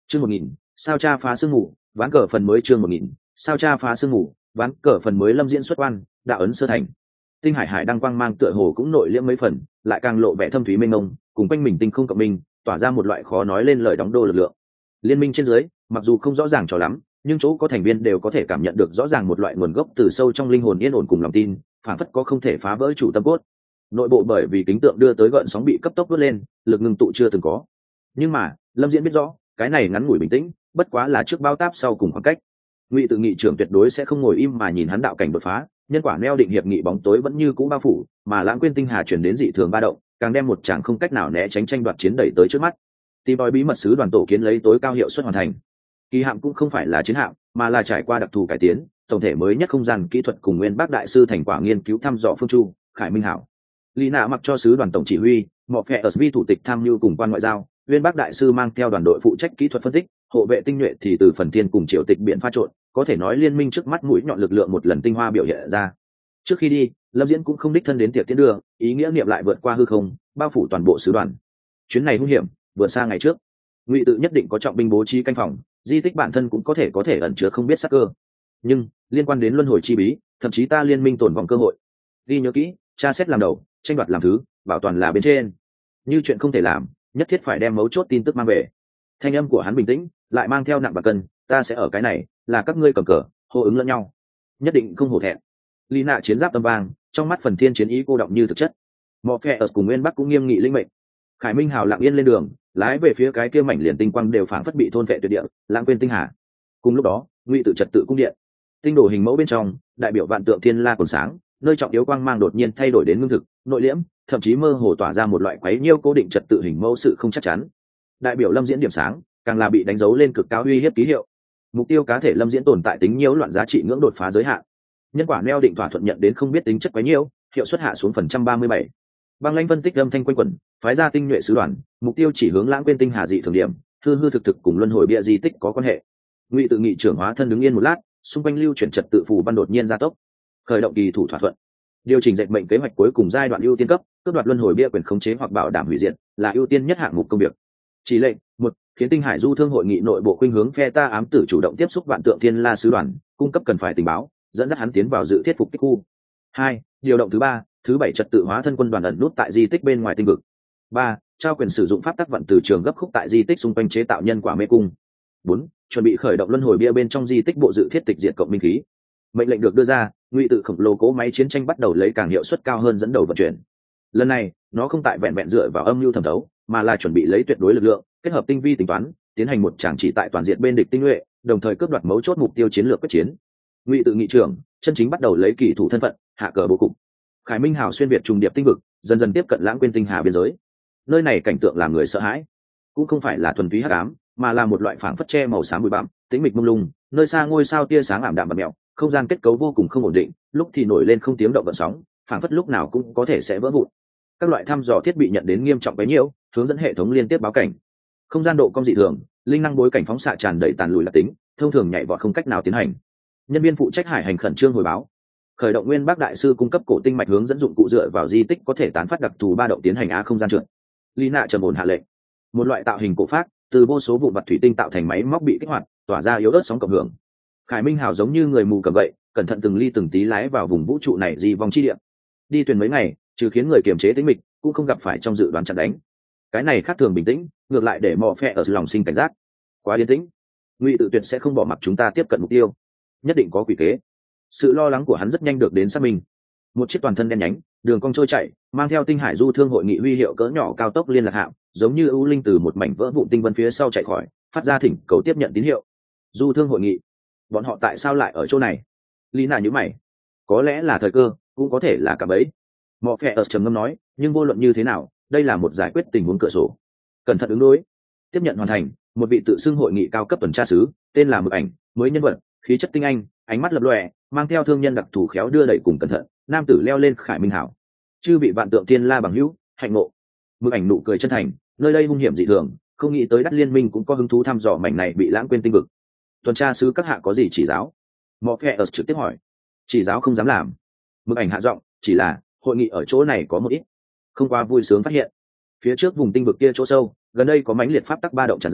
Chương 1000, sao cha phá sương ngủ, ván cờ phần mới. Chương 1000, sao cha phá sương ngủ, ván cờ phần mới. Lâm Diễn xuất quan, đạo ấn sơ thành. Tinh hải hải đăng quang mang tựa hồ cũng nội liễm mấy phần, lại càng lộ vẻ thâm thúy mênh mông, cùng quanh mình tinh không cộng minh, tỏa ra một loại khó nói lên lời đóng đô lực lượng. Liên minh trên dưới, mặc dù không rõ ràng cho lắm, nhưng chỗ có thành viên đều có thể cảm nhận được rõ ràng một loại nguồn gốc từ sâu trong linh hồn yên ổn cùng lòng tin, phản phất có không thể phá vỡ chủ tâm cốt. Nội bộ bởi vì kính tượng đưa tới gợn sóng bị cấp tốc vớt lên, lực ngưng tụ chưa từng có. Nhưng mà Lâm Diễn biết rõ, cái này ngắn ngủi bình tĩnh, bất quá là trước bao táp sau cùng khoảng cách. Ngụy Tự Nghị trưởng tuyệt đối sẽ không ngồi im mà nhìn hắn đạo cảnh đột phá, nhân quả neo định hiệp nghị bóng tối vẫn như cũ bao phủ, mà Lãng Quên tinh hà chuyển đến dị thường ba động, càng đem một chàng không cách nào né tránh tranh đoạt chiến đẩy tới trước mắt. Tìm tòi bí mật sứ đoàn tổ kiến lấy tối cao hiệu suất hoàn thành. Kỳ hạm cũng không phải là chiến hạm, mà là trải qua đặc thù cải tiến, tổng thể mới nhất không gian kỹ thuật cùng Nguyên Bác đại sư thành quả nghiên cứu thăm dò phương chu, Khải Minh Hảo. Lý Nạ mặc cho sứ đoàn tổng chỉ huy, Mọ Phệ ở vi thủ tịch tham mưu cùng quan ngoại giao, Nguyên Bác đại sư mang theo đoàn đội phụ trách kỹ thuật phân tích, hộ vệ tinh nhuệ thì từ phần tiên cùng triều tịch biện pha trộn, có thể nói liên minh trước mắt mũi nhọn lực lượng một lần tinh hoa biểu hiện ra. Trước khi đi, Lâm Diễn cũng không đích thân đến tiệc tiễn đưa, ý nghĩa niệm lại vượt qua hư không, bao phủ toàn bộ sứ đoàn. Chuyến này hung hiểm, vượt xa ngày trước. Ngụy Tự nhất định có trọng binh bố trí canh phòng, di tích bản thân cũng có thể ẩn chứa không biết sắc cơ. Nhưng liên quan đến luân hồi chi bí, thậm chí ta liên minh tồn vong cơ hội. Ghi nhớ kỹ, tra xét làm đầu, tranh đoạt làm thứ, bảo toàn là bên trên. Như chuyện không thể làm, nhất thiết phải đem mấu chốt tin tức mang về. Thanh âm của hắn bình tĩnh, lại mang theo nặng và cân, ta sẽ ở cái này, là các ngươi cầm cờ, hô ứng lẫn nhau, nhất định không hổ thẹn. Lý Nạ chiến giáp âm vang, trong mắt phần thiên chiến ý cô động như thực chất. Mọ Phệ ở cùng Nguyên Bắc cũng nghiêm nghị linh mệnh. Khải Minh Hào lặng yên lên đường, lái về phía cái kia mảnh liền tinh quang đều phảng phất bị thôn vệ tuyệt địa, Lãng Quên tinh hà. Cùng lúc đó, Ngụy Tự trật tự cung điện, tinh đồ hình mẫu bên trong, đại biểu vạn tượng thiên la còn sáng, nơi trọng yếu quang mang đột nhiên thay đổi đến ngưng thực, nội liễm, thậm chí mơ hồ tỏa ra một loại quấy nhiêu cố định trật tự hình mẫu sự không chắc chắn. Đại biểu Lâm Diễn điểm sáng, càng là bị đánh dấu lên cực cao uy hiếp ký hiệu. Mục tiêu cá thể Lâm Diễn tồn tại tính nhiễu loạn giá trị ngưỡng đột phá giới hạn. Nhân quả neo định thỏa thuận nhận đến không biết tính chất quấy nhiễu, hiệu suất hạ xuống 37%. Băng Lãnh phân tích âm thanh quanh quẩn, phái ra tinh nhuệ sứ đoàn, mục tiêu chỉ hướng Lãng Quên tinh hà dị thường điểm, hư hư thực thực cùng luân hồi bia di tích có quan hệ. Ngụy Tự Nghị trưởng hóa thân đứng yên một lát, xung quanh lưu chuyển trật tự phù văn đột nhiên gia tốc, khởi động kỳ thủ thỏa thuận, điều chỉnh dệt mệnh kế hoạch cuối cùng giai đoạn ưu tiên cấp, cướp đoạt luân hồi bia quyền khống chế hoặc bảo đảm hủy diệt là ưu tiên nhất hạng mục công việc. Chỉ lệnh một, khiến tinh hải du thương hội nghị nội bộ khuynh hướng phe ta ám tử chủ động tiếp xúc vạn tượng thiên la sứ đoàn, cung cấp cần phải tình báo, dẫn dắt hắn tiến vào dự thiết phục kích khu. Hai, điều động thứ ba, thứ bảy trật tự hóa thân quân đoàn ẩn nút tại di tích bên ngoài tinh vực. Ba, trao quyền sử dụng pháp tắc vận từ trường gấp khúc tại di tích xung quanh chế tạo nhân quả mê cung. Bốn, chuẩn bị khởi động luân hồi bia bên trong di tích bộ dự thiết tịch diệt cộng minh khí. Mệnh lệnh được đưa ra, Ngụy Tự khổng lồ cỗ máy chiến tranh bắt đầu lấy càng hiệu suất cao hơn dẫn đầu vận chuyển. Lần này, nó không tại vẹn vẹn dựa vào âm mưu thẩm thấu, mà là chuẩn bị lấy tuyệt đối lực lượng, kết hợp tinh vi tính toán, tiến hành một tràng chỉ tại toàn diện bên địch tinh nhuệ, đồng thời cướp đoạt mấu chốt mục tiêu chiến lược quyết chiến. Ngụy Tự nghị trưởng chân chính bắt đầu lấy kỳ thủ thân phận, hạ cờ bố cục. Khải Minh Hào xuyên việt trùng điệp tinh vực, dần dần tiếp cận Lãng Quên tinh hà biên giới. Nơi này cảnh tượng làm người sợ hãi, cũng không phải là thuần túy hắc ám, mà là một loại phảng phất che màu xám bụi bặm, tĩnh mịch mông lung, nơi xa ngôi sao tia sáng ảm đạm bạt mèo, không gian kết cấu vô cùng không ổn định, lúc thì nổi lên không tiếng động gợn sóng, phảng phất lúc nào cũng có thể sẽ vỡ vụn. Các loại thăm dò thiết bị nhận đến nghiêm trọng bấy nhiêu, hướng dẫn hệ thống liên tiếp báo cảnh. Không gian độ cong dị thường, linh năng bối cảnh phóng xạ tràn đầy tàn lùi là tính, thông thường nhảy vọt không cách nào tiến hành. Nhân viên phụ trách hải hành khẩn trương hồi báo, khởi động Nguyên Bác đại sư cung cấp cổ tinh mạch hướng dẫn dụng cụ dựa vào di tích có thể tán phát đặc thù ba động tiến hành á không gian trượt. Lý Nạ trầm ổn hạ lệnh, một loại tạo hình cổ phác từ vô số vụn vặt thủy tinh tạo thành máy móc bị kích hoạt, tỏa ra yếu ớt sóng cộng hưởng. Khải Minh Hào giống như người mù cầm vậy, cẩn thận từng ly từng tí lái vào vùng vũ trụ này di vong chi địa. Đi thuyền mấy ngày, trừ khiến người kiềm chế tính mịch, cũng không gặp phải trong dự đoán chặn đánh. Cái này khác thường bình tĩnh, ngược lại để Mọ Phệ ở lòng sinh cảnh giác. Quá yên tĩnh, Ngụy Tự tuyệt sẽ không bỏ mặc chúng ta tiếp cận mục tiêu, nhất định có quỷ kế. Sự lo lắng của hắn rất nhanh được đến xác minh. Một chiếc toàn thân đen nhánh, đường cong trôi chảy, mang theo tinh hải du thương hội nghị huy hiệu cỡ nhỏ cao tốc liên lạc hạm, giống như ưu linh từ một mảnh vỡ vụn tinh vân phía sau chạy khỏi, phát ra thỉnh cầu tiếp nhận tín hiệu. Du thương hội nghị, bọn họ tại sao lại ở chỗ này? Lý Nạ nhíu mày, có lẽ là thời cơ, cũng có thể là cả bẫy. Mọ Phệ ở trầm ngâm nói, nhưng vô luận như thế nào, đây là một giải quyết tình huống cửa sổ. Cẩn thận ứng đối. Tiếp nhận hoàn thành, một vị tự xưng hội nghị cao cấp tuần tra sứ, tên là Mực Ảnh, mới nhân vật, khí chất tinh anh, ánh mắt lập lòe, mang theo thương nhân đặc thù khéo đưa đẩy cùng cẩn thận, nam tử leo lên Khải Minh Hảo. Chư vị vạn tượng tiên la bằng hữu, hạnh ngộ. Mực Ảnh nụ cười chân thành, nơi đây hung hiểm dị thường, không nghĩ tới Đắt Liên Minh cũng có hứng thú thăm dò mảnh này bị lãng quên tinh vực. Tuần tra sứ các hạ có gì chỉ giáo? Mọ Phệ ở trực tiếp hỏi. Chỉ giáo không dám làm. Mực Ảnh hạ giọng, chỉ là hội nghị ở chỗ này có một ít không qua vui sướng phát hiện. Phía trước vùng tinh vực kia chỗ sâu, gần đây có mãnh liệt pháp tắc ba động tràn ra,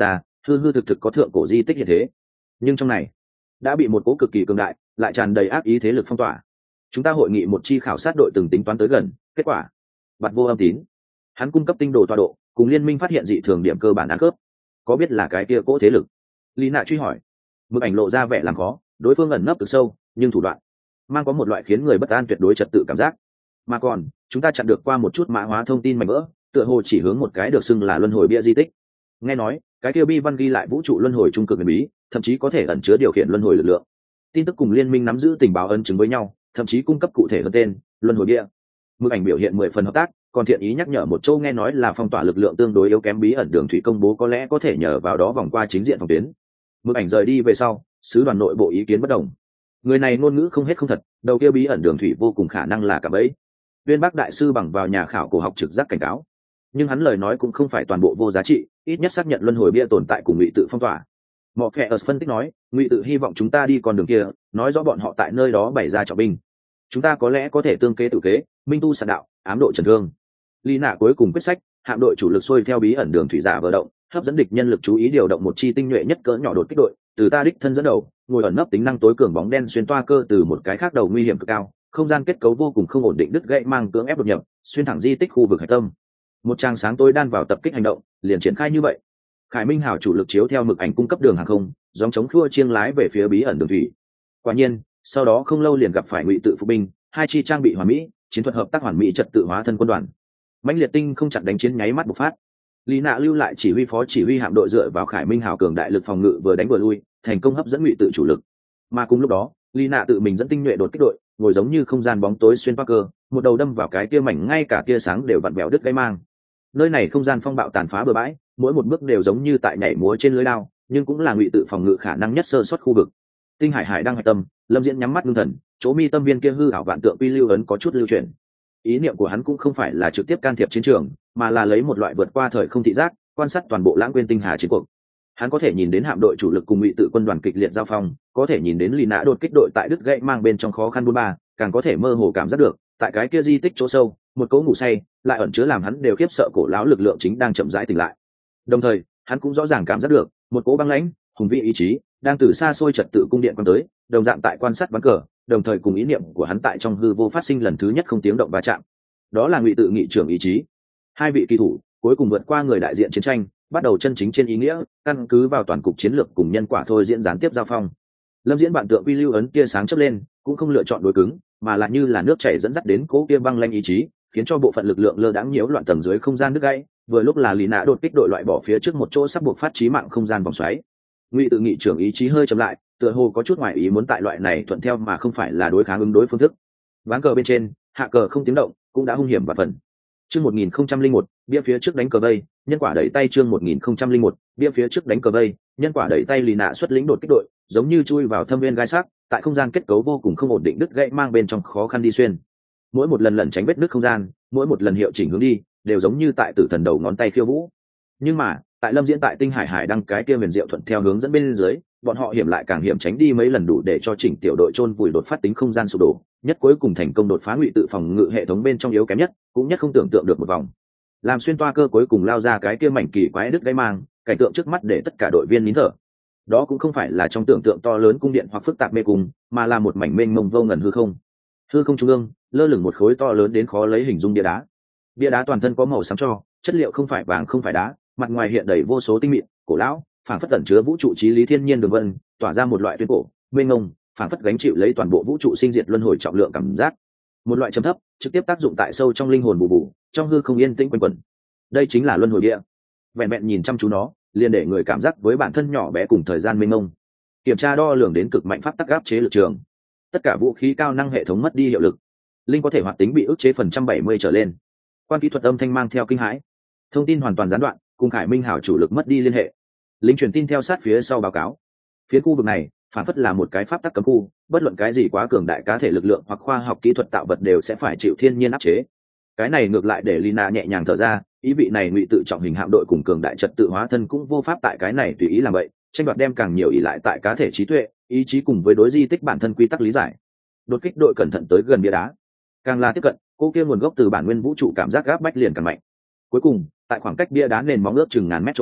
hư hư thực thực có thượng cổ di tích như thế, nhưng trong này đã bị một cố cực kỳ cường đại lại tràn đầy ác ý thế lực phong tỏa. Chúng ta hội nghị một chi khảo sát đội từng tính toán tới gần, kết quả bạt vô âm tín. Hắn cung cấp tinh đồ tọa độ cùng liên minh phát hiện dị thường điểm cơ bản ăn khớp. Có biết là cái kia cỗ thế lực? Lý Nạ truy hỏi. Mực ảnh lộ ra vẻ làm khó, đối phương ẩn nấp từ sâu nhưng thủ đoạn mang có một loại khiến người bất an tuyệt đối trật tự cảm giác. Mà còn chúng ta chặn được qua một chút mã hóa thông tin mảnh vỡ, tựa hồ chỉ hướng một cái được xưng là luân hồi bia di tích. Nghe nói cái kia bi văn ghi lại vũ trụ luân hồi trung cực huyền bí, thậm chí có thể ẩn chứa điều khiển luân hồi lực lượng. Tin tức cùng liên minh nắm giữ tình báo ấn chứng với nhau, thậm chí cung cấp cụ thể hơn tên luân hồi bia. Mực ảnh biểu hiện 10 phần hợp tác, còn thiện ý nhắc nhở một châu nghe nói là phong tỏa lực lượng tương đối yếu kém bí ẩn đường thủy công bố có lẽ có thể nhờ vào đó vòng qua chính diện phòng tuyến. Mực ảnh rời đi về sau, sứ đoàn nội bộ ý kiến bất đồng. Người này ngôn ngữ không hết không thật, đầu kia bí ẩn đường thủy vô cùng khả năng là cả bẫy. Viên Bắc đại sư bằng vào nhà khảo cổ học trực giác cảnh cáo, nhưng hắn lời nói cũng không phải toàn bộ vô giá trị, ít nhất xác nhận luân hồi bia tồn tại cùng ngụy tự phong tỏa. Mọ Phệ ở phân tích nói, ngụy tự hy vọng chúng ta đi con đường kia, nói rõ bọn họ tại nơi đó bày ra trọng binh. Chúng ta có lẽ có thể tương kế tự kế, minh tu sạn đạo, ám độ trần thương. Lý Nạ cuối cùng quyết sách, hạm đội chủ lực xuôi theo bí ẩn đường thủy giả vờ động, hấp dẫn địch nhân lực chú ý điều động một chi tinh nhuệ nhất cỡ nhỏ đột kích đội, từ ta đích thân dẫn đầu, ngồi ẩn nấp tính năng tối cường bóng đen xuyên toa cơ từ một cái khác đầu nguy hiểm cực cao, không gian kết cấu vô cùng không ổn định đứt gãy mang cưỡng ép đột nhập, xuyên thẳng di tích khu vực hải tâm. Một trang sáng tối đan vào tập kích hành động, liền triển khai như vậy. Khải Minh Hảo chủ lực chiếu theo mực ảnh cung cấp đường hàng không, giống chống khua chiêng lái về phía bí ẩn đường thủy. Quả nhiên, sau đó không lâu liền gặp phải ngụy tự phục binh, hai chi trang bị hoàn mỹ, chiến thuật hợp tác hoàn mỹ trật tự hóa thân quân đoàn. Mãnh liệt tinh không chặn đánh chiến nháy mắt bộc phát. Lý Nạ lưu lại chỉ huy phó chỉ huy hạm đội dựa vào Khải Minh Hảo cường đại lực phòng ngự vừa đánh vừa lui, thành công hấp dẫn ngụy tự chủ lực. Mà cùng lúc đó, Lý Nạ tự mình dẫn tinh nhuệ đột kích đội, ngồi giống như không gian bóng tối xuyên qua cơ, một đầu đâm vào cái tia mảnh ngay cả tia sáng đều vặn vẹo đứt gãy mang. Nơi này không gian phong bạo tàn phá bừa bãi, mỗi một bước đều giống như tại nhảy múa trên lưới lao, nhưng cũng là ngụy tự phòng ngự khả năng nhất sơ suất khu vực. Tinh Hải Hải đang hạch tâm, Lâm Diễn nhắm mắt ngưng thần, chỗ mi tâm viên kia hư ảo vạn tượng quy lưu ấn có chút lưu chuyển. Ý niệm của hắn cũng không phải là trực tiếp can thiệp chiến trường, mà là lấy một loại vượt qua thời không thị giác, quan sát toàn bộ lãng quên tinh hà chiến cuộc. Hắn có thể nhìn đến hạm đội chủ lực cùng ngụy tự quân đoàn kịch liệt giao phong, có thể nhìn đến Lý Nã đột kích đội tại đứt gãy mang bên trong khó khăn buôn ba, càng có thể mơ hồ cảm giác được, tại cái kia di tích chỗ sâu, một cỗ ngủ say, lại ẩn chứa làm hắn đều khiếp sợ cổ lão lực lượng chính đang chậm rãi tỉnh lại. Đồng thời, hắn cũng rõ ràng cảm giác được, một cỗ băng lãnh, hùng vĩ ý chí, đang từ xa xôi trật tự cung điện quan tới, đồng dạng tại quan sát ván cờ, đồng thời cùng ý niệm của hắn tại trong hư vô phát sinh lần thứ nhất không tiếng động va chạm. Đó là ngụy tự nghị trưởng ý chí. Hai vị kỳ thủ cuối cùng vượt qua người đại diện chiến tranh, bắt đầu chân chính trên ý nghĩa, căn cứ vào toàn cục chiến lược cùng nhân quả thôi diễn gián tiếp giao phong. Lâm Diễn bạn tượng quy lưu ấn tia sáng chớp lên, cũng không lựa chọn đối cứng, mà là như là nước chảy dẫn dắt đến cố kia băng lanh ý chí, khiến cho bộ phận lực lượng lơ đãng nhiễu loạn tầng dưới không gian đứt gãy. Vừa lúc là Lý Nã đột kích đội loại bỏ phía trước một chỗ sắp buộc phát chí mạng không gian vòng xoáy. Ngụy tự nghị trưởng ý chí hơi chậm lại, tựa hồ có chút ngoài ý muốn tại loại này thuận theo mà không phải là đối kháng ứng đối phương thức. Ván cờ bên trên, hạ cờ không tiếng động, cũng đã hung hiểm và phần. Chương 1001, bia phía trước đánh cờ vây, nhân quả đẩy tay chương 1001, bia phía trước đánh cờ vây, nhân quả đẩy tay Lý Nã xuất lĩnh đột kích đội, giống như chui vào thâm viên gai sắc, tại không gian kết cấu vô cùng không ổn định đứt gãy mang bên trong khó khăn đi xuyên. Mỗi một lần lẩn tránh vết nứt không gian, mỗi một lần hiệu chỉnh hướng đi, đều giống như tại tử thần đầu ngón tay khiêu vũ. Nhưng mà, tại Lâm Diễn tại Tinh Hải Hải đăng cái kia huyền diệu thuận theo hướng dẫn bên dưới, bọn họ hiểm lại càng hiểm tránh đi mấy lần đủ để cho chỉnh tiểu đội chôn vùi đột phát tính không gian sụp đổ, nhất cuối cùng thành công đột phá ngụy tự phòng ngự hệ thống bên trong yếu kém nhất, cũng nhất không tưởng tượng được một vòng. Làm xuyên toa cơ cuối cùng lao ra cái kia mảnh kỳ quái đứt gãy mang, cảnh tượng trước mắt để tất cả đội viên nín thở. Đó cũng không phải là trong tưởng tượng to lớn cung điện hoặc phức tạp mê cung, mà là một mảnh mênh mông vô ngần hư không. Hư không trung ương, lơ lửng một khối to lớn đến khó lấy hình dung bia đá. Bia đá toàn thân có màu xám cho, chất liệu không phải vàng không phải đá, mặt ngoài hiện đầy vô số tinh mịn, cổ lão, phảng phất tẩn chứa vũ trụ chí lý thiên nhiên đường vân, tỏa ra một loại tuyên cổ, mênh mông, phảng phất gánh chịu lấy toàn bộ vũ trụ sinh diệt luân hồi trọng lượng cảm giác. Một loại trầm thấp, trực tiếp tác dụng tại sâu trong linh hồn bù bù, trong hư không yên tĩnh quanh quẩn. Đây chính là luân hồi bia. Vẹn vẹn nhìn chăm chú nó, liền để người cảm giác với bản thân nhỏ bé cùng thời gian mênh mông. Kiểm tra đo lường đến cực mạnh pháp tắc áp chế lực trường. Tất cả vũ khí cao năng hệ thống mất đi hiệu lực. Linh có thể hoạt tính bị ức chế phần 170 trở lên. Quan kỹ thuật âm thanh mang theo kinh hãi. Thông tin hoàn toàn gián đoạn, cùng Khải Minh Hảo chủ lực mất đi liên hệ. Lính truyền tin theo sát phía sau báo cáo. Phía khu vực này, phản phất là một cái pháp tắc cấm khu, bất luận cái gì quá cường đại cá thể lực lượng hoặc khoa học kỹ thuật tạo vật đều sẽ phải chịu thiên nhiên áp chế. Cái này ngược lại để Lina nhẹ nhàng thở ra, ý vị này ngụy tự trọng hình hạm đội cùng cường đại trật tự hóa thân cũng vô pháp tại cái này tùy ý làm vậy, tranh đoạt đem càng nhiều ỷ lại tại cá thể trí tuệ, ý chí cùng với đối di tích bản thân quy tắc lý giải. Đột kích đội cẩn thận tới gần bia đá, càng là tiếp cận, cô kia nguồn gốc từ bản nguyên vũ trụ cảm giác gáp bách liền càng mạnh. Cuối cùng, tại khoảng cách bia đá nền móng ước chừng ngàn mét chỗ,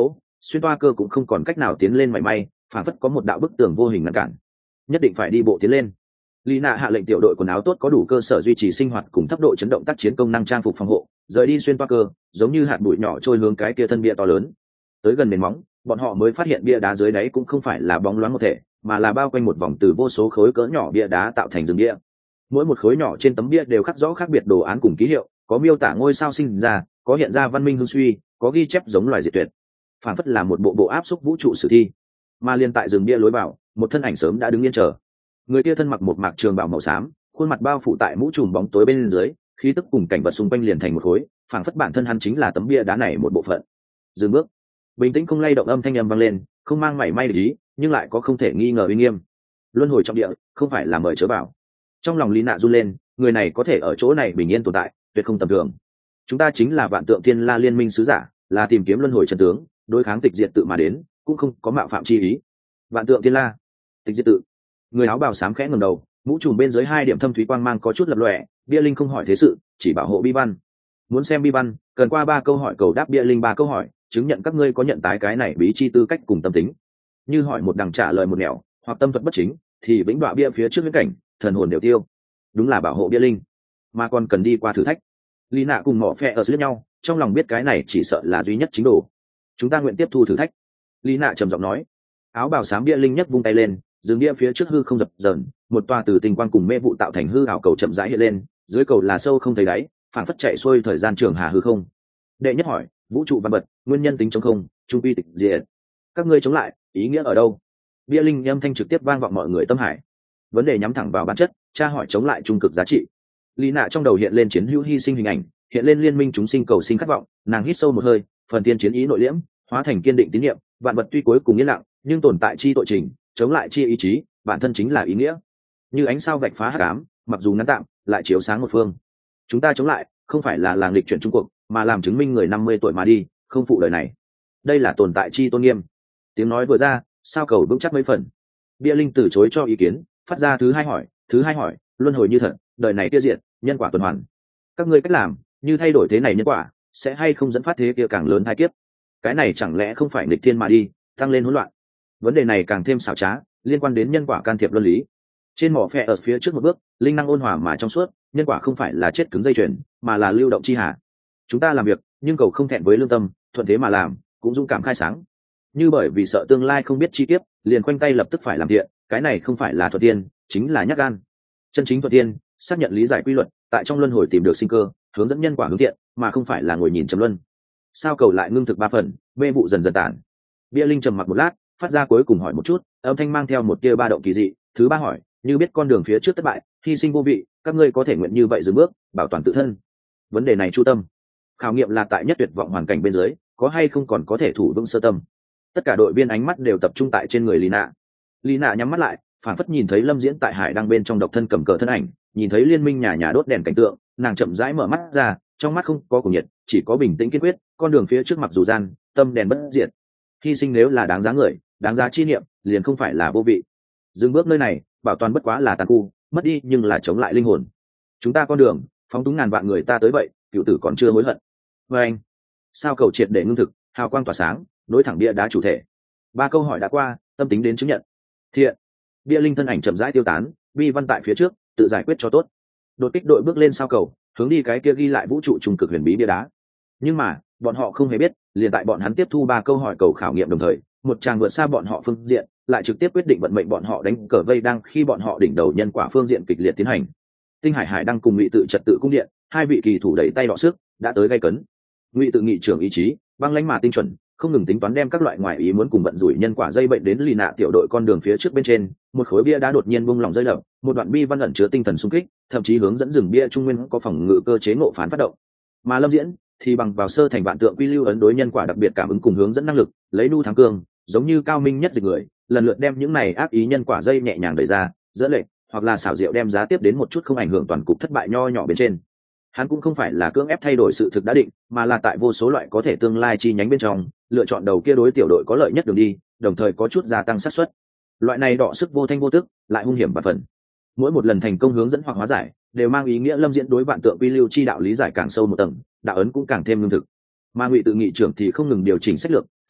xuyên toa cơ cũng không còn cách nào tiến lên mảy may, phản phất có một đạo bức tường vô hình ngăn cản, nhất định phải đi bộ tiến lên. Lý nạ hạ lệnh tiểu đội quần áo tốt có đủ cơ sở duy trì sinh hoạt cùng thấp độ chấn động tác chiến công năng trang phục phòng hộ, rời đi xuyên toa cơ, giống như hạt bụi nhỏ trôi hướng cái kia thân bia to lớn. Tới gần nền móng, bọn họ mới phát hiện bia đá dưới đáy cũng không phải là bóng loáng một thể, mà là bao quanh một vòng từ vô số khối cỡ nhỏ bia đá tạo thành rừng bia. Mỗi một khối nhỏ trên tấm bia đều khắc rõ khác biệt đồ án cùng ký hiệu, có miêu tả ngôi sao sinh ra, có hiện ra văn minh hưng suy, có ghi chép giống loài diệt tuyệt, phản phất là một bộ áp xúc vũ trụ sử thi. Mà liên tại rừng bia lối vào, một thân ảnh sớm đã đứng yên chờ. Người kia thân mặc một mạc trường bào màu xám, khuôn mặt bao phủ tại mũ trùm bóng tối bên dưới, khí tức cùng cảnh vật xung quanh liền thành một khối, phảng phất bản thân hắn chính là tấm bia đá này một bộ phận. Dừng bước, bình tĩnh không lay động âm thanh âm vang lên, không mang mảy may để ý, nhưng lại có không thể nghi ngờ uy nghiêm. Luân hồi trong địa, không phải là mời chớ vào. Trong lòng Lý Nạ run lên, người này có thể ở chỗ này bình yên tồn tại, tuyệt không tầm thường. Chúng ta chính là Vạn Tượng Thiên La liên minh sứ giả, là tìm kiếm luân hồi chân tướng, đối kháng tịch diệt tự mà đến, cũng không có mạo phạm chi ý. Vạn Tượng Thiên La, tịch diệt tự. Người áo bào xám khẽ ngẩng đầu, mũ trùm bên dưới hai điểm thâm thúy quang mang có chút lập lòe. Bia linh không hỏi thế sự, chỉ bảo hộ bi văn. Muốn xem bi văn, cần qua 3 câu hỏi cầu đáp bia linh 3 câu hỏi, chứng nhận các ngươi có nhận tái cái này bí chi tư cách cùng tâm tính. Như hỏi một đằng trả lời một nẻo, hoặc tâm thuật bất chính, thì vĩnh đọa bia phía trước viễn cảnh, thần hồn đều tiêu. Đúng là bảo hộ bia linh, mà còn cần đi qua thử thách. Lý Nạ cùng Mỏ Phe ở giữa nhau, trong lòng biết cái này chỉ sợ là duy nhất chính đồ. Chúng ta nguyện tiếp thu thử thách. Lý Nạ trầm giọng nói. Áo bào xám bia linh nhất vung tay lên, dừng bia phía trước hư không dập dờn, một toa từ tinh quang cùng mê vụ tạo thành hư ảo cầu chậm rãi hiện lên, dưới cầu là sâu không thấy đáy, phảng phất chạy xuôi thời gian trường hà hư không. Đệ nhất hỏi, vũ trụ văn vật, nguyên nhân tính chống không, trung quy tịch diệt. Các ngươi chống lại, ý nghĩa ở đâu? Bia linh âm thanh trực tiếp vang vọng mọi người tâm hải. Vấn đề nhắm thẳng vào bản chất, tra hỏi chống lại trung cực giá trị. Lý Nạ trong đầu hiện lên chiến hữu hy sinh hình ảnh, hiện lên liên minh chúng sinh cầu sinh khát vọng, nàng hít sâu một hơi, phần tiên chiến ý nội liễm, hóa thành kiên định tín niệm, vạn vật tuy cuối cùng yên lặng, nhưng tồn tại chi tội trình, chống lại chi ý chí, bản thân chính là ý nghĩa. Như ánh sao vạch phá hắc ám, mặc dù ngắn tạm, lại chiếu sáng một phương. Chúng ta chống lại, không phải là làng lịch chuyển trung cuộc, mà làm chứng minh người 50 tuổi mà đi, không phụ đời này. Đây là tồn tại chi tôn nghiêm. Tiếng nói vừa ra, sao cầu vững chắc mấy phần. Bia linh từ chối cho ý kiến, phát ra thứ hai hỏi, luân hồi như thật, đời này kia diệt, nhân quả tuần hoàn. Các ngươi cách làm, như thay đổi thế này nhân quả, sẽ hay không dẫn phát thế kia càng lớn thai kiếp. Cái này chẳng lẽ không phải nghịch thiên mà đi, tăng lên hỗn loạn. Vấn đề này càng thêm xảo trá, liên quan đến nhân quả can thiệp luân lý. Trên Mỏ Phe ở phía trước một bước, linh năng ôn hòa mà trong suốt, nhân quả không phải là chết cứng dây chuyền, mà là lưu động chi hà. Chúng ta làm việc, nhưng cầu không thẹn với lương tâm, thuận thế mà làm, cũng dũng cảm khai sáng. Như bởi vì sợ tương lai không biết chi tiết, liền khoanh tay lập tức phải làm thiện, cái này không phải là thuận tiên, chính là nhát gan. Chân chính thuận tiên, xác nhận lý giải quy luật, tại trong luân hồi tìm được sinh cơ, hướng dẫn nhân quả hướng thiện, mà không phải là ngồi nhìn trầm luân. Sao cầu lại ngưng thực 3 phần, mê vụ dần dần tản. Bia linh trầm mặc một lát, phát ra cuối cùng hỏi một chút, âm thanh mang theo một tia ba động kỳ dị. Thứ ba hỏi, như biết con đường phía trước thất bại, hy sinh vô vị, các ngươi có thể nguyện như vậy dừng bước, bảo toàn tự thân. Vấn đề này chu tâm. Khảo nghiệm là tại nhất tuyệt vọng hoàn cảnh bên dưới, có hay không còn có thể thủ vững sơ tâm. Tất cả đội viên ánh mắt đều tập trung tại trên người Lý Nạ. Lý Nạ nhắm mắt lại, phản phất nhìn thấy Lâm Diễn tại hải đang bên trong độc thân cầm cờ thân ảnh, nhìn thấy liên minh nhà đốt đèn cảnh tượng, nàng chậm rãi mở mắt ra, trong mắt không có cuồng nhiệt, chỉ có bình tĩnh kiên quyết. Con đường phía trước mặc dù gian, tâm đèn bất diệt. Hy sinh nếu là đáng giá người, đáng giá chi niệm, liền không phải là vô vị. Dừng bước nơi này, bảo toàn bất quá là tàn khu, mất đi nhưng là chống lại linh hồn. Chúng ta con đường, phóng túng ngàn vạn người ta tới vậy, cựu tử còn chưa hối hận. Và anh, sao cầu triệt để ngưng thực, hào quang tỏa sáng, nối thẳng bia đá chủ thể. 3 câu hỏi đã qua, tâm tính đến chứng nhận. Thiện. Bia linh thân ảnh chậm rãi tiêu tán, vi văn tại phía trước, tự giải quyết cho tốt. Đột kích đội bước lên sao cầu, hướng đi cái kia ghi lại vũ trụ trung cực huyền bí bia đá. Nhưng mà, bọn họ không hề biết, liền tại bọn hắn tiếp thu 3 câu hỏi cầu khảo nghiệm đồng thời, một tràng vượt xa bọn họ phương diện, lại trực tiếp quyết định vận mệnh bọn họ đánh cờ vây đang khi bọn họ đỉnh đầu nhân quả phương diện kịch liệt tiến hành. Tinh Hải Hải đang cùng Ngụy Tự trật tự cung điện, hai vị kỳ thủ đẩy tay đọ sức, đã tới gay cấn. Ngụy Tự nghị trưởng ý chí, băng lãnh mà tinh chuẩn, không ngừng tính toán đem các loại ngoại ý muốn cùng vận rủi nhân quả dây bệnh đến Lý Nạ tiểu đội con đường phía trước bên trên, một khối bia đá đột nhiên bung lỏng rơi lở, một đoạn bi văn ẩn chứa tinh thần xung kích, thậm chí hướng dẫn rừng bia trung nguyên có phòng ngự cơ chế ngộ phán phát động. Mà Lâm Diễn thì bằng vào sơ thành vạn tượng quy lưu ấn đối nhân quả đặc biệt cảm ứng cùng hướng dẫn năng lực, lấy nu thắng cương, giống như cao minh nhất dịch người, lần lượt đem những này ác ý nhân quả dây nhẹ nhàng đẩy ra, dỡ lệch, hoặc là xảo diệu đem giá tiếp đến một chút không ảnh hưởng toàn cục thất bại nho nhỏ bên trên. Hắn cũng không phải là cưỡng ép thay đổi sự thực đã định, mà là tại vô số loại có thể tương lai chi nhánh bên trong, lựa chọn đầu kia đối tiểu đội có lợi nhất đường đi, đồng thời có chút gia tăng xác suất. Loại này đọ sức vô thanh vô tức, lại hung hiểm và phần. Mỗi một lần thành công hướng dẫn hoặc hóa giải, đều mang ý nghĩa Lâm Diễn đối vạn tượng quy lưu chi đạo lý giải càng sâu một tầng, đạo ấn cũng càng thêm lương thực. Mà Ngụy Tự nghị trưởng thì không ngừng điều chỉnh sách lược,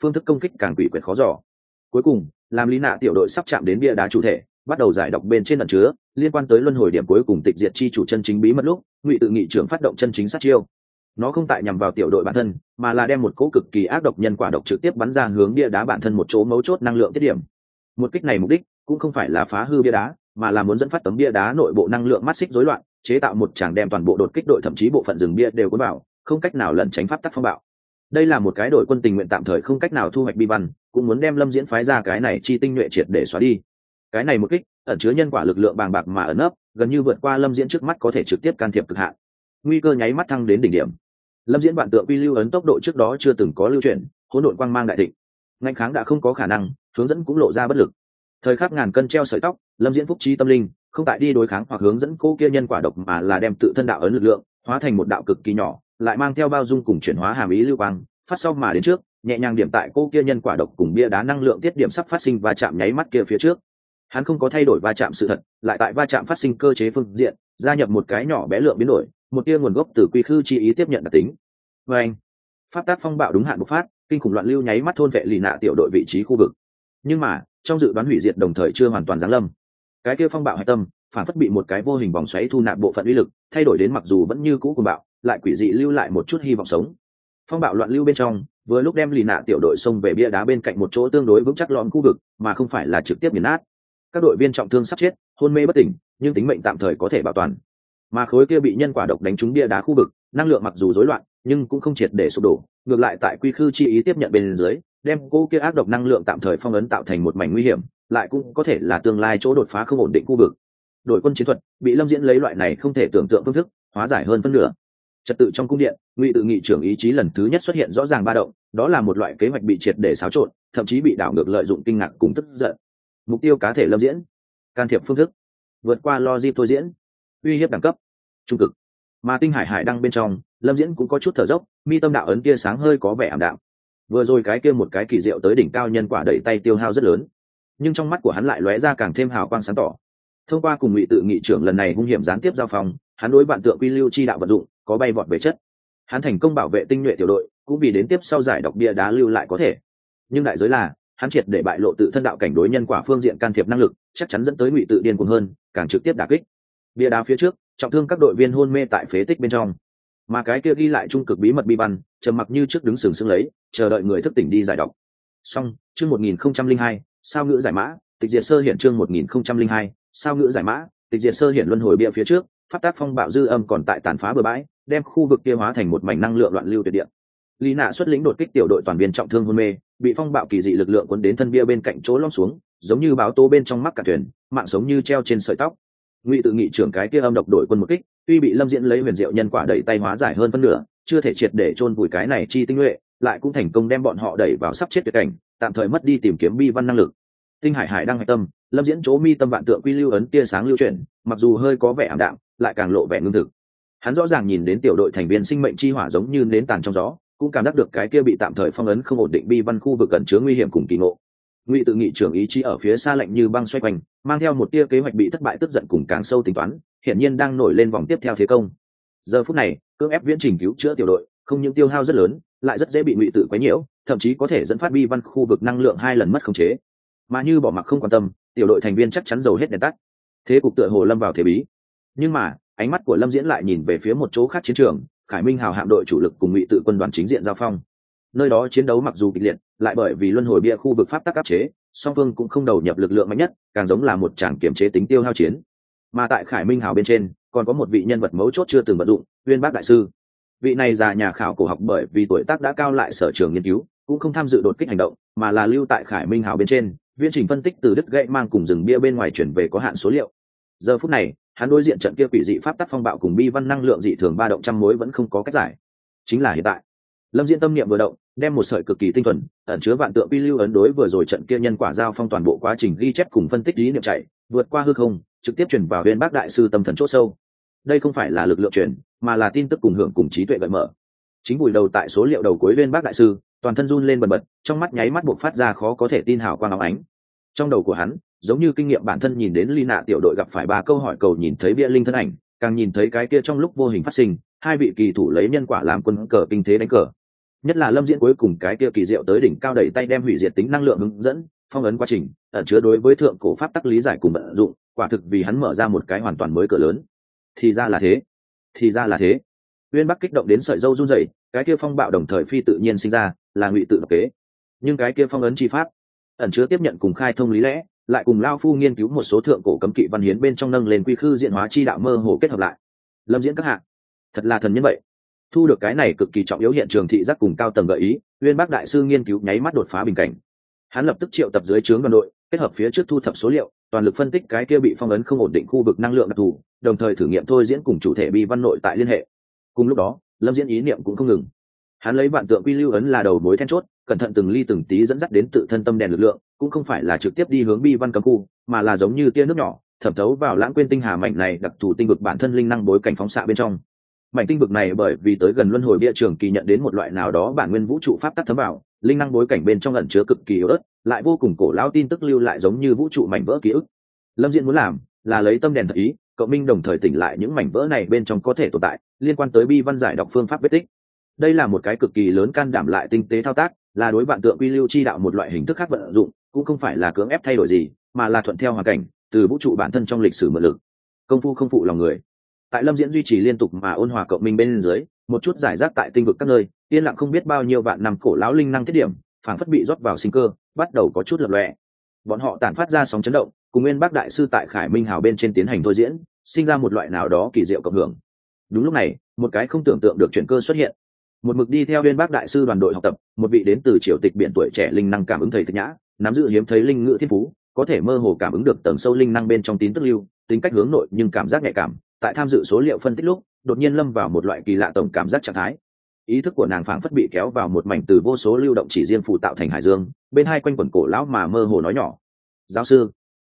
phương thức công kích càng quỷ quyệt khó dò. Cuối cùng, làm lý nạ tiểu đội sắp chạm đến bia đá chủ thể, bắt đầu giải đọc bên trên ẩn chứa liên quan tới luân hồi điểm cuối cùng tịch diệt chi chủ chân chính bí mật lúc, Ngụy Tự Nghị trưởng phát động chân chính sát chiêu. Nó không tại nhằm vào tiểu đội bản thân, mà là đem một cỗ cực kỳ ác độc nhân quả độc trực tiếp bắn ra hướng bia đá bản thân một chỗ mấu chốt năng lượng tiết điểm. Một kích này mục đích cũng không phải là phá hư bia đá, mà là muốn dẫn phát tấm bia đá nội bộ năng lượng mắt xích rối loạn, chế tạo một tràng đem toàn bộ đột kích đội thậm chí bộ phận rừng bia đều cuốn vào, không cách nào lẩn tránh pháp tắc phong bạo. Đây là một cái đội quân tình nguyện tạm thời không cách nào thu hoạch bi văn, cũng muốn đem Lâm Diễn phái ra cái này chi tinh nhuệ triệt để xóa đi. Cái này một kích ẩn chứa nhân quả lực lượng bàng bạc mà ẩn nấp, gần như vượt qua Lâm Diễn trước mắt có thể trực tiếp can thiệp cực hạn. Nguy cơ nháy mắt thăng đến đỉnh điểm. Lâm Diễn vạn tượng quy lưu ấn tốc độ trước đó chưa từng có lưu chuyển, hỗn độn quang mang đại thịnh, ngăn kháng đã không có khả năng, hướng dẫn cũng lộ ra bất lực. Thời khắc ngàn cân treo sợi tóc, Lâm Diễn phúc trí tâm linh, không tại đi đối kháng hoặc hướng dẫn cô kia nhân quả độc, mà là đem tự thân đạo ấn lực lượng hóa thành một đạo cực kỳ nhỏ, lại mang theo bao dung cùng chuyển hóa hàm ý lưu quang, phát sau mà đến trước, nhẹ nhàng điểm tại cô kia nhân quả độc cùng bia đá năng lượng tiết điểm sắp phát sinh va chạm nháy mắt kia phía trước. Hắn không có thay đổi va chạm sự thật, lại tại va chạm phát sinh cơ chế phương diện gia nhập một cái nhỏ bé lượng biến đổi, một tia nguồn gốc từ quy khư chi ý tiếp nhận đặc tính. Và anh, pháp tác phong bạo đúng hạn bộc phát, kinh khủng loạn lưu nháy mắt thôn vệ lì nạ tiểu đội vị trí khu vực. Nhưng mà trong dự đoán hủy diệt đồng thời chưa hoàn toàn giáng lâm. Cái kia phong bạo hạch tâm phản phất bị một cái vô hình vòng xoáy thu nạp bộ phận uy lực, thay đổi đến mặc dù vẫn như cũ cuồng bạo, lại quỷ dị lưu lại một chút hy vọng sống. Phong bạo loạn lưu bên trong, vừa lúc đem lì nạ tiểu đội xông về bia đá bên cạnh một chỗ tương đối vững chắc lõm khu vực, mà không phải là trực tiếp nghiền nát. Các đội viên trọng thương sắp chết, hôn mê bất tỉnh, nhưng tính mệnh tạm thời có thể bảo toàn. Mà khối kia bị nhân quả độc đánh trúng bia đá khu vực, năng lượng mặc dù rối loạn, nhưng cũng không triệt để sụp đổ, ngược lại tại quy khư chi ý tiếp nhận bên dưới, đem cô kia ác độc năng lượng tạm thời phong ấn tạo thành một mảnh nguy hiểm, lại cũng có thể là tương lai chỗ đột phá không ổn định khu vực. Đội quân chiến thuật bị Lâm Diễn lấy loại này không thể tưởng tượng phương thức hóa giải hơn phân nửa. Trật tự trong cung điện, Ngụy Tự Nghị trưởng ý chí lần thứ nhất xuất hiện rõ ràng ba động, đó là một loại kế hoạch bị triệt để xáo trộn, thậm chí bị đảo ngược lợi dụng kinh ngạc cùng tức giận. Mục tiêu cá thể Lâm Diễn, can thiệp phương thức, vượt qua logic thôi diễn, uy hiếp đẳng cấp, trung cực. Mà tinh hải hải đăng bên trong, Lâm Diễn cũng có chút thở dốc, mi tâm đạo ấn kia sáng hơi có vẻ ảm đạm. Vừa rồi cái kia một cái kỳ diệu tới đỉnh cao nhân quả đẩy tay tiêu hao rất lớn, nhưng trong mắt của hắn lại lóe ra càng thêm hào quang sáng tỏ. Thông qua cùng Ngụy Tự Nghị trưởng lần này hung hiểm gián tiếp giao phòng, hắn đối vạn tượng quy lưu chi đạo vận dụng có bay vọt về chất. Hắn thành công bảo vệ tinh nhuệ tiểu đội, cũng vì đến tiếp sau giải độc bia đá lưu lại có thể. Nhưng đại giới là hắn triệt để bại lộ tự thân đạo cảnh đối nhân quả phương diện can thiệp năng lực, chắc chắn dẫn tới Ngụy Tự điên cuồng hơn, càng trực tiếp đả kích. Bia đá phía trước, trọng thương các đội viên hôn mê tại phế tích bên trong, mà cái kia ghi lại trung cực bí mật bi văn, trầm mặc như trước đứng sừng sững lấy, chờ đợi người thức tỉnh đi giải độc. Xong, chương 1002, sao ngữ giải mã, tịch diệt sơ hiển chương 1002, sao ngữ giải mã, tịch diệt sơ hiển luân hồi bia phía trước, pháp tác phong bạo dư âm còn tại tàn phá bừa bãi, đem khu vực kia hóa thành một mảnh năng lượng loạn lưu tuyệt địa. Lý Nạ xuất lĩnh đột kích tiểu đội toàn viên trọng thương hôn mê, bị phong bạo kỳ dị lực lượng cuốn đến thân bia bên cạnh chỗ lõm xuống, giống như báo tố bên trong mắc cả thuyền, mạng sống như treo trên sợi tóc. Ngụy Tự Nghị trưởng cái kia âm độc đội quân một kích, tuy bị Lâm Diễn lấy huyền diệu nhân quả đẩy tay hóa giải hơn phân nửa, chưa thể triệt để chôn vùi cái này chi tinh nhuệ, lại cũng thành công đem bọn họ đẩy vào sắp chết tuyệt cảnh, tạm thời mất đi tìm kiếm bi văn năng lực. Tinh hải hải đang hạch tâm, Lâm Diễn chỗ mi tâm vạn tượng quy lưu ấn tia sáng lưu chuyển, mặc dù hơi có vẻ ảm đạm, lại càng lộ vẻ ngưng thực. Hắn rõ ràng nhìn đến tiểu đội thành viên sinh mệnh chi hỏa giống như nến tàn trong gió, cũng cảm giác được cái kia bị tạm thời phong ấn không ổn định bi văn khu vực cẩn chứa nguy hiểm cùng kỳ ngộ. Ngụy Tự Nghị trưởng ý chí ở phía xa lạnh như băng xoay quanh, mang theo một tia kế hoạch bị thất bại tức giận cùng càng sâu tính toán, hiển nhiên đang nổi lên vòng tiếp theo thế công. Giờ phút này, cưỡng ép viễn trình cứu chữa tiểu đội, không những tiêu hao rất lớn, lại rất dễ bị Ngụy Tự quấy nhiễu, thậm chí có thể dẫn phát bi văn khu vực năng lượng 2 lần mất khống chế. Mà như bỏ mặc không quan tâm, tiểu đội thành viên chắc chắn dầu hết đèn tắt. Thế cục tựa hồ lâm vào thế bí. Nhưng mà, ánh mắt của Lâm Diễn lại nhìn về phía một chỗ khác chiến trường, Khải Minh hào hạm đội chủ lực cùng Ngụy Tự quân đoàn chính diện giao phong. Nơi đó chiến đấu mặc dù kịch liệt, lại bởi vì luân hồi bia khu vực pháp tắc áp chế, song phương cũng không đầu nhập lực lượng mạnh nhất, càng giống là một tràng kiểm chế tính tiêu hao chiến. Mà tại Khải Minh hào bên trên, còn có một vị nhân vật mấu chốt chưa từng vận dụng, Uyên Bác đại sư. Vị này già nhà khảo cổ học bởi vì tuổi tác đã cao lại sở trường nghiên cứu, cũng không tham dự đột kích hành động, mà là lưu tại Khải Minh hào bên trên, viễn trình phân tích từ đứt gãy mang cùng rừng bia bên ngoài chuyển về có hạn số liệu. Giờ phút này, hắn đối diện trận kia quỷ dị pháp tắc phong bạo cùng bi văn năng lượng dị thường ba động trăm mối vẫn không có cách giải. Chính là hiện tại, Lâm Diễn tâm niệm vừa động, đem một sợi cực kỳ tinh thuần, ẩn chứa vạn tượng quy lưu ấn đối vừa rồi trận kia nhân quả giao phong toàn bộ quá trình ghi chép cùng phân tích lý niệm chạy, vượt qua hư không, trực tiếp truyền vào Uyên Bác đại sư tâm thần chỗ sâu. Đây không phải là lực lượng truyền, mà là tin tức cùng hưởng cùng trí tuệ gợi mở. Chính vùi đầu tại số liệu đầu cuối Uyên Bác đại sư, toàn thân run lên bần bật, trong mắt nháy mắt buộc phát ra khó có thể tin hào quang óng ánh. Trong đầu của hắn, giống như kinh nghiệm bản thân nhìn đến Ly Nạ tiểu đội gặp phải 3 câu hỏi cầu, nhìn thấy bia linh thân ảnh, càng nhìn thấy cái kia trong lúc vô hình phát sinh, 2 vị kỳ thủ lấy nhân quả làm quân cờ kinh thế đánh cờ. nhất là lâm diễn cuối cùng cái kia kỳ diệu tới đỉnh cao đẩy tay đem hủy diệt tính năng lượng hướng dẫn phong ấn quá trình ẩn chứa đối với thượng cổ pháp tắc lý giải cùng vận dụng, quả thực vì hắn mở ra một cái hoàn toàn mới cửa lớn. Thì ra là thế, thì ra là thế. Uyên Bắc kích động đến sợi râu run rẩy, cái kia phong bạo đồng thời phi tự nhiên sinh ra, là ngụy tự độc kế. Nhưng cái kia phong ấn chi pháp, ẩn chứa tiếp nhận cùng khai thông lý lẽ, lại cùng lao phu nghiên cứu một số thượng cổ cấm kỵ văn hiến bên trong nâng lên quy khư diện hóa chi đạo mơ hồ kết hợp lại. Lâm diễn các hạ, thật là thần nhân vậy. Thu được cái này cực kỳ trọng yếu hiện trường thị giác cùng cao tầng gợi ý, Uyên Bắc đại sư nghiên cứu nháy mắt đột phá bình cảnh. Hắn lập tức triệu tập dưới trướng đoàn đội, kết hợp phía trước thu thập số liệu, toàn lực phân tích cái kia bị phong ấn không ổn định khu vực năng lượng đặc thù, đồng thời thử nghiệm thôi diễn cùng chủ thể bi văn nội tại liên hệ. Cùng lúc đó, Lâm diễn ý niệm cũng không ngừng. Hắn lấy vạn tượng quy lưu ấn là đầu mối then chốt, cẩn thận từng ly từng tí dẫn dắt đến tự thân tâm đèn lực lượng, cũng không phải là trực tiếp đi hướng bi văn cấm khu, mà là giống như tia nước nhỏ thẩm thấu vào lãng quên tinh hà mảnh này đặc thù tinh vực bản thân linh năng bối cảnh phóng xạ bên trong. Mảnh tinh vực này bởi vì tới gần luân hồi bia trường kỳ nhận đến một loại nào đó bản nguyên vũ trụ pháp tắc thấm vào, linh năng bối cảnh bên trong ẩn chứa cực kỳ yếu ớt, lại vô cùng cổ lão tin tức lưu lại giống như vũ trụ mảnh vỡ ký ức. Lâm diễn muốn làm là lấy tâm đèn thật ý, cộng minh đồng thời tỉnh lại những mảnh vỡ này bên trong có thể tồn tại liên quan tới bi văn giải đọc phương pháp vết tích. Đây là một cái cực kỳ lớn can đảm lại tinh tế thao tác, là đối vạn tượng quy lưu chi đạo một loại hình thức khác vận dụng, cũng không phải là cưỡng ép thay đổi gì, mà là thuận theo hoàn cảnh, từ vũ trụ bản thân trong lịch sử mượn lực. Công phu không phụ lòng người. Tại Lâm diễn duy trì liên tục mà ôn hòa cộng minh bên dưới, một chút giải rác tại tinh vực các nơi, yên lặng không biết bao nhiêu vạn năm cổ lão linh năng tiết điểm, phảng phất bị rót vào sinh cơ, bắt đầu có chút lập lòe. Bọn họ tản phát ra sóng chấn động, cùng Nguyên Bắc đại sư tại Khải Minh Hào bên trên tiến hành thôi diễn, sinh ra một loại nào đó kỳ diệu cộng hưởng. Đúng lúc này, một cái không tưởng tượng được chuyển cơ xuất hiện. Một mực đi theo Nguyên Bắc đại sư đoàn đội học tập, một vị đến từ triều tịch biển tuổi trẻ linh năng cảm ứng thầy Tịch Nhã, nắm giữ hiếm thấy linh ngữ thiên phú, có thể mơ hồ cảm ứng được tầng sâu linh năng bên trong tín tức lưu, tính cách hướng nội nhưng cảm giác nhạy cảm, tại tham dự số liệu phân tích lúc, đột nhiên lâm vào một loại kỳ lạ tổng cảm giác trạng thái. Ý thức của nàng phảng phất bị kéo vào một mảnh từ vô số lưu động chỉ riêng phụ tạo thành hải dương, bên hai quanh quẩn cổ lão mà mơ hồ nói nhỏ: "Giáo sư,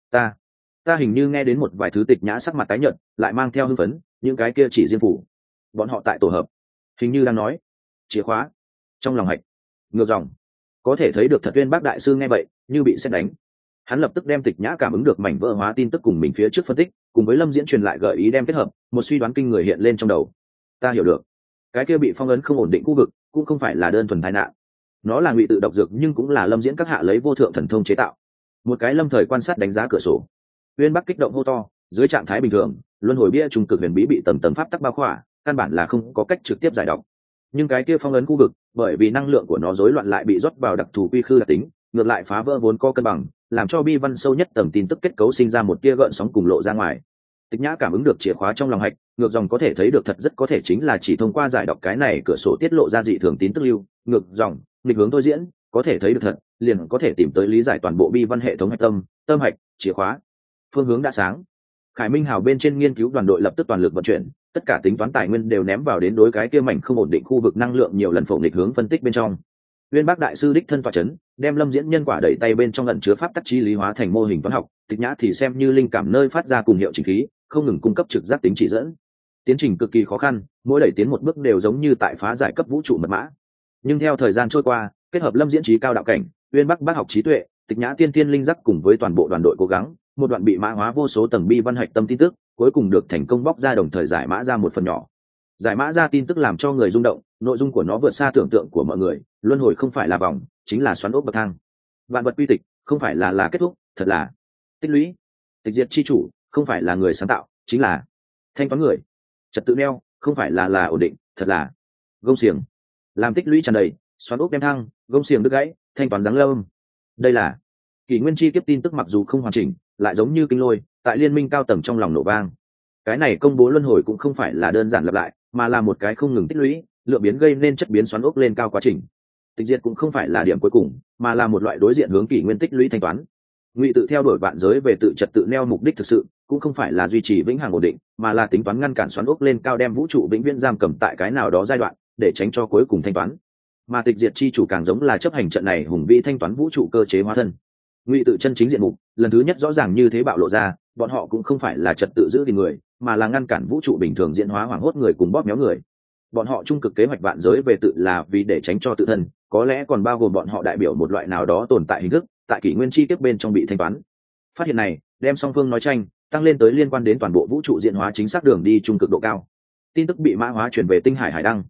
ta hình như nghe đến một vài thứ." Tịch Nhã sắc mặt tái nhợt, lại mang theo hưng phấn, những cái kia chỉ riêng phủ, bọn họ tại tổ hợp, hình như đang nói chìa khóa. Trong lòng hạch ngược dòng, có thể thấy được thật. Uyên Bác đại sư nghe vậy như bị sét đánh, hắn lập tức đem Tịch Nhã cảm ứng được mảnh vỡ hóa tin tức cùng mình phía trước phân tích, cùng với Lâm diễn truyền lại gợi ý đem kết hợp, một suy đoán kinh người hiện lên trong đầu. Ta hiểu được, cái kia bị phong ấn không ổn định khu vực cũng không phải là đơn thuần tai nạn, nó là ngụy tự độc dược, nhưng cũng là Lâm diễn các hạ lấy vô thượng thần thông chế tạo. Một cái lâm thời quan sát đánh giá cửa sổ, Uyên Bắc kích động hô to: dưới trạng thái bình thường, luân hồi bia trung cực huyền bí bị tầng tầng pháp tắc bao khỏa, căn bản là không có cách trực tiếp giải đọc. Nhưng cái kia phong ấn khu vực, bởi vì năng lượng của nó rối loạn lại bị rót vào đặc thù quy khư đặc tính, ngược lại phá vỡ vốn có cân bằng, làm cho bi văn sâu nhất tầng tin tức kết cấu sinh ra một tia gợn sóng cùng lộ ra ngoài. Tịch Nhã cảm ứng được chìa khóa trong lòng hạch, ngược dòng có thể thấy được thật rất có thể chính là chỉ thông qua giải đọc cái này cửa sổ tiết lộ ra dị thường tín tức lưu, ngược dòng, nghịch hướng thôi diễn, có thể thấy được thật, liền có thể tìm tới lý giải toàn bộ bi văn hệ thống hạch tâm hạch, chìa khóa. Phương hướng đã sáng. Khải Minh Hào bên trên nghiên cứu đoàn đội lập tức toàn lực vận chuyển, tất cả tính toán tài nguyên đều ném vào đến đối cái kia mảnh không ổn định khu vực năng lượng nhiều lần phổ nghịch hướng phân tích bên trong. Uyên Bác đại sư đích thân tọa chấn, đem Lâm diễn nhân quả đẩy tay bên trong ẩn chứa pháp tắc chi lý hóa thành mô hình toán học, Tịch Nhã thì xem như linh cảm nơi phát ra cùng hiệu chỉnh khí, không ngừng cung cấp trực giác tính chỉ dẫn. Tiến trình cực kỳ khó khăn, mỗi đẩy tiến một bước đều giống như tại phá giải cấp vũ trụ mật mã. Nhưng theo thời gian trôi qua, kết hợp Lâm diễn trí cao đạo cảnh, Uyên Bác bác học trí tuệ, Tịch Nhã tiên tiên linh giác cùng với toàn bộ đoàn đội cố gắng, một đoạn bị mã hóa vô số tầng bi văn hạch tâm tin tức, cuối cùng được thành công bóc ra, đồng thời giải mã ra một phần nhỏ. Giải mã ra tin tức làm cho người rung động, nội dung của nó vượt xa tưởng tượng của mọi người. Luân hồi không phải là vòng, chính là xoắn ốc bậc thang. Vạn vật quy tịch không phải là kết thúc, thật là tích lũy. Tịch diệt chi chủ không phải là người sáng tạo, chính là thanh toán người. Trật tự neo không phải là ổn định, thật là gông xiềng. Làm tích lũy tràn đầy, xoắn ốc đem thăng, gông xiềng đứt gãy, thanh toán giáng lâm. Đây là kỷ nguyên chi kiếp tin tức, mặc dù không hoàn chỉnh, lại giống như kinh lôi tại liên minh cao tầng trong lòng nổ vang. Cái này công bố luân hồi cũng không phải là đơn giản lặp lại, mà là một cái không ngừng tích lũy, lượng biến gây nên chất biến xoắn ốc lên cao quá trình. Tịch diệt cũng không phải là điểm cuối cùng, mà là một loại đối diện hướng kỷ nguyên tích lũy thanh toán. Ngụy tự theo đuổi vạn giới về tự trật tự neo, mục đích thực sự cũng không phải là duy trì vĩnh hằng ổn định, mà là tính toán ngăn cản xoắn ốc lên cao, đem vũ trụ vĩnh viễn giam cầm tại cái nào đó giai đoạn, để tránh cho cuối cùng thanh toán. Mà tịch diệt chi chủ càng giống là chấp hành trận này hùng vĩ thanh toán vũ trụ cơ chế hóa thân. Ngụy tự chân chính diện mục lần thứ nhất rõ ràng như thế bạo lộ ra, bọn họ cũng không phải là trật tự giữ gìn người, mà là ngăn cản vũ trụ bình thường diễn hóa hoảng hốt người cùng bóp méo người. Bọn họ trung cực kế hoạch vạn giới về tự là vì để tránh cho tự thân, có lẽ còn bao gồm bọn họ đại biểu một loại nào đó tồn tại hình thức, tại kỷ nguyên chi tiếp bên trong bị thanh toán. Phát hiện này đem song phương nói tranh tăng lên tới liên quan đến toàn bộ vũ trụ diễn hóa chính xác đường đi trung cực độ cao. Tin tức bị mã hóa chuyển về tinh hải hải đăng.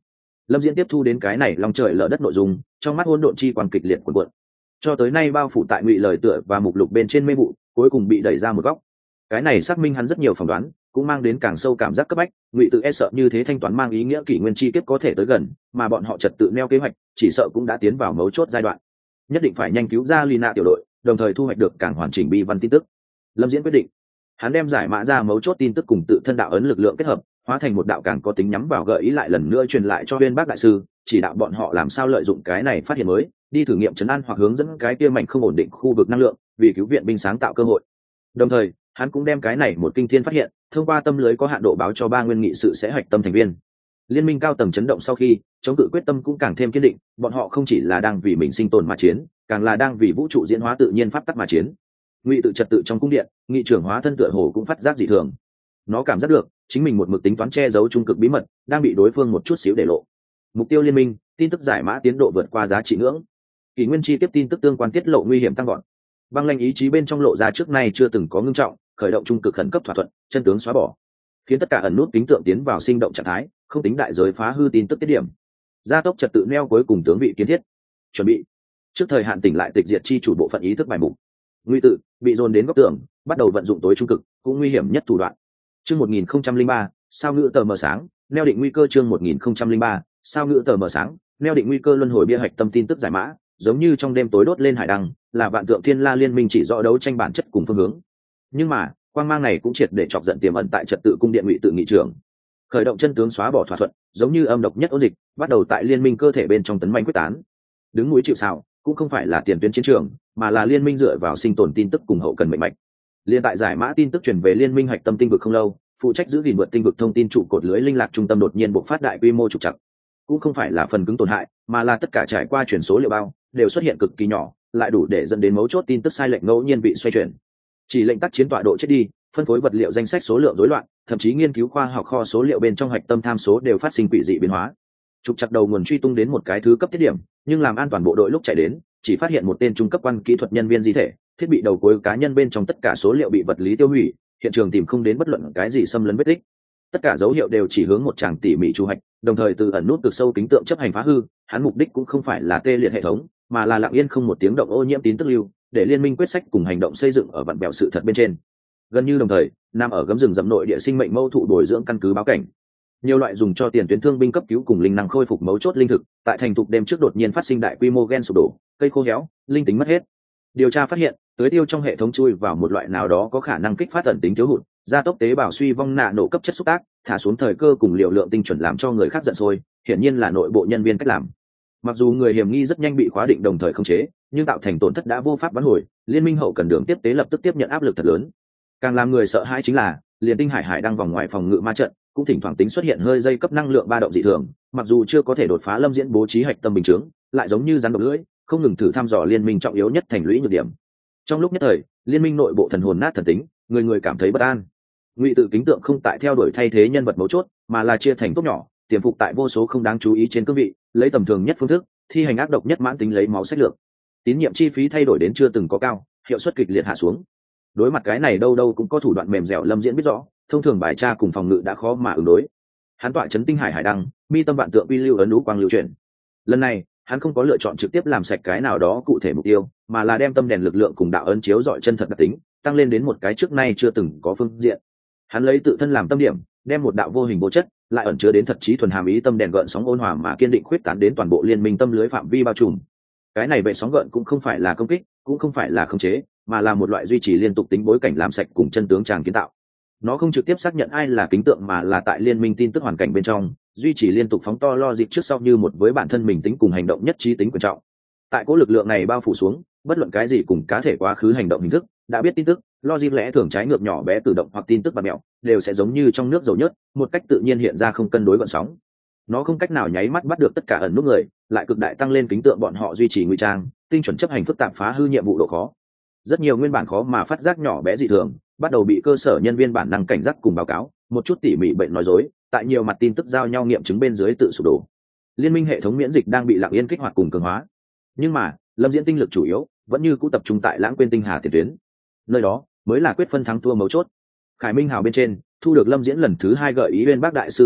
Lâm Diễn tiếp thu đến cái này lòng trời lở đất nội dung, trong mắt hỗn độn chi quang kịch liệt cuộn cuộn. Cho tới nay bao phủ tại ngụy lời tựa và mục lục bên trên mê vụ, cuối cùng bị đẩy ra một góc. Cái này xác minh hắn rất nhiều phỏng đoán, cũng mang đến càng sâu cảm giác cấp bách. Ngụy tự e sợ như thế thanh toán mang ý nghĩa kỷ nguyên chi kiếp có thể tới gần, mà bọn họ trật tự neo kế hoạch, chỉ sợ cũng đã tiến vào mấu chốt giai đoạn. Nhất định phải nhanh cứu ra Lina tiểu đội, đồng thời thu hoạch được càng hoàn chỉnh bi văn tin tức. Lâm Diễn quyết định, hắn đem giải mã ra mấu chốt tin tức cùng tự thân đạo ấn lực lượng kết hợp, hóa thành một đạo càng có tính nhắm vào gợi ý lại lần nữa truyền lại cho Uyên Bác đại sư, chỉ đạo bọn họ làm sao lợi dụng cái này phát hiện mới, đi thử nghiệm trấn an hoặc hướng dẫn cái kia mảnh không ổn định khu vực năng lượng, vì cứu viện binh sáng tạo cơ hội. Đồng thời, hắn cũng đem cái này một kinh thiên phát hiện, thông qua tâm lưới có hạn độ báo cho ba nguyên nghị sự sẽ hoạch tâm thành viên. Liên minh cao tầng chấn động sau khi, chống cự quyết tâm cũng càng thêm kiên định, bọn họ không chỉ là đang vì mình sinh tồn mà chiến, càng là đang vì vũ trụ diễn hóa tự nhiên pháp tắc mà chiến. Ngụy tự trật tự trong cung điện, nghị trưởng hóa thân tựa hồ cũng phát giác dị thường. Nó cảm giác được chính mình một mực tính toán che giấu trung cực bí mật đang bị đối phương một chút xíu để lộ. Mục tiêu liên minh, tin tức giải mã tiến độ vượt qua giá trị ngưỡng. Kỷ nguyên chi tiếp tin tức tương quan tiết lộ nguy hiểm tăng gọn. Băng lanh ý chí bên trong lộ ra trước nay chưa từng có ngưng trọng, khởi động trung cực khẩn cấp thỏa thuận, chân tướng xóa bỏ, khiến tất cả ẩn nút kính tượng tiến vào sinh động trạng thái, không tính đại giới phá hư tin tức tiết điểm. Gia tốc trật tự neo cuối cùng tướng vị kiến thiết. Chuẩn bị trước thời hạn tỉnh lại tịch diệt chi chủ bộ phận ý thức bài mục. Nguy tự bị dồn đến góc tường, bắt đầu vận dụng tối trung cực cũng nguy hiểm nhất thủ đoạn. Chương 1003, sao ngữ tờ mờ sáng, neo định nguy cơ. Chương 1003, sao ngữ tờ mờ sáng, neo định nguy cơ. Luân hồi bia hạch tâm tin tức giải mã, giống như trong đêm tối đốt lên hải đăng, là vạn tượng thiên la liên minh chỉ rõ đấu tranh bản chất cùng phương hướng. Nhưng mà quang mang này cũng triệt để chọc giận tiềm ẩn tại trật tự cung điện Ngụy tự nghị trưởng, khởi động chân tướng xóa bỏ thỏa thuận, giống như âm độc nhất ôn dịch, bắt đầu tại liên minh cơ thể bên trong tấn manh quyết tán. Đứng núi chịu sào cũng không phải là tiền tuyến chiến trường, mà là liên minh dựa vào sinh tồn tin tức cùng hậu cần mệnh mạch. Liên tại giải mã tin tức truyền về liên minh hạch tâm tinh vực không lâu, phụ trách giữ gìn vượt tinh vực thông tin trụ cột lưới linh lạc trung tâm đột nhiên bộc phát đại quy mô trục trặc. Cũng không phải là phần cứng tổn hại, mà là tất cả trải qua chuyển số liệu bao đều xuất hiện cực kỳ nhỏ, lại đủ để dẫn đến mấu chốt tin tức sai lệch ngẫu nhiên bị xoay chuyển. Chỉ lệnh tác chiến tọa độ chết đi, phân phối vật liệu danh sách số lượng rối loạn, thậm chí nghiên cứu khoa học kho số liệu bên trong hạch tâm tham số đều phát sinh quỷ dị biến hóa. Trục trặc đầu nguồn truy tung đến một cái thứ cấp tiết điểm, nhưng làm an toàn bộ đội lúc chạy đến, chỉ phát hiện một tên trung cấp quan kỹ thuật nhân viên di thể, thiết bị đầu cuối cá nhân bên trong tất cả số liệu bị vật lý tiêu hủy, hiện trường tìm không đến bất luận cái gì xâm lấn vết tích. Tất cả dấu hiệu đều chỉ hướng một tràng tỉ mỉ chu hoạch, đồng thời từ ẩn nút cực sâu kính tượng chấp hành phá hư, hắn mục đích cũng không phải là tê liệt hệ thống, mà là lặng yên không một tiếng động ô nhiễm tín tức lưu, để liên minh quyết sách cùng hành động xây dựng ở vặn bẹo sự thật bên trên. Gần như đồng thời, nằm ở gấm rừng rậm nội địa sinh mệnh mâu thụ bồi dưỡng căn cứ báo cảnh, nhiều loại dùng cho tiền tuyến thương binh cấp cứu cùng linh năng khôi phục mấu chốt linh thực, tại thành thục đêm trước đột nhiên phát sinh đại quy mô gen sụp đổ, cây khô héo, linh tính mất hết. Điều tra phát hiện, tưới tiêu trong hệ thống chui vào một loại nào đó có khả năng kích phát ẩn tính thiếu hụt, gia tốc tế bào suy vong nạ nổ cấp chất xúc tác, thả xuống thời cơ cùng liều lượng tinh chuẩn làm cho người khác giận sôi, hiển nhiên là nội bộ nhân viên cách làm. Mặc dù người hiểm nghi rất nhanh bị khóa định đồng thời khống chế, nhưng tạo thành tổn thất đã vô pháp vãn hồi, liên minh hậu cần đường tiếp tế lập tức tiếp nhận áp lực thật lớn. Càng làm người sợ hãi chính là, liền tinh hải đang vòng ngoài phòng ngự ma trận, cũng thỉnh thoảng tính xuất hiện hơi dây cấp năng lượng ba động dị thường, mặc dù chưa có thể đột phá Lâm Diễn bố trí hạch tâm bình chướng, lại giống như rắn độc lưỡi, không ngừng thử thăm dò liên minh trọng yếu nhất thành lũy nhược điểm. Trong lúc nhất thời, liên minh nội bộ thần hồn nát thần tính, người người cảm thấy bất an. Ngụy tự kính tượng không tại theo đuổi thay thế nhân vật mấu chốt, mà là chia thành tốt nhỏ, tiềm phục tại vô số không đáng chú ý trên cương vị, lấy tầm thường nhất phương thức, thi hành ác độc nhất mãn tính lấy máu sách lược. Tín nhiệm chi phí thay đổi đến chưa từng có cao, hiệu suất kịch liệt hạ xuống. Đối mặt cái này đâu đâu cũng có thủ đoạn mềm dẻo Lâm Diễn biết rõ, thông thường bài tra cùng phòng ngự đã khó mà ứng đối. Hắn tọa chấn tinh hải đăng, mi tâm vạn tượng uy lưu ấn lũ quang lưu chuyển. Lần này, hắn không có lựa chọn trực tiếp làm sạch cái nào đó cụ thể mục tiêu, mà là đem tâm đèn lực lượng cùng đạo ấn chiếu dọi chân thật đặc tính, tăng lên đến một cái trước nay chưa từng có phương diện. Hắn lấy tự thân làm tâm điểm, đem một đạo vô hình vô chất, lại ẩn chứa đến thật chí thuần hàm ý tâm đèn gợn sóng ôn hòa mà kiên định khuyết tán đến toàn bộ liên minh tâm lưới phạm vi bao trùm. Cái này vệ sóng gợn cũng không phải là công kích, cũng không phải là khống chế, mà là một loại duy trì liên tục tính bối cảnh làm sạch cùng chân tướng tràng kiến tạo. Nó không trực tiếp xác nhận ai là kính tượng, mà là tại liên minh tin tức hoàn cảnh bên trong duy trì liên tục phóng to logic trước sau như một với bản thân mình tính cùng hành động nhất trí tính quan trọng. Tại cố lực lượng này bao phủ xuống, bất luận cái gì cùng cá thể quá khứ hành động hình thức, đã biết tin tức, logic lẽ thường trái ngược nhỏ bé tự động hoặc tin tức bạt mẹo, đều sẽ giống như trong nước dầu nhớt, một cách tự nhiên hiện ra không cân đối gợn sóng. Nó không cách nào nháy mắt bắt được tất cả ẩn nút người, lại cực đại tăng lên kính tượng bọn họ duy trì ngụy trang, tinh chuẩn chấp hành phức tạp phá hư nhiệm vụ độ khó. Rất nhiều nguyên bản khó mà phát giác nhỏ bé dị thường, bắt đầu bị cơ sở nhân viên bản năng cảnh giác cùng báo cáo, một chút tỉ mỉ bệnh nói dối, tại nhiều mặt tin tức giao nhau nghiệm chứng bên dưới tự sụp đổ. Liên minh hệ thống miễn dịch đang bị lặng yên kích hoạt cùng cường hóa. Nhưng mà, Lâm Diễn tinh lực chủ yếu vẫn như cũ tập trung tại lãng quên tinh hà tiền tuyến. Nơi đó mới là quyết phân thắng thua mấu chốt. Khải Minh hào bên trên, thu được Lâm Diễn lần thứ 2 gợi ý bên bác đại sư đoàn đội,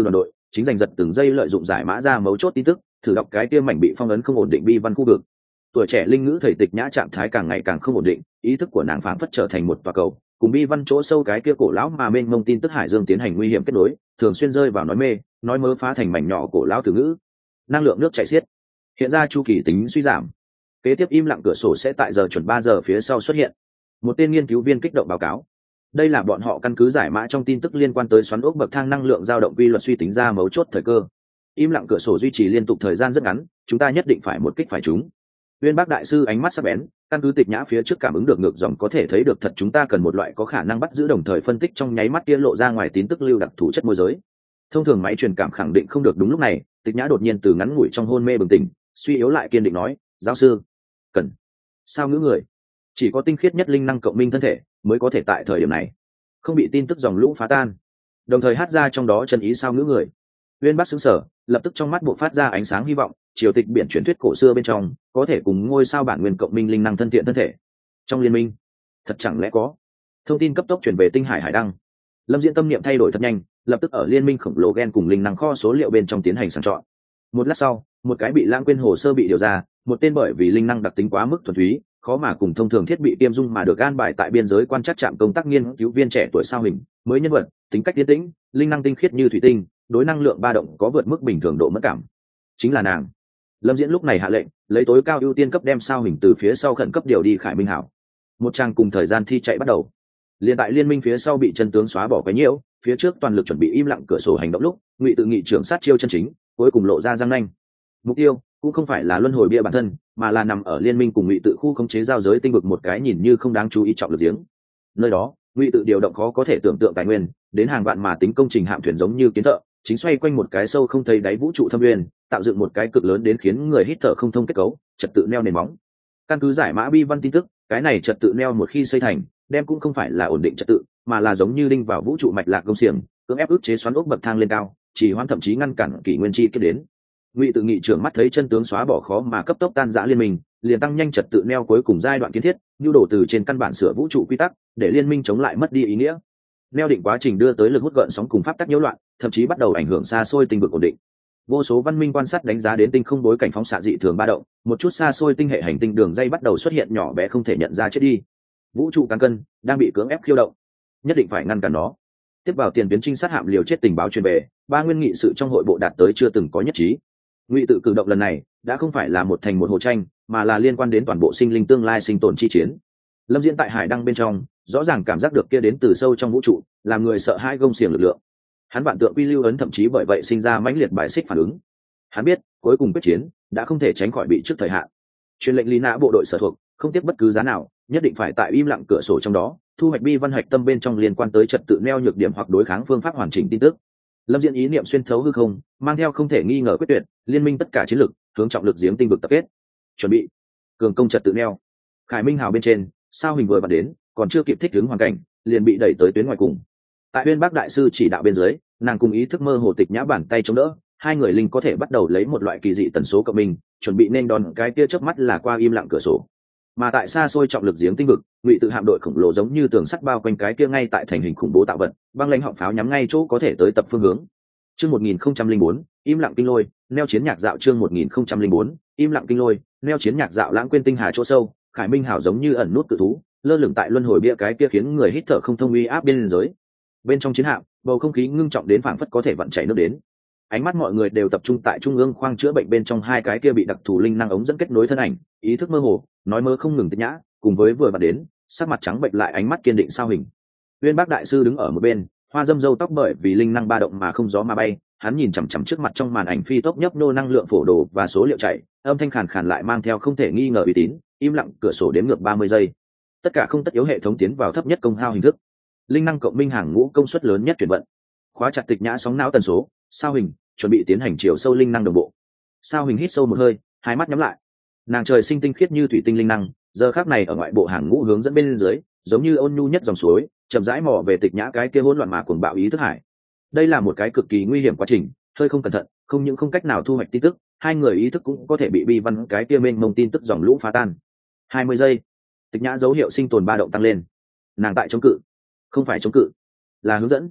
chính giành giật từng giây lợi dụng giải mã ra mấu chốt tin tức, thử đọc cái kia mảnh bị phong ấn không ổn định bi văn khu vực. Tuổi trẻ linh ngữ thầy Tịch Nhã trạng thái càng ngày càng không ổn định, ý thức của nàng phảng phất trở thành một tòa cầu, cùng bi văn chỗ sâu cái kia cổ lão mà mênh mông tin tức hải dương tiến hành nguy hiểm kết nối, thường xuyên rơi vào nói mê, nói mơ phá thành mảnh nhỏ cổ lão từ ngữ. Năng lượng nước chảy xiết, hiện ra chu kỳ tính suy giảm. Kế tiếp im lặng cửa sổ sẽ tại giờ chuẩn 3 giờ phía sau xuất hiện. Một tên nghiên cứu viên kích động báo cáo. Đây là bọn họ căn cứ giải mã trong tin tức liên quan tới xoắn ốc bậc thang năng lượng dao động quy luật suy tính ra mấu chốt thời cơ. Im lặng cửa sổ duy trì liên tục thời gian rất ngắn, chúng ta nhất định phải một kích phải chúng. Uyên Bác đại sư ánh mắt sắc bén, căn cứ Tịch Nhã phía trước cảm ứng được ngược dòng có thể thấy được thật chúng ta cần một loại có khả năng bắt giữ đồng thời phân tích trong nháy mắt tiết lộ ra ngoài tin tức lưu đặc thù chất môi giới. Thông thường máy truyền cảm khẳng định không được đúng lúc này, Tịch Nhã đột nhiên từ ngắn ngủi trong hôn mê bừng tỉnh, suy yếu lại kiên định nói, giáo sư, cần sao ngữ người, chỉ có tinh khiết nhất linh năng cộng minh thân thể mới có thể tại thời điểm này không bị tin tức dòng lũ phá tan, đồng thời hát ra trong đó chân ý sao ngữ người. Uyên Bác sững sờ, lập tức trong mắt buộc phát ra ánh sáng hy vọng, triều tịch biển truyền thuyết cổ xưa bên trong có thể cùng ngôi sao bản nguyên cộng minh linh năng thân thiện thân thể trong liên minh, thật chẳng lẽ có. Thông tin cấp tốc chuyển về tinh hải hải đăng. Lâm Diễn tâm niệm thay đổi thật nhanh, lập tức ở liên minh khổng lồ gen cùng linh năng kho số liệu bên trong tiến hành sàng chọn. Một lát sau, một cái bị lãng quên hồ sơ bị điều ra, một tên bởi vì linh năng đặc tính quá mức thuần túy, khó mà cùng thông thường thiết bị tiêm dung mà được an bài tại biên giới quan trắc trạm công tác nghiên cứu viên trẻ tuổi sao hình mới nhân vật, tính cách tiến tĩnh, linh năng tinh khiết như thủy tinh, đối năng lượng ba động có vượt mức bình thường độ mất cảm. Chính là nàng. Lâm Diễn lúc này hạ lệnh, lấy tối cao ưu tiên cấp đem sao hình từ phía sau khẩn cấp điều đi Khải Minh Hảo. Một trang cùng thời gian thi chạy bắt đầu. Liên tại liên minh phía sau bị chân tướng xóa bỏ cái nhiễu, phía trước toàn lực chuẩn bị im lặng cửa sổ hành động lúc, Ngụy Tự Nghị trưởng sát chiêu chân chính, cuối cùng lộ ra răng nanh. Mục tiêu cũng không phải là luân hồi bia bản thân, mà là nằm ở liên minh cùng Ngụy Tự khu khống chế giao giới tinh vực một cái nhìn như không đáng chú ý trọng lực giếng. Nơi đó, Ngụy Tự điều động khó có thể tưởng tượng tài nguyên, đến hàng vạn mà tính công trình hạm thuyền giống như kiến thợ, chính xoay quanh một cái sâu không thấy đáy vũ trụ thâm nguyên, tạo dựng một cái cực lớn đến khiến người hít thở không thông kết cấu, trật tự neo nền móng. Căn cứ giải mã bi văn tin tức, cái này trật tự neo một khi xây thành, đem cũng không phải là ổn định trật tự, mà là giống như đinh vào vũ trụ mạch lạc công xiềng, cưỡng ép ức chế xoắn ốc bậc thang lên cao, chỉ hoãn thậm chí ngăn cản kỷ nguyên chi kết đến. Ngụy Tự Nghị trưởng mắt thấy chân tướng xóa bỏ khó mà cấp tốc tan rã liên minh, liền tăng nhanh trật tự neo cuối cùng giai đoạn kiến thiết, nhu đổ từ trên căn bản sửa vũ trụ quy tắc, để liên minh chống lại mất đi ý nghĩa. Neo định quá trình đưa tới lực hút gợn sóng cùng pháp tắc nhiễu loạn, thậm chí bắt đầu ảnh hưởng xa xôi tinh vực ổn định. Vô số văn minh quan sát đánh giá đến tinh không bối cảnh phóng xạ dị thường ba động, một chút xa xôi tinh hệ hành tinh đường dây bắt đầu xuất hiện nhỏ bé không thể nhận ra chết đi. Vũ trụ cán cân đang bị cưỡng ép khiêu động, nhất định phải ngăn cản nó. Tiếp vào tiền tuyến trinh sát hạm liều chết tình báo truyền về, ba nguyên nghị sự trong hội bộ đạt tới chưa từng có nhất trí. Ngụy Tự cử động lần này đã không phải là một thành một hồ tranh, mà là liên quan đến toàn bộ sinh linh tương lai sinh tồn chi chiến. Lâm Diễn tại hải đăng bên trong rõ ràng cảm giác được kia đến từ sâu trong vũ trụ, làm người sợ hãi gông xiềng lực lượng. Hắn vạn tượng quy lưu ấn thậm chí bởi vậy sinh ra mãnh liệt bài xích phản ứng. Hắn biết cuối cùng quyết chiến đã không thể tránh khỏi bị trước thời hạn. Truyền lệnh lý nã bộ đội sở thuộc không tiếc bất cứ giá nào, nhất định phải tại im lặng cửa sổ trong đó thu hoạch bi văn hạch tâm bên trong liên quan tới trật tự neo nhược điểm hoặc đối kháng phương pháp hoàn chỉnh tin tức. Lâm Diễn ý niệm xuyên thấu hư không, mang theo không thể nghi ngờ quyết tuyệt, liên minh tất cả chiến lực hướng trọng lực giếng tinh vực tập kết. Chuẩn bị cường công trật tự neo. Khải Minh Hào bên trên, sao hình vừa vặn đến, còn chưa kịp thích ứng hoàn cảnh, liền bị đẩy tới tuyến ngoài cùng. Tại Uyên Bác đại sư chỉ đạo bên dưới, nàng cùng ý thức mơ hồ Tịch Nhã bàn tay chống đỡ, hai người linh có thể bắt đầu lấy một loại kỳ dị tần số cộng minh, chuẩn bị nên đòn cái kia chớp mắt là qua im lặng cửa sổ. Mà tại xa xôi trọng lực giếng tinh vực, Ngụy Tự hạm đội khổng lồ giống như tường sắt bao quanh cái kia ngay tại thành hình khủng bố tạo vật, băng lãnh họng pháo nhắm ngay chỗ có thể tới tập phương hướng. Chương 1004, im lặng kinh lôi, neo chiến nhạc dạo chương 1004, im lặng kinh lôi, neo chiến nhạc dạo lãng quên tinh hà chỗ sâu, Khải Minh Hảo giống như ẩn nút tự thú, lơ lửng tại luân hồi bia cái kia khiến người hít thở không thông uy áp biên giới. Bên trong chiến hạm, bầu không khí ngưng trọng đến phảng phất có thể vặn chảy nước đến. Ánh mắt mọi người đều tập trung tại trung ương khoang chữa bệnh bên trong hai cái kia bị đặc thù linh năng ống dẫn kết nối thân ảnh, ý thức mơ hồ, nói mơ không ngừng Tịch Nhã, cùng với vừa vặn đến, sắc mặt trắng bệch lại ánh mắt kiên định sao hình. Uyên Bác đại sư đứng ở một bên, hoa dâm râu tóc bởi vì linh năng ba động mà không gió mà bay, hắn nhìn chằm chằm trước mặt trong màn ảnh phi tốc nhấp nô năng lượng phổ đồ và số liệu chạy, âm thanh khàn khàn lại mang theo không thể nghi ngờ uy tín, im lặng cửa sổ đếm ngược 30 giây. Tất cả không tất yếu hệ thống tiến vào thấp nhất công hao hình thức. Linh năng cộng minh hàng ngũ công suất lớn nhất chuyển vận. Khóa chặt Tịch Nhã sóng não tần số, sao hình chuẩn bị tiến hành chiều sâu linh năng đồng bộ. Sao hình hít sâu một hơi, hai mắt nhắm lại. Nàng trời sinh tinh khiết như thủy tinh linh năng, giờ khắc này ở ngoại bộ hàng ngũ hướng dẫn bên dưới, giống như ôn nhu nhất dòng suối, chậm rãi mò về Tịch Nhã cái kia hỗn loạn mà cuồng bạo ý thức hải. Đây là một cái cực kỳ nguy hiểm quá trình, hơi không cẩn thận, không những không cách nào thu hoạch tin tức, hai người ý thức cũng có thể bị bi văn cái kia mênh mông tin tức dòng lũ phá tan. 20 giây. Tịch Nhã dấu hiệu sinh tồn ba động tăng lên. Nàng tại chống cự, không phải chống cự, là hướng dẫn.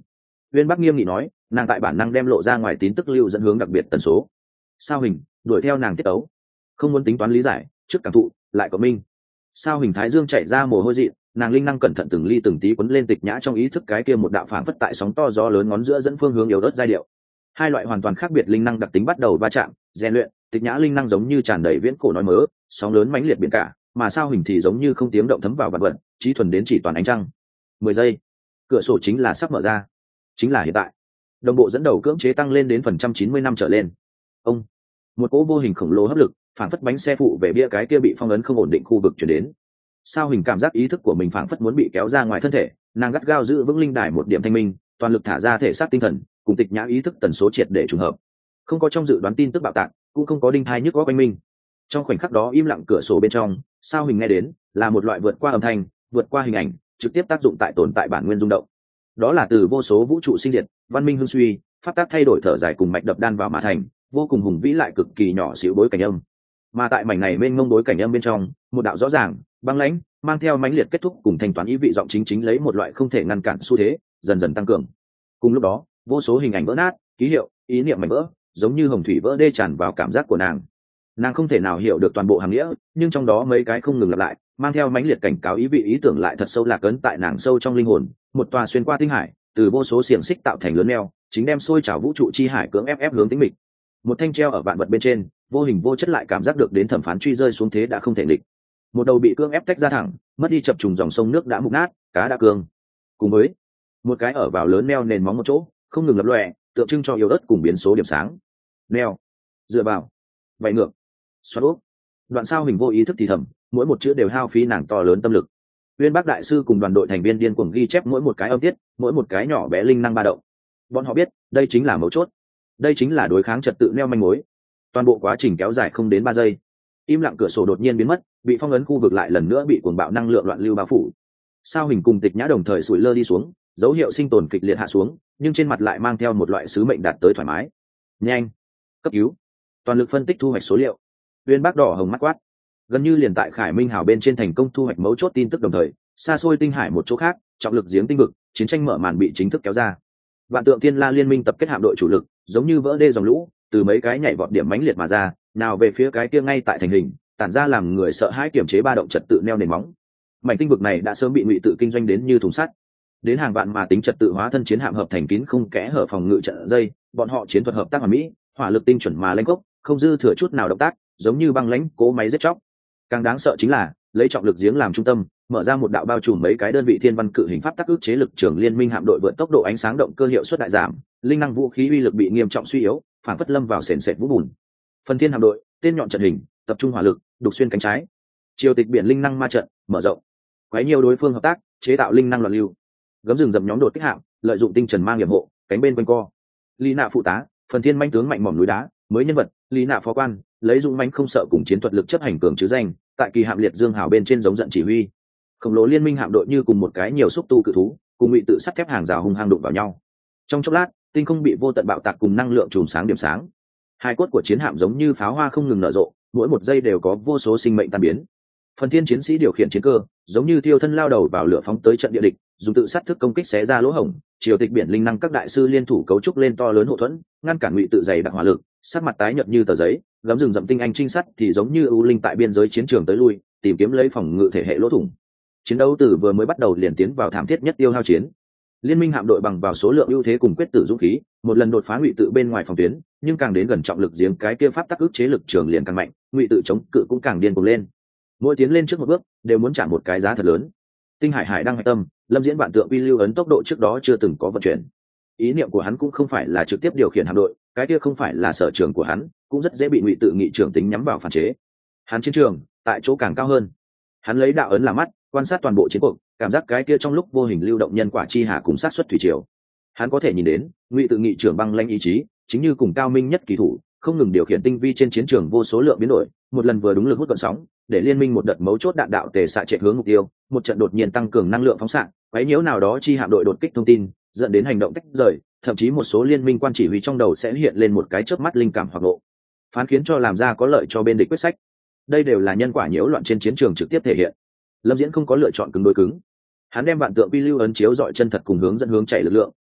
Uyên Bắc nghiêm nghị nói, nàng tại bản năng đem lộ ra ngoài tín tức lưu dẫn hướng đặc biệt tần số. Sao Hình đuổi theo nàng tiết tấu, không muốn tính toán lý giải, trước cảm thụ lại có minh. Sao Hình thái dương chạy ra mồ hôi dị, nàng linh năng cẩn thận từng ly từng tí quấn lên Tịch Nhã trong ý thức cái kia một đạo phảng phất tại sóng to gió lớn ngón giữa dẫn phương hướng yếu ớt giai điệu. Hai loại hoàn toàn khác biệt linh năng đặc tính bắt đầu va chạm, rèn luyện. Tịch Nhã linh năng giống như tràn đầy viễn cổ nói mớ, sóng lớn mãnh liệt biển cả, mà Sao Hình thì giống như không tiếng động thấm vào vật vật, trí thuần đến chỉ toàn ánh trăng. 10 giây, cửa sổ chính là sắp mở ra, chính là hiện tại. Đồng bộ dẫn đầu cưỡng chế tăng lên đến phần trăm 90 năm trở lên. Ông, một cỗ vô hình khổng lồ hấp lực phảng phất bánh xe phụ về bia cái kia bị phong ấn không ổn định khu vực chuyển đến. Sao Hình cảm giác ý thức của mình phảng phất muốn bị kéo ra ngoài thân thể, nàng gắt gao giữ vững linh đài một điểm thanh minh, toàn lực thả ra thể xác tinh thần, cùng Tịch Nhã ý thức tần số triệt để trùng hợp. Không có trong dự đoán tin tức bạo tạc, cũng không có đinh thai nhức góc oanh minh. Trong khoảnh khắc đó im lặng cửa sổ bên trong, Sao Hình nghe đến là một loại vượt qua âm thanh, vượt qua hình ảnh, trực tiếp tác dụng tại tồn tại bản nguyên rung động. Đó là từ vô số vũ trụ sinh diệt, văn minh hưng suy, pháp tác thay đổi thở dài cùng mạch đập đan vào mà thành, vô cùng hùng vĩ lại cực kỳ nhỏ xíu bối cảnh âm. Mà tại mảnh này mênh mông bối cảnh âm bên trong, một đạo rõ ràng, băng lãnh, mang theo mãnh liệt kết thúc cùng thanh toán ý vị giọng chính chính lấy một loại không thể ngăn cản xu thế, dần dần tăng cường. Cùng lúc đó, vô số hình ảnh vỡ nát, ký hiệu, ý niệm mảnh vỡ, giống như hồng thủy vỡ đê tràn vào cảm giác của nàng. Nàng không thể nào hiểu được toàn bộ hàng nghĩa, nhưng trong đó mấy cái không ngừng lặp lại, mang theo mãnh liệt cảnh cáo ý vị ý tưởng lại thật sâu lạc ấn tại nàng sâu trong linh hồn. Một tòa xuyên qua tinh hải, từ vô số xiềng xích tạo thành lớn neo, chính đem xôi trào vũ trụ chi hải cưỡng ép hướng tĩnh mịch. Một thanh treo ở vạn vật bên trên, vô hình vô chất lại cảm giác được đến thẩm phán truy rơi xuống thế đã không thể địch. Một đầu bị cưỡng ép tách ra thẳng, mất đi chập trùng dòng sông nước đã mục nát, cá đã cương. Cùng với một cái ở vào lớn neo nền móng một chỗ, không ngừng lập lòe, tượng trưng cho yếu ớt cùng biến số điểm sáng. Neo, dựa vào, vậy ngược, xoát úp. Đoạn Sao Hình vô ý thức thì thầm, mỗi một chữ đều hao phí nàng to lớn tâm lực. Uyên Bác đại sư cùng đoàn đội thành viên điên cuồng ghi chép mỗi một cái âm tiết, mỗi một cái nhỏ bé linh năng ba động. Bọn họ biết, đây chính là mấu chốt, đây chính là đối kháng trật tự neo manh mối. Toàn bộ quá trình kéo dài không đến 3 giây. Im lặng cửa sổ đột nhiên biến mất, bị phong ấn khu vực lại lần nữa bị cuồng bạo năng lượng loạn lưu bao phủ. Sao Hình cùng Tịch Nhã đồng thời sủi lơ đi xuống, dấu hiệu sinh tồn kịch liệt hạ xuống, nhưng trên mặt lại mang theo một loại sứ mệnh đạt tới thoải mái. Nhanh, cấp cứu, toàn lực phân tích thu hoạch số liệu. Uyên Bác đỏ hồng mắt quát. Gần như liền tại Khải Minh Hào bên trên thành công thu hoạch mấu chốt tin tức đồng thời, xa xôi tinh hải một chỗ khác, trọng lực giếng tinh vực, chiến tranh mở màn bị chính thức kéo ra. Vạn Tượng Thiên La liên minh tập kết hạm đội chủ lực, giống như vỡ đê dòng lũ, từ mấy cái nhảy vọt điểm mãnh liệt mà ra, nào về phía cái kia ngay tại thành hình, tản ra làm người sợ hãi kiểm chế ba động trật tự neo nền móng. Mảnh tinh vực này đã sớm bị ngụy tự kinh doanh đến như thùng sắt. Đến hàng vạn mà tính trật tự hóa thân chiến hạm hợp thành kín không kẽ hở phòng ngự trận dây, bọn họ chiến thuật hợp tác hoàn mỹ, hỏa lực tinh chuẩn mà lên gốc, không dư thừa chút nào động tác, giống như băng lãnh cố máy giết chóc. Càng đáng sợ chính là lấy trọng lực giếng làm trung tâm, mở ra một đạo bao trùm mấy cái đơn vị thiên văn cự hình pháp tắc ức chế lực trường liên minh hạm đội vượt tốc độ ánh sáng động cơ hiệu suất đại giảm, linh năng vũ khí uy lực bị nghiêm trọng suy yếu, phản phất lâm vào sền sệt vũ bùn. Phần thiên hạm đội, tên nhọn trận hình, tập trung hỏa lực, đục xuyên cánh trái. Triều tịch biển linh năng ma trận, mở rộng. Quấy nhiều đối phương hợp tác, chế tạo linh năng loạn lưu. Gấm rừng dầm nhóm đột kích hạm, lợi dụng tinh trần mang nhiệm hộ, cánh bên quanh co. Lý Nạ phụ tá, phần thiên manh tướng mạnh mỏm núi đá, mới nhân vật, Lý Nạ phó quan, lấy dũng mãnh không sợ cùng chiến thuật lực chấp hành cường chứ danh, tại kỳ hạm liệt dương hào bên trên giống giận chỉ huy. Khổng lồ liên minh hạm đội như cùng một cái nhiều xúc tu cự thú, cùng ngụy tự sắt thép hàng rào hung hăng đụng vào nhau. Trong chốc lát, tinh không bị vô tận bạo tạc cùng năng lượng chùm sáng điểm sáng. Hai cốt của chiến hạm giống như pháo hoa không ngừng nở rộ, mỗi một giây đều có vô số sinh mệnh tan biến. Phần thiên chiến sĩ điều khiển chiến cơ, giống như thiêu thân lao đầu vào lửa phóng tới trận địa địch, dùng tự sát thức công kích xé ra lỗ hổng. Triều tịch biển linh năng các đại sư liên thủ cấu trúc lên to lớn hộ thuẫn, ngăn cản ngụy tự dày đặc hỏa lực, sắc mặt tái nhợt như tờ giấy. Gấm rừng rậm tinh anh trinh sát thì giống như ưu linh tại biên giới chiến trường tới lui, tìm kiếm lấy phòng ngự thể hệ lỗ thủng. Chiến đấu từ vừa mới bắt đầu liền tiến vào thảm thiết nhất tiêu hao chiến. Liên minh hạm đội bằng vào số lượng ưu thế cùng quyết tử dũng khí, một lần đột phá ngụy tự bên ngoài phòng tuyến, nhưng càng đến gần trọng lực giếng cái kia pháp tắc ức chế lực trường liền càng mạnh, ngụy tự chống cự cũng càng điên cuồng lên. Mỗi tiến lên trước một bước, đều muốn trả một cái giá thật lớn. Tinh hải hải đang hạch tâm, Lâm Diễn Vạn Tượng Vi lưu ấn tốc độ trước đó chưa từng có vận chuyển. Ý niệm của hắn cũng không phải là trực tiếp điều khiển hạm đội, cái kia không phải là sở trường của hắn, cũng rất dễ bị ngụy tự nghị trưởng tính nhắm vào phản chế. Hắn chiến trường tại chỗ càng cao hơn, hắn lấy đạo ấn làm mắt, quan sát toàn bộ chiến cuộc, cảm giác cái kia trong lúc vô hình lưu động nhân quả chi hà cùng sát xuất thủy triều. Hắn có thể nhìn đến ngụy tự nghị trưởng băng lãnh ý chí, chính như cùng cao minh nhất kỳ thủ, không ngừng điều khiển tinh vi trên chiến trường vô số lượng biến đổi, một lần vừa đúng lực hút cơn sóng, để liên minh một đợt mấu chốt đạn đạo tề xạ chạy hướng mục tiêu, một trận đột nhiên tăng cường năng lượng phóng xạ, quấy nhiễu nào đó chi hạm đội đột kích thông tin, dẫn đến hành động tách rời, thậm chí một số liên minh quan chỉ huy trong đầu sẽ hiện lên một cái chớp mắt linh cảm hoặc ngộ, phán khiến cho làm ra có lợi cho bên địch quyết sách. Đây đều là nhân quả nhiễu loạn trên chiến trường trực tiếp thể hiện. Lâm Diễn không có lựa chọn cứng đối cứng, hắn đem Vạn Tượng Vi lưu ấn chiếu dọi chân thật cùng hướng dẫn hướng chạy lực lượng,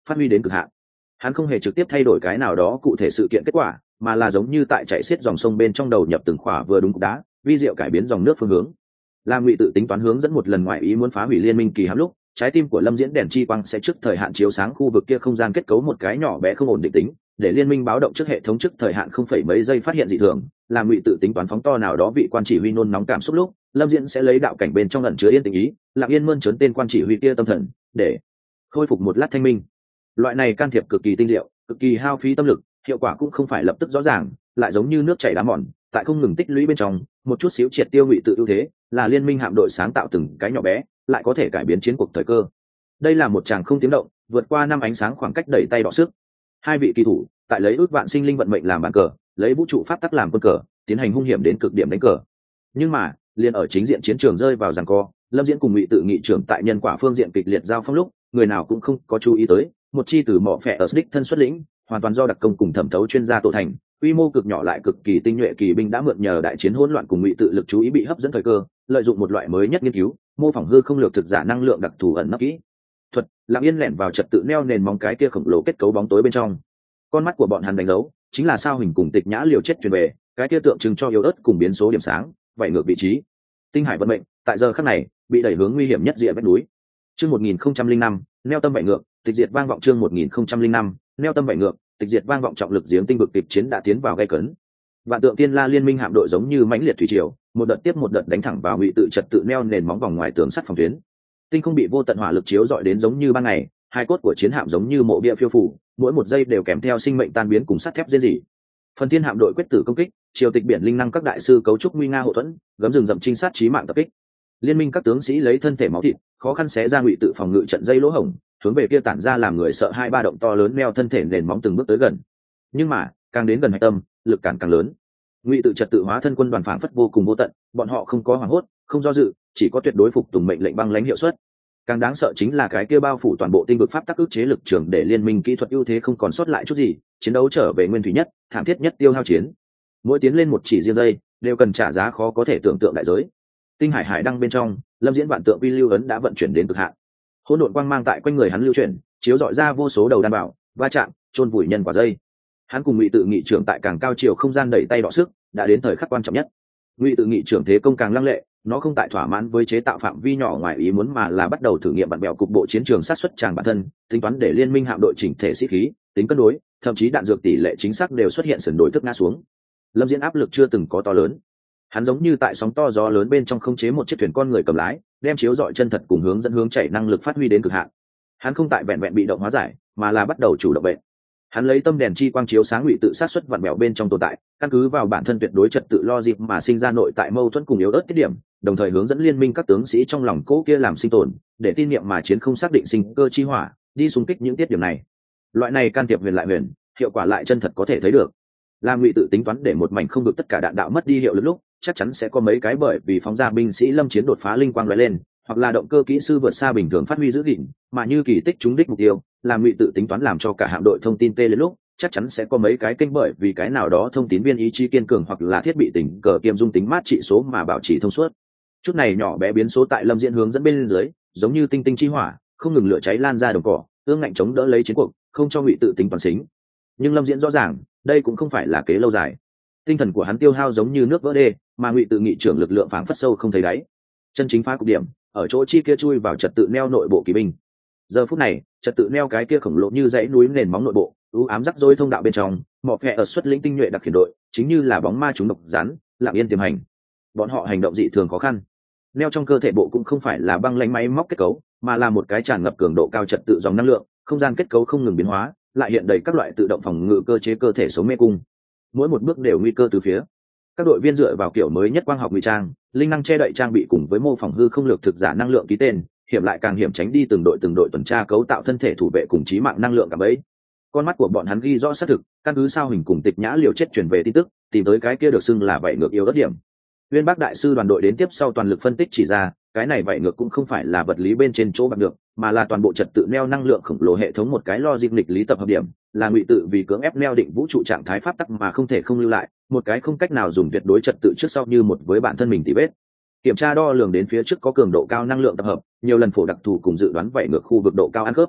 phát huy đến cực hạn. Hắn không hề trực tiếp thay đổi cái nào đó cụ thể sự kiện kết quả, mà là giống như tại chạy xiết dòng sông bên trong đầu nhập từng khỏa vừa đúng cục đá, vi diệu cải biến dòng nước phương hướng. Lam Ngụy tự tính toán hướng dẫn một lần ngoại ý muốn phá hủy liên minh kỳ hám lúc, trái tim của Lâm Diễn đèn chi quang sẽ trước thời hạn chiếu sáng khu vực kia không gian kết cấu một cái nhỏ bé không ổn định tính, để liên minh báo động trước hệ thống trước thời hạn không phẩy mấy giây phát hiện dị thường. Lam Ngụy tự tính toán phóng to nào đó vị quan chỉ huy nôn nóng cảm xúc lúc, Lâm Diễn sẽ lấy đạo cảnh bên trong ẩn chứa yên tình ý, lặng yên mơn trớn tên quan chỉ huy kia tâm thần, để khôi phục một lát thanh minh. Loại này can thiệp cực kỳ tinh diệu, cực kỳ hao phí tâm lực, hiệu quả cũng không phải lập tức rõ ràng, lại giống như nước chảy đá mòn, tại không ngừng tích lũy bên trong, một chút xíu triệt tiêu Ngụy tự ưu thế, là liên minh hạm đội sáng tạo từng cái nhỏ bé, lại có thể cải biến chiến cuộc thời cơ. Đây là một tràng không tiếng động, vượt qua năm ánh sáng khoảng cách đẩy tay đọ sức. Hai vị kỳ thủ tại lấy ước vạn sinh linh vận mệnh làm bàn cờ, lấy vũ trụ pháp tắc làm quân cờ, tiến hành hung hiểm đến cực điểm đánh cờ. Nhưng mà liền ở chính diện chiến trường rơi vào giằng co, Lâm Diễn cùng Ngụy tự nghị trưởng tại nhân quả phương diện kịch liệt giao phong lúc, người nào cũng không có chú ý tới, một chi từ mỏ phệ ở đích thân xuất lĩnh, hoàn toàn do đặc công cùng thẩm thấu chuyên gia tổ thành, quy mô cực nhỏ lại cực kỳ tinh nhuệ kỳ binh đã mượn nhờ đại chiến hỗn loạn cùng Ngụy tự lực chú ý bị hấp dẫn thời cơ, lợi dụng một loại mới nhất nghiên cứu, mô phỏng hư không lược thực giả năng lượng đặc thù ẩn nấp kỹ thuật, lặng yên lẻn vào trật tự neo nền móng cái kia khổng lồ kết cấu bóng tối bên trong. Con mắt của bọn hắn đánh dấu chính là sao hình cùng Tịch Nhã liều chết truyền về, cái kia tượng trưng cho yếu ớt cùng biến số điểm sáng, vậy ngược vị trí. Tinh hải vận mệnh tại giờ khắc này bị đẩy hướng nguy hiểm nhất diện vách núi. Chương 1005, neo tâm vậy ngược, tịch diệt vang vọng. Chương 1005, neo tâm vậy ngược, tịch diệt vang vọng. Trọng lực giếng tinh vực kịch chiến đã tiến vào gay cấn. Vạn tượng tiên la liên minh hạm đội giống như mãnh liệt thủy triều, một đợt tiếp một đợt đánh thẳng vào Ngụy tự trật tự neo nền móng vòng ngoài tường sắt phòng tuyến. Tinh không bị vô tận hỏa lực chiếu rọi đến giống như ban ngày, hai cốt của chiến hạm giống như mộ bia phiêu phù, mỗi một giây đều kèm theo sinh mệnh tan biến cùng sắt thép rên rỉ. Phần thiên hạm đội quyết tử công kích, triều tịch biển linh năng các đại sư cấu trúc nguy nga hộ thuẫn, gấm rừng rậm trinh sát chí mạng tập kích. Liên minh các tướng sĩ lấy thân thể máu thịt, khó khăn xé ra Ngụy tự phòng ngự trận dây lỗ hổng, hướng về kia tản ra làm người sợ hai ba động to lớn neo thân thể nền móng từng bước tới gần. Nhưng mà càng đến gần hạch tâm, lực cản càng lớn. Ngụy tự trật tự hóa thân quân đoàn phảng phất vô cùng vô tận, bọn họ không có hoảng hốt, không do dự, chỉ có tuyệt đối phục tùng mệnh lệnh băng lãnh hiệu suất. Càng đáng sợ chính là cái kia bao phủ toàn bộ tinh vực pháp tắc ức chế lực trường để liên minh kỹ thuật ưu thế không còn sót lại chút gì, chiến đấu trở về nguyên thủy nhất, thảm thiết nhất tiêu hao chiến. Mỗi tiến lên một chỉ riêng dây, đều cần trả giá khó có thể tưởng tượng đại giới. Tinh hải hải đăng bên trong, Lâm Diễn vạn tượng vi lưu ấn đã vận chuyển đến cực hạn. Hỗn độn quang mang tại quanh người hắn lưu chuyển, chiếu rọi ra vô số đầu đan bảo, va chạm, chôn vùi nhân quả dây. Hắn cùng Ngụy tự nghị trưởng tại càng cao chiều không gian đẩy tay đọ sức, đã đến thời khắc quan trọng nhất. Ngụy tự nghị trưởng thế công càng lăng lệ, nó không tại thỏa mãn với chế tạo phạm vi nhỏ ngoài ý muốn mà là bắt đầu thử nghiệm bản bèo cục bộ chiến trường sát xuất tràng bản thân, tính toán để liên minh hạm đội chỉnh thể sĩ khí, tính cân đối, thậm chí đạn dược tỷ lệ chính xác đều xuất hiện sườn đổi thức ngã xuống. Lâm Diễn áp lực chưa từng có to lớn. Hắn giống như tại sóng to gió lớn bên trong không chế một chiếc thuyền con người cầm lái, đem chiếu dọi chân thật cùng hướng dẫn hướng chảy năng lực phát huy đến cực hạn. Hắn không tại vẹn vẹn bị động hóa giải, mà là bắt đầu chủ động bệnh. Hắn lấy tâm đèn chi quang chiếu sáng Ngụy tự sát xuất vặn bèo bên trong tồn tại, căn cứ vào bản thân tuyệt đối trật tự logic mà sinh ra nội tại mâu thuẫn cùng yếu ớt tiết điểm, đồng thời hướng dẫn liên minh các tướng sĩ trong lòng cố kia làm sinh tồn, để tin niệm mà chiến không xác định sinh cơ chi hỏa, đi xung kích những tiết điểm này. Loại này can thiệp huyền lại huyền, hiệu quả lại chân thật có thể thấy được. Lam Ngụy tự tính toán để một mảnh không được tất cả đạn đạo mất đi hiệu lực lúc, chắc chắn sẽ có mấy cái bởi vì phóng ra binh sĩ lâm chiến đột phá linh quang lóe lên, hoặc là động cơ kỹ sư vượt xa bình thường phát huy giữ gìn, mà như kỳ tích trúng đích mục tiêu. Lam Ngụy tự tính toán làm cho cả hạm đội thông tin tê lên lúc, chắc chắn sẽ có mấy cái kênh bởi vì cái nào đó thông tín viên ý chí kiên cường hoặc là thiết bị tình cờ kiêm dung tính mát trị số mà bảo trì thông suốt. Chút này nhỏ bé biến số tại Lâm Diễn hướng dẫn bên dưới, giống như tinh tinh chi hỏa, không ngừng lửa cháy lan ra đồng cỏ, ương ngạnh chống đỡ lấy chiến cuộc, không cho Ngụy tự tính toàn xính. Nhưng Lâm Diễn rõ ràng, đây cũng không phải là kế lâu dài. Tinh thần của hắn tiêu hao giống như nước vỡ đê, mà Ngụy tự nghị trưởng lực lượng phảng phất sâu không thấy đáy. Chân chính phá cục điểm, ở chỗ chi kia chui vào trật tự neo nội bộ kỳ binh. Giờ phút này, trật tự neo cái kia khổng lồ như dãy núi nền móng nội bộ, u ám rắc rối thông đạo bên trong, mỏ phệ ở xuất lĩnh tinh nhuệ đặc khiển đội, chính như là bóng ma chúng độc rắn, lặng yên tiềm hành. Bọn họ hành động dị thường khó khăn. Neo trong cơ thể bộ cũng không phải là băng lãnh máy móc kết cấu, mà là một cái tràn ngập cường độ cao trật tự dòng năng lượng, không gian kết cấu không ngừng biến hóa, lại hiện đầy các loại tự động phòng ngự cơ chế cơ thể sống mê cung. Mỗi một bước đều nguy cơ từ phía. Các đội viên dựa vào kiểu mới nhất quang học ngụy trang, linh năng che đậy trang bị cùng với mô phỏng hư không lược thực giả năng lượng ký tên, hiểm lại càng hiểm tránh đi từng đội tuần tra cấu tạo thân thể thủ vệ cùng chí mạng năng lượng cả bấy. Con mắt của bọn hắn ghi rõ xác thực, căn cứ sao hình cùng Tịch Nhã liều chết truyền về tin tức, tìm tới cái kia được xưng là vậy ngược yếu đất điểm. Uyên Bác đại sư đoàn đội đến tiếp sau toàn lực phân tích chỉ ra, cái này vậy ngược cũng không phải là vật lý bên trên chỗ bạc được, mà là toàn bộ trật tự neo năng lượng khổng lồ hệ thống một cái logic nghịch lý tập hợp điểm, là Ngụy tự vì cưỡng ép neo định vũ trụ trạng thái pháp tắc mà không thể không lưu lại, một cái không cách nào dùng tuyệt đối trật tự trước sau như một với bản thân mình tỉ vết. Kiểm tra đo lường đến phía trước có cường độ cao năng lượng tập hợp, nhiều lần phổ đặc thù cùng dự đoán vậy ngược khu vực độ cao ăn khớp.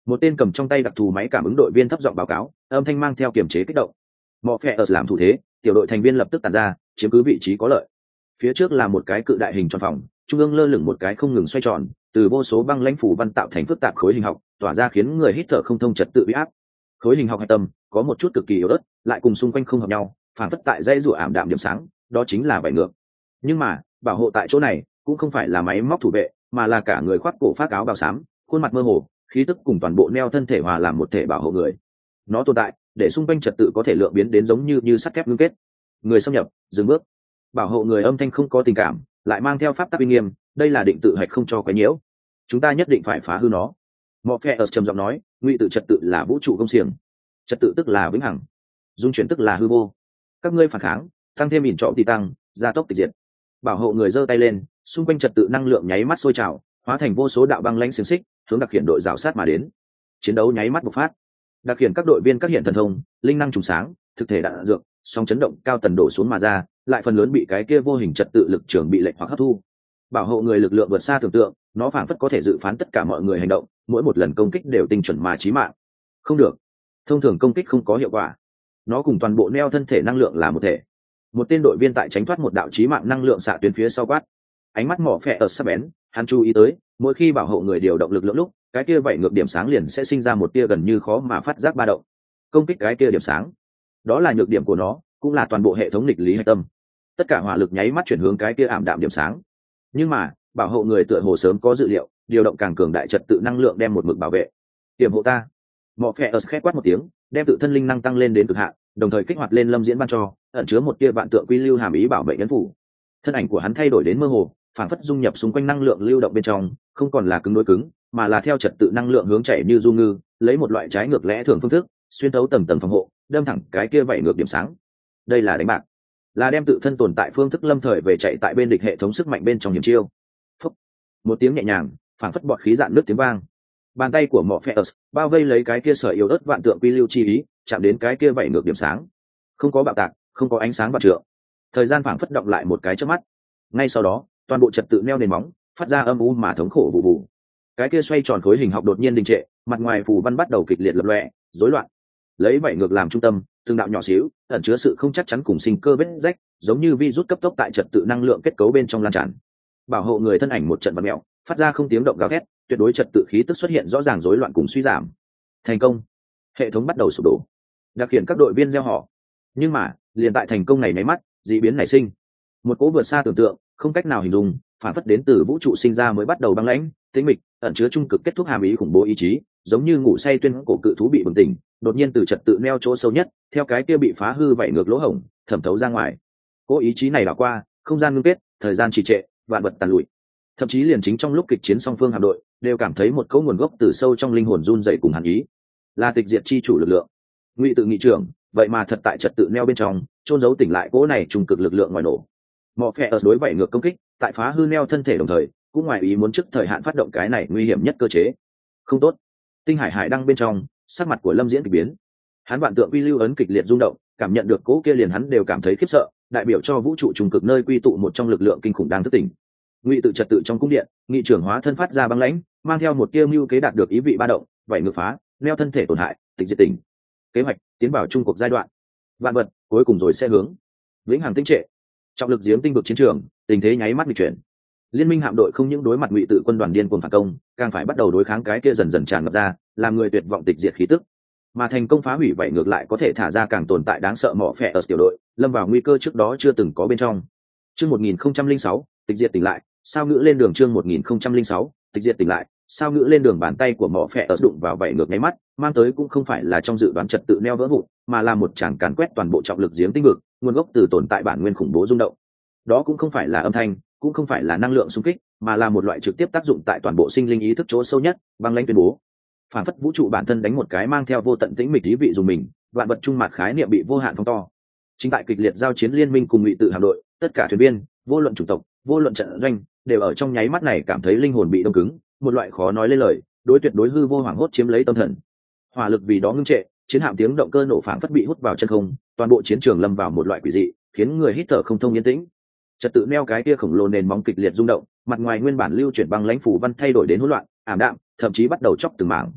Một tên cầm trong tay đặc thù máy cảm ứng đội viên thấp giọng báo cáo, âm thanh mang theo kiềm chế kích động. Mọ phe ở làm thủ thế, tiểu đội thành viên lập tức tản ra, chiếm cứ vị trí có lợi. Phía trước là một cái cự đại hình tròn phòng, trung ương lơ lửng một cái không ngừng xoay tròn, từ vô số băng lãnh phủ văn tạo thành phức tạp khối hình học, tỏa ra khiến người hít thở không thông trật tự uy áp. Khối hình học hạch tâm có một chút cực kỳ yếu ớt, lại cùng xung quanh không hợp nhau, phản phất tại dây rùa ảm đạm điểm sáng, đó chính là vảy ngược. Nhưng mà bảo hộ tại chỗ này cũng không phải là máy móc thủ vệ, mà là cả người khoác cổ phát áo bào xám, khuôn mặt mơ hồ, khí tức cùng toàn bộ neo thân thể hòa làm một thể bảo hộ người. Nó tồn tại để xung quanh trật tự có thể lượng biến đến giống như sắt thép ngưng kết. Người xâm nhập dừng bước. Bảo hộ người âm thanh không có tình cảm, lại mang theo pháp tắc uy nghiêm, đây là định tự hạch không cho quấy nhiễu. Chúng ta nhất định phải phá hư nó. Morpheus trầm giọng nói, ngụy tự trật tự là vũ trụ công xiềng, trật tự tức là vĩnh hằng, dung chuyển tức là hư vô. Các ngươi phản kháng, tăng thêm ỉn trọng thì tăng, gia tốc tịch diệt. Bảo hộ người giơ tay lên, xung quanh trật tự năng lượng nháy mắt sôi trào, hóa thành vô số đạo băng lãnh xiềng xích, hướng đặc hiện đội rào sát mà đến. Chiến đấu nháy mắt bộc phát. Đặc hiện các đội viên các hiện thần thông, linh năng trùng sáng, thực thể đạn dược, song chấn động cao tần đổ xuống mà ra, lại phần lớn bị cái kia vô hình trật tự lực trường bị lệch hoặc hấp thu. Bảo hộ người lực lượng vượt xa tưởng tượng, nó phảng phất có thể dự phán tất cả mọi người hành động, mỗi một lần công kích đều tinh chuẩn mà chí mạng. Không được, thông thường công kích không có hiệu quả. Nó cùng toàn bộ neo thân thể năng lượng là một thể. Một tên đội viên tại tránh thoát một đạo chí mạng năng lượng xạ tuyến phía sau quát. Ánh mắt mỏ phệ ở sắc bén, hắn chú ý tới, mỗi khi bảo hộ người điều động lực lượng lúc, cái kia vậy ngược điểm sáng liền sẽ sinh ra một tia gần như khó mà phát giác ba động. Công kích cái kia điểm sáng, đó là nhược điểm của nó, cũng là toàn bộ hệ thống nghịch lý hạch tâm. Tất cả hỏa lực nháy mắt chuyển hướng cái kia ảm đạm điểm sáng. Nhưng mà bảo hộ người tựa hồ sớm có dự liệu, điều động càng cường đại trật tự năng lượng đem một mực bảo vệ. Tiềm hộ ta. Morpheus khẽ quát một tiếng, đem tự thân linh năng tăng lên đến cực hạn, đồng thời kích hoạt lên lâm diễn ban cho, ẩn chứa một tia vạn tượng quy lưu hàm ý bảo vệ nhân phủ. Thân ảnh của hắn thay đổi đến mơ hồ, phản phất dung nhập xung quanh năng lượng lưu động bên trong, không còn là cứng đối cứng, mà là theo trật tự năng lượng hướng chảy như du ngư, lấy một loại trái ngược lẽ thường phương thức, xuyên thấu tầng tầng phòng hộ, đâm thẳng cái kia vậy ngược điểm sáng. Đây là đánh bạc, là đem tự thân tồn tại phương thức lâm thời về chạy tại bên địch hệ thống sức mạnh bên trong hiểm chiêu. Phúc. Một tiếng nhẹ nhàng, phản phất bọt khí dạn nước tiếng vang. Bàn tay của Morpheus bao vây lấy cái kia sợi yếu ớt vạn tượng quy lưu chi ý, chạm đến cái kia vậy ngược điểm sáng. Không có bạo tạc, không có ánh sáng bạc trượng. Thời gian phảng phất động lại một cái chớp mắt. Ngay sau đó, toàn bộ trật tự neo nền móng, phát ra âm u mà thống khổ vụ vụ. Cái kia xoay tròn khối hình học đột nhiên đình trệ, mặt ngoài phù văn bắt đầu kịch liệt lập lòe, rối loạn. Lấy vậy ngược làm trung tâm, từng đạo nhỏ xíu, ẩn chứa sự không chắc chắn cùng sinh cơ vết rách, giống như virus cấp tốc tại trật tự năng lượng kết cấu bên trong lan tràn. Bảo hộ người thân ảnh một trận bật mèo, phát ra không tiếng động gào thét, tuyệt đối trật tự khí tức xuất hiện rõ ràng rối loạn cùng suy giảm. Thành công, hệ thống bắt đầu sụp đổ. Đặc hiện các đội viên gieo họ. Nhưng mà, liền tại thành công này nháy mắt, dị biến nảy sinh. Một cỗ vượt xa tưởng tượng, không cách nào hình dung, phản phất đến từ vũ trụ sinh ra mới bắt đầu băng lãnh, tĩnh mịch, ẩn chứa trung cực kết thúc hàm ý khủng bố ý chí, giống như ngủ say tuyên cổ cự thú bị bừng tỉnh, đột nhiên từ trật tự neo chỗ sâu nhất, theo cái kia bị phá hư vậy ngược lỗ hổng, thẩm thấu ra ngoài. Cỗ ý chí này đảo qua, không gian ngưng kết, thời gian trì trệ, vạn vật tàn lụi. Thậm chí liền chính trong lúc kịch chiến song phương hạm đội, đều cảm thấy một cỗ nguồn gốc từ sâu trong linh hồn run dậy cùng hàn ý, là tịch diệt chi chủ lực lượng. Ngụy tự nghị trưởng, vậy mà thật tại trật tự neo bên trong, trôn giấu tỉnh lại cỗ này trung cực lực lượng ngoài nổ. Morpheus đối vậy ngược công kích, tại phá hư neo thân thể đồng thời, cũng ngoài ý muốn trước thời hạn phát động cái này nguy hiểm nhất cơ chế. Không tốt. Tinh hải hải đăng bên trong, sắc mặt của Lâm Diễn kỳ biến. Hắn vạn tượng quy lưu ấn kịch liệt rung động, cảm nhận được cỗ kia liền hắn đều cảm thấy khiếp sợ, đại biểu cho vũ trụ trùng cực nơi quy tụ một trong lực lượng kinh khủng đang thức tỉnh. Ngụy tự trật tự trong cung điện, nghị trưởng hóa thân phát ra băng lãnh, mang theo một tia mưu kế đạt được ý vị ba động, vậy ngược phá, neo thân thể tổn hại, tịch diệt tỉnh. Kế hoạch tiến vào trung cuộc giai đoạn. Vạn vật cuối cùng rồi sẽ hướng vĩnh hằng tinh trệ. Trọng lực giếng tinh vực chiến trường, tình thế nháy mắt nghịch chuyển. Liên minh hạm đội không những đối mặt ngụy tự quân đoàn điên cuồng phản công, càng phải bắt đầu đối kháng cái kia dần dần tràn ngập ra, làm người tuyệt vọng tịch diệt khí tức. Mà thành công phá hủy vậy ngược lại có thể thả ra càng tồn tại đáng sợ mỏ phệ ở tiểu đội, lâm vào nguy cơ trước đó chưa từng có bên trong. Chương 1006, tịch diệt tỉnh lại, sao ngữ lên đường chương 1006, tịch diệt tỉnh lại, sao ngữ lên đường bàn tay của mỏ phệ ở đụng vào vậy ngược nháy mắt, mang tới cũng không phải là trong dự đoán trật tự neo vỡ vụn, mà là một tràng càn quét toàn bộ trọng lực giếng tinh vực, nguồn gốc từ tồn tại bản nguyên khủng bố rung động. Đó cũng không phải là âm thanh, cũng không phải là năng lượng xung kích, mà là một loại trực tiếp tác dụng tại toàn bộ sinh linh ý thức chỗ sâu nhất, băng lãnh tuyên bố. Phản phất vũ trụ bản thân đánh một cái mang theo vô tận tĩnh mịch ý vị dùng mình, vạn vật trung mặt khái niệm bị vô hạn phóng to. Chính tại kịch liệt giao chiến liên minh cùng ngụy tự hạm đội, tất cả thuyền viên, vô luận chủng tộc, vô luận trận doanh, đều ở trong nháy mắt này cảm thấy linh hồn bị đông cứng, một loại khó nói lên lời, đối tuyệt đối hư vô hoảng hốt chiếm lấy tâm thần. Hỏa lực vì đó ngưng trệ, chiến hạm tiếng động cơ nổ phảng phất bị hút vào chân không, toàn bộ chiến trường lâm vào một loại quỷ dị, khiến người hít thở không thông yên tĩnh. Trật tự neo cái kia khổng lồ nền móng kịch liệt rung động, mặt ngoài nguyên bản lưu chuyển băng lãnh phủ văn thay đổi đến hỗn loạn, ảm đạm, thậm chí bắt đầu chóc từng mảng.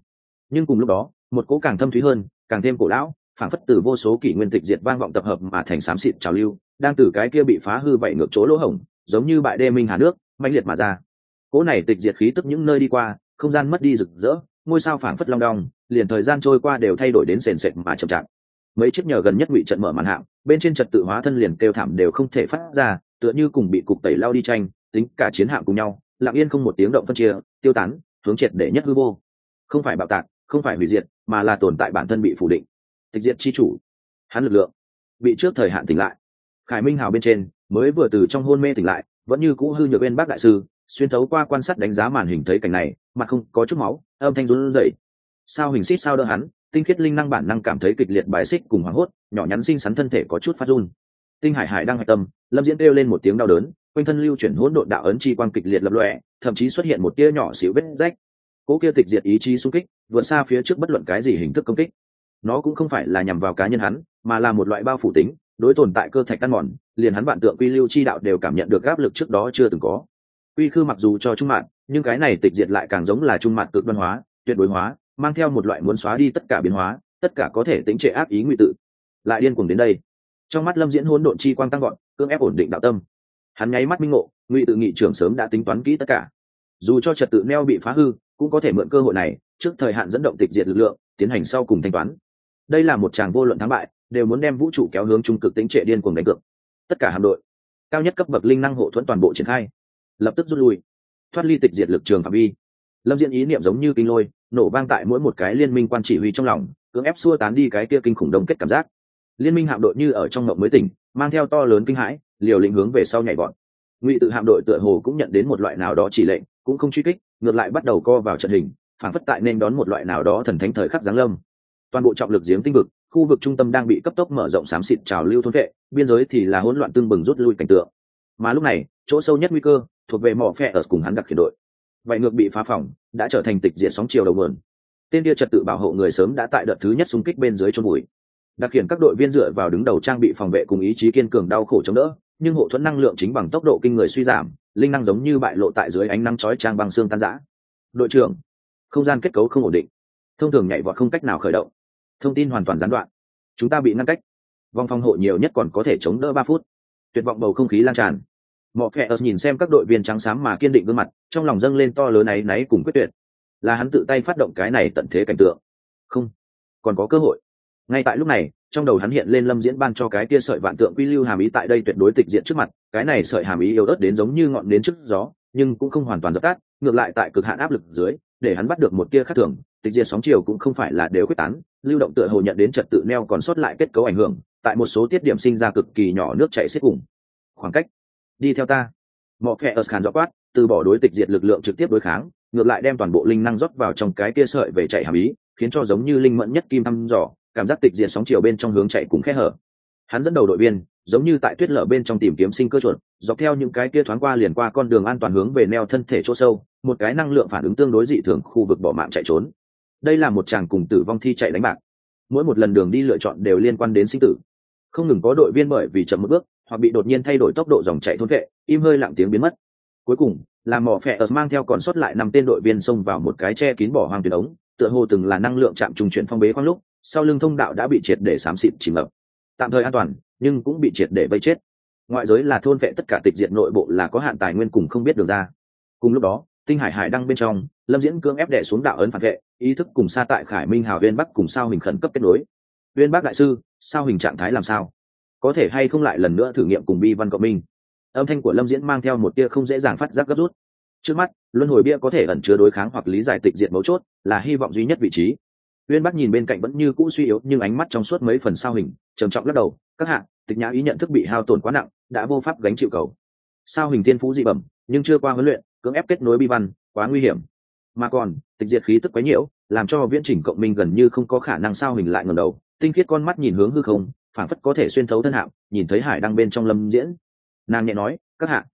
Nhưng cùng lúc đó một cỗ càng thâm thúy hơn, càng thêm cổ lão, phảng phất từ vô số kỷ nguyên tịch diệt vang vọng tập hợp mà thành xám xịt trào lưu, đang từ cái kia bị phá hư vậy ngược chỗ lỗ hổng, giống như bại đê minh hà nước mãnh liệt mà ra. Cỗ này tịch diệt khí tức những nơi đi qua, không gian mất đi rực rỡ, ngôi sao phảng phất long đong, liền thời gian trôi qua đều thay đổi đến sền sệt mà chậm chạp. Mấy chiếc nhờ gần nhất ngụy trận mở màn hạm, bên trên trật tự hóa thân liền kêu thảm đều không thể phát ra, tựa như cùng bị cục tẩy lao đi tranh, tính cả chiến hạm cùng nhau, lặng yên không một tiếng động phân chia, tiêu tán, hướng triệt để nhất hư vô. Không phải bạo tạc, không phải hủy diệt, mà là tồn tại bản thân bị phủ định. Tịch diệt chi chủ, hắn lực lượng bị trước thời hạn tỉnh lại. Khải Minh Hào bên trên mới vừa từ trong hôn mê tỉnh lại, vẫn như cũ hư nhược bên bác đại sư, xuyên thấu qua quan sát đánh giá màn hình thấy cảnh này, mặt không có chút máu, âm thanh run rẩy. Sao hình xít sao đỡ hắn, tinh khiết linh năng bản năng cảm thấy kịch liệt bài xích cùng hoảng hốt, nhỏ nhắn xinh xắn thân thể có chút phát run. Tinh hải hải đang hạch tâm, Lâm Diễn kêu lên một tiếng đau đớn, quanh thân lưu chuyển hỗn độn đạo ấn chi quang kịch liệt lập lòe, thậm chí xuất hiện một tia nhỏ xíu vết rách. Cố kia tịch diệt ý chí xung kích, vượt xa phía trước bất luận cái gì hình thức công kích. Nó cũng không phải là nhằm vào cá nhân hắn, mà là một loại bao phủ tính, đối tồn tại cơ thạch căn mòn, liền hắn vạn tượng quy lưu chi đạo đều cảm nhận được áp lực trước đó chưa từng có. Quy khư mặc dù cho trung mạn, nhưng cái này tịch diệt lại càng giống là trung mạn cực đoan hóa, tuyệt đối hóa, mang theo một loại muốn xóa đi tất cả biến hóa, tất cả có thể tính trệ ác ý ngụy tự. Lại điên cuồng đến đây. Trong mắt Lâm Diễn hỗn độn chi quang tăng gọn, cưỡng ép ổn định đạo tâm. Hắn nháy mắt minh ngộ, ngụy tự nghị trưởng sớm đã tính toán kỹ tất cả. Dù cho trật tự neo bị phá hư, cũng có thể mượn cơ hội này, trước thời hạn dẫn động tịch diệt lực lượng, tiến hành sau cùng thanh toán. Đây là một tràng vô luận thắng bại, đều muốn đem vũ trụ kéo hướng trung cực tính trệ điên cuồng đánh cược. Tất cả hạm đội, cao nhất cấp bậc linh năng hộ thuẫn toàn bộ triển khai, lập tức rút lui, thoát ly tịch diệt lực trường phạm vi. Lâm Diễn ý niệm giống như kinh lôi, nổ vang tại mỗi một cái liên minh quan chỉ huy trong lòng, cưỡng ép xua tán đi cái kia kinh khủng đông kết cảm giác. Liên minh hạm đội như ở trong mộng mới tỉnh, mang theo to lớn kinh hãi, liều lĩnh hướng về sau nhảy vọt. Ngụy tự hạm đội tựa hồ cũng nhận đến một loại nào đó chỉ lệnh, cũng không truy kích, ngược lại bắt đầu co vào trận hình, phản phất tại nên đón một loại nào đó thần thánh thời khắc giáng lâm. Toàn bộ trọng lực giếng tinh vực, khu vực trung tâm đang bị cấp tốc mở rộng xám xịt trào lưu thôn vệ, biên giới thì là hỗn loạn tương bừng rút lui cảnh tượng. Mà lúc này, chỗ sâu nhất nguy cơ thuộc về mỏ phe ở cùng hắn đặc khiển đội. Vậy ngược bị phá phỏng, đã trở thành tịch diệt sóng chiều đầu nguồn. Tên kia trật tự bảo hộ người sớm đã tại đợt thứ nhất xung kích bên dưới chôn bụi. Đặc khiển các đội viên dựa vào đứng đầu trang bị phòng vệ cùng ý chí kiên cường đau khổ chống đỡ, nhưng hộ thuẫn năng lượng chính bằng tốc độ kinh người suy giảm, linh năng giống như bại lộ tại dưới ánh nắng chói chang băng xương tan rã. Đội trưởng, không gian kết cấu không ổn định, thông thường nhảy vọt không cách nào khởi động, thông tin hoàn toàn gián đoạn, chúng ta bị ngăn cách, vòng phòng hộ nhiều nhất còn có thể chống đỡ 3 phút. Tuyệt vọng bầu không khí lan tràn. Mọ Phệ nhìn xem các đội viên trắng xám mà kiên định gương mặt, trong lòng dâng lên to lớn náy cùng quyết tuyệt. Là hắn tự tay phát động cái này tận thế cảnh tượng. Không, còn có cơ hội. Ngay tại lúc này, trong đầu hắn hiện lên Lâm Diễn ban cho cái kia sợi vạn tượng quy lưu hàm ý tại đây tuyệt đối tịch diện trước mặt, cái này sợi hàm ý yếu ớt đến giống như ngọn nến trước gió, nhưng cũng không hoàn toàn dập tắt, ngược lại tại cực hạn áp lực dưới, để hắn bắt được một tia khác thường, tịch diệt sóng chiều cũng không phải là đều quyết tán, lưu động tựa hồ nhận đến trật tự neo còn sót lại kết cấu ảnh hưởng, tại một số tiết điểm sinh ra cực kỳ nhỏ nước chảy xiết cùng. Khoảng cách, đi theo ta. Mọ Phệ khàn rõ quát, từ bỏ đối tịch diệt lực lượng trực tiếp đối kháng, ngược lại đem toàn bộ linh năng rót vào trong cái kia sợi về chạy hàm ý, khiến cho giống như linh mẫn nhất kim thăm dò, cảm giác tịch diệt sóng chiều bên trong hướng chạy cùng khe hở. Hắn dẫn đầu đội viên, giống như tại tuyết lở bên trong tìm kiếm sinh cơ chuột, dọc theo những cái kia thoáng qua liền qua con đường an toàn hướng về neo thân thể chỗ sâu, một cái năng lượng phản ứng tương đối dị thường khu vực bỏ mạng chạy trốn. Đây là một chàng cùng tử vong thi chạy đánh bạc. Mỗi một lần đường đi lựa chọn đều liên quan đến sinh tử. Không ngừng có đội viên bởi vì chậm một bước, hoặc bị đột nhiên thay đổi tốc độ dòng chạy thôn vệ, im hơi lặng tiếng biến mất. Cuối cùng, là Mỏ Phệ mang theo còn sót lại 5 tên đội viên xông vào một cái che kín bỏ hoang tuyến ống, tựa hồ từng là năng lượng chạm trùng chuyển phong bế khoang lúc, sau lưng thông đạo đã bị triệt để xám xịt chìm ngập. Tạm thời an toàn, nhưng cũng bị triệt để vây chết. Ngoại giới là thôn vệ tất cả tịch diệt nội bộ là có hạn tài nguyên cùng không biết đường ra. Cùng lúc đó, tinh hải hải đăng bên trong, Lâm Diễn cưỡng ép đè xuống đạo ấn phản vệ, ý thức cùng xa tại Khải Minh Hào Uyên Bắc cùng Sao Hình khẩn cấp kết nối. Uyên Bắc đại sư, Sao Hình trạng thái làm sao? Có thể hay không lại lần nữa thử nghiệm cùng Bi Văn cộng minh? Âm thanh của Lâm Diễn mang theo một tia không dễ dàng phát giác gấp rút. Trước mắt, luân hồi bia có thể ẩn chứa đối kháng hoặc lý giải tịch diệt mấu chốt, là hy vọng duy nhất vị trí. Uyên Bắc nhìn bên cạnh vẫn như cũ suy yếu nhưng ánh mắt trong suốt mấy phần Sao Hình, trầm trọng lắc đầu, các hạ, tịch nhã ý nhận thức bị hao tổn quá nặng, đã vô pháp gánh chịu cầu. Sao Hình thiên phú dị bẩm, nhưng chưa qua huấn luyện, cưỡng ép kết nối Bi Văn, quá nguy hiểm. Mà còn, tịch diệt khí tức quấy nhiễu, làm cho viễn chỉnh cộng minh gần như không có khả năng. Sao Hình lại ngẩng đầu, tinh khiết con mắt nhìn hướng hư không, phảng phất có thể xuyên thấu thân hạm, nhìn thấy hải đăng bên trong Lâm Diễn. Nàng nhẹ nói, các hạ,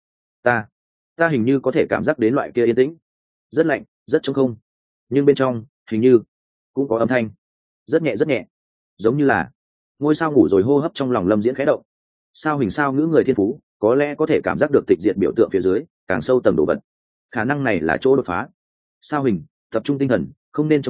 ta hình như có thể cảm giác đến loại kia yên tĩnh, rất lạnh, rất trống không, nhưng bên trong hình như cũng có âm thanh, rất nhẹ, giống như là ngôi sao ngủ rồi hô hấp. Trong lòng Lâm Diễn khẽ động. Sao Hình sao ngữ người thiên phú, có lẽ có thể cảm giác được tịch diệt biểu tượng phía dưới càng sâu tầng đồ vật, khả năng này là chỗ đột phá. Sao Hình tập trung tinh thần, không nên chống cự,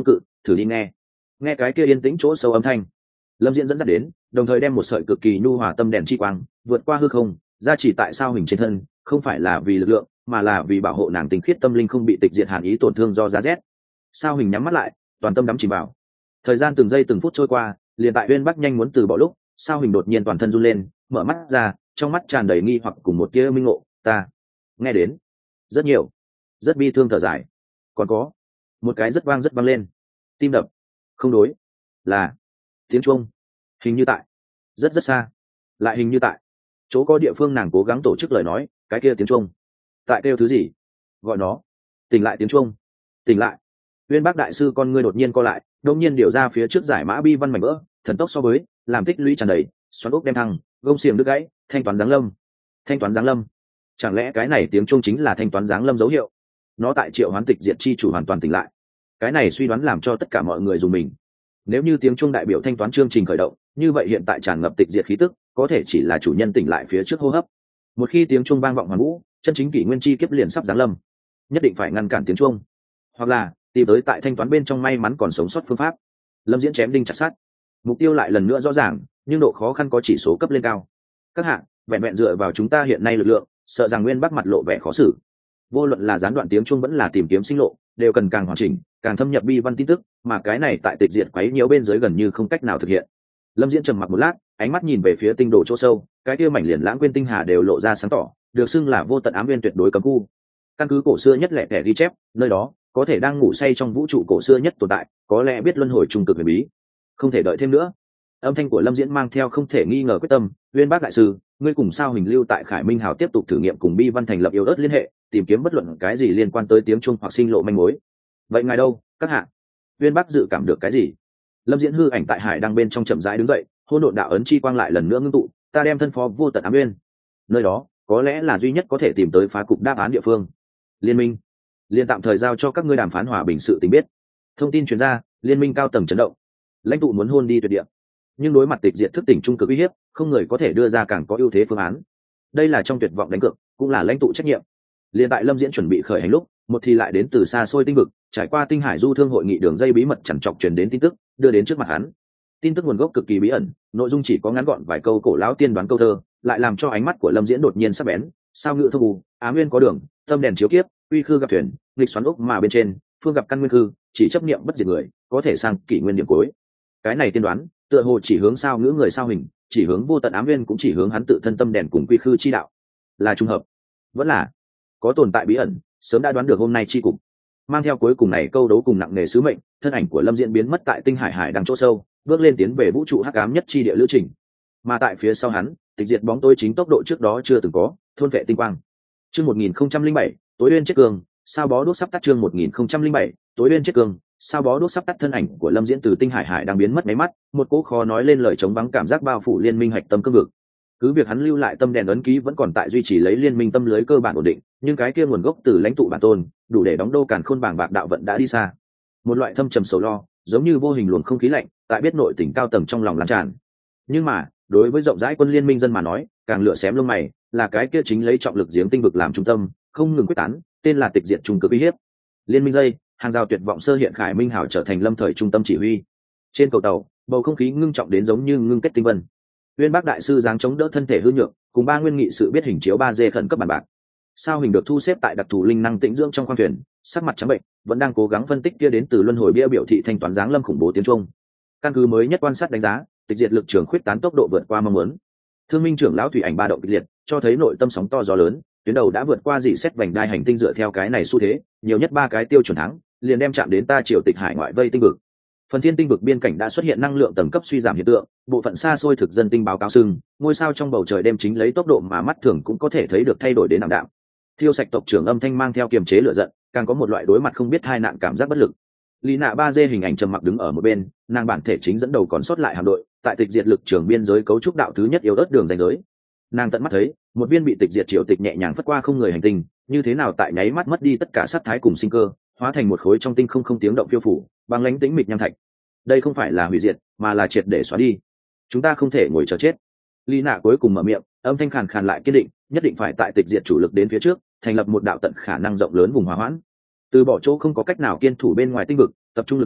thử đi nghe nghe cái kia yên tĩnh chỗ sâu âm thanh. Lâm Diễn dẫn dắt đến, đồng thời đem một sợi cực kỳ nhu hòa tâm đèn chi quang vượt qua hư không ra chỉ tại sao hình trên thân, không phải là vì lực lượng mà là vì bảo hộ nàng tinh khiết tâm linh không bị tịch diệt hàn ý tổn thương do giá rét. Sao hình nhắm mắt lại, toàn tâm đắm chìm vào. Thời gian từng giây từng phút trôi qua, liền tại Uyên Bắc nhanh muốn từ bỏ lúc, Sao hình đột nhiên toàn thân run lên, mở mắt ra, trong mắt tràn đầy nghi hoặc cùng một tia minh ngộ. Ta nghe đến rất nhiều, rất bi thương thở dài, còn có một cái rất vang lên, tim đập không đối, là tiếng chuông, hình như tại rất xa, lại hình như tại chỗ có địa phương nàng cố gắng tổ chức lời nói. Cái kia tiếng chuông tại kêu thứ gì, gọi nó tỉnh lại, tiếng chuông tỉnh lại. Uyên Bác đại sư con ngươi đột nhiên co lại, đột nhiên điều ra phía trước giải mã bi văn mảnh vỡ, thần tốc so với làm tích lũy tràn đầy, xoắn ốc đem thăng, gông xiềng đứt gãy, thanh toán giáng lâm. Thanh toán giáng lâm, chẳng lẽ cái này tiếng chuông chính là thanh toán giáng lâm dấu hiệu? Nó tại triệu hoán tịch diệt chi chủ hoàn toàn tỉnh lại. Cái này suy đoán làm cho tất cả mọi người dùng mình. Nếu như tiếng chuông đại biểu thanh toán chương trình khởi động, như vậy hiện tại tràn ngập tịch diệt khí tức có thể chỉ là chủ nhân tỉnh lại phía trước hô hấp. Một khi tiếng chuông vang vọng hoàn vũ, chân chính kỷ nguyên chi kiếp liền sắp giáng lâm. Nhất định phải ngăn cản tiếng chuông, hoặc là tìm tới tại thanh toán bên trong may mắn còn sống sót phương pháp. Lâm Diễn chém đinh chặt sắt, mục tiêu lại lần nữa rõ ràng, nhưng độ khó khăn có chỉ số cấp lên cao. Các hạng vẹn vẹn dựa vào chúng ta hiện nay lực lượng, sợ rằng Nguyên Bắc mặt lộ vẻ khó xử. Vô luận là gián đoạn tiếng chuông vẫn là tìm kiếm sinh lộ, đều cần càng hoàn chỉnh, càng thâm nhập bi văn tin tức, mà cái này tại tịch diệt quấy nhiễu bên dưới gần như không cách nào thực hiện. Lâm Diễn trầm mặc một lát, ánh mắt nhìn về phía tinh đồ chỗ sâu, cái kia mảnh liền lãng quên tinh hà đều lộ ra sáng tỏ, được xưng là vô tận ám nguyên tuyệt đối cấm khu. Căn cứ cổ xưa nhất lẻ tẻ ghi chép, nơi đó có thể đang ngủ say trong vũ trụ cổ xưa nhất tồn tại, có lẽ biết luân hồi trung cực huyền bí. Không thể đợi thêm nữa. Âm thanh của Lâm Diễn mang theo không thể nghi ngờ quyết tâm. Uyên Bác đại sư, ngươi cùng Sao hình lưu tại Khải Minh Hào tiếp tục thử nghiệm cùng bi văn thành lập yếu ớt liên hệ, tìm kiếm bất luận cái gì liên quan tới tiếng chuông hoặc sinh lộ manh mối. Vậy ngài đâu, các hạ? Uyên Bác dự cảm được cái gì? Lâm Diễn hư ảnh tại hải đang bên trong chậm rãi đứng dậy, hỗn độn đạo ấn chi quang lại lần nữa ngưng tụ, ta đem thân phó vô tận ám nguyên. Nơi đó có lẽ là duy nhất có thể tìm tới phá cục đáp án địa phương. Liên minh liên tạm thời giao cho các ngươi đàm phán hòa bình sự tình biết. Thông tin truyền ra, liên minh cao tầng chấn động. Lãnh tụ muốn hôn đi tuyệt địa, nhưng đối mặt tịch diệt thức tỉnh trung cực uy hiếp, không người có thể đưa ra càng có ưu thế phương án. Đây là trong tuyệt vọng đánh cược, cũng là lãnh tụ trách nhiệm. Liên tại Lâm Diễn chuẩn bị khởi hành lúc, một thì lại đến từ xa xôi tinh vực, trải qua tinh hải du thương hội nghị đường dây bí mật chằn chọc truyền đến tin tức, đưa đến trước mặt hắn. Tin tức nguồn gốc cực kỳ bí ẩn, nội dung chỉ có ngắn gọn vài câu cổ lão tiên đoán câu thơ, lại làm cho ánh mắt của Lâm Diễn đột nhiên sắc bén. Sao ngự thông bù, ám nguyên có đường, tâm đèn chiếu kiếp, uy khư gặp thuyền, nghịch xoắn ốc mà bên trên, phương gặp căn nguyên hư, chỉ chấp niệm bất diệt người, có thể sang kỷ nguyên điểm cuối. Cái này tiên đoán, tựa hồ chỉ hướng sao ngữ người sao hình, chỉ hướng vô tận ám nguyên cũng chỉ hướng hắn tự thân tâm đèn cùng quy khư chi đạo. Là trùng hợp, vẫn là có tồn tại bí ẩn, sớm đã đoán được hôm nay chi cục. Mang theo cuối cùng này câu đấu cùng nặng nề sứ mệnh, thân ảnh của Lâm Diễn biến mất tại tinh hải hải đằng chỗ sâu, bước lên tiến về vũ trụ hắc ám nhất chi địa lữ trình. Mà tại phía sau hắn, tịch diệt bóng tối chính tốc độ trước đó chưa từng có, thôn vệ tinh quang. Chương 1007, tối uyên chết cường, sao bó đuốc sắp tắt. Chương 1007, tối uyên chết cường, sao bó đuốc sắp tắt. Thân ảnh của Lâm Diễn từ tinh hải hải đang biến mất mấy mắt, một cỗ khó nói lên lời chống vắng cảm giác bao phủ liên minh hạch tâm cương vực. Cứ việc hắn lưu lại tâm đèn ấn ký vẫn còn tại duy trì lấy liên minh tâm lưới cơ bản ổn định, nhưng cái kia nguồn gốc từ lãnh tụ bản tôn, đủ để đóng đô càn khôn bảng bạc đạo vận đã đi xa. Một loại thâm trầm sầu lo, giống như vô hình luồng không khí lạnh, tại biết nội tình cao tầng trong lòng lan tràn. Nhưng mà, đối với rộng rãi quân liên minh dân mà nói, càng lựa xém lông mày, là cái kia chính lấy trọng lực giếng tinh vực làm trung tâm, không ngừng quyết tán, tên là tịch diệt trung cực uy hiếp. Liên minh dây, hàng rào tuyệt vọng sơ hiện Khải Minh Hảo trở thành lâm thời trung tâm chỉ huy. Trên cầu tàu, bầu không khí ngưng trọng đến giống như ngưng kết tinh vân. Uyên Bác đại sư giáng chống đỡ thân thể hư nhược, cùng ba nguyên nghị sự biết hình chiếu 3D khẩn cấp bản bạc. Sao hình được thu xếp tại đặc thù linh năng tĩnh dưỡng trong khoang thuyền, sắc mặt trắng bệnh, vẫn đang cố gắng phân tích kia đến từ luân hồi bia biểu thị thanh toán giáng lâm khủng bố tiếng trung. Căn cứ mới nhất quan sát đánh giá, tịch diệt lực trường khuyết tán tốc độ vượt qua mong muốn. Thương minh trưởng lão thủy ảnh ba động kịch liệt, cho thấy nội tâm sóng to gió lớn, tuyến đầu đã vượt qua dị xét vành đai hành tinh dựa theo cái này xu thế, nhiều nhất 3 cái tiêu chuẩn thắng, liền đem chạm đến ta triều tịch hải ngoại vây tinh vực. Phần thiên tinh vực biên cảnh đã xuất hiện năng lượng tầng cấp suy giảm hiện tượng, bộ phận xa xôi thực dân tinh báo cáo sưng, ngôi sao trong bầu trời đêm chính lấy tốc độ mà mắt thường cũng có thể thấy được thay đổi đến ảm đạm. Thiêu sạch tộc trưởng âm thanh mang theo kiềm chế lửa giận, càng có một loại đối mặt không biết hai nạn cảm giác bất lực. Lý nạ 3D hình ảnh trầm mặc đứng ở một bên, nàng bản thể chính dẫn đầu còn sót lại hạm đội, tại tịch diệt lực trường biên giới cấu trúc đạo thứ nhất yếu ớt đường ranh giới. Nàng tận mắt thấy, một viên bị tịch diệt triều tịch nhẹ nhàng phất qua không người hành tinh, như thế nào tại nháy mắt mất đi tất cả sát thái cùng sinh cơ, hóa thành một khối trong tinh không tiếng động phiêu phủ, băng lãnh tĩnh mịch nham thạch. Đây không phải là hủy diệt, mà là triệt để xóa đi. Chúng ta không thể ngồi chờ chết. Lý nạ cuối cùng mở miệng, âm thanh khàn khàn lại kiên định, nhất định phải tại tịch diệt chủ lực đến phía trước, thành lập một đạo tận khả năng rộng lớn vùng hòa hoãn. Từ bỏ chỗ không có cách nào kiên thủ bên ngoài tinh vực, tập trung lực lượng,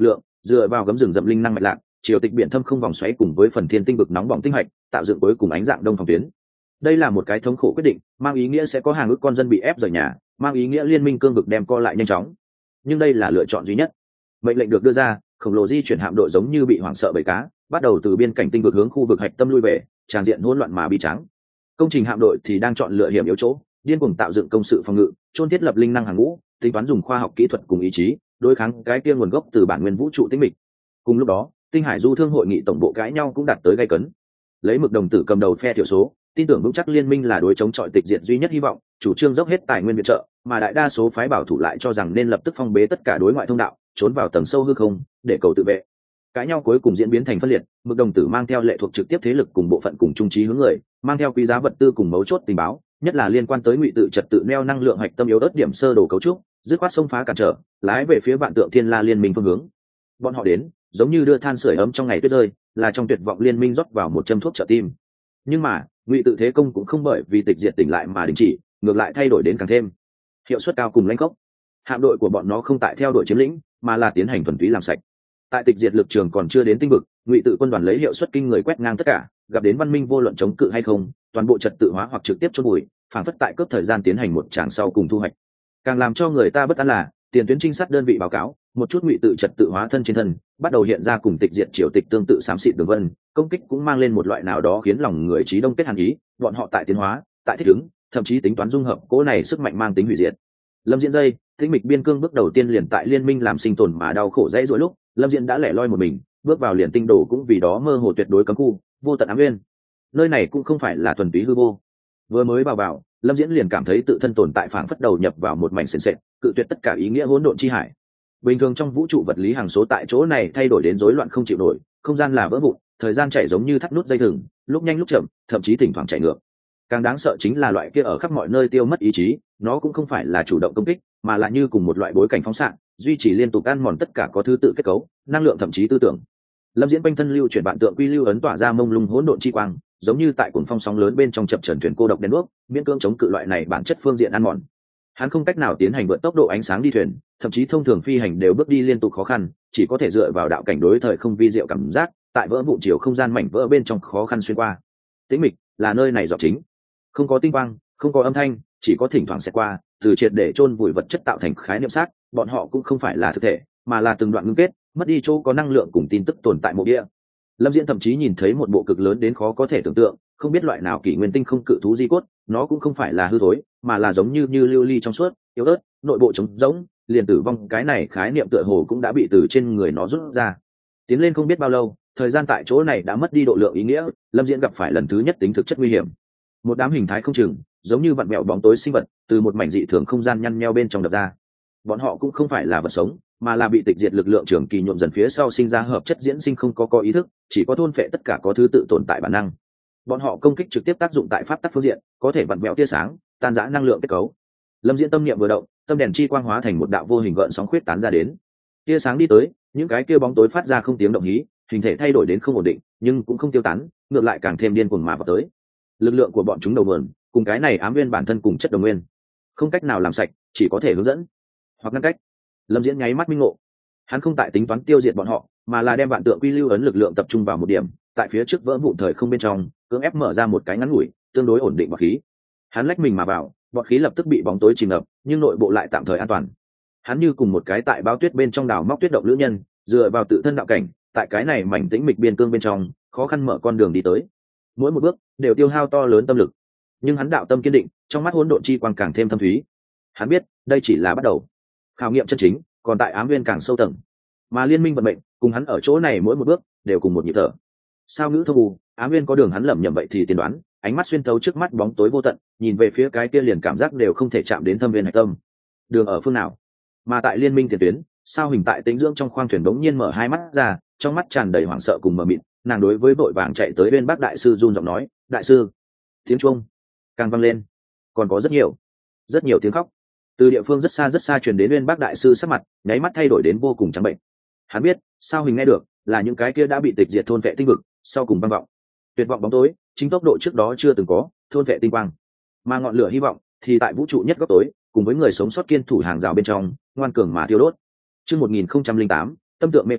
dựa vào gấm rừng rậm linh năng mạch lạc, triều tịch biển thâm không vòng xoáy cùng với phần thiên tinh vực nóng bỏng tinh hạch, tạo dựng cuối cùng ánh dạng đông phòng tuyến. Đây là một cái thống khổ quyết định, mang ý nghĩa sẽ có hàng ức con dân bị ép rời nhà, mang ý nghĩa liên minh cương vực đem co lại nhanh chóng. Nhưng đây là lựa chọn duy nhất. Mệnh lệnh được đưa ra, khổng lồ di chuyển hạm đội giống như bị hoảng sợ bởi cá, bắt đầu từ biên cảnh tinh vực hướng khu vực hạch tâm lui về, tràn diện hỗn loạn mà bi trắng. Công trình hạm đội thì đang chọn lựa hiểm yếu chỗ, điên cuồng tạo dựng công sự phòng ngự, chôn thiết lập linh năng hàng ngũ, tính toán dùng khoa học kỹ thuật cùng ý chí đối kháng cái kia nguồn gốc từ bản nguyên vũ trụ tĩnh mịch. Cùng lúc đó, tinh hải du thương hội nghị tổng bộ cãi nhau cũng đạt tới gay cấn. Lấy mực đồng tử cầm đầu phe thiểu số, tin tưởng vững chắc liên minh là đối chống chọi tịch diệt duy nhất hy vọng, chủ trương dốc hết tài nguyên viện trợ, mà đại đa số phái bảo thủ lại cho rằng nên lập tức phong bế tất cả đối ngoại thông đạo, trốn vào tầng sâu hư không để cầu tự vệ. Cãi nhau cuối cùng diễn biến thành phân liệt, mực đồng tử mang theo lệ thuộc trực tiếp thế lực cùng bộ phận cùng trung trí hướng người, mang theo quý giá vật tư cùng mấu chốt tình báo, nhất là liên quan tới ngụy tự trật tự neo năng lượng hạch tâm yếu ớt điểm sơ đồ cấu trúc, dứt khoát xông phá cản trở, lái về phía vạn tượng thiên la liên minh phương hướng. Bọn họ đến giống như đưa than sưởi ấm trong ngày tuyết rơi, là trong tuyệt vọng liên minh rót vào một châm thuốc trợ tim. Nhưng mà ngụy tự thế công cũng không bởi vì tịch diệt tỉnh lại mà đình chỉ, ngược lại thay đổi đến càng thêm hiệu suất cao cùng lãnh gốc. Hạm đội của bọn nó không tại theo đội chiếm lĩnh, mà là tiến hành thuần túy làm sạch. Tại tịch diệt lực trường còn chưa đến tinh vực, ngụy tự quân đoàn lấy hiệu suất kinh người quét ngang tất cả, gặp đến văn minh vô luận chống cự hay không, toàn bộ trật tự hóa hoặc trực tiếp chôn bụi, phản phất tại cướp thời gian tiến hành một tràng sau cùng thu hoạch. Càng làm cho người ta bất an là tiền tuyến trinh sát đơn vị báo cáo, một chút ngụy tự trật tự hóa thân trên thân bắt đầu hiện ra cùng tịch diệt triều tịch tương tự xám xịt đường vân, công kích cũng mang lên một loại nào đó khiến lòng người trí đông kết hàn ý, bọn họ tại tiến hóa, tại thích ứng, thậm chí tính toán dung hợp cố này sức mạnh mang tính hủy diệt. Lâm Diễn dây, Tĩnh Mịch biên cương bước đầu tiên liền tại liên minh làm sinh tồn mà đau khổ dãy dỗi lúc, Lâm Diễn đã lẻ loi một mình, bước vào liền tinh đồ cũng vì đó mơ hồ tuyệt đối cấm khu, vô tận ám nguyên. Nơi này cũng không phải là thuần túy hư vô. Vừa mới vào, Lâm Diễn liền cảm thấy tự thân tồn tại phảng phất đầu nhập vào một mảnh sền sệt, cự tuyệt tất cả ý nghĩa hỗn độn chi hải. Bình thường trong vũ trụ vật lý hàng số tại chỗ này thay đổi đến rối loạn không chịu nổi, không gian là vỡ vụn, thời gian chảy giống như thắt nút dây thừng, lúc nhanh lúc chậm, thậm chí thỉnh thoảng chạy ngược. Càng đáng sợ chính là loại kia ở khắp mọi nơi tiêu mất ý chí, nó cũng không phải là chủ động công kích, mà là như cùng một loại bối cảnh phóng xạ, duy trì liên tục ăn mòn tất cả có thứ tự kết cấu, năng lượng thậm chí tư tưởng. Lâm Diễn quanh thân lưu chuyển bản tượng quy lưu ấn tỏa ra mông lung hỗn độn chi quang, giống như tại cuồng phong sóng lớn bên trong chập chờn thuyền cô độc đen đuốc, miễn cưỡng chống cự loại này bản chất phương diện ăn mòn. Hắn không cách nào tiến hành vượt tốc độ ánh sáng đi thuyền, thậm chí thông thường phi hành đều bước đi liên tục khó khăn, chỉ có thể dựa vào đạo cảnh đối thời không vi diệu cảm giác, tại vỡ vụn chiều không gian mảnh vỡ bên trong khó khăn xuyên qua. Tĩnh mịch là nơi này dọc chính, không có tinh quang, không có âm thanh, chỉ có thỉnh thoảng sẽ qua, từ triệt để chôn vùi vật chất tạo thành khái niệm xác, bọn họ cũng không phải là thực thể, mà là từng đoạn ngưng kết, mất đi chỗ có năng lượng cùng tin tức tồn tại mộ địa. Lâm Diễn thậm chí nhìn thấy một bộ cực lớn đến khó có thể tưởng tượng, không biết loại nào kỷ nguyên tinh không cự thú di cốt, nó cũng không phải là hư thối, mà là giống như lưu ly trong suốt, yếu ớt, nội bộ trống rỗng, liền tử vong cái này khái niệm tựa hồ cũng đã bị từ trên người nó rút ra. Tiến lên không biết bao lâu, thời gian tại chỗ này đã mất đi độ lượng ý nghĩa, Lâm Diễn gặp phải lần thứ nhất tính thực chất nguy hiểm. Một đám hình thái không chừng, giống như vặn mẹo bóng tối sinh vật, từ một mảnh dị thường không gian nhăn nheo bên trong đập ra. Bọn họ cũng không phải là vật sống, mà là bị tịch diệt lực lượng trường kỳ nhuộm dần phía sau sinh ra hợp chất diễn sinh không có ý thức, chỉ có thôn phệ tất cả có thứ tự tồn tại bản năng. Bọn họ công kích trực tiếp tác dụng tại pháp tắc phương diện, có thể vặn vẹo tia sáng, tan rã năng lượng kết cấu. Lâm Diễn tâm niệm vừa động, tâm đèn chi quang hóa thành một đạo vô hình gợn sóng khuyết tán ra đến. Tia sáng đi tới, những cái kia bóng tối phát ra không tiếng động hí, hình thể thay đổi đến không ổn định, nhưng cũng không tiêu tán, ngược lại càng thêm điên cuồng mà vào tới. Lực lượng của bọn chúng đầu nguồn, cùng cái này ám nguyên bản thân cùng chất đồng nguyên, không cách nào làm sạch, chỉ có thể hướng dẫn hoặc ngăn cách. Lâm Diễn nháy mắt minh ngộ, hắn không tại tính toán tiêu diệt bọn họ, mà là đem vạn tượng quy lưu ấn lực lượng tập trung vào một điểm, tại phía trước vỡ vụn thời không bên trong, cưỡng ép mở ra một cái ngắn ngủi, tương đối ổn định bọt khí. Hắn lách mình mà vào, bọt khí lập tức bị bóng tối chìm ngập, nhưng nội bộ lại tạm thời an toàn. Hắn như cùng một cái tại bao tuyết bên trong đào móc tuyết động nữ nhân, dựa vào tự thân đạo cảnh, tại cái này mảnh tĩnh mịch biên cương bên trong, khó khăn mở con đường đi tới. Mỗi một bước đều tiêu hao to lớn tâm lực, nhưng hắn đạo tâm kiên định, trong mắt hỗn độn chi quang càng thêm thâm thúy. Hắn biết, đây chỉ là bắt đầu, khảo nghiệm chân chính còn tại ám nguyên càng sâu tầng, mà liên minh vận mệnh cùng hắn ở chỗ này mỗi một bước đều cùng một nhịp thở. Sao ngữ thông bù, ám nguyên có đường hắn lẩm nhẩm vậy thì tiên đoán, ánh mắt xuyên thấu trước mắt bóng tối vô tận, nhìn về phía cái kia liền cảm giác đều không thể chạm đến thâm viên hạch tâm. Đường ở phương nào? Mà tại liên minh tiền tuyến, Sao Hình tại tĩnh dưỡng trong khoang thuyền đống nhiên mở hai mắt ra, trong mắt tràn đầy hoảng sợ cùng mờ mịt, nàng đối với vội vàng chạy tới bên bác đại sư run giọng nói, đại sư. Tiếng chuông càng vang lên, còn có rất nhiều tiếng khóc từ địa phương rất xa truyền đến bên bác đại sư, sắc mặt nháy mắt thay đổi đến vô cùng trắng bệnh. Hắn biết Sao Hình nghe được là những cái kia đã bị tịch diệt thôn vệ tinh vực sau cùng vang vọng, tuyệt vọng bóng tối chính tốc độ trước đó chưa từng có thôn vệ tinh quang, mà ngọn lửa hy vọng thì tại vũ trụ nhất góc tối cùng với người sống sót kiên thủ hàng rào bên trong ngoan cường mà thiêu đốt. Chương 1008, tâm tượng mê cung,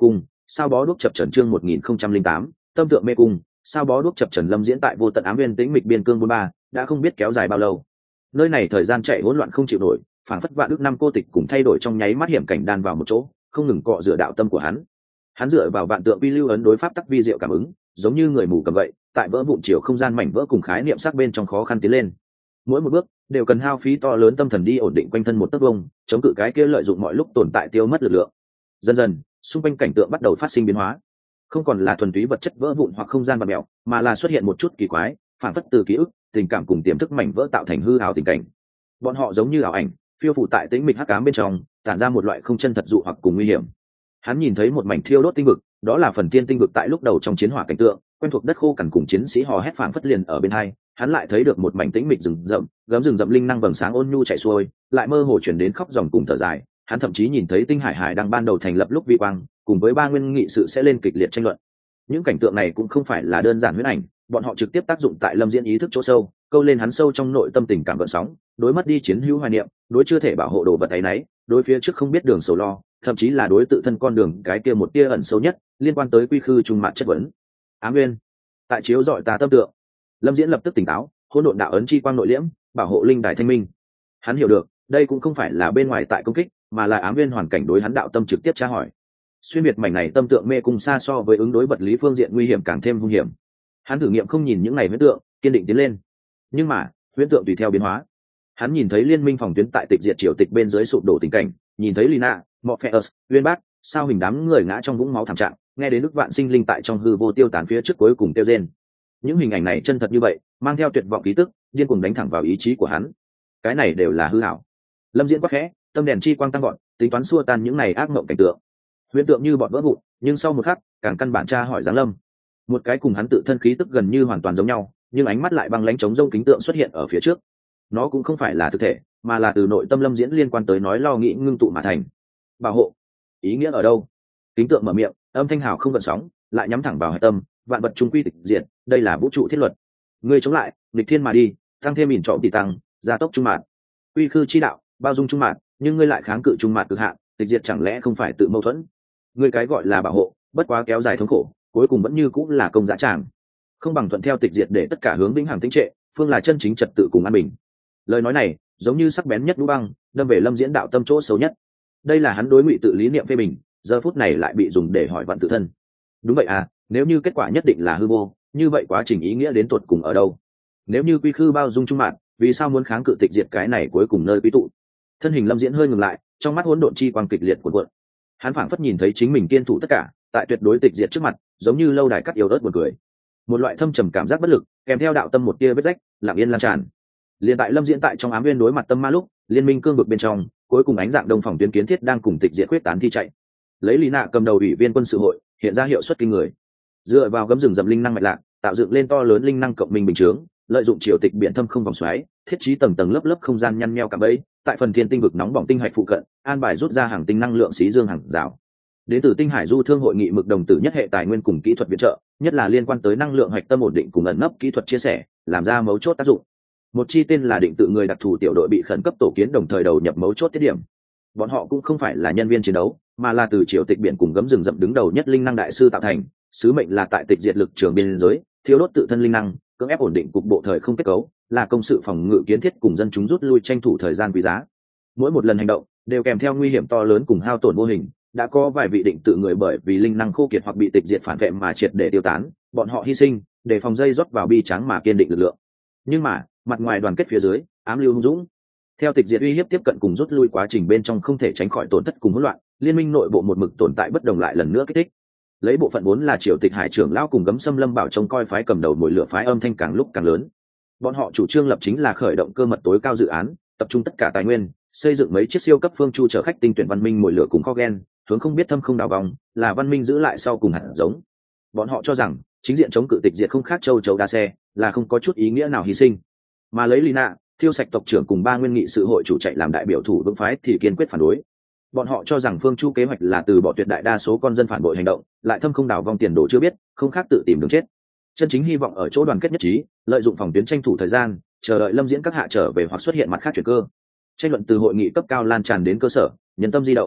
sao bó đuốc chập trần chương 1008, tâm tượng mê cung, sao bó đuốc chập trần lâm diễn tại vô tận ám nguyên tĩnh mịch biên cương 43, đã không biết kéo dài bao lâu. Nơi này thời gian chạy hỗn loạn không chịu nổi, phảng phất vạn ước năm cô tịch cùng thay đổi trong nháy mắt hiểm cảnh đan vào một chỗ, không ngừng cọ rửa đạo tâm của hắn. Hắn dựa vào vạn tượng vi lưu ấn đối pháp tắc vi diệu cảm ứng, giống như người mù cầm gậy, tại vỡ vụn chiều không gian mảnh vỡ cùng khái niệm sắc bên trong khó khăn tiến lên. Mỗi một bước đều cần hao phí to lớn tâm thần đi ổn định quanh thân một tấc vông, chống cự cái kia lợi dụng mọi lúc tồn tại tiêu mất lực lượng. Dần dần, xung quanh cảnh tượng bắt đầu phát sinh biến hóa, không còn là thuần túy vật chất vỡ vụn hoặc không gian bạt mèo, mà là xuất hiện một chút kỳ quái, phản phất từ ký ức, tình cảm cùng tiềm thức mảnh vỡ tạo thành hư ảo tình cảnh. Bọn họ giống như ảo ảnh, phiêu phù tại tĩnh mịch hắc ám bên trong, tản ra một loại không chân thật dụ hoặc cùng nguy hiểm. Hắn nhìn thấy một mảnh thiêu đốt tinh vực, đó là phần tiên tinh vực tại lúc đầu trong chiến hỏa cảnh tượng, quen thuộc đất khô cằn cùng chiến sĩ hò hét phảng phất liền ở bên hai. Hắn lại thấy được một mảnh tĩnh mịch rừng rậm, gấm rừng rậm linh năng vầng sáng ôn nhu chảy xuôi, lại mơ hồ chuyển đến khóc dòng cùng thở dài. Hắn thậm chí nhìn thấy tinh hải hải đang ban đầu thành lập lúc vi quang, cùng với ba nguyên nghị sự sẽ lên kịch liệt tranh luận. Những cảnh tượng này cũng không phải là đơn giản huyễn ảnh, bọn họ trực tiếp tác dụng tại lâm diễn ý thức chỗ sâu, câu lên hắn sâu trong nội tâm tình cảm gợn sóng, đối mất đi chiến hữu hoài niệm, đối chưa thể bảo hộ đồ vật ấy nấy, đối phía trước không biết đường sầu lo, thậm chí là đối tự thân con đường cái kia một tia ẩn sâu nhất liên quan tới quy khư trung mạng chất vấn. Ám nguyên tại chiếu dọi ta tâm tượng, lâm diễn lập tức tỉnh táo, hỗn độn đạo ấn chi quang nội liễm, bảo hộ linh đài thanh minh. Hắn hiểu được đây cũng không phải là bên ngoài tại công kích, mà là ám nguyên hoàn cảnh đối hắn đạo tâm trực tiếp tra hỏi. Xuyên biệt mảnh này tâm tượng mê cung xa so với ứng đối vật lý phương diện nguy hiểm càng thêm hung hiểm. Hắn thử nghiệm không nhìn những này huyễn tượng, kiên định tiến lên. Nhưng mà huyễn tượng tùy theo biến hóa. Hắn nhìn thấy liên minh phòng tuyến tại tịch diệt triều tịch bên dưới sụp đổ tình cảnh, nhìn thấy Lina, Morpheus, Uyên Bác, sao hình đám người ngã trong vũng máu thảm trạng, nghe đến đức vạn sinh linh tại trong hư vô tiêu tán phía trước cuối cùng tiêu rên. Những hình ảnh này chân thật như vậy, mang theo tuyệt vọng khí tức, điên cuồng đánh thẳng vào ý chí của hắn. Cái này đều là hư ảo. Lâm Diễn quắc khẽ, tâm đèn chi quang tăng gọn, tính toán xua tan những này ác mộng cảnh tượng. Huyễn tượng như bọn vỡ vụn, nhưng sau một khắc, càng căn bản tra hỏi giáng lâm. Một cái cùng hắn tự thân khí tức gần như hoàn toàn giống nhau, nhưng ánh mắt lại băng lãnh chống rông kính tượng xuất hiện ở phía trước. Nó cũng không phải là thực thể, mà là từ nội tâm Lâm Diễn liên quan tới nói lo nghĩ ngưng tụ mà thành. Bảo hộ, ý nghĩa ở đâu? Kính tượng mở miệng, âm thanh hào không gợn sóng, lại nhắm thẳng vào hải tâm, vạn vật trung quy tịch diệt, đây là vũ trụ thiết luật. Ngươi chống lại, nghịch thiên mà đi, tăng thêm mìn trọ tỷ tăng, gia tốc trung mạn. Quy khư chi đạo, bao dung trung mạn, nhưng ngươi lại kháng cự trung mạn cực hạn, tịch diệt chẳng lẽ không phải tự mâu thuẫn? Ngươi cái gọi là bảo hộ, bất quá kéo dài thống khổ, cuối cùng vẫn như cũng là công dã tràng. Không bằng thuận theo tịch diệt để tất cả hướng vĩnh hằng tĩnh trệ, phương là chân chính trật tự cùng an bình. Lời nói này giống như sắc bén nhất đũ băng, đâm về Lâm Diễn đạo tâm chỗ xấu nhất. Đây là hắn đối ngụy tự lý niệm phê bình, giờ phút này lại bị dùng để hỏi vặn tự thân. Đúng vậy à, nếu như kết quả nhất định là hư vô, như vậy quá trình ý nghĩa đến tột cùng ở đâu? Nếu như quy khư bao dung trung mạn, vì sao muốn kháng cự tịch diệt cái này cuối cùng nơi quý tụ? Thân hình Lâm Diễn hơi ngừng lại, trong mắt hỗn độn chi quang kịch liệt cuộn cuộn. Hắn phảng phất nhìn thấy chính mình kiên thủ tất cả, tại tuyệt đối tịch diệt trước mặt, giống như lâu đài cắt yếu ớt buồn cười. Một loại thâm trầm cảm giác bất lực, kèm theo đạo tâm một tia vết rách, lặng yên lan tràn. Liên tại Lâm Diễn tại trong ám nguyên đối mặt tâm ma lúc, liên minh cương vực bên trong, cuối cùng ánh dạng đông phòng tuyến kiến thiết đang cùng tịch diệt quyết tán thi chạy. Lấy Lý Nạ cầm đầu ủy viên quân sự hội, hiện ra hiệu suất kinh người. Dựa vào gấm rừng rậm linh năng mạch lạc, tạo dựng lên to lớn linh năng cộng minh bình chướng, lợi dụng triều tịch biển thâm không vòng xoáy, thiết trí tầng tầng lớp lớp không gian nhăn nheo cả bẫy, tại phần thiên tinh vực nóng bỏng tinh hạch phụ cận, an bài rút ra hàng tinh năng lượng xí dương hàng rào. Đến từ tinh hải du thương hội nghị mực đồng tử nhất hệ tài nguyên cùng kỹ thuật viện trợ, nhất là liên quan tới năng lượng hạch tâm ổn định cùng ẩn nấp kỹ thuật chia sẻ, làm ra mấu chốt tác dụng. Một chi tên là định tự người đặc thù tiểu đội bị khẩn cấp tổ kiến, đồng thời đầu nhập mấu chốt tiết điểm. Bọn họ cũng không phải là nhân viên chiến đấu, mà là từ triều tịch biển cùng gấm rừng rậm đứng đầu nhất linh năng đại sư tạo thành, sứ mệnh là tại tịch diệt lực trường biên giới, thiếu đốt tự thân linh năng, cưỡng ép ổn định cục bộ thời không kết cấu, là công sự phòng ngự kiến thiết cùng dân chúng rút lui tranh thủ thời gian quý giá. Mỗi một lần hành động đều kèm theo nguy hiểm to lớn cùng hao tổn vô hình, đã có vài vị định tự người bởi vì linh năng khô kiệt hoặc bị tịch diệt phản vệ mà triệt để tiêu tán, bọn họ hy sinh để phòng dây rót vào bi trắng mà kiên định lực lượng. Nhưng mà mặt ngoài đoàn kết phía dưới ám lưu hung dũng, theo tịch diệt uy hiếp tiếp cận cùng rút lui quá trình bên trong không thể tránh khỏi tổn thất cùng hỗn loạn, liên minh nội bộ một mực tồn tại bất đồng lại lần nữa kích thích. Lấy bộ phận vốn là triều tịch hải trưởng lão cùng gấm xâm lâm bảo trông coi phái cầm đầu mồi lửa phái âm thanh càng lúc càng lớn. Bọn họ chủ trương lập chính là khởi động cơ mật tối cao dự án, tập trung tất cả tài nguyên, xây dựng mấy chiếc siêu cấp phương chu chở khách tinh tuyển văn minh mồi lửa cùng kho gen, hướng không biết thâm không đào vòng, là văn minh giữ lại sau cùng hạt giống. Bọn họ cho rằng chính diện chống cự tịch diệt không khác châu chấu đa xe, là không có chút ý nghĩa nào hy sinh. Mà lấy Lina, thiêu sạch tộc trưởng cùng ba nguyên nghị sự hội chủ chạy làm đại biểu thủ vững phái thì kiên quyết phản đối. Bọn họ cho rằng phương chu kế hoạch là từ bỏ tuyệt đại đa số con dân phản bội hành động, lại thâm không đào vong tiền đồ chưa biết, không khác tự tìm đường chết. Chân chính hy vọng ở chỗ đoàn kết nhất trí, lợi dụng phòng tuyến tranh thủ thời gian, chờ đợi Lâm Diễn các hạ trở về hoặc xuất hiện mặt khác chuyển cơ. Tranh luận từ hội nghị cấp cao lan tràn đến cơ sở, nhân tâm di động.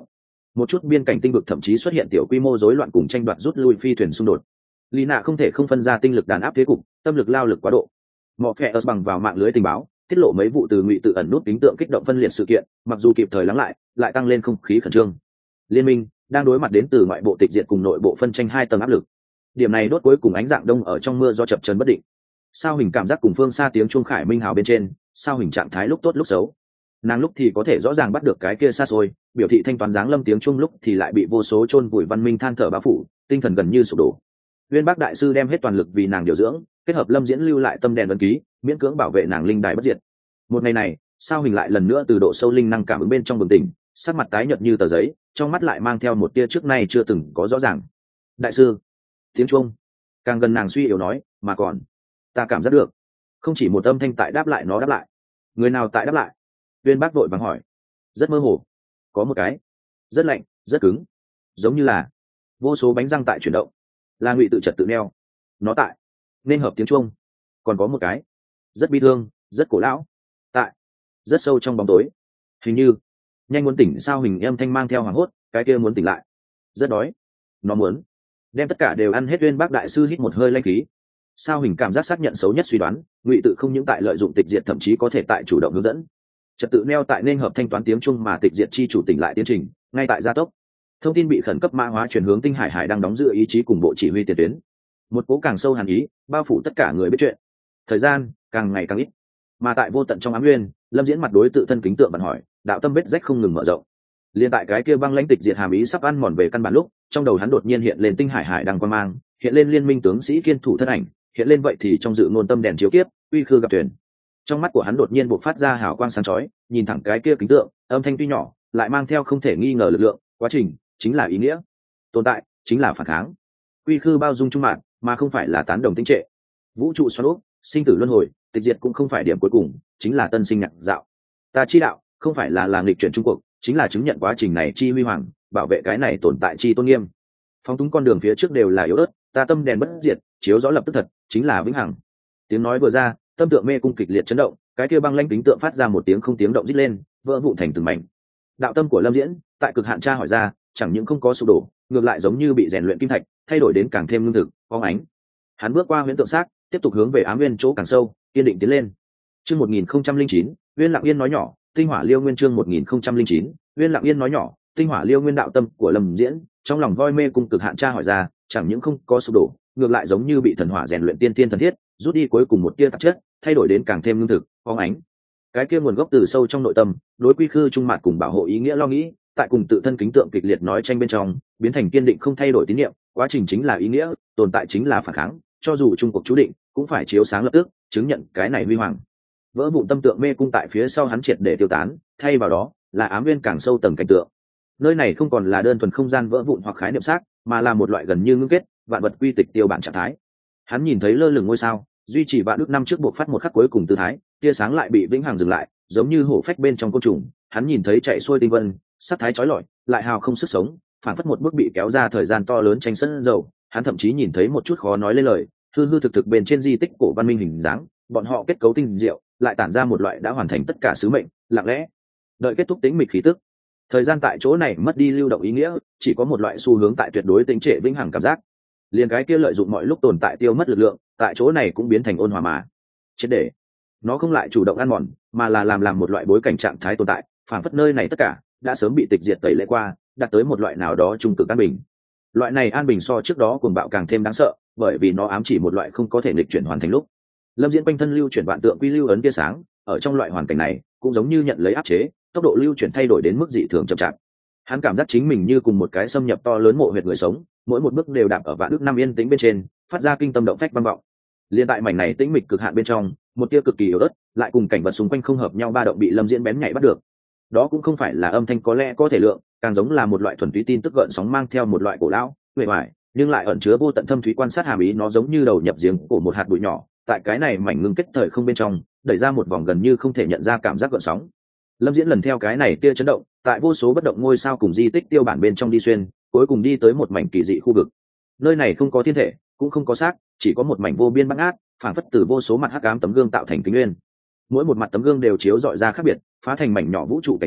một chút biên cảnh tinh vực thậm chí xuất hiện tiểu quy mô rối loạn cùng tranh đoạt rút lui phi thuyền xung đột. Lý nạ không thể không phân ra tinh lực đàn áp thế cục, tâm lực lao lực quá độ. Mọ phe ớt bằng vào mạng lưới tình báo tiết lộ mấy vụ từ ngụy tự ẩn nút tính tượng kích động phân liệt sự kiện, mặc dù kịp thời lắng lại tăng lên không khí khẩn trương. Liên minh đang đối mặt đến từ ngoại bộ tịch diệt cùng nội bộ phân tranh hai tầng áp lực. Điểm này đốt cuối cùng ánh dạng đông ở trong mưa do chập chờn bất định. Sao Hình cảm giác cùng phương xa tiếng chuông khải minh hào bên trên, Sao Hình trạng thái lúc tốt lúc xấu. Nàng lúc thì có thể rõ ràng bắt được cái kia xa xôi biểu thị thanh toán dáng lâm tiếng chuông, lúc thì lại bị vô số chôn vùi văn minh than thở bao phủ, tinh thần gần như sụp đổ. Uyên Bác đại sư đem hết toàn lực vì nàng điều dưỡng, kết hợp Lâm Diễn lưu lại tâm đèn ấn ký, miễn cưỡng bảo vệ nàng linh đài bất diệt. Một ngày này, Sao Hình lại lần nữa từ độ sâu linh năng cảm ứng bên trong bừng tỉnh, sắc mặt tái nhợt như tờ giấy, trong mắt lại mang theo một tia trước nay chưa từng có rõ ràng. Đại sư, tiếng chuông. Càng gần nàng suy yếu nói, mà còn, ta cảm giác được, không chỉ một âm thanh tại đáp lại, nó đáp lại. Người nào tại đáp lại? Uyên Bác vội vàng hỏi. Rất mơ hồ, có một cái, rất lạnh, rất cứng, giống như là vô số bánh răng tại chuyển động, là ngụy tự trật tự neo. Nó tại nên hợp tiếng chuông. Còn có một cái, rất bi thương, rất cổ lão, tại rất sâu trong bóng tối, hình như nhanh muốn tỉnh. Sao Hình âm thanh mang theo hoảng hốt, cái kia muốn tỉnh lại, rất đói, nó muốn đem tất cả đều ăn hết. Uyên Bác đại sư hít một hơi lanh khí. Sao Hình cảm giác xác nhận xấu nhất suy đoán, ngụy tự không những tại lợi dụng tịch diệt, thậm chí có thể tại chủ động hướng dẫn trật tự neo tại nên hợp thanh toán tiếng Trung, mà tịch diệt chi chủ tỉnh lại tiến trình ngay tại gia tốc. Thông tin bị khẩn cấp mã hóa chuyển hướng Tinh Hải Hải đang đóng giữ ý chí cùng bộ chỉ huy tiền tuyến. Một cố càng sâu hàn ý bao phủ tất cả người biết chuyện. Thời gian càng ngày càng ít, mà tại vô tận trong ám nguyên, Lâm Diễn mặt đối tự thân kính tượng bật hỏi, đạo tâm vết rách không ngừng mở rộng. Liên tại cái kia băng lãnh tịch diệt hàm ý sắp ăn mòn về căn bản lúc, trong đầu hắn đột nhiên hiện lên Tinh Hải Hải đang quang mang, hiện lên liên minh tướng sĩ kiên thủ thân ảnh, hiện lên vậy thì trong dự ngôn tâm đèn chiếu kiếp, uy khư gặp tuyển. Trong mắt của hắn đột nhiên bộc phát ra hào quang sáng chói, nhìn thẳng cái kia kính tượng, âm thanh tuy nhỏ lại mang theo không thể nghi ngờ lực lượng. Quá trình chính là ý nghĩa, tồn tại chính là phản kháng. Quy khư bao dung trung mạng, mà không phải là tán đồng tinh trệ. Vũ trụ xoắn úp, sinh tử luân hồi, tịch diệt cũng không phải điểm cuối cùng, chính là tân sinh nhạc dạo. Ta chi đạo không phải là nghịch chuyển trung cuộc, chính là chứng nhận quá trình này chi huy hoàng, bảo vệ cái này tồn tại chi tôn nghiêm. Phóng túng con đường phía trước đều là yếu ớt, ta tâm đèn bất diệt, chiếu rõ lập tức thật, chính là vĩnh hằng. Tiếng nói vừa ra, tâm tượng mê cung kịch liệt chấn động, cái kia băng lãnh kính tượng phát ra một tiếng không tiếng động rít lên, vỡ vụn thành từng mảnh. Đạo tâm của Lâm Diễn tại cực hạn tra hỏi ra, chẳng những không có sụp đổ, ngược lại giống như bị rèn luyện kim thạch, thay đổi đến càng thêm lương thực, phóng ánh. Hắn bước qua huyễn tượng xác, tiếp tục hướng về ám nguyên chỗ càng sâu, kiên định tiến lên. Chương 1009, Uyên Lặng Yên nói nhỏ, Tinh Hỏa Liêu Nguyên. Chương 1009, Uyên Lặng Yên nói nhỏ, Tinh Hỏa Liêu Nguyên. Đạo tâm của Lâm Diễn trong lòng voi mê cung cực hạn tra hỏi ra, chẳng những không có sụp đổ, ngược lại giống như bị thần hỏa rèn luyện tiên tiên thần thiết, rút đi cuối cùng một tia tạp chất, thay đổi đến càng thêm lương thực, phóng ánh. Cái kia nguồn gốc từ sâu trong nội tâm, đối quy khư trung mạn cùng bảo hộ ý nghĩa lo nghĩ, tại cùng tự thân kính tượng kịch liệt nói tranh bên trong, biến thành kiên định không thay đổi tín niệm. Quá trình chính là ý nghĩa, tồn tại chính là phản kháng, cho dù trung cuộc chú định, cũng phải chiếu sáng lập tức, chứng nhận cái này huy hoàng. Vỡ vụn tâm tượng mê cung tại phía sau hắn triệt để tiêu tán, thay vào đó là ám nguyên càng sâu tầng cảnh tượng. Nơi này không còn là đơn thuần không gian vỡ vụn hoặc khái niệm xác, mà là một loại gần như ngưng kết, vạn vật quy tịch tiêu bản trạng thái. Hắn nhìn thấy lơ lửng ngôi sao, duy trì vạn ước năm trước buộc phát một khắc cuối cùng tư thái, tia sáng lại bị vĩnh hằng dừng lại, giống như hổ phách bên trong côn trùng. Hắn nhìn thấy chạy xuôi tinh vân, sắc thái chói lọi, lại hào không sức sống, phản phất một bước bị kéo ra thời gian to lớn tranh sân dầu. Hắn thậm chí nhìn thấy một chút khó nói lên lời, hư hư thực thực bên trên di tích cổ văn minh hình dáng, bọn họ kết cấu tinh diệu, lại tản ra một loại đã hoàn thành tất cả sứ mệnh, lặng lẽ đợi kết thúc tĩnh mịch khí tức. Thời gian tại chỗ này mất đi lưu động ý nghĩa, chỉ có một loại xu hướng tại tuyệt đối tĩnh trệ vĩnh hằng cảm giác. Liền cái kia lợi dụng mọi lúc tồn tại tiêu mất lực lượng, tại chỗ này cũng biến thành ôn hòa mà triệt để. Nó không lại chủ động ăn mòn, mà là làm một loại bối cảnh trạng thái tồn tại, phản phất nơi này tất cả đã sớm bị tịch diệt tẩy lễ qua, đạt tới một loại nào đó trung cực an bình. Loại này an bình so trước đó cuồng bạo càng thêm đáng sợ, bởi vì nó ám chỉ một loại không có thể nghịch chuyển hoàn thành lúc. Lâm Diễn quanh thân lưu chuyển vạn tượng quy lưu ấn tia sáng, ở trong loại hoàn cảnh này cũng giống như nhận lấy áp chế, tốc độ lưu chuyển thay đổi đến mức dị thường chậm chạp. Hắn cảm giác chính mình như cùng một cái xâm nhập to lớn mộ huyệt người sống, mỗi một bước đều đạp ở vạn ước năm yên tĩnh bên trên, phát ra kinh tâm động phách vang vọng. Liên tại mảnh này tĩnh mịch cực hạn bên trong, một tia cực kỳ yếu ớt, lại cùng cảnh vật xung quanh không hợp nhau ba động bị Lâm Diễn bén nhạy bắt được. Đó cũng không phải là âm thanh có lẽ có thể lượng, càng giống là một loại thuần túy tin tức gợn sóng mang theo một loại cổ lão, uể oải, nhưng lại ẩn chứa vô tận thâm thúy quan sát hàm ý. Nó giống như đầu nhập giếng của một hạt bụi nhỏ, tại cái này mảnh ngưng kết thời không bên trong, đẩy ra một vòng gần như không thể nhận ra cảm giác gợn sóng. Lâm Diễn lần theo cái này tia chấn động, tại vô số bất động ngôi sao cùng di tích tiêu bản bên trong đi xuyên, cuối cùng đi tới một mảnh kỳ dị khu vực. Nơi này không có thiên thể, cũng không có xác, chỉ có một mảnh vô biên bát ngát, phảng phất từ vô số mặt hắc ám tấm gương tạo thành kính nguyên. Mỗi một mặt tấm gương đều chiếu rọi ra khác biệt, phá thành mảnh nhỏ vũ trụ cảnh tượng,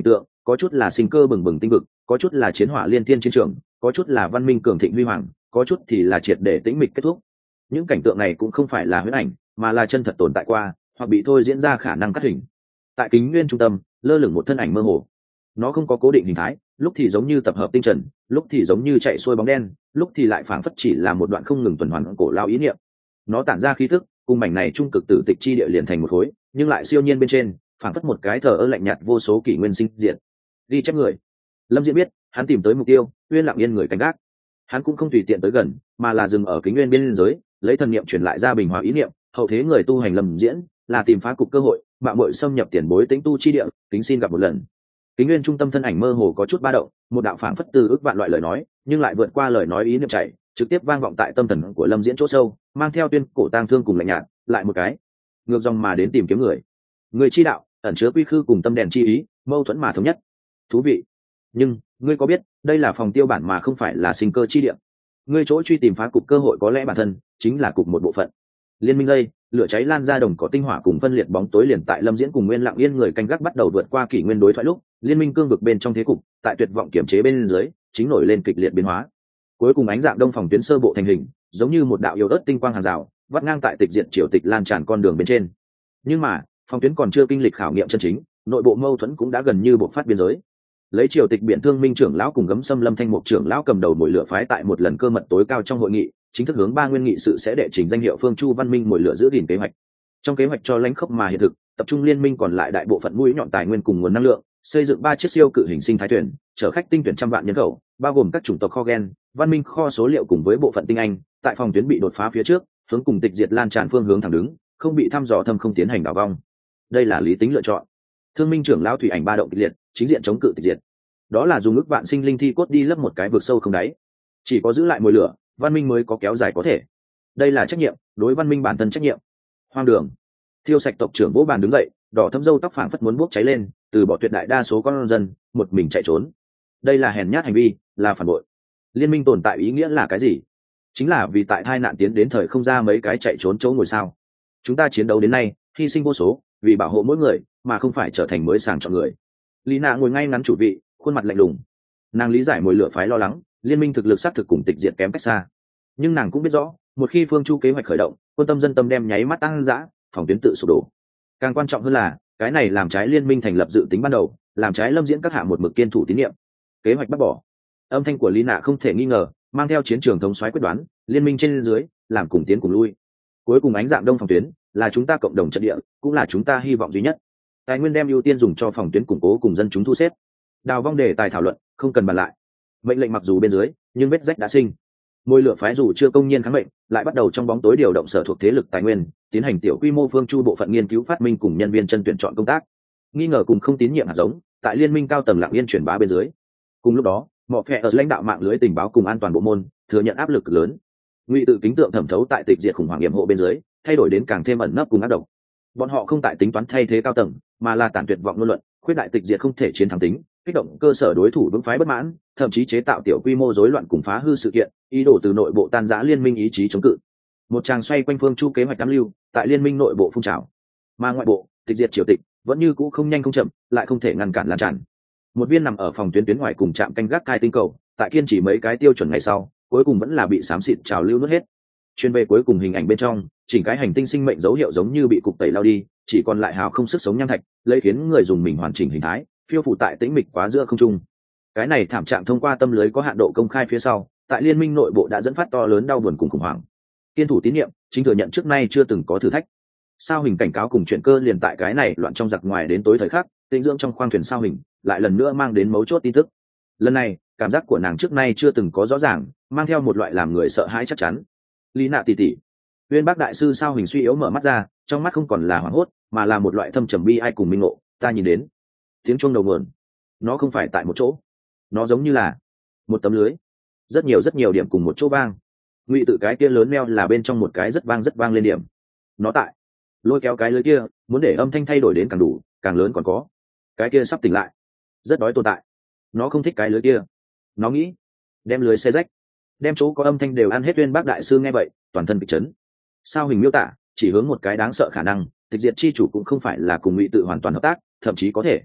có chút là sinh cơ bừng bừng tinh vực, có chút là chiến hỏa liên thiên chiến trường, có chút là văn minh cường thịnh huy hoàng, có chút thì là triệt để tĩnh mịch kết thúc. Những cảnh tượng này cũng không phải là huyễn ảnh, mà là chân thật tồn tại qua, hoặc bị thôi diễn ra khả năng cắt hình. Tại kính nguyên trung tâm lơ lửng một thân ảnh mơ hồ, nó không có cố định hình thái, lúc thì giống như tập hợp tinh trần, lúc thì giống như chạy xuôi bóng đen, lúc thì lại phảng phất chỉ là một đoạn không ngừng tuần hoàn cổ lao ý niệm. Nó tản ra khí tức cùng mảnh này trung cực tử tịch chi địa liền thành một khối, nhưng lại siêu nhiên bên trên phảng phất một cái thờ ơ lạnh nhạt vô số kỷ nguyên sinh diệt. Ghi chép người Lâm Diễn biết hắn tìm tới mục tiêu, Uyên Lặng Yên người canh gác. Hắn cũng không tùy tiện tới gần, mà là dừng ở kính nguyên biên giới, lấy thần niệm truyền lại ra bình hòa ý niệm. Hậu thế người tu hành Lâm Diễn là tìm phá cục cơ hội, mạo muội xâm nhập tiền bối tĩnh tu chi địa, kính xin gặp một lần. Kính nguyên trung tâm thân ảnh mơ hồ có chút ba động, một đạo phảng phất từ ước vạn loại lời nói, nhưng lại vượt qua lời nói ý niệm chảy, trực tiếp vang vọng tại tâm thần của Lâm Diễn chỗ sâu, mang theo tuyên cổ tang thương cùng lạnh nhạt, lại một cái ngược dòng mà đến tìm kiếm người chi đạo, ẩn chứa quy khư cùng tâm đèn chi ý, mâu thuẫn mà thống nhất. Thú vị. Nhưng ngươi có biết đây là phòng tiêu bản mà không phải là sinh cơ chi địa? Ngươi chỗ truy tìm phá cục cơ hội có lẽ bản thân chính là cục một bộ phận. Liên minh dây lửa cháy lan ra đồng cỏ tinh hỏa cùng phân liệt bóng tối liền tại Lâm Diễn cùng Nguyên Lặng Yên người canh gác bắt đầu vượt qua kỷ nguyên đối thoại lúc, liên minh cương vực bên trong thế cục tại tuyệt vọng kiểm chế bên dưới chính nổi lên kịch liệt biến hóa. Cuối cùng ánh dạng đông phòng tuyến sơ bộ thành hình, giống như một đạo yếu ớt tinh quang hàng rào vắt ngang tại tịch diệt triều tịch lan tràn con đường bên trên. Nhưng mà phòng tuyến còn chưa kinh lịch khảo nghiệm chân chính, nội bộ mâu thuẫn cũng đã gần như bộc phát biên giới. Lấy triều tịch biện thương minh trưởng lão cùng Gấm Sâm Lâm Thanh Mục trưởng lão cầm đầu mồi lửa phái tại một lần cơ mật tối cao trong hội nghị chính thức hướng ba nguyên nghị sự sẽ đệ trình danh hiệu Phương Chu Văn Minh mồi lửa giữ gìn kế hoạch. Trong kế hoạch cho lãnh khốc mà hiện thực, tập trung liên minh còn lại đại bộ phận mũi nhọn tài nguyên cùng nguồn năng lượng, xây dựng 3 chiếc siêu cự hình sinh thái thuyền, chở khách tinh tuyển trăm vạn nhân khẩu, bao gồm các chủng tộc kho gen, văn minh kho số liệu cùng với bộ phận tinh anh, tại phòng tuyến bị đột phá phía trước, hướng cùng tịch diệt lan tràn phương hướng thẳng đứng, không bị thăm dò thâm không tiến hành đảo vong. Đây là lý tính lựa chọn. Thương minh trưởng lão thủy ảnh ba động kịch liệt, chính diện chống cự tịch diệt. Đó là dùng ức vạn sinh linh thi cốt đi lấp một cái vực sâu không đáy. Chỉ có giữ lại mồi lửa, văn minh mới có kéo dài có thể. Đây là trách nhiệm, đối văn minh bản thân trách nhiệm. Hoang đường. Thiêu Sạch tộc trưởng vỗ bàn đứng dậy, đỏ thâm râu tóc phảng phất muốn bốc cháy lên, từ bỏ tuyệt đại đa số con dân, một mình chạy trốn. Đây là hèn nhát hành vi, là phản bội. Liên minh tồn tại ý nghĩa là cái gì? Chính là vì tại tai nạn tiến đến thời không ra mấy cái chạy trốn chỗ ngồi sao? Chúng ta chiến đấu đến nay, hy sinh vô số, vì bảo hộ mỗi người, mà không phải trở thành mới sàng chọn người. Lina ngồi ngay ngắn chủ vị, khuôn mặt lạnh lùng. Nàng lý giải mồi lửa phái lo lắng, liên minh thực lực xác thực cùng tịch diệt kém cách xa. Nhưng nàng cũng biết rõ, một khi Phương Chu kế hoạch khởi động, quân tâm dân tâm đem nháy mắt tăng dã, phòng tuyến tự sụp đổ. Càng quan trọng hơn là, cái này làm trái liên minh thành lập dự tính ban đầu, làm trái Lâm Diễn các hạ một mực kiên thủ tín nhiệm. Kế hoạch bắt bỏ. Âm thanh của Lina không thể nghi ngờ, mang theo chiến trường thống soái quyết đoán, liên minh trên dưới, làm cùng tiến cùng lui. Cuối cùng ánh dạng đông phòng tuyến, là chúng ta cộng đồng trận địa, cũng là chúng ta hy vọng duy nhất. Tài nguyên đem ưu tiên dùng cho phòng tuyến củng cố cùng dân chúng thu xếp. Đào vong đề tài thảo luận, không cần bàn lại. Mệnh lệnh mặc dù bên dưới, nhưng vết rách đã sinh. Môi lửa phái dù chưa công nhiên kháng mệnh, lại bắt đầu trong bóng tối điều động sở thuộc thế lực tài nguyên, tiến hành tiểu quy mô phương chu bộ phận nghiên cứu phát minh cùng nhân viên chân tuyển chọn công tác. Nghi ngờ cùng không tín nhiệm hạt giống, tại liên minh cao tầng lặng yên truyền bá bên dưới. Cùng lúc đó, mọ phe ở lãnh đạo mạng lưới tình báo cùng an toàn bộ môn thừa nhận áp lực lớn. Ngụy tự kính tượng thẩm thấu tại tịch diệt khủng hoảng nghiệm hộ bên dưới, thay đổi đến càng thêm ẩn nấp cùng ác độc. Bọn họ không tại tính toán thay thế cao tầng, mà là tản tuyệt vọng ngôn luận, khuyết đại tịch diệt không thể chiến thắng tính, kích động cơ sở đối thủ vững phái bất mãn, thậm chí chế tạo tiểu quy mô rối loạn cùng phá hư sự kiện, ý đồ từ nội bộ tan rã liên minh ý chí chống cự. Một tràng xoay quanh phương chu kế hoạch đám lưu tại liên minh nội bộ phun trào, mà ngoại bộ tịch diệt triều tịch vẫn như cũ không nhanh không chậm, lại không thể ngăn cản lan tràn. Một viên nằm ở phòng tuyến ngoài cùng trạm canh gác cai tinh cầu, tại kiên trì mấy cái tiêu chuẩn ngày sau, cuối cùng vẫn là bị xám xịt trào lưu nuốt hết. Chuyên về cuối cùng hình ảnh bên trong, chỉnh cái hành tinh sinh mệnh dấu hiệu giống như bị cục tẩy lao đi, chỉ còn lại hào không sức sống nham thạch, lấy khiến người dùng mình hoàn chỉnh hình thái, phiêu phù tại tĩnh mịch quá giữa không trung. Cái này thảm trạng thông qua tâm lưới có hạn độ công khai phía sau, tại liên minh nội bộ đã dẫn phát to lớn đau buồn cùng khủng hoảng. Kiên thủ tín nhiệm, chính thừa nhận trước nay chưa từng có thử thách. Sao hình cảnh cáo cùng chuyện cơ liền tại cái này loạn trong giặc ngoài đến tối thời khắc, tĩnh dưỡng trong khoang thuyền sao hình, lại lần nữa mang đến mấu chốt tin tức. Lần này, cảm giác của nàng trước nay chưa từng có rõ ràng, mang theo một loại làm người sợ hãi chắc chắn. Lý Nạ tỷ tỷ, Uyên Bác đại sư sao hình suy yếu mở mắt ra, trong mắt không còn là hoảng hốt, mà là một loại thâm trầm bi ai cùng minh ngộ. Ta nhìn đến tiếng chuông đầu nguồn, nó không phải tại một chỗ, nó giống như là một tấm lưới, rất nhiều điểm cùng một chỗ vang. Ngụy tự cái kia lớn neo là bên trong một cái rất vang lên điểm, nó tại lôi kéo cái lưới kia, muốn để âm thanh thay đổi đến càng đủ càng lớn. Còn có cái kia sắp tỉnh lại, rất đói tồn tại, nó không thích cái lưới kia, nó nghĩ đem lưới xé rách, đem chỗ có âm thanh đều ăn hết. Uyên Bác đại sư nghe vậy toàn thân bị chấn. Sao hình miêu tả chỉ hướng một cái đáng sợ khả năng, tịch diệt chi chủ cũng không phải là cùng Ngụy tự hoàn toàn hợp tác, thậm chí có thể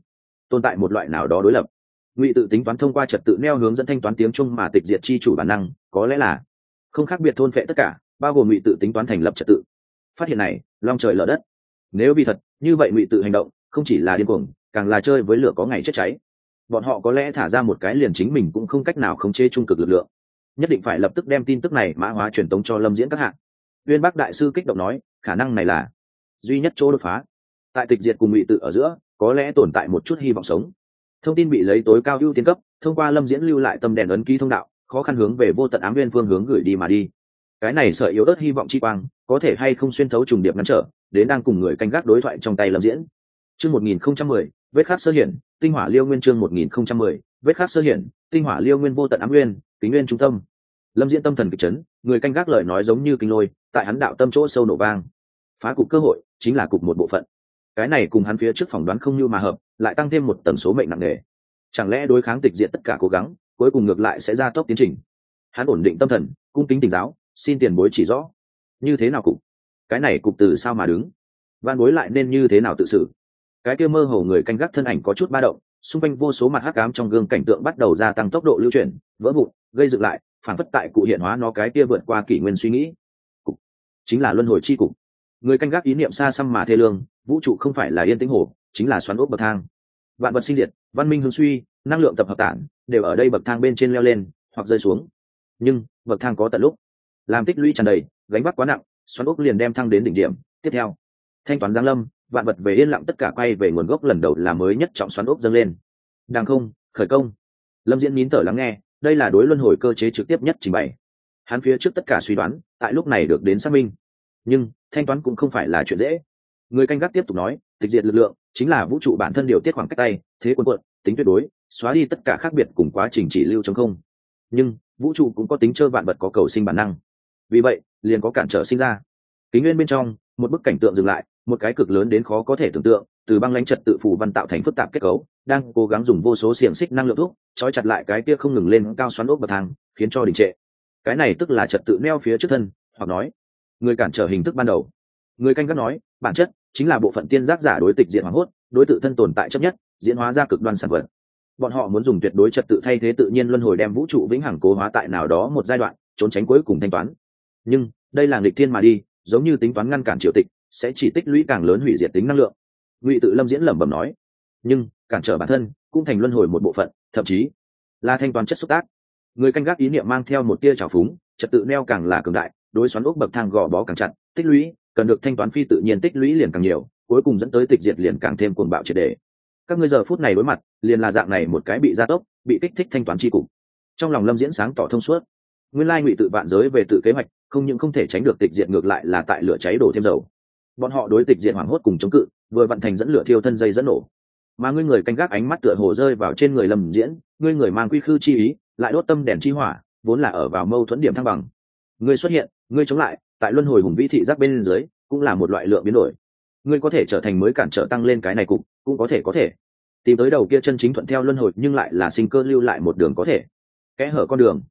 tồn tại một loại nào đó đối lập. Ngụy tự tính toán thông qua trật tự neo hướng dẫn thanh toán tiếng Trung mà tịch diệt chi chủ bản năng, có lẽ là không khác biệt thôn phệ tất cả, bao gồm Ngụy tự tính toán thành lập trật tự. Phát hiện này long trời lở đất. Nếu vì thật như vậy, Ngụy tự hành động không chỉ là điên cuồng, càng là chơi với lửa có ngày chết cháy. Bọn họ có lẽ thả ra một cái liền chính mình cũng không cách nào khống chế trung cực lực lượng, nhất định phải lập tức đem tin tức này mã hóa truyền tống cho Lâm Diễn các hạng. Uyên Bắc đại sư kích động nói, khả năng này là duy nhất chỗ đột phá. Tại tịch diệt cùng Ngụy tự ở giữa, có lẽ tồn tại một chút hy vọng sống. Thông tin bị lấy tối cao ưu tiên cấp, thông qua Lâm Diễn lưu lại tâm đèn ấn ký thông đạo, khó khăn hướng về vô tận ám nguyên phương hướng gửi đi mà đi. Cái này sợi yếu ớt hy vọng chi quang, có thể hay không xuyên thấu trùng điệp ngăn trở, đến đang cùng người canh gác đối thoại trong tay Lâm Diễn. Chương 1010, vết khắc sơ hiển, tinh hỏa liêu nguyên. Chương 1010, vết khắc sơ hiển, tinh hỏa liêu nguyên. Vô tận ám nguyên, kính nguyên trung tâm. Lâm Diễn tâm thần kịch chấn, người canh gác lời nói giống như kinh lôi, tại hắn đạo tâm chỗ sâu nổ vang. Phá cục cơ hội chính là cục một bộ phận. Cái này cùng hắn phía trước phỏng đoán không như mà hợp, lại tăng thêm một tầng số mệnh nặng nề. Chẳng lẽ đối kháng tịch diệt tất cả cố gắng, cuối cùng ngược lại sẽ gia tốc tiến trình? Hắn ổn định tâm thần, cung kính tỉnh giáo, xin tiền bối chỉ rõ. Như thế nào cục? Cái này cục từ sao mà đứng? Van bối lại nên như thế nào tự xử? Cái kia mơ hồ người canh gác thân ảnh có chút ba động, xung quanh vô số mặt hắc ám trong gương cảnh tượng bắt đầu gia tăng tốc độ lưu chuyển, vỡ vụn, gây dựng lại, phản phất tại cụ hiện hóa nó cái kia vượt qua kỷ nguyên suy nghĩ. Cục chính là luân hồi chi cục. Người canh gác ý niệm xa xăm mà thê lương, vũ trụ không phải là yên tĩnh hồ, chính là xoắn ốc bậc thang. Vạn vật sinh diệt, văn minh hướng suy, năng lượng tập hợp tản, đều ở đây bậc thang bên trên leo lên hoặc rơi xuống. Nhưng bậc thang có tận lúc, làm tích lũy tràn đầy, gánh vác quá nặng, xoắn ốc liền đem thăng đến đỉnh điểm. Tiếp theo, thanh toán giáng lâm, vạn vật về yên lặng, tất cả quay về nguồn gốc lần đầu là mới nhất trọng xoắn ốc dâng lên. Đàng không, khởi công. Lâm Diễn nín thở lắng nghe, đây là đối luân hồi cơ chế trực tiếp nhất trình bày. Hắn phía trước tất cả suy đoán, tại lúc này được đến xác minh. Nhưng thanh toán cũng không phải là chuyện dễ. Người canh gác tiếp tục nói, tịch diệt lực lượng chính là vũ trụ bản thân điều tiết khoảng cách tay, thế cuộn cuộn, tính tuyệt đối, xóa đi tất cả khác biệt cùng quá trình chỉ lưu trong không. Nhưng vũ trụ cũng có tính chơi vạn vật có cầu sinh bản năng, vì vậy liền có cản trở sinh ra. Kính nguyên bên trong, một bức cảnh tượng dừng lại, một cái cực lớn đến khó có thể tưởng tượng, từ băng lãnh trật tự phù văn tạo thành phức tạp kết cấu, đang cố gắng dùng vô số xiềng xích năng lượng thuốc trói chặt lại cái kia không ngừng lên cao xoắn ốc bậc thang, khiến cho đình trệ. Cái này tức là trật tự neo phía trước thân, hoặc nói người cản trở hình thức ban đầu. Người canh gác nói, bản chất chính là bộ phận tiên giác giả đối tịch diện hoảng hốt, đối tự thân tồn tại chấp nhất, diễn hóa ra cực đoan sản vật. Bọn họ muốn dùng tuyệt đối trật tự thay thế tự nhiên luân hồi, đem vũ trụ vĩnh hằng cố hóa tại nào đó một giai đoạn, trốn tránh cuối cùng thanh toán. Nhưng đây là nghịch thiên mà đi, giống như tính toán ngăn cản triều tịch, sẽ chỉ tích lũy càng lớn hủy diệt tính năng lượng. Ngụy tự Lâm Diễn lẩm bẩm nói, nhưng cản trở bản thân cũng thành luân hồi một bộ phận, thậm chí là thanh toán chất xúc tác. Người canh gác ý niệm mang theo một tia trào phúng, trật tự neo càng là cường đại, đối xoắn ốc bậc thang gò bó càng chặt, tích lũy cần được thanh toán phi tự nhiên tích lũy liền càng nhiều, cuối cùng dẫn tới tịch diệt liền càng thêm cuồng bạo triệt để. Các ngươi giờ phút này đối mặt liền là dạng này một cái bị gia tốc, bị kích thích thanh toán chi cục. Trong lòng Lâm Diễn sáng tỏ thông suốt, nguyên lai Ngụy tự vạn giới về tự kế hoạch, không những không thể tránh được tịch diệt, ngược lại là tại lửa cháy đổ thêm dầu. Bọn họ đối tịch diệt hoảng hốt cùng chống cự, vừa vận thành dẫn lửa thiêu thân dây dẫn nổ. Mà ngươi người canh gác ánh mắt tựa hồ rơi vào trên người Lâm Diễn, ngươi người mang quy khư chi ý, lại đốt tâm đèn chi hỏa, vốn là ở vào mâu thuẫn điểm thăng bằng. Ngươi xuất hiện, ngươi chống lại, tại luân hồi hùng vĩ thị giác bên dưới, cũng là một loại lượng biến đổi. Ngươi có thể trở thành mới cản trở tăng lên cái này cục, cũng có thể tìm tới đầu kia chân chính thuận theo luân hồi, nhưng lại là sinh cơ lưu lại một đường có thể. Kẽ hở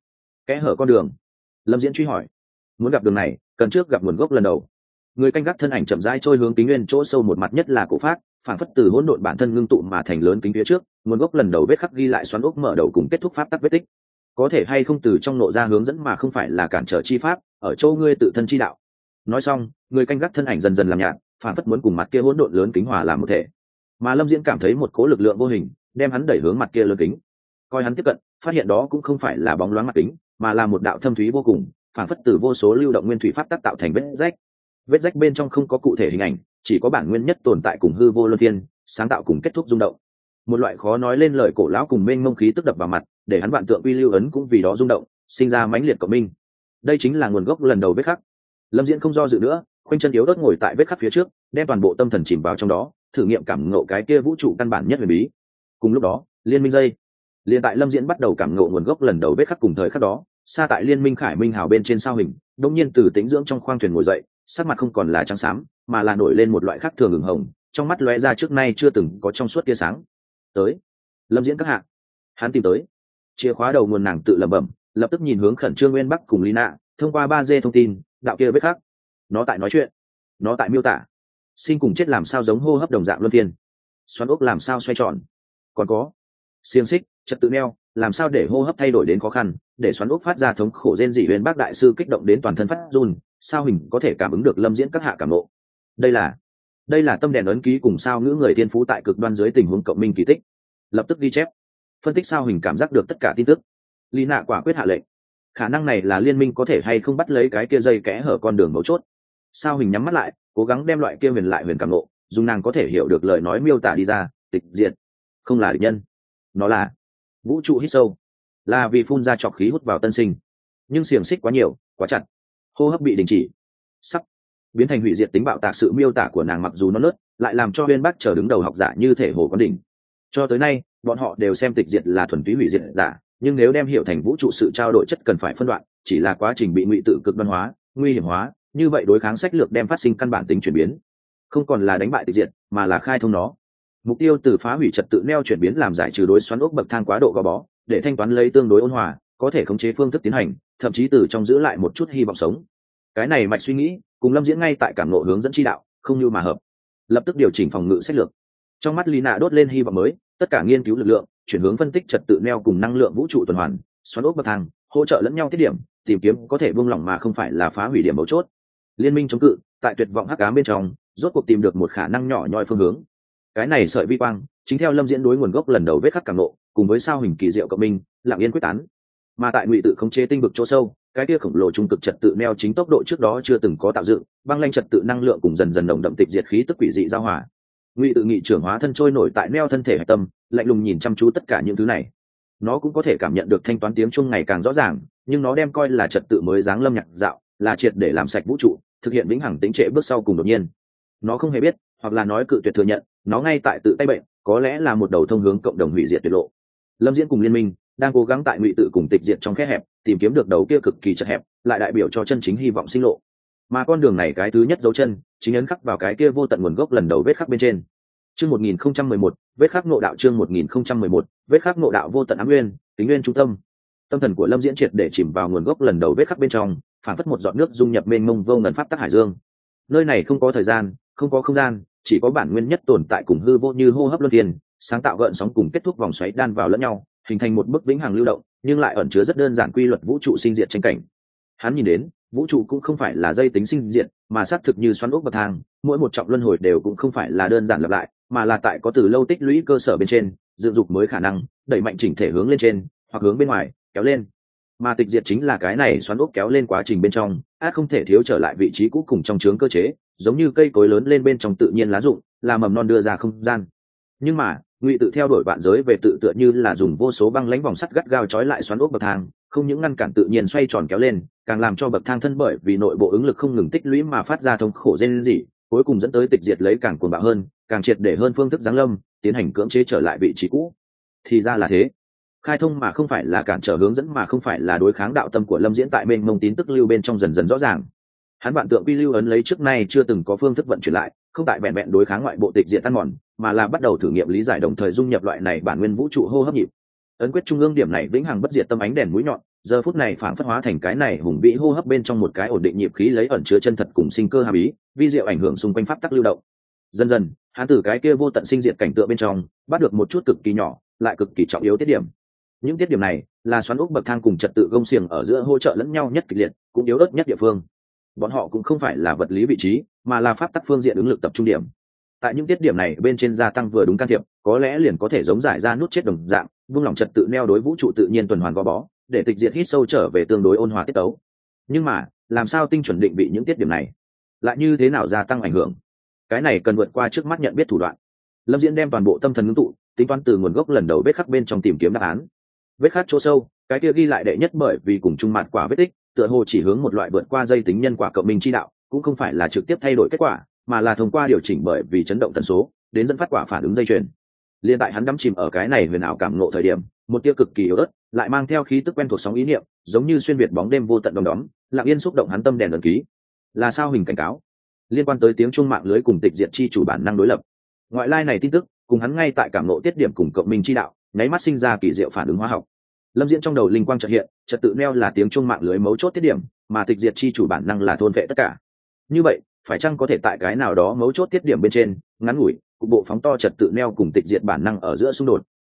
con đường. Lâm Diễn truy hỏi, muốn gặp đường này, cần trước gặp nguồn gốc lần đầu. Người canh gác thân ảnh chậm rãi trôi hướng kính nguyên chỗ sâu một mặt nhất là cổ phát, phản phất từ hỗn độn bản thân ngưng tụ mà thành lớn kính phía trước, nguồn gốc lần đầu vết khắc ghi lại xoắn ốc mở đầu cùng kết thúc pháp tắc vết tích. Có thể hay không từ trong nộ ra hướng dẫn mà không phải là cản trở chi pháp, ở châu ngươi tự thân chi đạo. Nói xong, người canh gác thân ảnh dần dần làm nhạt, phản phất muốn cùng mặt kia hỗn độn lớn kính hòa làm một thể. Mà Lâm Diễn cảm thấy một cỗ lực lượng vô hình đem hắn đẩy hướng mặt kia lớn kính. Coi hắn tiếp cận, phát hiện đó cũng không phải là bóng loáng mặt kính, mà là một đạo thâm thúy vô cùng, phản phất từ vô số lưu động nguyên thủy pháp tắc tạo thành vết rách. Vết rách bên trong không có cụ thể hình ảnh, chỉ có bản nguyên nhất tồn tại cùng hư vô luân phiên, sáng tạo cùng kết thúc rung động. Một loại khó nói lên lời cổ lão cùng mênh mông khí tức đập vào mặt, để hắn vạn tượng quy lưu ấn cũng vì đó rung động, sinh ra mãnh liệt cộng minh. Đây chính là nguồn gốc lần đầu vết khắc. Lâm Diễn không do dự nữa, khoanh chân yếu ớt ngồi tại vết khắc phía trước, đem toàn bộ tâm thần chìm vào trong đó, thử nghiệm cảm ngộ cái kia vũ trụ căn bản nhất huyền bí. Cùng lúc đó, liên minh dây, liền tại Lâm Diễn bắt đầu cảm ngộ nguồn gốc lần đầu vết khắc cùng thời khắc đó, xa tại liên minh khải minh hào bên trên sao hình, đột nhiên từ tĩnh dưỡng trong khoang thuyền ngồi dậy, sắc mặt không còn là trắng xám, mà là nổi lên một loại khác thường ửng hồng, trong mắt lóe ra trước nay chưa từng có trong suốt tia sáng. Tới, Lâm Diễn các hạ, hắn tìm tới. Chìa khóa đầu nguồn nàng tự lẩm bẩm, lập tức nhìn hướng khẩn trương Nguyên Bắc cùng Lina, thông qua 3D thông tin, đạo kia vết khắc, nó tại nói chuyện, nó tại miêu tả sinh cùng chết làm sao giống hô hấp đồng dạng luân phiên, xoắn ốc làm sao xoay tròn, còn có xiềng xích, trật tự neo, làm sao để hô hấp thay đổi đến khó khăn, để xoắn ốc phát ra thống khổ rên rỉ. Huyền Bác đại sư kích động đến toàn thân phát run, sao hình có thể cảm ứng được Lâm Diễn các hạ cảm nộ. Đây là tâm đèn ấn ký cùng sao ngữ người thiên phú tại cực đoan dưới tình huống cộng minh kỳ tích. Lập tức ghi chép, phân tích sao hình cảm giác được tất cả tin tức. Lý Nạ quả quyết hạ lệnh, khả năng này là liên minh có thể hay không bắt lấy cái kia dây kẽ hở con đường mấu chốt. Sao hình nhắm mắt lại, cố gắng đem loại kia huyền lại huyền cảm nộ, dùng nàng có thể hiểu được lời nói miêu tả đi ra. Tịch diệt không là địch nhân, nó là vũ trụ hít sâu, là vì phun ra trọc khí hút vào tân sinh, nhưng xiềng xích quá nhiều quá chặt, hô hấp bị đình chỉ, sắp biến thành hủy diệt tính bạo tạc. Sự miêu tả của nàng mặc dù nó nớt, lại làm cho Uyên Bác chờ đứng đầu học giả như thể hồ quán đỉnh. Cho tới nay bọn họ đều xem tịch diệt là thuần túy hủy diệt giả, nhưng nếu đem hiểu thành vũ trụ sự trao đổi chất cần phải phân đoạn, chỉ là quá trình bị ngụy tự cực đoan hóa, nguy hiểm hóa, như vậy đối kháng sách lược đem phát sinh căn bản tính chuyển biến, không còn là đánh bại tịch diệt mà là khai thông nó. Mục tiêu từ phá hủy trật tự neo chuyển biến làm giải trừ đối xoắn ốc bậc thang quá độ gò bó, để thanh toán lấy tương đối ôn hòa, có thể khống chế phương thức tiến hành, thậm chí từ trong giữ lại một chút hy vọng sống. Cái này mạch suy nghĩ cùng Lâm Diễn ngay tại cảm ngộ hướng dẫn chi đạo không như mà hợp, lập tức điều chỉnh phòng ngự sách lược. Trong mắt Lý Nạ đốt lên hy vọng mới, tất cả nghiên cứu lực lượng chuyển hướng phân tích trật tự neo cùng năng lượng vũ trụ tuần hoàn, xoắn ốc bậc thang, hỗ trợ lẫn nhau tiết điểm, tìm kiếm có thể buông lỏng mà không phải là phá hủy điểm mấu chốt. Liên minh chống cự tại tuyệt vọng hắc ám bên trong rốt cuộc tìm được một khả năng nhỏ nhoi phương hướng. Cái này sợi vi quang chính theo Lâm Diễn đối nguồn gốc lần đầu vết khắc cảm nộ, cùng với sao hình kỳ diệu cộng minh lặng yên quyết tán. Mà tại ngụy tự khống chế tinh vực chỗ sâu, cái kia khổng lồ trung cực trật tự neo chính tốc độ trước đó chưa từng có tạo dựng, băng lanh trật tự năng lượng cùng dần dần nồng đậm tịch diệt khí tức quỷ dị giao hòa. Ngụy tự nghị trưởng hóa thân trôi nổi tại neo thân thể hạch tâm, lạnh lùng nhìn chăm chú tất cả những thứ này. Nó cũng có thể cảm nhận được thanh toán tiếng chuông ngày càng rõ ràng, nhưng nó đem coi là trật tự mới giáng lâm nhạc dạo, là triệt để làm sạch vũ trụ, thực hiện vĩnh hằng tĩnh trệ bước sau cùng đột nhiên. Nó không hề biết, hoặc là nói cự tuyệt thừa nhận, nó ngay tại tự tay bệnh, có lẽ là một đầu thông hướng cộng đồng hủy diệt tuyệt lộ. Lâm Diễn cùng liên minh đang cố gắng tại ngụy tự cùng tịch diệt trong khe hẹp tìm kiếm được đầu kia cực kỳ chật hẹp, lại đại biểu cho chân chính hy vọng sinh lộ. Mà con đường này cái thứ nhất dấu chân chính ấn khắc vào cái kia vô tận nguồn gốc lần đầu vết khắc bên trên. Chương 1011, vết khắc ngộ đạo. Chương 1011, vết khắc ngộ đạo. Vô tận ám nguyên, kính nguyên trung tâm. Tâm thần của Lâm Diễn triệt để chìm vào nguồn gốc lần đầu vết khắc bên trong, phản phất một giọt nước dung nhập mênh mông vô ngần pháp tắc hải dương. Nơi này không có thời gian, không có không gian, chỉ có bản nguyên nhất tồn tại cùng hư vô như hô hấp luân phiên, sáng tạo gợn sóng cùng kết thúc vòng xoáy đan vào lẫn nhau, hình thành một bức vĩnh hằng lưu động, nhưng lại ẩn chứa rất đơn giản quy luật vũ trụ sinh diệt tranh cảnh. Hắn nhìn đến, vũ trụ cũng không phải là dây tính sinh diệt, mà xác thực như xoắn ốc bậc thang, mỗi một trọng luân hồi đều cũng không phải là đơn giản lặp lại, mà là tại có từ lâu tích lũy cơ sở bên trên, dựng dục mới khả năng, đẩy mạnh chỉnh thể hướng lên trên, hoặc hướng bên ngoài, kéo lên. Mà tịch diệt chính là cái này xoắn ốc kéo lên quá trình bên trong, át không thể thiếu trở lại vị trí cũ cùng trong chướng cơ chế, giống như cây cối lớn lên bên trong tự nhiên lá rụng, là mầm non đưa ra không gian. Nhưng mà ngụy tự theo đuổi vạn giới về tự tựa như là dùng vô số băng lãnh vòng sắt gắt gao trói lại xoắn ốc bậc thang, không những ngăn cản tự nhiên xoay tròn kéo lên, càng làm cho bậc thang thân bởi vì nội bộ ứng lực không ngừng tích lũy mà phát ra thống khổ rên rỉ, cuối cùng dẫn tới tịch diệt lấy càng cuồng bạo hơn, càng triệt để hơn phương thức giáng lâm, tiến hành cưỡng chế trở lại vị trí cũ. Thì ra là thế, khai thông mà không phải là cản trở, hướng dẫn mà không phải là đối kháng. Đạo tâm của Lâm Diễn tại mênh mông tín tức lưu bên trong dần dần rõ ràng. Hắn vạn tượng quy lưu ấn lấy trước nay chưa từng có phương thức vận chuyển lại, không tại vẹn vẹn đối kháng ngoại bộ tịch diệt tan mòn, mà là bắt đầu thử nghiệm lý giải đồng thời dung nhập loại này bản nguyên vũ trụ hô hấp nhịp. Ấn quyết trung ương điểm này vĩnh hằng bất diệt tâm ánh đèn mũi nhọn, giờ phút này phảng phất hóa thành cái này hùng vĩ hô hấp bên trong một cái ổn định nhịp khí, lấy ẩn chứa chân thật cùng sinh cơ hàm ý, vi diệu ảnh hưởng xung quanh pháp tắc lưu động. Dần dần, hắn từ cái kia vô tận sinh diệt cảnh tượng bên trong bắt được một chút cực kỳ nhỏ lại cực kỳ trọng yếu tiết điểm. Những tiết điểm này là xoắn ốc bậc thang cùng trật tự gông xiềng ở giữa hỗ trợ lẫn nhau nhất kịch liệt, cũng yếu ớt nhất địa phương. Bọn họ cũng không phải là vật lý vị trí, mà là pháp tắc phương diện ứng lực tập trung điểm. Tại những tiết điểm này bên trên gia tăng vừa đúng can thiệp, có lẽ liền có thể giống giải ra nút chết đồng dạng, vung lòng trật tự neo đối vũ trụ tự nhiên tuần hoàn gò bó, để tịch diệt hít sâu trở về tương đối ôn hòa tiết tấu. Nhưng mà làm sao tinh chuẩn định vị những tiết điểm này, lại như thế nào gia tăng ảnh hưởng, cái này cần vượt qua trước mắt nhận biết thủ đoạn. Lâm Diễn đem toàn bộ tâm thần ngưng tụ, tính toán từ nguồn gốc lần đầu vết khắc bên trong tìm kiếm đáp án. Vết khắc chỗ sâu, cái kia ghi lại đệ nhất bởi vì cùng chung mạt quả vết tích, tựa hồ chỉ hướng một loại vượt qua dây tính nhân quả cộng minh chi đạo, cũng không phải là trực tiếp thay đổi kết quả, mà là thông qua điều chỉnh bởi vì chấn động tần số đến dẫn phát quả phản ứng dây chuyền. Liên tại hắn đắm chìm ở cái này huyền ảo cảm ngộ thời điểm, một tia cực kỳ yếu ớt lại mang theo khí tức quen thuộc sóng ý niệm, giống như xuyên việt bóng đêm vô tận đom đóm, lặng yên xúc động hắn tâm đèn ẩn ký. Là sao hình cảnh cáo liên quan tới tiếng chuông mạng lưới cùng tịch diệt chi chủ bản năng đối lập. Ngoại lai này tin tức cùng hắn ngay tại cảm ngộ tiết điểm cùng cộng minh chi đạo, nháy mắt sinh ra kỳ diệu phản ứng hóa học. Lâm Diễn trong đầu linh quang chợt hiện, trật tự neo là tiếng chuông mạng lưới mấu chốt tiết điểm, mà tịch diệt chi chủ bản năng là thôn vệ tất cả. Như vậy phải chăng có thể tại cái nào đó mấu chốt tiết điểm bên trên ngắn ngủi cục bộ phóng to trật tự neo cùng tịch diệt bản năng ở giữa xung đột,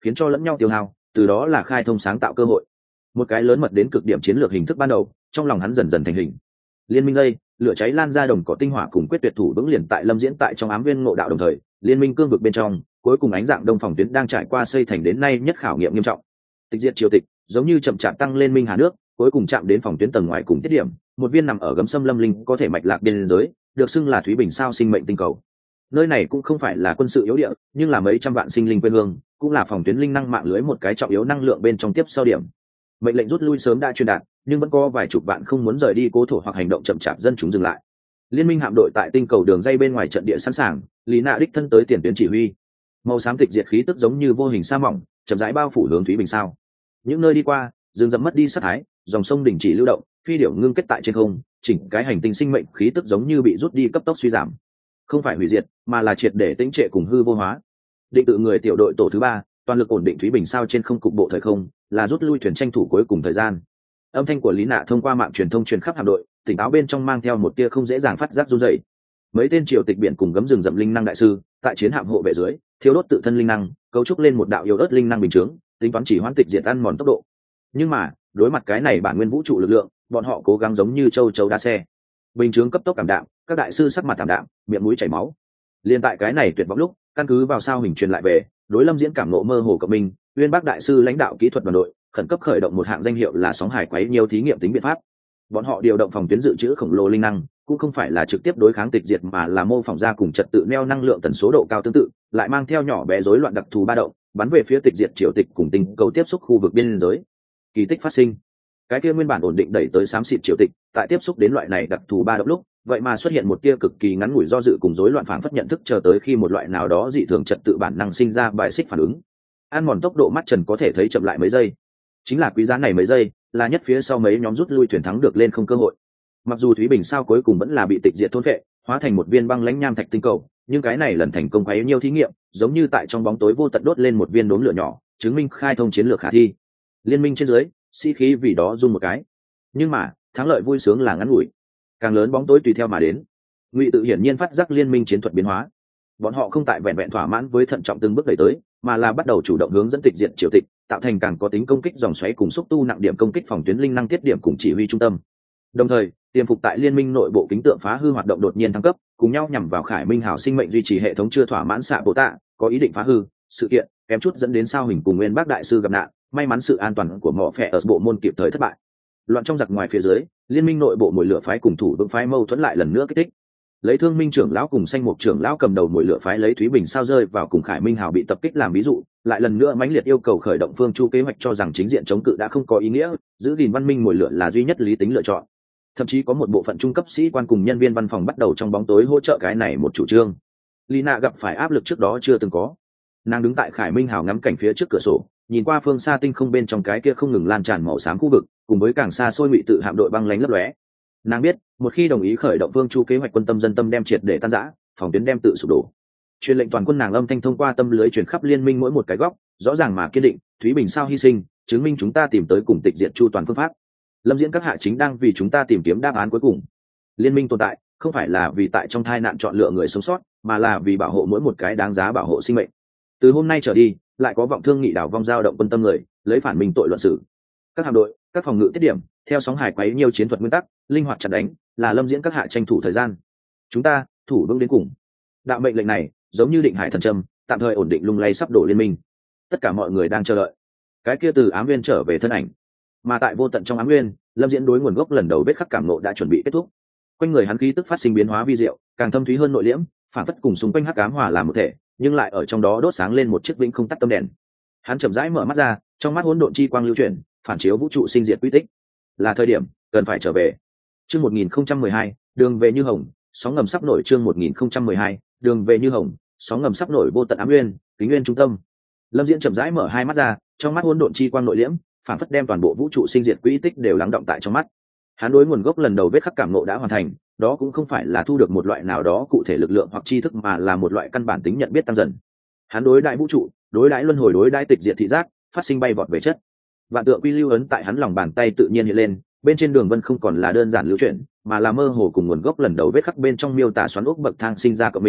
khiến cho lẫn nhau tiêu hao, từ đó là khai thông sáng tạo cơ hội. Một cái lớn mật đến cực điểm chiến lược hình thức ban đầu trong lòng hắn dần dần thành hình. Liên minh dây lửa cháy lan ra đồng cỏ tinh hỏa cùng quyết tuyệt thủ vững liền tại Lâm Diễn tại trong ám viên ngộ đạo đồng thời, liên minh cương vực bên trong cuối cùng ánh dạng đông phòng tuyến đang trải qua xây thành đến nay nhất khảo nghiệm nghiêm trọng. Tịch diệt triều tịch giống như chậm chạp tăng lên minh hà nước, cuối cùng chạm đến phòng tuyến tầng ngoài cùng tiết điểm, một viên nằm ở gấm sâm lâm linh có thể mạch lạc biên giới, được xưng là Thúy Bình sao sinh mệnh tinh cầu. Nơi này cũng không phải là quân sự yếu địa, nhưng là mấy trăm vạn sinh linh quê hương, cũng là phòng tuyến linh năng mạng lưới một cái trọng yếu năng lượng bên trong tiếp sau điểm. Mệnh lệnh rút lui sớm đã truyền đạt, nhưng vẫn có vài chục vạn không muốn rời đi cố thổ hoặc hành động chậm chạp dân chúng dừng lại. Liên minh hạm đội tại tinh cầu đường dây bên ngoài trận địa sẵn sàng, Lý Nạ đích thân tới tiền tuyến chỉ huy. Màu xám tịch diệt khí tức giống như vô hình sa mỏng, chậm rãi bao phủ hướng Thúy Bình sao. Những nơi đi qua, rừng rậm mất đi sát thái, dòng sông đình chỉ lưu động, phi điểu ngưng kết tại trên không, chỉnh cái hành tinh sinh mệnh khí tức giống như bị rút đi cấp tốc suy giảm. Không phải hủy diệt, mà là triệt để tĩnh trệ cùng hư vô hóa. Định tự người tiểu đội tổ thứ 3, toàn lực ổn định Thúy Bình sao trên không cục bộ thời không, là rút lui thuyền tranh thủ cuối cùng thời gian. Âm thanh của Lý Nạ thông qua mạng truyền thông truyền khắp hạm đội, tỉnh táo bên trong mang theo một tia không dễ dàng phát giác run rẩy. Mấy tên triều tịch biển cùng gấm rừng rậm linh năng đại sư, tại chiến hạm hộ vệ dưới, thiếu đốt tự thân linh năng, cấu trúc lên một đạo yếu ớt linh năng bình chướng, tính toán chỉ hoãn tịch diệt ăn mòn tốc độ. Nhưng mà, đối mặt cái này bản nguyên vũ trụ lực lượng, bọn họ cố gắng giống như châu chấu đá xe. Bình chướng cấp tốc cảm đạm, các đại sư sắc mặt cảm đạm, miệng mũi chảy máu. Liên tại cái này tuyệt vọng lúc, căn cứ vào sao hình truyền lại về, đối Lâm Diễn cảm ngộ mơ hồ của mình, Uyên Bác đại sư lãnh đạo kỹ thuật đoàn đội, khẩn cấp khởi động một hạng danh hiệu là sóng hải quấy nhiều thí nghiệm tính biện pháp. Bọn họ điều động phòng tuyến dự trữ khổng lồ linh năng, cũng không phải là trực tiếp đối kháng tịch diệt mà là mô phỏng ra cùng trật tự neo năng lượng tần số độ cao tương tự, lại mang theo nhỏ bé rối loạn đặc thù ba động, bắn về phía tịch diệt triều tịch cùng tinh cầu tiếp xúc khu vực biên giới. Kỳ tích phát sinh. Cái kia nguyên bản ổn định đẩy tới xám xịt triều tịch, tại tiếp xúc đến loại này đặc thù ba động lúc, vậy mà xuất hiện một tia cực kỳ ngắn ngủi do dự cùng rối loạn phảng phất nhận thức chờ tới khi một loại nào đó dị thường trật tự bản năng sinh ra bài xích phản ứng. Ăn mòn tốc độ mắt trần có thể thấy chậm lại mấy giây. Chính là quý giá này mấy giây, là nhất phía sau mấy nhóm rút lui thuyền thắng được lên không cơ hội. Mặc dù Thúy Bình sao cuối cùng vẫn là bị tịch diệt thôn phệ, hóa thành một viên băng lãnh nham thạch tinh cầu, nhưng cái này lần thành công quá nhiều thí nghiệm, giống như tại trong bóng tối vô tận đốt lên một viên đốm lửa nhỏ, chứng minh khai thông chiến lược khả thi. Liên minh trên dưới, sĩ khí vì đó run một cái. Nhưng mà, thắng lợi vui sướng là ngắn ngủi, càng lớn bóng tối tùy theo mà đến. Ngụy Tự hiển nhiên phát giác liên minh chiến thuật biến hóa. Bọn họ không tại vẹn vẹn thỏa mãn với thận trọng từng bước đẩy tới, mà là bắt đầu chủ động hướng dẫn tịch diệt triều tịch, tạo thành càng có tính công kích dòng xoáy cùng xúc tu nặng điểm công kích phòng tuyến linh năng tiết điểm cùng chỉ huy trung tâm. Đồng thời, tiềm phục tại liên minh nội bộ kính tượng phá hư hoạt động đột nhiên thăng cấp, cùng nhau nhằm vào Khải Minh Hảo sinh mệnh duy trì hệ thống chưa thỏa mãn xạ bộ tạ, có ý định phá hư sự kiện, kém chút dẫn đến sao hình cùng Nguyên Bác đại sư gặp nạn, may mắn sự an toàn của mỏ phệ ở bộ môn kịp thời thất bại. Loạn trong giặc ngoài phía dưới, liên minh nội bộ mồi lửa phái cùng thủ vững phái mâu thuẫn lại lần nữa kích thích. Lấy Thương Minh trưởng lão cùng Xanh Mục trưởng lão cầm đầu mồi lửa phái lấy Thúy Bình sao rơi vào cùng Khải Minh Hào bị tập kích làm ví dụ, lại lần nữa mãnh liệt yêu cầu khởi động phương chu kế hoạch cho rằng chính diện chống cự đã không có ý nghĩa, giữ gìn văn minh mồi lửa là duy nhất lý tính lựa chọn. Thậm chí có một bộ phận trung cấp sĩ quan cùng nhân viên văn phòng bắt đầu trong bóng tối hỗ trợ cái này một chủ trương. Lina gặp phải áp lực trước đó chưa từng có. Nàng đứng tại Khải Minh Hào ngắm cảnh phía trước cửa sổ, nhìn qua phương xa tinh không bên trong cái kia không ngừng lan tràn màu xám khu vực, cùng với càng xa xôi Ngụy Tự hạm đội băng lánh lấp lóe. Nàng biết, một khi đồng ý khởi động phương chu kế hoạch quân tâm dân tâm đem triệt để tan rã, phòng tuyến đem tự sụp đổ. Truyền lệnh toàn quân nàng âm thanh thông qua tâm lưới truyền khắp liên minh mỗi một cái góc, rõ ràng mà kiên định, Thúy Bình sao hy sinh, chứng minh chúng ta tìm tới cùng tịch diệt chu toàn phương pháp. Lâm Diễn các hạ chính đang vì chúng ta tìm kiếm đáp án cuối cùng. Liên minh tồn tại, không phải là vì tại trong tai nạn chọn lựa người sống sót, mà là vì bảo hộ mỗi một cái đáng giá bảo hộ sinh mệnh. Từ hôm nay trở đi, lại có vọng thương nghị đảo vong giao động quân tâm người, lấy phản mình tội luận xử. Các hạm đội, các phòng ngự tiết điểm, theo sóng hải quấy nhiều chiến thuật nguyên tắc, linh hoạt chặt đánh, là Lâm Diễn các hạ tranh thủ thời gian. Chúng ta thủ vững đến cùng. Đạo mệnh lệnh này, giống như định hải thần châm, tạm thời ổn định lung lay sắp đổ liên minh. Tất cả mọi người đang chờ đợi cái kia từ ám nguyên trở về thân ảnh. Mà tại vô tận trong ám nguyên, Lâm Diễn đối nguồn gốc lần đầu vết khắc cảm nộ đã chuẩn bị kết thúc. Quanh người hắn khí tức phát sinh biến hóa vi diệu, càng thâm thúy hơn nội liễm, phản phất cùng xung quanh hắc ám hòa làm một thể, nhưng lại ở trong đó đốt sáng lên một chiếc vĩnh không tắt tâm đèn. Hắn chậm rãi mở mắt ra, trong mắt hỗn độn chi quang lưu chuyển, phản chiếu vũ trụ sinh diệt quy tích. Là thời điểm cần phải trở về. Chương 1012, đường về như hồng, sóng ngầm sắp nổi. Chương 1012, đường về như hồng, sóng ngầm sắp nổi. Vô tận ám nguyên, kính nguyên trung tâm. Lâm Diễn chậm rãi mở hai mắt ra, trong mắt hỗn độn chi quang nội liễm, phản phất đem toàn bộ vũ trụ sinh diệt quỹ tích đều lắng động tại trong mắt. Hắn đối nguồn gốc lần đầu vết khắc cảm ngộ đã hoàn thành, đó cũng không phải là thu được một loại nào đó cụ thể lực lượng hoặc tri thức, mà là một loại căn bản tính nhận biết tăng dần. Hắn đối đại vũ trụ, đối đãi luân hồi, đối đãi tịch diệt thị giác, phát sinh bay vọt về chất. Vạn tượng quy lưu ấn tại hắn lòng bàn tay tự nhiên hiện lên, bên trên đường vân không còn là đơn giản lưu chuyển, mà là mơ hồ cùng nguồn gốc lần đầu vết khắc bên trong miêu tả xoắn ốc bậc thang sinh ra của mình,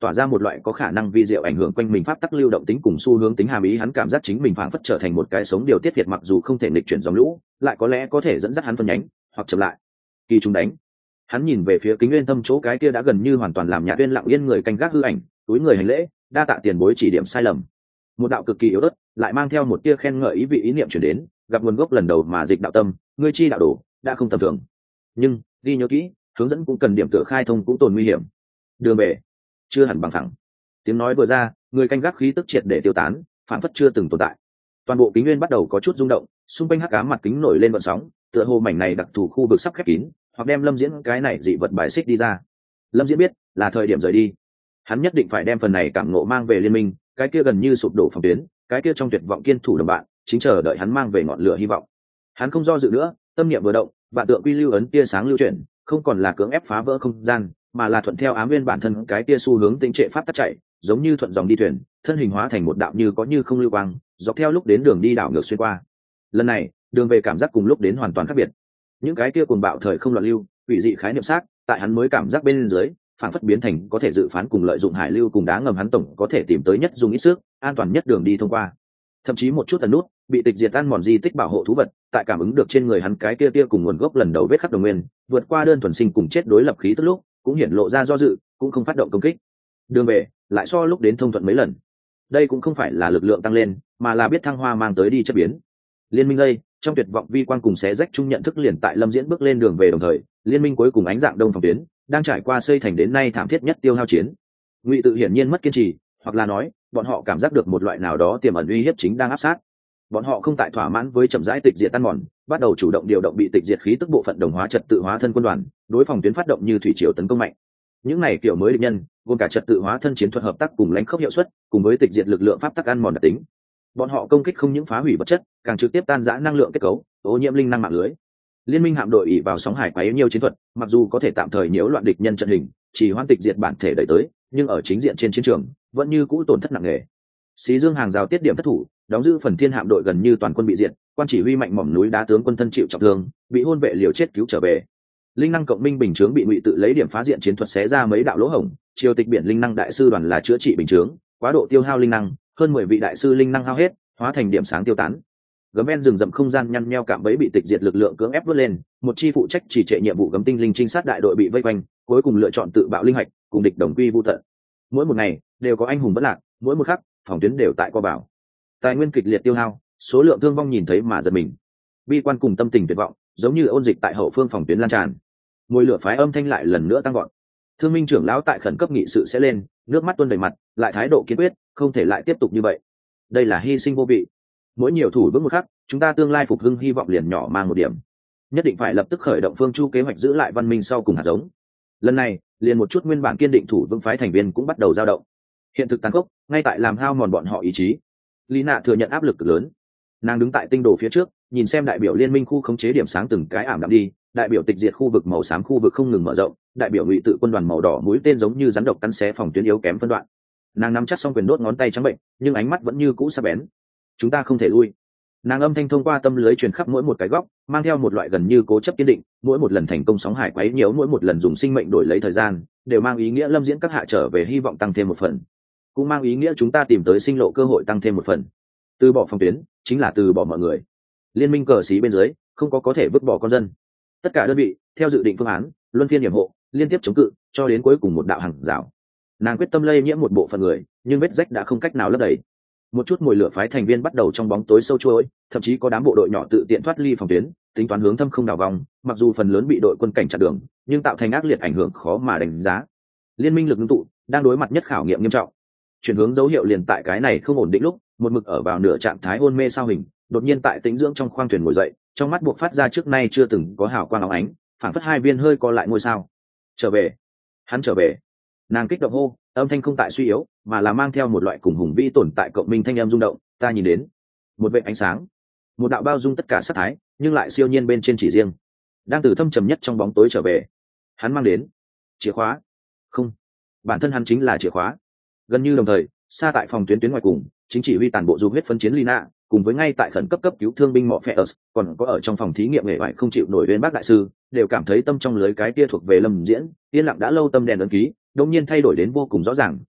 tỏa ra một loại có khả năng vi diệu ảnh hưởng quanh mình pháp tắc lưu động tính cùng xu hướng tính hàm ý. Hắn cảm giác chính mình phảng phất trở thành một cái sống điều tiết việt, mặc dù không thể nghịch chuyển dòng lũ, lại có lẽ có thể dẫn dắt hắn phân nhánh hoặc chậm lại kỳ chúng đánh. Hắn nhìn về phía Kính Nguyên Thâm chỗ cái kia đã gần như hoàn toàn làm nhạt uyên lặng yên người canh gác hư ảnh, túi người hành lễ, đa tạ tiền bối chỉ điểm sai lầm. Một đạo cực kỳ yếu ớt lại mang theo một tia khen ngợi ý vị ý niệm chuyển đến, gặp nguồn gốc lần đầu mà dịch đạo tâm, ngươi chi đạo đồ đã không tầm thường, nhưng đi nhớ kỹ, hướng dẫn cũng cần điểm tựa khai thông cũng tồn nguy hiểm. Đường về chưa hẳn bằng thẳng. Tiếng nói vừa ra, người canh gác khí tức triệt để tiêu tán, phản phất chưa từng tồn tại. Toàn bộ Kính Nguyên bắt đầu có chút rung động, xung quanh hắc ám mặt kính nổi lên gợn sóng, tựa hồ mảnh này đặc thù khu vực sắp khép kín, hoặc đem Lâm Diễn cái này dị vật bài xích đi ra. Lâm Diễn biết là thời điểm rời đi, hắn nhất định phải đem phần này cảm ngộ mang về liên minh, cái kia gần như sụp đổ phòng tuyến, cái kia trong tuyệt vọng kiên thủ đồng bạn, chính chờ đợi hắn mang về ngọn lửa hy vọng. Hắn không do dự nữa, tâm niệm vừa động, vạn tượng quy lưu ấn tia sáng lưu chuyển, không còn là cưỡng ép phá vỡ không gian, mà là thuận theo ám nguyên bản thân cái tia xu hướng tĩnh trệ pháp tắc chạy, giống như thuận dòng đi thuyền, thân hình hóa thành một đạo như có như không lưu quang, dọc theo lúc đến đường đi đảo ngược xuyên qua. Lần này, đường về cảm giác cùng lúc đến hoàn toàn khác biệt. Những cái kia cuồng bạo thời không loạn lưu, hủy dị khái niệm xác, tại hắn mới cảm giác bên dưới, phản phất biến thành có thể dự phán cùng lợi dụng hải lưu cùng đá ngầm, hắn tổng có thể tìm tới nhất dùng ít sức, an toàn nhất đường đi thông qua. Thậm chí một chút tần nút bị tịch diệt ăn mòn di tích bảo hộ thú vật, tại cảm ứng được trên người hắn cái kia tia cùng nguồn gốc lần đầu vết khắc đồng nguyên, vượt qua đơn thuần sinh cùng chết đối lập khí tức lúc, cũng hiển lộ ra do dự, cũng không phát động công kích. Đường về lại so lúc đến thông thuận mấy lần. Đây cũng không phải là lực lượng tăng lên, mà là biết thăng hoa mang tới đi chất biến. Liên minh đây, trong tuyệt vọng vi quan cùng xé rách chung nhận thức liền tại Lâm Diễn bước lên đường về đồng thời, liên minh cuối cùng ánh dạng đông phòng tuyến đang trải qua xây thành đến nay thảm thiết nhất tiêu hao chiến. Ngụy Tự hiển nhiên mất kiên trì, hoặc là nói, bọn họ cảm giác được một loại nào đó tiềm ẩn uy hiếp chính đang áp sát. Bọn họ không tại thỏa mãn với chậm rãi tịch diệt tan mòn, bắt đầu chủ động điều động bị tịch diệt khí tức bộ phận đồng hóa trật tự hóa thân quân đoàn, đối phòng tuyến phát động như thủy triều tấn công mạnh. Những này kiểu mới địch nhân, gồm cả trật tự hóa thân chiến thuật hợp tác cùng lãnh khốc hiệu suất, cùng với tịch diệt lực lượng pháp tắc ăn mòn đặc tính. Bọn họ công kích không những phá hủy vật chất, càng trực tiếp tan rã năng lượng kết cấu, ô nhiễm linh năng mạng lưới. Liên minh hạm đội ỷ vào sóng hải quá yếu nhiều chiến thuật, mặc dù có thể tạm thời nhiễu loạn địch nhân trận hình, chỉ hoãn tịch diệt bản thể đẩy tới, nhưng ở chính diện trên chiến trường vẫn như cũ tổn thất nặng nề. Xí Dương hàng rào tiết điểm thất thủ, đóng giữ phần thiên hạm đội gần như toàn quân bị diệt, quan chỉ huy mạnh mỏm núi đá tướng quân thân chịu trọng thương, bị hôn vệ liều chết cứu trở về. Linh năng cộng minh bình chướng bị Ngụy Tự lấy điểm phá diện chiến thuật xé ra mấy đạo lỗ hổng, triều tịch biển linh năng đại sư đoàn là chữa trị bình chướng, quá độ tiêu hao linh năng, hơn 10 vị đại sư linh năng hao hết, hóa thành điểm sáng tiêu tán. Gấm ven rừng rậm không gian nhăn nheo cạm bẫy bị tịch diệt lực lượng cưỡng ép vớt lên, một chi phụ trách chỉ trệ nhiệm vụ gấm tinh linh trinh sát đại đội bị vây quanh, cuối cùng lựa chọn tự bạo linh hạch, cùng địch đồng quy vu tận. Mỗi một ngày đều có anh hùng bất lạc, mỗi một khắc phòng tuyến đều tại qua bảo. Tài nguyên kịch liệt tiêu hao, số lượng thương vong nhìn thấy mà giật mình. Bi quan cùng tâm tình tuyệt vọng, giống như ôn dịch tại hậu phương phòng tuyến lan tràn. Ngôi lửa phái âm thanh lại lần nữa tăng vọt. Thương minh trưởng lão tại khẩn cấp nghị sự sẽ lên, nước mắt tuôn đầy mặt, lại thái độ kiên quyết, không thể lại tiếp tục như vậy. Đây là hy sinh vô vị. Mỗi nhiều thủ vững một khắc, chúng ta tương lai phục hưng hy vọng liền nhỏ mang một điểm. Nhất định phải lập tức khởi động phương chu kế hoạch giữ lại văn minh sau cùng hạt giống. Lần này, liền một chút nguyên bản kiên định thủ vững phái thành viên cũng bắt đầu dao động. Hiện thực tàn khốc, ngay tại làm hao mòn bọn họ ý chí. Lý Nạ thừa nhận áp lực cực lớn. Nàng đứng tại tinh đồ phía trước, nhìn xem đại biểu liên minh khu khống chế điểm sáng từng cái ảm đạm đi, đại biểu tịch diệt khu vực màu xám khu vực không ngừng mở rộng, đại biểu Ngụy Tự quân đoàn màu đỏ mũi tên giống như rắn độc cắn xé phòng tuyến yếu kém phân đoạn. Nàng nắm chắc xong quyền đốt ngón tay trắng bệnh, nhưng ánh mắt vẫn như cũ sắc bén. Chúng ta không thể lui. Nàng âm thanh thông qua tâm lưới truyền khắp mỗi một cái góc, mang theo một loại gần như cố chấp kiên định. Mỗi một lần thành công sóng hải quấy nhiễu, mỗi một lần dùng sinh mệnh đổi lấy thời gian, đều mang ý nghĩa Lâm Diễn các hạ trở về hy vọng tăng thêm một phần, cũng mang ý nghĩa chúng ta tìm tới sinh lộ cơ hội tăng thêm một phần. Từ bỏ phòng tuyến chính là từ bỏ mọi người. Liên minh cờ xí bên dưới không có thể vứt bỏ con dân. Tất cả đơn vị theo dự định phương án, luân phiên yểm hộ, liên tiếp chống cự, cho đến cuối cùng một đạo hàng rào. Nàng quyết tâm lây nhiễm một bộ phận người, nhưng vết rách đã không cách nào lấp đầy. Một chút mồi lửa phái thành viên bắt đầu trong bóng tối sâu chuỗi, thậm chí có đám bộ đội nhỏ tự tiện thoát ly phòng tuyến, tính toán hướng thâm không đào vòng. Mặc dù phần lớn bị đội quân cảnh chặn đường, nhưng tạo thành ác liệt ảnh hưởng khó mà đánh giá. Liên minh lực ngưng tụ đang đối mặt nhất khảo nghiệm nghiêm trọng. Chuyển hướng dấu hiệu liền tại cái này không ổn định lúc, một mực ở vào nửa trạng thái hôn mê sao hình, đột nhiên tại tĩnh dưỡng trong khoang thuyền ngồi dậy, trong mắt buộc phát ra trước nay chưa từng có hào quang óng ánh, phảng phất hai viên hơi co lại ngôi sao. Trở về, hắn trở về. Nàng kích động hô, âm thanh không tại suy yếu, mà là mang theo một loại cùng hùng vĩ tồn tại cộng minh thanh âm rung động. Ta nhìn đến một vệt ánh sáng, một đạo bao dung tất cả sát thái, nhưng lại siêu nhiên bên trên chỉ riêng, đang từ thâm trầm nhất trong bóng tối trở về. Hắn mang đến chìa khóa. Không, bản thân hắn chính là chìa khóa. Gần như đồng thời, xa tại phòng tuyến ngoài cùng, chính chỉ huy toàn bộ du huyết phân chiến Lina, cùng với ngay tại khẩn cấp cấp cứu thương binh mọ phe còn có ở trong phòng thí nghiệm nghệ hoại không chịu nổi bên bác đại sư, đều cảm thấy tâm trong lưới cái kia thuộc về Lâm Diễn, yên lặng đã lâu tâm đèn ấn ký, đột nhiên thay đổi đến vô cùng rõ ràng,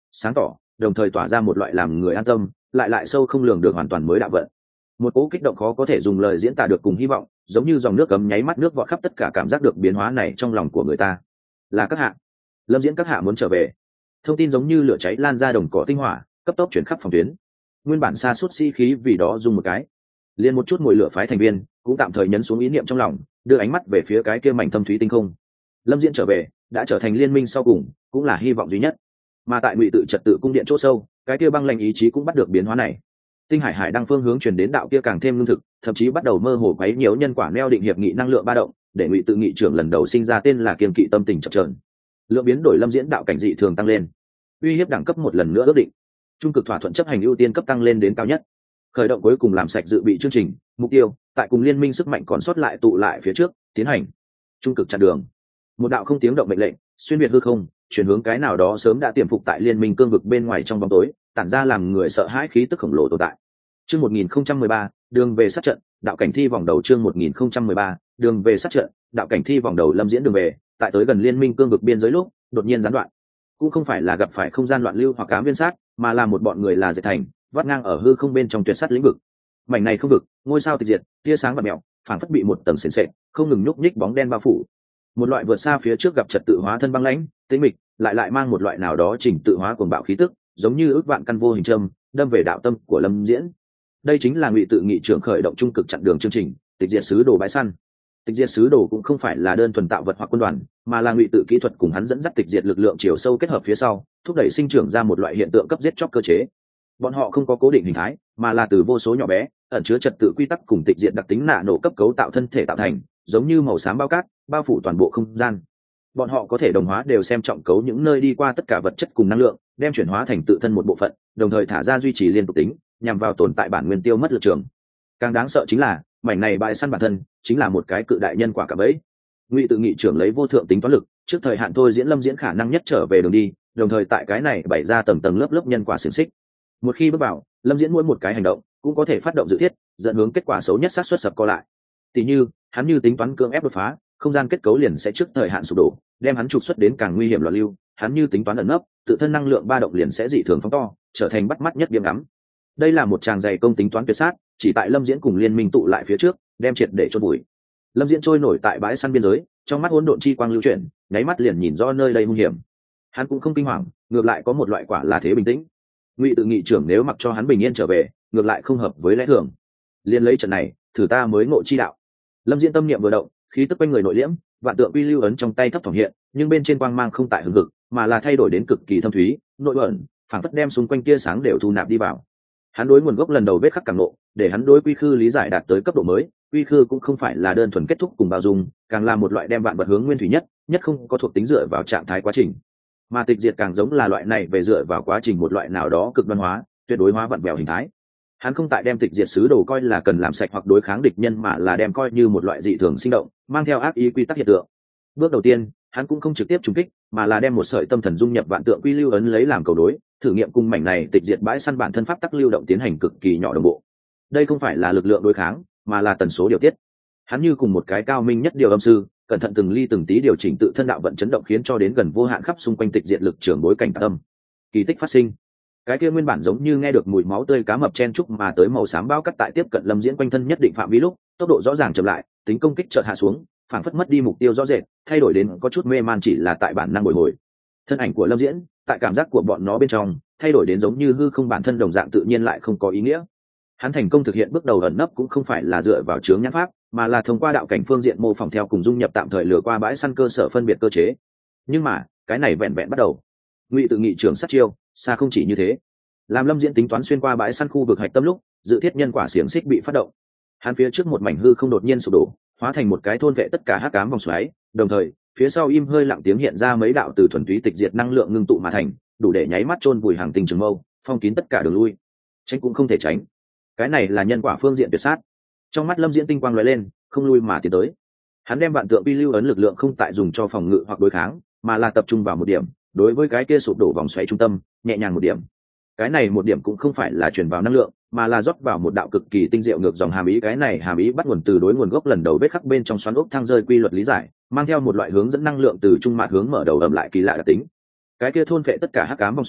sáng tỏ, đồng thời tỏa ra một loại làm người an tâm lại sâu không lường được hoàn toàn mới đạo vận. Một cỗ kích động khó có thể dùng lời diễn tả được cùng hy vọng, giống như dòng nước cấm nháy mắt nước vọt khắp tất cả cảm giác được biến hóa này trong lòng của người ta. Là các hạ, Lâm Diễn các hạ muốn trở về. Thông tin giống như lửa cháy lan ra đồng cỏ tinh hỏa, cấp tốc chuyển khắp phòng tuyến. Nguyên bản xa suốt sĩ khí vì đó dùng một cái, liền một chút mùi lửa phái thành viên cũng tạm thời nhấn xuống ý niệm trong lòng, đưa ánh mắt về phía cái kia mảnh thâm thúy tinh không. Lâm Diễn trở về đã trở thành liên minh sau cùng, cũng là hy vọng duy nhất. Mà tại Ngụy Tự trật tự cung điện chỗ sâu, cái kia băng lạnh ý chí cũng bắt được biến hóa này. Tinh hải hải đăng phương hướng truyền đến đạo kia càng thêm lương thực, thậm chí bắt đầu mơ hồ quấy nhiễu nhân quả neo định hiệp nghị năng lượng ba động, để Ngụy Tự nghị trưởng lần đầu sinh ra tên là kiên kỵ tâm tình chập chờn. Lượng biến đổi Lâm Diễn đạo cảnh dị thường tăng lên, uy hiếp đẳng cấp một lần nữa ước định, trung cực thỏa thuận chấp hành ưu tiên cấp tăng lên đến cao nhất. Khởi động cuối cùng làm sạch dự bị chương trình, mục tiêu tại cùng liên minh sức mạnh còn sót lại tụ lại phía trước tiến hành trung cực chặn đường. Một đạo không tiếng động mệnh lệnh xuyên việt hư không, chuyển hướng cái nào đó sớm đã tiềm phục tại liên minh cương vực bên ngoài trong bóng tối, tản ra làm người sợ hãi khí tức khổng lồ tồn tại. Chương 1013, đường về sát trận, đạo cảnh thi vòng đầu. Chương 1013, đường về sát trận, đạo cảnh thi vòng đầu. Lâm Diễn đường về tại tới gần liên minh cương vực biên giới lúc đột nhiên gián đoạn. Cũng không phải là gặp phải không gian loạn lưu hoặc ám viên sát, mà là một bọn người là dệt thành vắt ngang ở hư không bên trong tuyệt sát lĩnh vực. Mảnh này không vực, ngôi sao tịch diệt, tia sáng và mèo phản phất bị một tầng sền sệt không ngừng nhúc nhích bóng đen bao phủ. Một loại vượt xa phía trước gặp trật tự hóa thân băng lãnh tĩnh mịch, lại mang một loại nào đó chỉnh tự hóa cuồng bạo khí tức, giống như ước vạn căn vô hình châm đâm về đạo tâm của Lâm Diễn. Đây chính là Ngụy Tự nghị trưởng khởi động trung cực chặn đường chương trình tịch diệt sứ đồ bãi săn. Tịch diệt sứ đồ cũng không phải là đơn thuần tạo vật hoặc quân đoàn, mà là Ngụy Tự kỹ thuật cùng hắn dẫn dắt tịch diệt lực lượng chiều sâu kết hợp phía sau, thúc đẩy sinh trưởng ra một loại hiện tượng cấp giết chóc cơ chế. Bọn họ không có cố định hình thái, mà là từ vô số nhỏ bé ẩn chứa trật tự quy tắc cùng tịch diệt đặc tính nạ nổ cấp cấu tạo thân thể tạo thành, giống như màu xám bao cát bao phủ toàn bộ không gian. Bọn họ có thể đồng hóa đều xem trọng cấu những nơi đi qua tất cả vật chất cùng năng lượng, đem chuyển hóa thành tự thân một bộ phận, đồng thời thả ra duy trì liên tục tính, nhằm vào tồn tại bản nguyên tiêu mất lực trường. Càng đáng sợ chính là mảnh này bại săn bản thân chính là một cái cự đại nhân quả cả bẫy. Ngụy Tự nghị trưởng lấy vô thượng tính toán lực, trước thời hạn thôi diễn Lâm Diễn khả năng nhất trở về đường đi, đồng thời tại cái này bày ra tầng tầng lớp lớp nhân quả xiển xích. Một khi bước vào, Lâm Diễn mỗi một cái hành động cũng có thể phát động dự thiết, dẫn hướng kết quả xấu nhất xác suất sập co lại. Tỷ như hắn như tính toán cưỡng ép đột phá, không gian kết cấu liền sẽ trước thời hạn sụp đổ, đem hắn trục xuất đến càng nguy hiểm loạn lưu. Hắn như tính toán ẩn nấp, tự thân năng lượng ba động liền sẽ dị thường phóng to, trở thành bắt mắt nhất điểm ngắm. Đây là một tràng dày công tính toán tuyệt sát, chỉ tại Lâm Diễn cùng liên minh tụ lại phía trước, đem triệt để chôn bụi. Lâm Diễn trôi nổi tại bãi săn biên giới, trong mắt hỗn độn chi quang lưu chuyển, nháy mắt liền nhìn rõ nơi đây hung hiểm. Hắn cũng không kinh hoàng, ngược lại có một loại quả là thế bình tĩnh. Ngụy Tự nghị trưởng nếu mặc cho hắn bình yên trở về, ngược lại không hợp với lẽ thường. Liên lấy trận này, thử ta mới ngộ chi đạo. Lâm Diễn tâm niệm vừa động, khí tức quanh người nội liễm, vạn tượng quy lưu ấn trong tay thấp thỏm hiện, nhưng bên trên quang mang không tại hừng hực, mà là thay đổi đến cực kỳ thâm thúy, nội ẩn, phảng phất đem xung quanh tia sáng đều thu nạp đi vào. Hắn đối nguồn gốc lần đầu vết khắc cảm nộ, để hắn đối quy khư lý giải đạt tới cấp độ mới. Quy khư cũng không phải là đơn thuần kết thúc cùng bao dung, càng là một loại đem vạn vật hướng nguyên thủy nhất không có thuộc tính dựa vào trạng thái quá trình. Mà tịch diệt càng giống là loại này về dựa vào quá trình một loại nào đó cực đoan hóa, tuyệt đối hóa vặn vẹo hình thái. Hắn không tại đem tịch diệt sứ đồ coi là cần làm sạch hoặc đối kháng địch nhân, mà là đem coi như một loại dị thường sinh động, mang theo ác ý quy tắc hiện tượng. Bước đầu tiên, hắn cũng không trực tiếp trùng kích, mà là đem một sợi tâm thần dung nhập vạn tượng quy lưu ấn lấy làm cầu đối, thử nghiệm cùng mảnh này tịch diệt bãi săn bản thân pháp tắc lưu động tiến hành cực kỳ nhỏ đồng bộ. Đây không phải là lực lượng đối kháng, mà là tần số điều tiết. Hắn như cùng một cái cao minh nhất điều âm sư, cẩn thận từng ly từng tí điều chỉnh tự thân đạo vận chấn động, khiến cho đến gần vô hạn khắp xung quanh tịch diệt lực trường bối cảnh âm. Kỳ tích phát sinh. Cái kia nguyên bản giống như nghe được mùi máu tươi cá mập chen chúc mà tới màu xám bao cắt tại tiếp cận Lâm Diễn quanh thân nhất định phạm vi lúc, tốc độ rõ ràng chậm lại, tính công kích chợt hạ xuống, phảng phất mất đi mục tiêu rõ rệt, thay đổi đến có chút mê man, chỉ là tại bản năng bồi hồi. Thân ảnh của Lâm Diễn, tại cảm giác của bọn nó bên trong, thay đổi đến giống như hư không bản thân đồng dạng tự nhiên lại không có ý nghĩa. Hắn thành công thực hiện bước đầu ẩn nấp cũng không phải là dựa vào chướng nhãn pháp, mà là thông qua đạo cảnh phương diện mô phỏng theo cùng dung nhập tạm thời lừa qua bãi săn cơ sở phân biệt cơ chế. Nhưng mà cái này vẹn vẹn bắt đầu. Ngụy Tự nghị trưởng sát chiêu xa không chỉ như thế. Làm Lâm Diễn tính toán xuyên qua bãi săn khu vực hạch tâm lúc, dự thiết nhân quả xiềng xích bị phát động. Hắn phía trước một mảnh hư không đột nhiên sụp đổ, hóa thành một cái thôn vệ tất cả hắc ám vòng xoáy, đồng thời phía sau im hơi lặng tiếng hiện ra mấy đạo từ thuần túy tịch diệt năng lượng ngưng tụ mà thành, đủ để nháy mắt chôn vùi hàng tình trường mâu, phong kín tất cả đường lui. Tránh cũng không thể tránh. Cái này là nhân quả phương diện tuyệt sát. Trong mắt Lâm Diễn tinh quang lóe lên, không lui mà tiến tới. Hắn đem vạn tượng vi lưu ấn lực lượng không tại dùng cho phòng ngự hoặc đối kháng, mà là tập trung vào một điểm, đối với cái kia sụp đổ vòng xoáy trung tâm, nhẹ nhàng một điểm. Cái này một điểm cũng không phải là truyền vào năng lượng, mà là rót vào một đạo cực kỳ tinh diệu ngược dòng hàm ý. Cái này hàm ý bắt nguồn từ đối nguồn gốc lần đầu vết khắc bên trong xoắn ốc thang rơi quy luật lý giải, mang theo một loại hướng dẫn năng lượng từ trung mạt hướng mở đầu ẩm lại kỳ lạ đặc tính. Cái kia thôn phệ tất cả hắc ám vòng xoáy,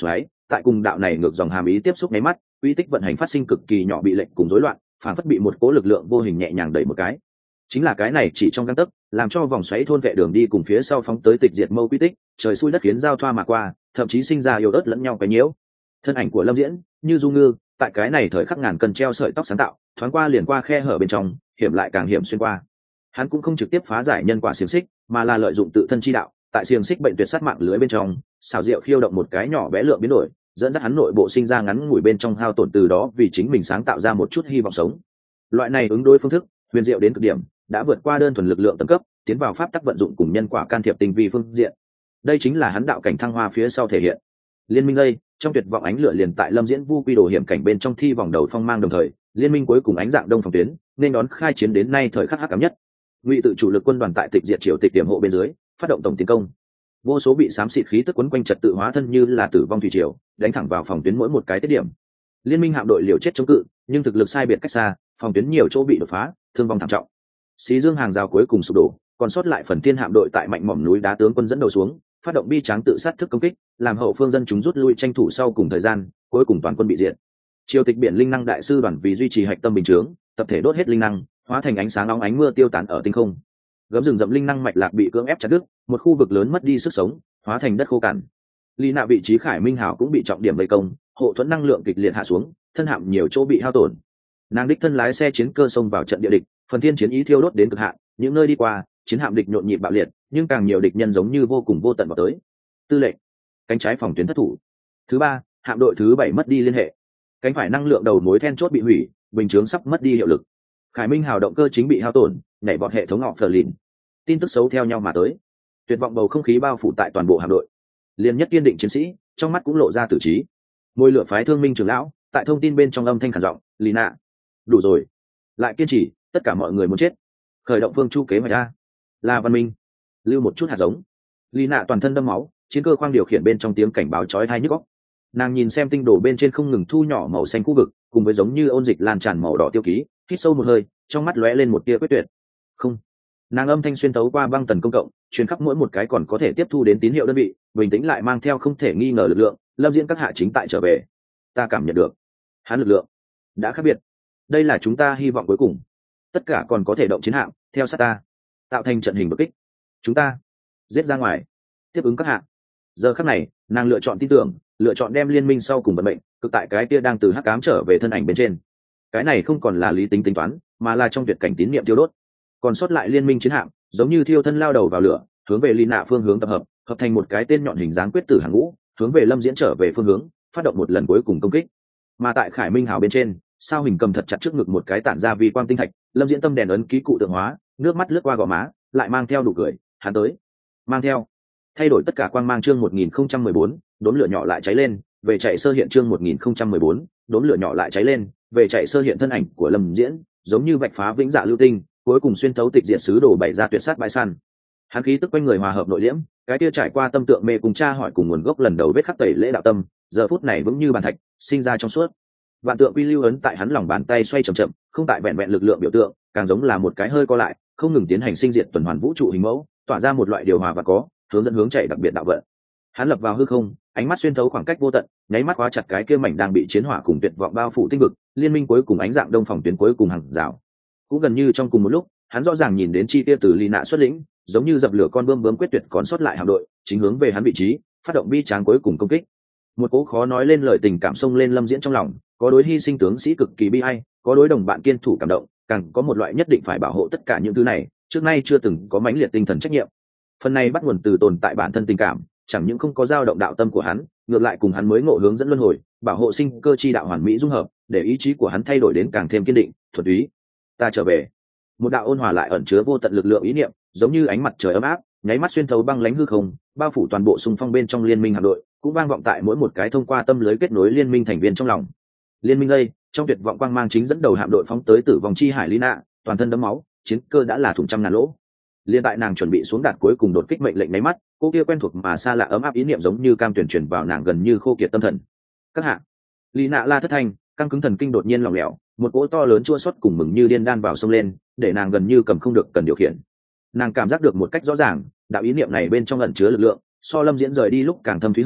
tại cùng đạo này ngược dòng hàm ý tiếp xúc nháy mắt, quỹ tích vận hành phát sinh cực kỳ nhỏ bị lệnh cùng rối loạn, phản phất bị một cố lực lượng vô hình nhẹ nhàng đẩy một cái. Chính là cái này chỉ trong gang tấc, làm cho vòng xoáy thôn vệ đường đi cùng phía sau phóng tới tịch diệt mâu quy tích, trời xui đất khiến giao thoa mà qua, thậm chí sinh ra yêu ớt lẫn nhau cái nhiễu. Thân ảnh của Lâm Diễn như du ngư, tại cái này thời khắc ngàn cân treo sợi tóc sáng tạo, thoáng qua liền qua khe hở bên trong, hiểm lại càng hiểm xuyên qua. Hắn cũng không trực tiếp phá giải nhân quả xiềng xích, mà là lợi dụng tự thân chi đạo, tại xiềng xích bệnh tuyệt sát mạng lưới bên trong, xảo diệu khiêu động một cái nhỏ bé lượng biến đổi, dẫn dắt hắn nội bộ sinh ra ngắn ngủi bên trong hao tổn, từ đó vì chính mình sáng tạo ra một chút hy vọng sống. Loại này ứng đối phương thức huyền diệu đến cực điểm, đã vượt qua đơn thuần lực lượng tầng cấp, tiến vào pháp tắc vận dụng cùng nhân quả can thiệp tinh vi phương diện. Đây chính là hắn đạo cảnh thăng hoa phía sau thể hiện. Liên minh đây, trong tuyệt vọng ánh lửa liền tại Lâm Diễn vu quy đồ hiểm cảnh bên trong thi vòng đầu phong mang đồng thời, liên minh cuối cùng ánh dạng đông phòng tuyến, nên đón khai chiến đến nay thời khắc hắc ám nhất. Ngụy tự chủ lực quân đoàn tại tịch diệt triều tịch điểm hộ bên dưới, phát động tổng tiến công. Vô số bị xám xịt khí tức quấn quanh trật tự hóa thân như là tử vong thủy triều, đánh thẳng vào phòng tuyến mỗi một cái tiết điểm. Liên minh hạm đội liều chết chống cự, nhưng thực lực sai biệt cách xa, phòng tuyến nhiều chỗ bị đột phá, thương vong thảm trọng. Xí Dương hàng rào cuối cùng sụp đổ, còn sót lại phần thiên hạm đội tại mạnh mỏm núi đá tướng quân dẫn đầu xuống, phát động bi tráng tự sát thức công kích, làm hậu phương dân chúng rút lui tranh thủ sau cùng thời gian, cuối cùng toàn quân bị diệt. Triều tịch biển linh năng đại sư đoàn vì duy trì hạch tâm bình chướng, tập thể đốt hết linh năng, hóa thành ánh sáng nóng ánh mưa tiêu tán ở tinh không. Gấm rừng rậm linh năng mạch lạc bị cưỡng ép chặt đứt, một khu vực lớn mất đi sức sống, hóa thành đất khô cằn. Lý Nạ vị trí Khải Minh Hảo cũng bị trọng điểm vây công, hộ thuẫn năng lượng kịch liệt hạ xuống, thân hạm nhiều chỗ bị hao tổn. Nàng đích thân lái xe chiến cơ xông vào trận địa địch, phần thiên chiến ý thiêu đốt đến cực hạn, những nơi đi qua, chiến hạm địch nhộn nhịp bạo liệt, nhưng càng nhiều địch nhân giống như vô cùng vô tận vào tới. Tư lệnh, cánh trái phòng tuyến thất thủ. Thứ ba, hạm đội thứ 7 mất đi liên hệ. Cánh phải năng lượng đầu mối then chốt bị hủy, bình chướng sắp mất đi hiệu lực. Khải Minh Hào động cơ chính bị hao tổn, nhảy vọt hệ thống ngọ phờ lìn. Tin tức xấu theo nhau mà tới. Tuyệt vọng bầu không khí bao phủ tại toàn bộ hạm đội. Liên nhất kiên định chiến sĩ, trong mắt cũng lộ ra tử trí. Môi lửa phái Thương Minh trưởng lão, tại thông tin bên trong âm thanh khản giọng, "Lý Nạ, đủ rồi, lại kiên trì, tất cả mọi người muốn chết." Khởi động phương chu kế hoạch a. Là Văn Minh, lưu một chút hạt giống. Lý Nạ toàn thân đâm máu, chiến cơ khoang điều khiển bên trong tiếng cảnh báo chói tai nhức óc. Nàng nhìn xem tinh đồ bên trên không ngừng thu nhỏ màu xanh khu vực, cùng với giống như ôn dịch lan tràn màu đỏ tiêu ký, hít sâu một hơi, trong mắt lóe lên một tia quyết tuyệt. Không. Nàng âm thanh xuyên tấu qua băng tần công cộng, truyền khắp mỗi một cái còn có thể tiếp thu đến tín hiệu đơn vị, bình tĩnh lại mang theo không thể nghi ngờ lực lượng. Lâm Diễn các hạ chính tại trở về. Ta cảm nhận được, hắn lực lượng đã khác biệt. Đây là chúng ta hy vọng cuối cùng. Tất cả còn có thể động chiến hạm, theo sát ta, tạo thành trận hình đột kích. Chúng ta giết ra ngoài, tiếp ứng các hạ. Giờ khắc này, nàng lựa chọn tin tưởng, lựa chọn đem liên minh sau cùng vận mệnh cực tại cái kia đang từ hắc ám trở về thân ảnh bên trên. Cái này không còn là lý tính tính toán, mà là trong tuyệt cảnh tín niệm tiêu đốt. Còn sót lại liên minh chiến hạm, giống như thiêu thân lao đầu vào lửa, hướng về Lý Nạ phương hướng tập hợp, hợp thành một cái tên nhọn hình dáng quyết tử hàng ngũ, hướng về Lâm Diễn trở về phương hướng, phát động một lần cuối cùng công kích. Mà tại Khải Minh Hào bên trên, sao hình cầm thật chặt trước ngực một cái tản ra vi quang tinh thạch, Lâm Diễn tâm đèn ấn ký cụ tượng hóa, nước mắt lướt qua gò má, lại mang theo nụ cười, hắn tới. Mang theo thay đổi tất cả quang mang chương 1014, đốm lửa nhỏ lại cháy lên, về chạy sơ hiện chương 1014, đốm lửa nhỏ lại cháy lên, về chạy sơ hiện thân ảnh của Lâm Diễn, giống như vạch phá vĩnh dạ lưu tinh, cuối cùng xuyên thấu tịch diệt sứ đồ bày ra tuyệt sát bãi săn. Hắn khí tức quanh người hòa hợp nội liễm, cái kia trải qua tâm tượng mê cùng tra hỏi cùng nguồn gốc lần đầu vết khắc tẩy lễ đạo tâm, giờ phút này vững như bàn thạch, sinh ra trong suốt. Vạn tượng quy lưu ấn tại hắn lòng bàn tay xoay chậm chậm, không tại vẹn vẹn lực lượng biểu tượng, càng giống là một cái hơi co lại, không ngừng tiến hành sinh diệt tuần hoàn vũ trụ hình mẫu, tỏa ra một loại điều hòa và có hướng dẫn hướng chạy đặc biệt đạo vận. Hắn lập vào hư không, ánh mắt xuyên thấu khoảng cách vô tận, nháy mắt khóa chặt cái kia mảnh đang bị chiến hỏa cùng tuyệt vọng bao phủ tinh vực, liên minh cuối cùng ánh dạng đông phòng tuyến cuối cùng hàng rào. Cũng gần như trong cùng một lúc, hắn rõ ràng nhìn đến chi tiêu từ Lý Nạ xuất lĩnh, giống như dập lửa con bươm bướm quyết tuyệt còn sót lại hạm đội, chính hướng về hắn vị trí, phát động bi tráng cuối cùng công kích. Một cỗ khó nói lên lời tình cảm xông lên Lâm Diễn trong lòng, có đối hy sinh tướng sĩ cực kỳ bi ai, có đối đồng bạn kiên thủ cảm động, càng có một loại nhất định phải bảo hộ tất cả những thứ này, trước nay chưa từng có mãnh liệt tinh thần trách nhiệm. Phần này bắt nguồn từ tồn tại bản thân tình cảm, chẳng những không có dao động đạo tâm của hắn, ngược lại cùng hắn mới ngộ hướng dẫn luân hồi, bảo hộ sinh cơ chi đạo hoàn mỹ dung hợp, để ý chí của hắn thay đổi đến càng thêm kiên định, thuần túy. Ta trở về. Một đạo ôn hòa lại ẩn chứa vô tận lực lượng ý niệm, giống như ánh mặt trời ấm áp, nháy mắt xuyên thấu băng lãnh hư không, bao phủ toàn bộ xung phong bên trong liên minh hạm đội, cũng vang vọng tại mỗi một cái thông qua tâm lưới kết nối liên minh thành viên trong lòng. Liên minh lây, trong tuyệt vọng quang mang chính dẫn đầu hạm đội phóng tới tử vong chi hải Lý Nạ, toàn thân đẫm máu, chiến cơ đã là thủng trăm ngàn lỗ. Liên tại nàng chuẩn bị xuống đạt cuối cùng đột kích mệnh lệnh máy mắt, cô kia quen thuộc mà xa lạ ấm áp ý niệm giống như cam tuyển truyền vào nàng gần như khô kiệt tâm thần. Các hạ. Lý Nạ la thất thanh, căng cứng thần kinh đột nhiên lỏng lẻo, một cỗ to lớn chua xót cùng mừng như điên đan vào sông lên, để nàng gần như cầm không được cần điều khiển. Nàng cảm giác được một cách rõ ràng, đạo ý niệm này bên trong ẩn chứa lực lượng, so Lâm Diễn rời đi lúc càng thâm thúy hơn,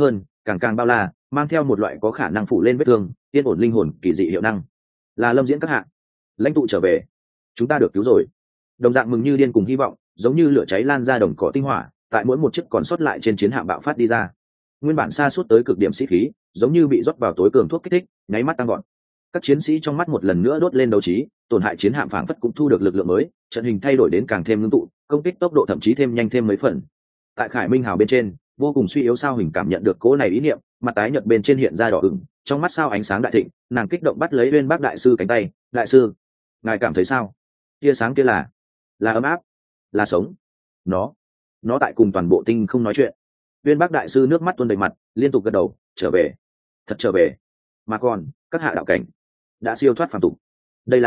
càng càng bao la, mang theo một loại có khả năng phủ lên vết thương yên ổn linh hồn kỳ dị hiệu năng. Là Lâm Diễn các hạ, lãnh tụ trở về, chúng ta được cứu rồi. Đồng dạng mừng như điên cùng hy vọng giống như lửa cháy lan ra đồng cỏ tinh hỏa, tại mỗi một chiếc còn sót lại trên chiến hạm bạo phát đi ra. Nguyên bản xa suốt tới cực điểm sĩ khí giống như bị rót vào tối cường thuốc kích thích, nháy mắt tăng gọn. Các chiến sĩ trong mắt một lần nữa đốt lên đấu trí, tổn hại chiến hạm phảng phất cũng thu được lực lượng mới, trận hình thay đổi đến càng thêm ngưng tụ, công kích tốc độ thậm chí thêm nhanh thêm mấy phần. Tại Khải Minh hào bên trên, vô cùng suy yếu sao hình cảm nhận được cố này ý niệm, mặt tái nhợt bên trên hiện ra đỏ ửng, trong mắt sao ánh sáng đại thịnh, nàng kích động bắt lấy Uyên Bác đại sư cánh tay. Đại sư, ngài cảm thấy sao? Tia sáng kia là ấm áp, là sống. Nó tại cùng toàn bộ tinh không nói chuyện. Uyên Bác đại sư nước mắt tuôn đầy mặt, liên tục gật đầu. Trở về, thật trở về. Mà còn các hạ đạo cảnh đã siêu thoát phàm tục. Đây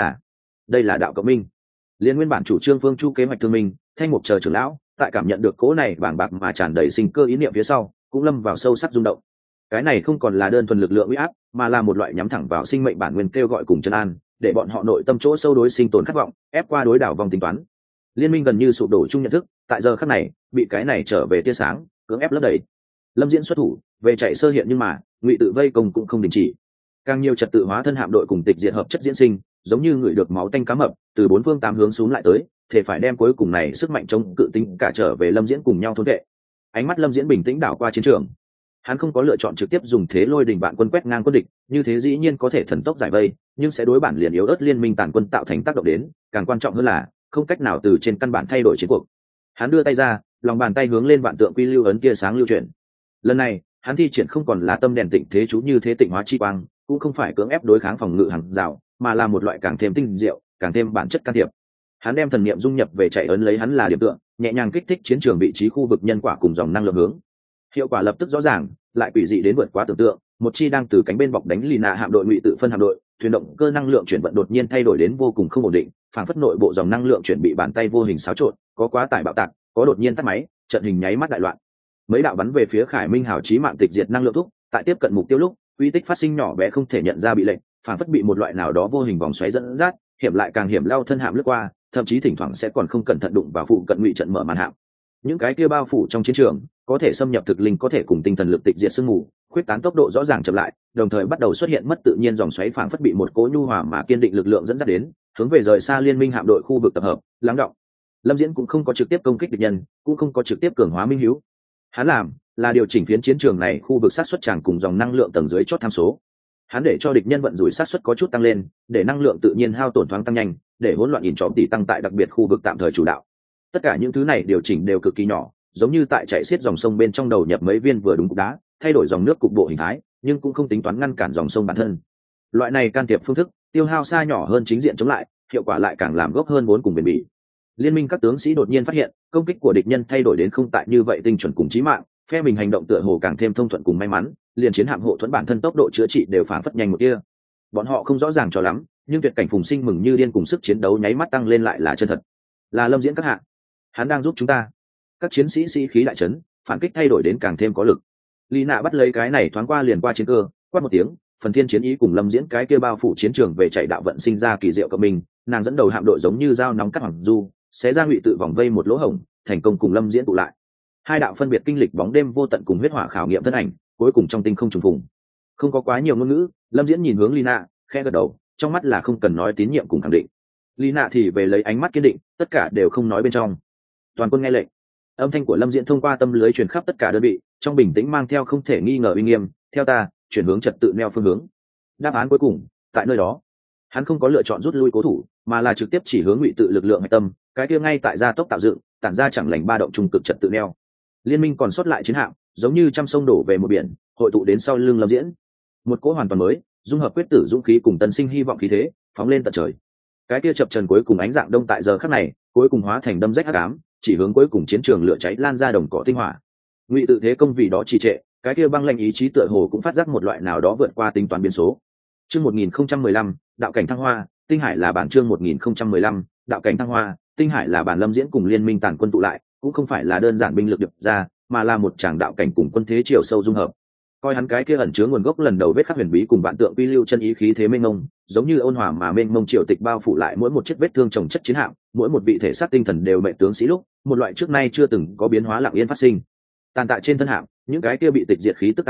là đạo cộng minh. Liên nguyên bản chủ trương Phương Chu kế hoạch thương minh, Thanh Mục chờ trưởng lão tại cảm nhận được cố này bàng bạc mà tràn đầy sinh cơ ý niệm phía sau, cũng lâm vào sâu sắc rung động. Cái này không còn là đơn thuần lực lượng uy áp, mà là một loại nhắm thẳng vào sinh mệnh bản nguyên kêu gọi cùng chân an, để bọn họ nội tâm chỗ sâu đối sinh tồn khát vọng, ép qua đối đảo vòng tính toán. Liên minh gần như sụp đổ chung nhận thức, tại giờ khắc này bị cái này trở về tia sáng cưỡng ép lấp đầy. Lâm Diễn xuất thủ, về chạy sơ hiện nhưng mà Ngụy Tự vây công cũng không đình chỉ. Càng nhiều trật tự hóa thân hạm đội cùng tịch diệt hợp chất diễn sinh, giống như người được máu tanh cá mập, từ bốn phương tám hướng xuống lại tới, thể phải đem cuối cùng này sức mạnh chống cự tính cả trở về Lâm Diễn cùng nhau thôn vệ. Ánh mắt Lâm Diễn bình tĩnh đảo qua chiến trường. Hắn không có lựa chọn trực tiếp dùng thế lôi đình bạn quân quét ngang quân địch, như thế dĩ nhiên có thể thần tốc giải vây, nhưng sẽ đối bản liền yếu ớt liên minh tàn quân tạo thành tác động đến, càng quan trọng hơn là không cách nào từ trên căn bản thay đổi chiến cuộc. Hắn đưa tay ra, lòng bàn tay hướng lên vạn tượng quy lưu ấn tia sáng lưu chuyển. Lần này, hắn thi triển không còn là tâm đèn tịnh thế chú như thế tịnh hóa chi quang, cũng không phải cưỡng ép đối kháng phòng ngự hàng rào, mà là một loại càng thêm tinh diệu, càng thêm bản chất can thiệp. Hắn đem thần niệm dung nhập về chạy ấn lấy hắn là điểm tựa, nhẹ nhàng kích thích chiến trường vị trí khu vực nhân quả cùng dòng năng lượng hướng. Hiệu quả lập tức rõ ràng, lại quỷ dị đến vượt quá tưởng tượng. Một chi đang từ cánh bên bọc đánh Lina hạm đội Ngụy Tự phân hạm đội, thuyền động cơ năng lượng chuyển vận đột nhiên thay đổi đến vô cùng không ổn định, phản phất nội bộ dòng năng lượng chuyển bị bàn tay vô hình xáo trộn, có quá tải bạo tạc, có đột nhiên tắt máy, trận hình nháy mắt đại loạn. Mấy đạo bắn về phía Khải Minh hào chí mạng tịch diệt năng lượng thúc, tại tiếp cận mục tiêu lúc, quy tích phát sinh nhỏ bé không thể nhận ra bị lệnh, phản phất bị một loại nào đó vô hình vòng xoáy dẫn dắt, hiểm lại càng hiểm lao thân hạm lướt qua, thậm chí thỉnh thoảng sẽ còn không cẩn thận đụng vào phụ cận Ngụy trận mở màn hạm. Những cái kia bao phủ trong chiến trường, có thể xâm nhập thực linh có thể cùng tinh thần lực tịch diệt sương mù, khuyết tán tốc độ rõ ràng chậm lại, đồng thời bắt đầu xuất hiện mất tự nhiên dòng xoáy phản phất bị một cỗ nhu hòa mà kiên định lực lượng dẫn dắt đến, hướng về rời xa liên minh hạm đội khu vực tập hợp, lắng đọng. Lâm Diễn cũng không có trực tiếp công kích địch nhân, cũng không có trực tiếp cường hóa minh hiếu. Hắn làm là điều chỉnh phiến chiến trường này khu vực sát xuất tràng cùng dòng năng lượng tầng dưới chót tham số. Hắn để cho địch nhân vận rủi sát xuất có chút tăng lên, để năng lượng tự nhiên hao tổn thoáng tăng nhanh, để hỗn loạn nhìn trộm tỷ tăng tại đặc biệt khu vực tạm thời chủ đạo. Tất cả những thứ này điều chỉnh đều cực kỳ nhỏ, giống như tại chạy xiết dòng sông bên trong đầu nhập mấy viên vừa đúng cục đá, thay đổi dòng nước cục bộ hình thái, nhưng cũng không tính toán ngăn cản dòng sông bản thân. Loại này can thiệp phương thức, tiêu hao xa nhỏ hơn chính diện chống lại, hiệu quả lại càng làm gốc hơn vốn cùng bền bỉ. Liên minh các tướng sĩ đột nhiên phát hiện, công kích của địch nhân thay đổi đến không tại như vậy tinh chuẩn cùng chí mạng, phe mình hành động tựa hồ càng thêm thông thuận cùng may mắn, liền chiến hạm hộ thuẫn bản thân tốc độ chữa trị đều phản phất nhanh một tia. Bọn họ không rõ ràng cho lắm, nhưng tuyệt cảnh phùng sinh mừng như điên cùng sức chiến đấu nháy mắt tăng lên lại là chân thật. Là Lâm Diễn các hạ, hắn đang giúp chúng ta. Các chiến sĩ sĩ khí đại chấn, phản kích thay đổi đến càng thêm có lực. Lý Nạ bắt lấy cái này thoáng qua liền qua chiến cơ, quát một tiếng, phần thiên chiến ý cùng Lâm Diễn cái kia bao phủ chiến trường về chạy đạo vận sinh ra kỳ diệu cộng mình, nàng dẫn đầu hạm đội giống như dao nóng cắt hoàng du, xé ra Ngụy Tự vòng vây một lỗ hổng, thành công cùng Lâm Diễn tụ lại. Hai đạo phân biệt kinh lịch bóng đêm vô tận cùng huyết hỏa khảo nghiệm thân ảnh, cuối cùng trong tinh không trùng phùng. Không có quá nhiều ngôn ngữ, Lâm Diễn nhìn hướng Lina, khẽ gật đầu, trong mắt là không cần nói tín nhiệm cùng khẳng định. Lina thì về lấy ánh mắt kiên định, tất cả đều không nói bên trong. Toàn quân nghe lệnh. Âm thanh của Lâm Diễn thông qua tâm lưới truyền khắp tất cả đơn vị, trong bình tĩnh mang theo không thể nghi ngờ uy nghiêm, theo ta, chuyển hướng trật tự neo phương hướng. Đáp án cuối cùng, tại nơi đó. Hắn không có lựa chọn rút lui cố thủ, mà là trực tiếp chỉ hướng Ngụy Tự lực lượng hạch tâm, cái kia ngay tại gia tốc tạo dựng, tản ra chẳng lành ba động trung cực trật tự neo. Liên minh còn sót lại chiến hạm, giống như trăm sông đổ về một biển, hội tụ đến sau lưng Lâm Diễn. Một cỗ hoàn toàn mới, dung hợp quyết tử dũng khí cùng tân sinh hy vọng khí thế, phóng lên tận trời. Cái kia chập trần cuối cùng ánh dạng đông tại giờ khắc này, cuối cùng hóa thành đâm rách hắc ám, chỉ hướng cuối cùng chiến trường lửa cháy lan ra đồng cỏ tinh hỏa. Ngụy Tự thế công vì đó trì trệ, cái kia băng lạnh ý chí tựa hồ cũng phát giác một loại nào đó vượt qua tính toán biến số. Chương 1015, đạo cảnh thăng hoa, tinh hải là bản chương 1015, đạo cảnh thăng hoa, tinh hải là bản Lâm Diễn cùng liên minh tàn quân tụ lại, cũng không phải là đơn giản binh lực điệp ra, mà là một tràng đạo cảnh cùng quân thế chiều sâu dung hợp. Coi hắn cái kia ẩn chứa nguồn gốc lần đầu vết khắc huyền bí cùng vạn tượng quy lưu chân ý khí thế mênh mông, giống như ôn hòa mà mênh mông triều tịch bao phủ lại mỗi một chiếc vết thương chồng chất chiến hạm, mỗi một vị thể xác tinh thần đều mệnh tướng sĩ lúc, một loại trước nay chưa từng có biến hóa lặng yên phát sinh. Tàn tạ trên thân hạm, những cái kia bị tịch diệt khí tức ăn mòn,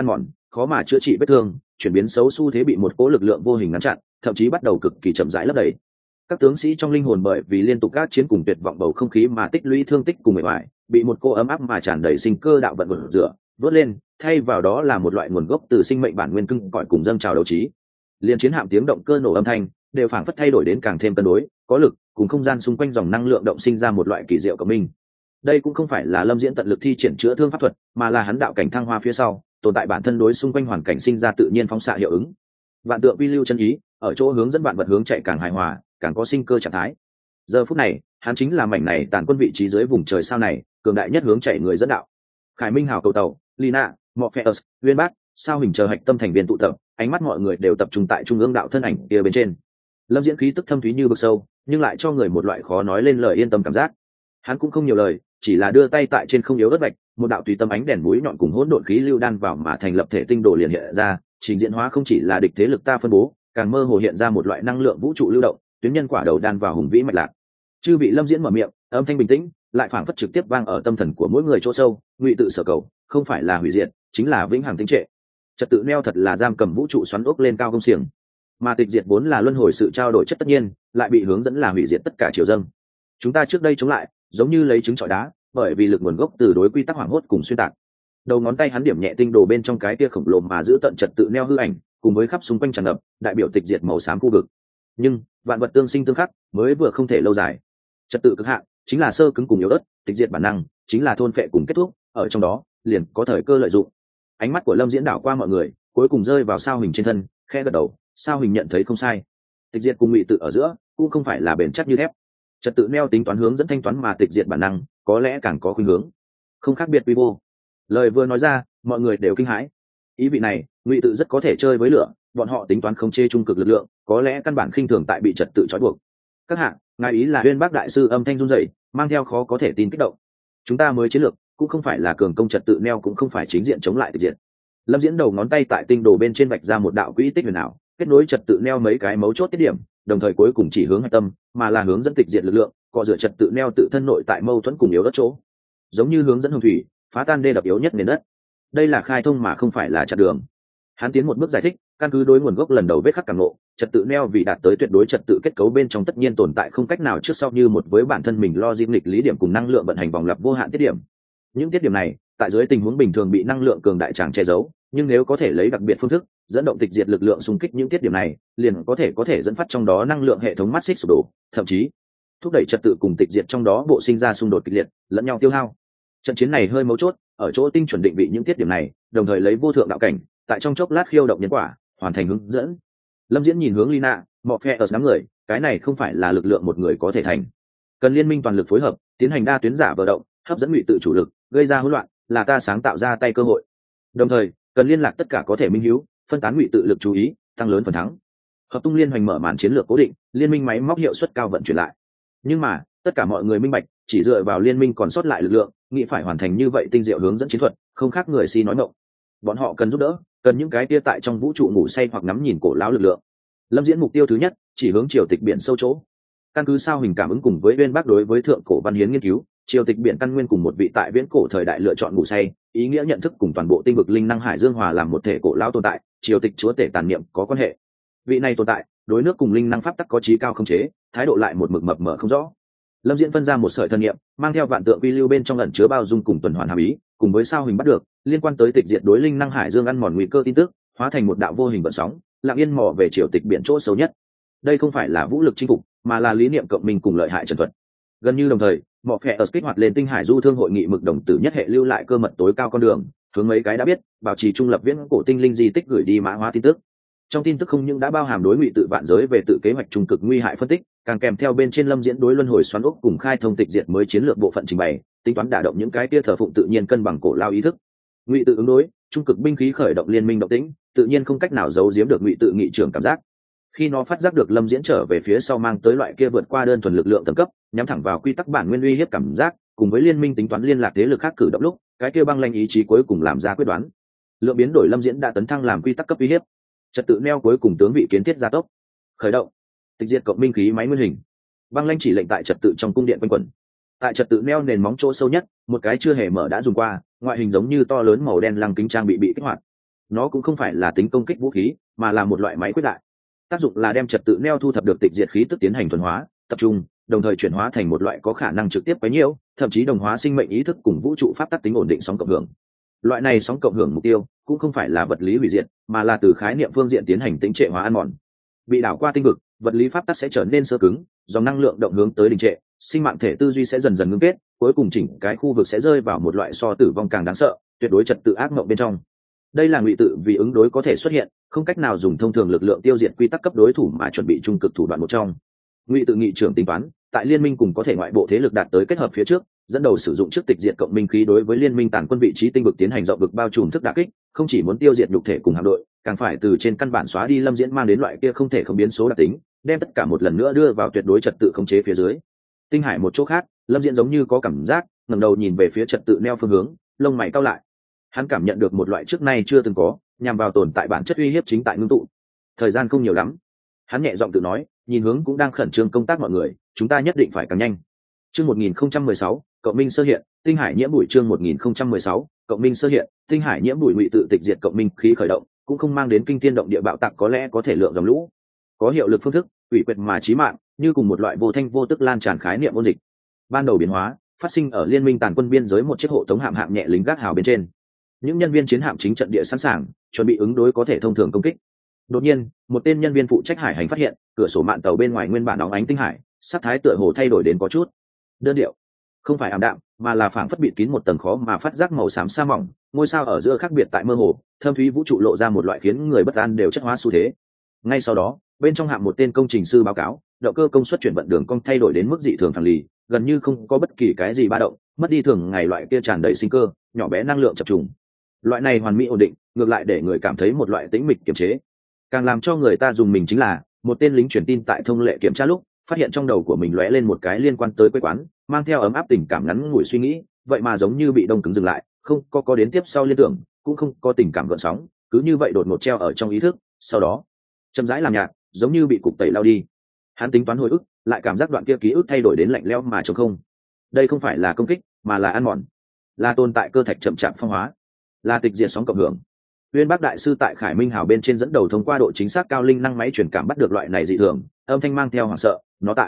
khó mà chữa trị vết thương, chuyển biến xấu xu thế bị một cỗ lực lượng vô hình ngăn chặn, thậm chí bắt đầu cực kỳ chậm rãi lấp đầy. Các tướng sĩ trong linh hồn bởi vì liên tục các chiến cùng tuyệt vọng bầu không khí mà tích lũy thương tích cùng mệt mỏi, bị một cô ấm áp mà tràn đầy sinh cơ đạo vận vượt rửa, vớt lên, thay vào đó là một loại nguồn gốc từ sinh mệnh bản nguyên cưng cõi cùng dâng trào đấu trí. Liên chiến hạm tiếng động cơ nổ âm thanh đều phảng phất thay đổi đến càng thêm cân đối, có lực, cùng không gian xung quanh dòng năng lượng động sinh ra một loại kỳ diệu cộng minh. Đây cũng không phải là Lâm Diễn tận lực thi triển chữa thương pháp thuật, mà là hắn đạo cảnh thăng hoa phía sau, tồn tại bản thân đối xung quanh hoàn cảnh sinh ra tự nhiên phóng xạ hiệu ứng. Vạn tượng vi lưu chân ý, ở chỗ hướng dẫn vạn vật hướng chạy càng hài hòa, càng có sinh cơ trạng thái. Giờ phút này, hắn chính là mảnh này tàn quân vị trí dưới vùng trời sao này, cường đại nhất hướng chạy người dẫn đạo. Khải Minh hào cầu tàu, Lina, Morpheus, Uyên Bác, sao hình chờ hạch tâm thành viên tụ tập, ánh mắt mọi người đều tập trung tại trung ương đạo thân ảnh kia bên trên. Lâm Diễn khí tức thâm thúy như vực sâu, nhưng lại cho người một loại khó nói lên lời yên tâm cảm giác. Hắn cũng không nhiều lời, chỉ là đưa tay tại trên không yếu đất vạch, một đạo tùy tâm ánh đèn mũi nhọn cùng hỗn độn khí lưu đan vào mà thành lập thể tinh đồ liền hiện ra, trình diễn hóa không chỉ là địch thế lực ta phân bố, càng mơ hồ hiện ra một loại năng lượng vũ trụ lưu động, tuyến nhân quả đầu đan vào hùng vĩ mạch lạc. Chư vị Lâm Diễn mở miệng, âm thanh bình tĩnh, lại phảng phất trực tiếp vang ở tâm thần của mỗi người chỗ sâu, ngụy tự sở cầu, không phải là hủy diệt, chính là vĩnh hằng tĩnh trệ. Trật tự neo thật là giam cầm vũ trụ xoắn ốc lên cao công xiềng, mà tịch diệt vốn là luân hồi sự trao đổi chất tất nhiên, lại bị hướng dẫn là hủy diệt tất cả triều dâng. Chúng ta trước đây chống lại, giống như lấy trứng trọi đá, bởi vì lực nguồn gốc từ đối quy tắc hoảng hốt cùng xuyên tạc. Đầu ngón tay hắn điểm nhẹ tinh đồ bên trong cái kia khổng lồ mà giữ tận trật tự neo hư ảnh, cùng với khắp xung quanh tràn ngập, đại biểu tịch diệt màu xám khu vực. Nhưng vạn vật tương sinh tương khắc, mới vừa không thể lâu dài. Trật tự cực hạn chính là sơ cứng cùng yếu ớt, tịch diệt bản năng chính là thôn phệ cùng kết thúc, ở trong đó liền có thời cơ lợi dụng. Ánh mắt của Lâm Diễn đảo qua mọi người, cuối cùng rơi vào sao hình trên thân, khẽ gật đầu, sao hình nhận thấy không sai. Tịch diệt cùng ngụy tự ở giữa cũng không phải là bền chắc như thép. Trật tự neo tính toán hướng dẫn thanh toán mà tịch diệt bản năng có lẽ càng có khuynh hướng không khác biệt quy mô. Lời vừa nói ra, mọi người đều kinh hãi. Ý vị này, ngụy tự rất có thể chơi với lửa, bọn họ tính toán không chê trung cực lực lượng, có lẽ căn bản khinh thường tại bị trật tự trói buộc. Các hạng, ngài ý là Uyên Bác đại sư âm thanh run rẩy, mang theo khó có thể tin kích động. Chúng ta mới chiến lược, cũng không phải là cường công trật tự neo, cũng không phải chính diện chống lại tịch diệt. Lâm Diễn đầu ngón tay tại tinh đồ bên trên vạch ra một đạo quỹ tích huyền ảo, kết nối trật tự neo mấy cái mấu chốt tiết điểm, đồng thời cuối cùng chỉ hướng hạch tâm, mà là hướng dẫn tịch diệt lực lượng, cọ rửa trật tự neo tự thân nội tại mâu thuẫn cùng yếu đất chỗ, giống như hướng dẫn hồng thủy, phá tan đê đập yếu nhất nền đất. Đây là khai thông mà không phải là chặn đường. Hắn tiến một bước giải thích, căn cứ đối nguồn gốc lần đầu vết khắc cảm ngộ, trật tự neo vì đạt tới tuyệt đối trật tự kết cấu bên trong tất nhiên tồn tại không cách nào trước sau như một với bản thân mình logic nghịch lý điểm cùng năng lượng vận hành vòng lặp vô hạn tiết điểm. Những tiết điểm này, tại dưới tình huống bình thường bị năng lượng cường đại tràng che giấu, nhưng nếu có thể lấy đặc biệt phương thức dẫn động tịch diệt lực lượng xung kích những tiết điểm này, liền có thể dẫn phát trong đó năng lượng hệ thống mắt xích sụp đổ, thậm chí thúc đẩy trật tự cùng tịch diệt trong đó bộ sinh ra xung đột kịch liệt, lẫn nhau tiêu hao. Trận chiến này hơi mấu chốt ở chỗ tinh chuẩn định vị những tiết điểm này, đồng thời lấy vô thượng đạo cảnh tại trong chốc lát khiêu động nhân quả, hoàn thành hướng dẫn. Lâm Diễn nhìn hướng Lina, Morpheus đám người, cái này không phải là lực lượng một người có thể thành, cần liên minh toàn lực phối hợp, tiến hành đa tuyến giả vận động, hấp dẫn ngụy tự chủ lực, gây ra hỗn loạn, là ta sáng tạo ra tay cơ hội. Đồng thời, cần liên lạc tất cả có thể minh hữu, phân tán ngụy tự lực chú ý, tăng lớn phần thắng. Hợp tung liên hoành mở màn chiến lược cố định, liên minh máy móc hiệu suất cao vận chuyển lại. Nhưng mà, tất cả mọi người minh bạch, chỉ dựa vào liên minh còn sót lại lực lượng, nghĩ phải hoàn thành như vậy tinh diệu hướng dẫn chiến thuật, không khác người si nói ngọng. Bọn họ cần giúp đỡ, cần những cái kia tại trong vũ trụ ngủ say hoặc ngắm nhìn cổ lão lực lượng. Lâm Diễn mục tiêu thứ nhất, chỉ hướng triều tịch biển sâu chỗ. Căn cứ sao hình cảm ứng cùng với Uyên Bác đối với thượng cổ văn hiến nghiên cứu, triều tịch biển căn nguyên cùng một vị tại viễn cổ thời đại lựa chọn ngủ say, ý nghĩa nhận thức cùng toàn bộ tinh vực linh năng hải dương hòa làm một thể cổ lão tồn tại, triều tịch chúa tể tàn niệm có quan hệ. Vị này tồn tại, đối nước cùng linh năng pháp tắc có trí cao không chế, thái độ lại một mực mập mờ không rõ. Lâm Diễn phân ra một sợi thân niệm, mang theo vạn tượng vi lưu bên trong ẩn chứa bao dung cùng tuần hoàn hàm ý, cùng với sao hình bắt được liên quan tới tịch diệt đối linh năng hải dương ăn mòn nguy cơ tin tức, hóa thành một đạo vô hình vận sóng, lặng yên mò về triều tịch biển chỗ xấu nhất. Đây không phải là vũ lực chinh phục, mà là lý niệm cộng minh cùng lợi hại trần thuật. Gần như đồng thời, Morpheus kích hoạt lên tinh hải du thương hội nghị mực đồng tử nhất hệ lưu lại cơ mật tối cao con đường, hướng mấy cái đã biết, bảo trì trung lập viễn cổ tinh linh di tích gửi đi mã hóa tin tức. Trong tin tức không những đã bao hàm đối ngụy tự vạn giới về tự kế hoạch trung cực nguy hại phân tích, càng kèm theo bên trên Lâm Diễn đối luân hồi xoắn ốc cùng khai thông tịch diệt mới chiến lược bộ phận trình bày, tính toán đả động những cái tia thờ phụng tự nhiên cân bằng cổ lao ý thức. Ngụy tự ứng đối, trung cực binh khí khởi động liên minh động tĩnh, tự nhiên không cách nào giấu giếm được ngụy tự nghị trưởng cảm giác. Khi nó phát giác được Lâm Diễn trở về phía sau mang tới loại kia vượt qua đơn thuần lực lượng tầng cấp, nhắm thẳng vào quy tắc bản nguyên uy hiếp cảm giác, cùng với liên minh tính toán liên lạc thế lực khác cử động lúc, cái kia băng lanh ý chí cuối cùng làm ra quyết đoán. Lượng biến đổi Lâm Diễn đã tấn thăng làm quy tắc cấp uy hiếp. Trật tự neo cuối cùng tướng vị kiến thiết gia tốc, khởi động, tịch diệt cộng minh khí máy nguyên hình, băng lanh chỉ lệnh tại trật tự trong cung điện quanh quẩn. Tại trật tự neo nền móng chỗ sâu nhất, một cái chưa hề mở đã dùng qua, ngoại hình giống như to lớn màu đen lăng kính trang bị kích hoạt. nó cũng không phải là tính công kích vũ khí mà là một loại máy quyết đại, tác dụng là đem trật tự neo thu thập được tịch diệt khí tức tiến hành thuần hóa tập trung, đồng thời chuyển hóa thành một loại có khả năng trực tiếp quấy nhiễu, thậm chí đồng hóa sinh mệnh ý thức cùng vũ trụ pháp tắc tính ổn định sóng cộng hưởng. Loại này sóng cộng hưởng mục tiêu cũng không phải là vật lý hủy diệt, mà là từ khái niệm phương diện tiến hành tính trệ hóa ăn mòn. Bị đảo qua tinh vực, vật lý pháp tắc sẽ trở nên sơ cứng, dòng năng lượng động hướng tới đình trệ, sinh mạng thể tư duy sẽ dần dần ngưng kết, cuối cùng chỉnh cái khu vực sẽ rơi vào một loại so tử vong càng đáng sợ, tuyệt đối trật tự ác mộng bên trong. Đây là ngụy tự vì ứng đối có thể xuất hiện, không cách nào dùng thông thường lực lượng tiêu diệt quy tắc cấp đối thủ mà chuẩn bị trung cực thủ đoạn một trong. Ngụy tự nghị trưởng tính toán, tại liên minh cùng có thể ngoại bộ thế lực đạt tới kết hợp phía trước, dẫn đầu sử dụng trước tịch diệt cộng minh khí đối với liên minh tàn quân vị trí tinh vực tiến hành rộng vực bao trùm thức đả kích, không chỉ muốn tiêu diệt nhục thể cùng hạm đội, càng phải từ trên căn bản xóa đi Lâm Diễn mang đến loại kia không thể không biến số đặc tính, đem tất cả một lần nữa đưa vào tuyệt đối trật tự khống chế phía dưới. Tinh hải một chỗ khác, Lâm Diễn giống như có cảm giác, ngẩng đầu nhìn về phía trật tự neo phương hướng, lông mày cau lại. Hắn cảm nhận được một loại trước nay chưa từng có, nhằm vào tồn tại bản chất uy hiếp chính tại ngưng tụ. Thời gian không nhiều lắm, hắn nhẹ giọng tự nói, nhìn hướng cũng đang khẩn trương công tác mọi người, chúng ta nhất định phải càng nhanh. Chương 1016, cộng minh sơ hiện, tinh hải nhiễm bụi. Chương 1016, cộng minh sơ hiện, tinh hải nhiễm bụi. Ngụy tự tịch diệt cộng minh khí khởi động, cũng không mang đến kinh thiên động địa bạo tạc có lẽ có thể lượng dòng lũ, có hiệu lực phương thức ủy quyệt mà chí mạng, như cùng một loại vô thanh vô tức lan tràn khái niệm ôn dịch. Ban đầu biến hóa phát sinh ở liên minh tàn quân biên giới một chiếc hộ tống hạm nhẹ lính gác hào bên trên, những nhân viên chiến hạm chính trận địa sẵn sàng chuẩn bị ứng đối có thể thông thường công kích. Đột nhiên, một tên nhân viên phụ trách hải hành phát hiện cửa sổ mạn tàu bên ngoài nguyên bản óng ánh tinh hải sắc thái tựa hồ thay đổi đến có chút đơn điệu, không phải ảm đạm mà là phảng phất bịt kín một tầng khó mà phát giác màu xám sa mỏng, ngôi sao ở giữa khác biệt tại mơ hồ, thâm thúy vũ trụ lộ ra một loại khiến người bất an đều chất hóa xu thế. Ngay sau đó, bên trong hạm một tên công trình sư báo cáo, động cơ công suất chuyển vận đường cong thay đổi đến mức dị thường phẳng lì, gần như không có bất kỳ cái gì ba động, mất đi thường ngày loại kia tràn đầy sinh cơ, nhỏ bé năng lượng chập trùng. Loại này hoàn mỹ ổn định, ngược lại để người cảm thấy một loại tĩnh mịch kiềm chế. Càng làm cho người ta dùng mình chính là, một tên lính truyền tin tại thông lệ kiểm tra lúc, phát hiện trong đầu của mình lóe lên một cái liên quan tới quê quán, mang theo ấm áp tình cảm ngắn ngủi suy nghĩ, vậy mà giống như bị đông cứng dừng lại, không có đến tiếp sau liên tưởng, cũng không có tình cảm gợn sóng, cứ như vậy đột ngột treo ở trong ý thức, sau đó chậm rãi làm nhạt, giống như bị cục tẩy lao đi. Hắn tính toán hồi ức, lại cảm giác đoạn kia ký ức thay đổi đến lạnh lẽo mà trống không. Đây không phải là công kích, mà là ăn mòn, là tồn tại cơ thạch chậm chạp phong hóa, là tịch diệt sóng cộng hưởng. Uyên Bác đại sư tại Khải Minh Hào bên trên dẫn đầu thông qua độ chính xác cao linh năng máy truyền cảm bắt được loại này dị thường, âm thanh mang theo hoảng sợ,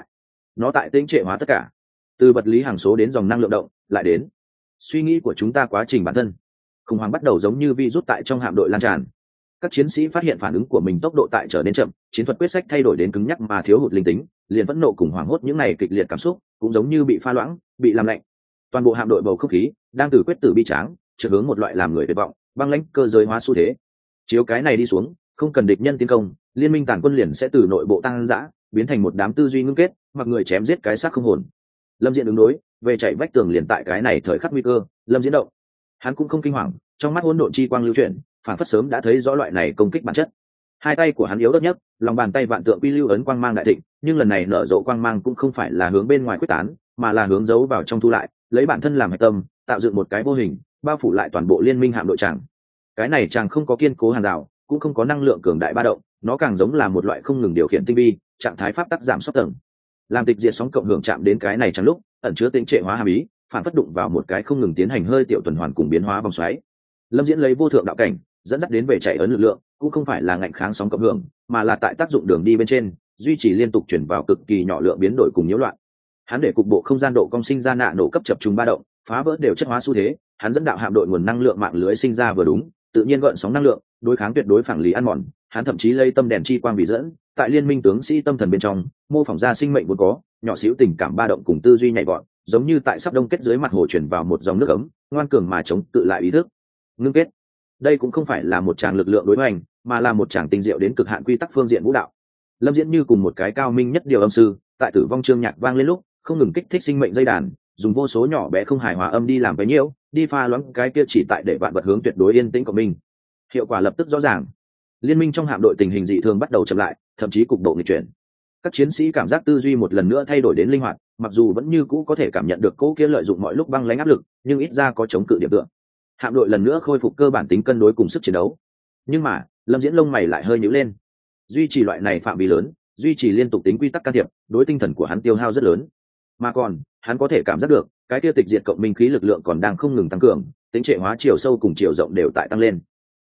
nó tại tĩnh trệ hóa tất cả, từ vật lý hằng số đến dòng năng lượng động, lại đến suy nghĩ của chúng ta quá trình bản thân. Khủng hoảng bắt đầu giống như virus tại trong hạm đội lan tràn. Các chiến sĩ phát hiện phản ứng của mình tốc độ tại trở nên chậm, chiến thuật quyết sách thay đổi đến cứng nhắc mà thiếu hụt linh tính, liền phẫn nộ cùng hoảng hốt những này kịch liệt cảm xúc cũng giống như bị pha loãng, bị làm lạnh. Toàn bộ hạm đội bầu không khí đang từ quyết tử bi tráng chuyển hướng một loại làm người tuyệt vọng, băng lãnh cơ giới hóa xu thế. Chiếu cái này đi xuống, không cần địch nhân tiến công, liên minh tàn quân liền sẽ từ nội bộ tăng dã, biến thành một đám tư duy ngưng kết, mặc người chém giết cái xác không hồn. Lâm Diễn ứng đối, về chạy vách tường liền tại cái này thời khắc nguy cơ, Lâm Diễn động. Hắn cũng không kinh hoàng, trong mắt hỗn độn chi quang lưu chuyển, phản phất sớm đã thấy rõ loại này công kích bản chất. Hai tay của hắn yếu ớt nhất, lòng bàn tay vạn tượng quy lưu ấn quang mang đại thịnh, nhưng lần này nở rộ quang mang cũng không phải là hướng bên ngoài quyết tán, mà là hướng giấu vào trong thu lại, lấy bản thân làm hạch tâm, tạo dựng một cái vô hình, bao phủ lại toàn bộ liên minh hạm đội tràng. Cái này chàng không có kiên cố hàng rào, cũng không có năng lượng cường đại ba động, nó càng giống là một loại không ngừng điều khiển tinh vi, trạng thái pháp tắc giảm sốc tầng. Làm tịch diệt sóng cộng hưởng chạm đến cái này trong lúc, ẩn chứa tĩnh trệ hóa hàm ý, phản phất đụng vào một cái không ngừng tiến hành hơi tiểu tuần hoàn cùng biến hóa vòng xoáy. Lâm Diễn lấy vô thượng đạo cảnh dẫn dắt đến về chạy ấn lực lượng, cũng không phải là ngạnh kháng sóng cộng hưởng, mà là tại tác dụng đường đi bên trên, duy trì liên tục chuyển vào cực kỳ nhỏ lượng biến đổi cùng nhiễu loạn. Hắn để cục bộ không gian độ cong sinh ra nạ nổ cấp chập trùng ba động, phá vỡ đều chất hóa xu thế, hắn dẫn đạo hạm đội nguồn năng lượng mạng lưới sinh ra vừa đúng, tự nhiên gợn sóng năng lượng, đối kháng tuyệt đối phản lý ăn mòn. Hắn thậm chí lấy tâm đèn chi quang vì dẫn, tại liên minh tướng sĩ tâm thần bên trong, mô phỏng ra sinh mệnh vốn có, nhỏ xíu tình cảm ba động cùng tư duy nhạy vọt, giống như tại sắp đông kết dưới mặt hồ chuyển vào một dòng nước ấm, ngoan cường mà chống cự lại ý thức. Ngưng kết. Đây cũng không phải là một tràng lực lượng đối hoành, mà là một tràng tinh diệu đến cực hạn quy tắc phương diện vũ đạo. Lâm Diễn như cùng một cái cao minh nhất điều âm sư, tại tử vong chương nhạc vang lên lúc, không ngừng kích thích sinh mệnh dây đàn, dùng vô số nhỏ bé không hài hòa âm đi làm cái nhiễu, đi pha loãng cái kia chỉ tại để vạn vật hướng tuyệt đối yên tĩnh của mình. Hiệu quả lập tức rõ ràng. Liên minh trong hạm đội tình hình dị thường bắt đầu chậm lại, thậm chí cục bộ nghịch chuyển. Các chiến sĩ cảm giác tư duy một lần nữa thay đổi đến linh hoạt, mặc dù vẫn như cũ có thể cảm nhận được cỗ kia lợi dụng mọi lúc băng lãnh áp lực, nhưng ít ra có chống cự điểm tựa. Hạm đội lần nữa khôi phục cơ bản tính cân đối cùng sức chiến đấu. Nhưng mà, Lâm Diễn lông mày lại hơi nhíu lên. Duy trì loại này phạm vi lớn, duy trì liên tục tính quy tắc can thiệp, đối tinh thần của hắn tiêu hao rất lớn. Mà còn, hắn có thể cảm giác được, cái kia tịch diệt cộng minh khí lực lượng còn đang không ngừng tăng cường, tính trệ hóa chiều sâu cùng chiều rộng đều tại tăng lên.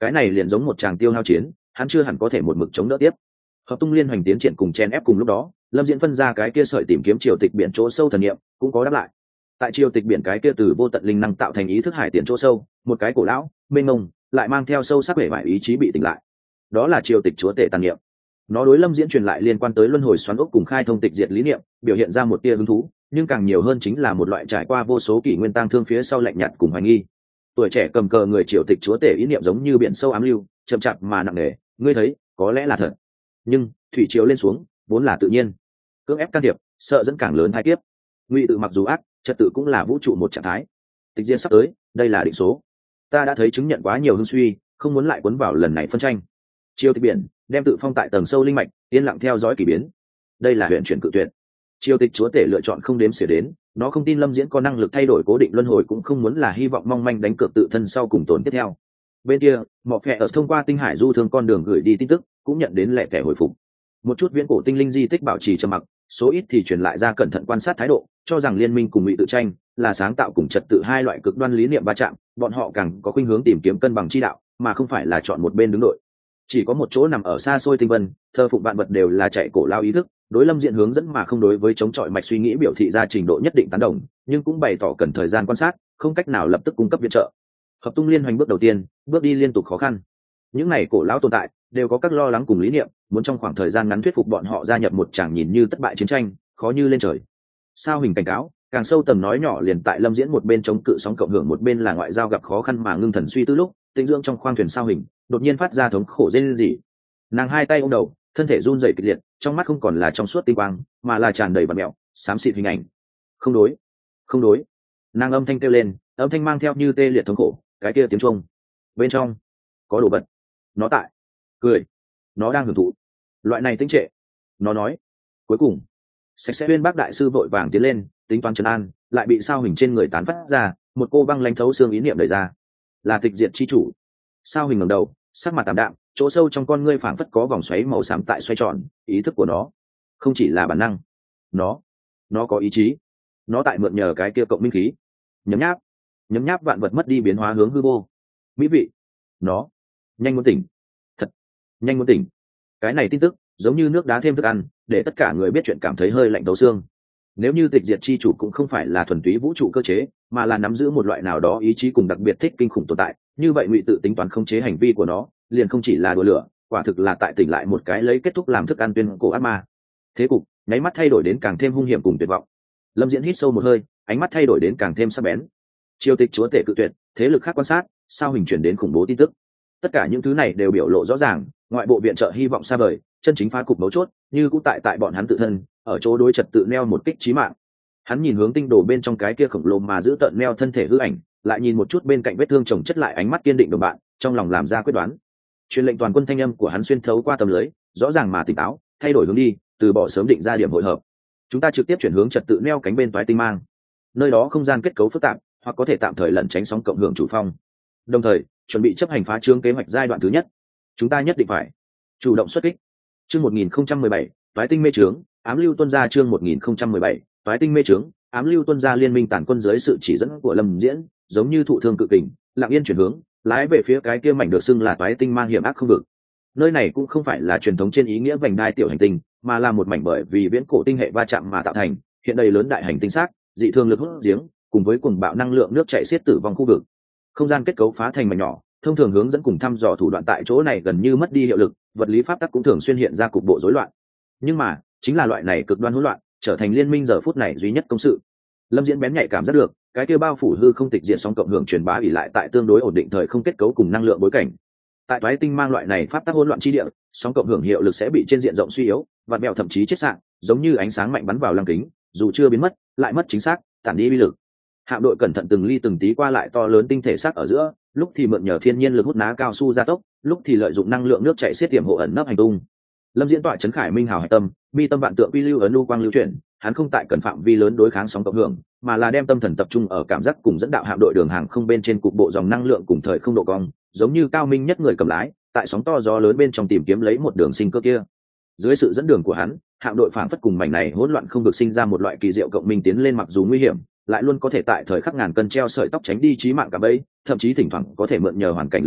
cái này liền giống một tràng tiêu hao chiến, hắn chưa hẳn có thể một mực chống đỡ tiếp. Hợp tung liên hoành tiến triển cùng chen ép cùng lúc đó, Lâm Diễn phân ra cái kia sợi tìm kiếm triều tịch biển chỗ sâu thần niệm cũng có đáp lại. Tại triều tịch biển cái kia từ vô tận linh năng tạo thành ý thức hải tiền chỗ sâu, một cái cổ lão mênh mông lại mang theo sâu sắc vẻ vải ý chí bị tỉnh lại. Đó là triều tịch chúa tể tàn niệm. Nó đối Lâm Diễn truyền lại liên quan tới luân hồi xoắn ốc cùng khai thông tịch diệt lý niệm, biểu hiện ra một tia hứng thú, nhưng càng nhiều hơn chính là một loại trải qua vô số kỷ nguyên tang thương phía sau lạnh nhạt cùng hoài nghi. Tuổi trẻ cầm cờ người triều tịch chúa tể ý niệm giống như biển sâu ám lưu, chậm chạp mà nặng nề, ngươi thấy, có lẽ là thật. Nhưng thủy triều lên xuống, vốn là tự nhiên. Cưỡng ép can thiệp, sợ dẫn càng lớn hai kiếp. Ngụy tự mặc dù ác, trật tự cũng là vũ trụ một trạng thái. Tịch diệt sắp tới, đây là định số. Ta đã thấy chứng nhận quá nhiều hưng suy, không muốn lại cuốn vào lần này phân tranh. Triều tịch biển, đem tự phong tại tầng sâu linh mạch, yên lặng theo dõi kỳ biến. Đây là huyền chuyển cự tuyệt. Triều tịch chúa tể lựa chọn không đếm xỉa đến, nó không tin Lâm Diễn có năng lực thay đổi cố định luân hồi, cũng không muốn là hy vọng mong manh đánh cược tự thân sau cùng tổn tiếp theo. Bên kia, Mọ Phệ ở thông qua tinh hải du thương con đường gửi đi tin tức, cũng nhận đến lẻ tẻ hồi phục. Một chút viễn cổ tinh linh di tích bảo trì trầm mặc, số ít thì truyền lại ra cẩn thận quan sát thái độ, cho rằng liên minh cùng Ngụy tự tranh là sáng tạo cùng trật tự hai loại cực đoan lý niệm va chạm, bọn họ càng có khuynh hướng tìm kiếm cân bằng chi đạo, mà không phải là chọn một bên đứng đội. Chỉ có một chỗ nằm ở xa xôi tinh vân, thờ phụng vạn vật đều là chạy cổ lao ý thức, đối Lâm Diễn hướng dẫn mà không đối với chống chọi mạch suy nghĩ biểu thị ra trình độ nhất định tán đồng, nhưng cũng bày tỏ cần thời gian quan sát, không cách nào lập tức cung cấp viện trợ. Hợp tung liên hoành bước đầu tiên, bước đi liên tục khó khăn. Những này cổ lão tồn tại đều có các lo lắng cùng lý niệm, muốn trong khoảng thời gian ngắn thuyết phục bọn họ gia nhập một tràng nhìn như thất bại chiến tranh, khó như lên trời. Sao hình cảnh cáo, càng sâu tầm nói nhỏ liền tại Lâm Diễn một bên chống cự sóng cộng hưởng, một bên là ngoại giao gặp khó khăn mà ngưng thần suy tư lúc, tĩnh dưỡng trong khoang thuyền sao hình đột nhiên phát ra thống khổ rên rỉ. Nàng hai tay ôm đầu, thân thể run rẩy kịch liệt, trong mắt không còn là trong suốt tinh quang, mà là tràn đầy bặm mẹo xám xịt hình ảnh. Không đối, không đối. Nàng âm thanh kêu lên, âm thanh mang theo như tê liệt thống khổ, cái kia tiếng chuông bên trong có đồ vật. Nó tại cười, nó đang hưởng thụ loại này tĩnh trệ. Nó nói cuối cùng sạch sẽ. Uyên Bác đại sư vội vàng tiến lên tính toán trấn an, lại bị sao hình trên người tán phát ra một cô băng lãnh thấu xương ý niệm đẩy ra, là tịch diệt chi chủ. Sao hình ngẩng đầu, sắc mặt tạm đạm, chỗ sâu trong con ngươi phảng phất có vòng xoáy màu xám tại xoay tròn. Ý thức của nó không chỉ là bản năng, nó có ý chí. Nó tại mượn nhờ cái kia cộng minh khí, nhấm nháp vạn vật mất đi biến hóa hướng hư vô mỹ vị. Nó nhanh muốn tỉnh, thật nhanh muốn tỉnh. Cái này tin tức giống như nước đá thêm thức ăn, để tất cả người biết chuyện cảm thấy hơi lạnh thấu xương. Nếu như tịch diệt chi chủ cũng không phải là thuần túy vũ trụ cơ chế, mà là nắm giữ một loại nào đó ý chí cùng đặc biệt thích kinh khủng tồn tại, như vậy Ngụy tự tính toán khống chế hành vi của nó liền không chỉ là đùa lửa, quả thực là tại tỉnh lại một cái lấy kết thúc làm thức ăn tuyên cổ ác ma. Thế cục nháy mắt thay đổi đến càng thêm hung hiểm cùng tuyệt vọng. Lâm Diễn hít sâu một hơi, ánh mắt thay đổi đến càng thêm sắc bén. Triều tịch chúa tể cự tuyệt, thế lực khác quan sát, sao hình chuyển đến khủng bố tin tức. Tất cả những thứ này đều biểu lộ rõ ràng, ngoại bộ viện trợ hy vọng xa vời, chân chính phá cục mấu chốt như cũng tại bọn hắn tự thân, ở chỗ đối trật tự neo một kích chí mạng. Hắn nhìn hướng tinh đồ bên trong cái kia khổng lồ mà giữ tợn neo thân thể hư ảnh, lại nhìn một chút bên cạnh vết thương chồng chất lại ánh mắt kiên định đồng bạn, trong lòng làm ra quyết đoán. Truyền lệnh toàn quân thanh âm của hắn xuyên thấu qua tấm lưới, rõ ràng mà tỉnh táo, thay đổi hướng đi, từ bỏ sớm định ra điểm hội hợp. Chúng ta trực tiếp chuyển hướng trật tự neo cánh bên toái tinh mang. Nơi đó không gian kết cấu phức tạp, hoặc có thể tạm thời lẩn tránh sóng cộng hưởng chủ phong. Đồng thời, chuẩn bị chấp hành phá trương kế hoạch giai đoạn thứ nhất. Chúng ta nhất định phải chủ động xuất kích. Chương 1017, toái tinh mê trướng, ám lưu tuân gia. Chương 1017, toái tinh mê trướng, ám lưu tuân gia. Liên minh tản quân dưới sự chỉ dẫn của Lâm Diễn, giống như thụ thương cự kình, lặng yên chuyển hướng, lái về phía cái kia mảnh được xưng là toái tinh mang hiểm ác không vực. Nơi này cũng không phải là truyền thống trên ý nghĩa vành đai tiểu hành tinh, mà là một mảnh bởi vì viễn cổ tinh hệ va chạm mà tạo thành, hiện đầy lớn đại hành tinh xác, dị thường lực hút giếng, cùng với cuồng bạo năng lượng nước chảy xiết tử vong khu vực. Không gian kết cấu phá thành mảnh nhỏ, thông thường hướng dẫn cùng thăm dò thủ đoạn tại chỗ này gần như mất đi hiệu lực, vật lý pháp tắc cũng thường xuyên hiện ra cục bộ rối loạn. Nhưng mà, chính là loại này cực đoan hỗn loạn, trở thành liên minh giờ phút này duy nhất công sự. Lâm Diễn bén nhạy cảm giác được, cái kia bao phủ hư không tịch diệt sóng cộng hưởng truyền bá ỉ lại tại tương đối ổn định thời không kết cấu cùng năng lượng bối cảnh. Tại toái tinh mang loại này pháp tắc hỗn loạn chi địa, sóng cộng hưởng hiệu lực sẽ bị trên diện rộng suy yếu, vặn vẹo thậm chí chết sạn, giống như ánh sáng mạnh bắn vào lăng kính, dù chưa biến mất, lại mất chính xác, tản đi uy lực. Hạm đội cẩn thận từng ly từng tí qua lại to lớn tinh thể xác ở giữa, lúc thì mượn nhờ thiên nhiên lực hút ná cao su gia tốc, lúc thì lợi dụng năng lượng nước chảy xiết tiềm hộ ẩn nấp hành tung. Lâm Diễn tọa trấn Khải Minh hào hải tâm, mi tâm vạn tượng quy lưu ấn lưu quang lưu chuyển, hắn không tại cần phạm vi lớn đối kháng sóng cộng hưởng, mà là đem tâm thần tập trung ở cảm giác cùng dẫn đạo hạm đội đường hàng không bên trên cục bộ dòng năng lượng cùng thời không độ cong, giống như cao minh nhất người cầm lái, tại sóng to gió lớn bên trong tìm kiếm lấy một đường sinh cơ kia. Dưới sự dẫn đường của hắn, hạm đội phảng phất cùng mảnh này hỗn loạn không được sinh ra một loại kỳ diệu cộng minh tiến lên, mặc dù nguy hiểm, lại luôn có thể tại thời khắc ngàn cân treo sợi tóc tránh đi chí mạng cả bấy, thậm chí thỉnh thoảng có thể mượn nhờ hoàn cảnh lực lượng,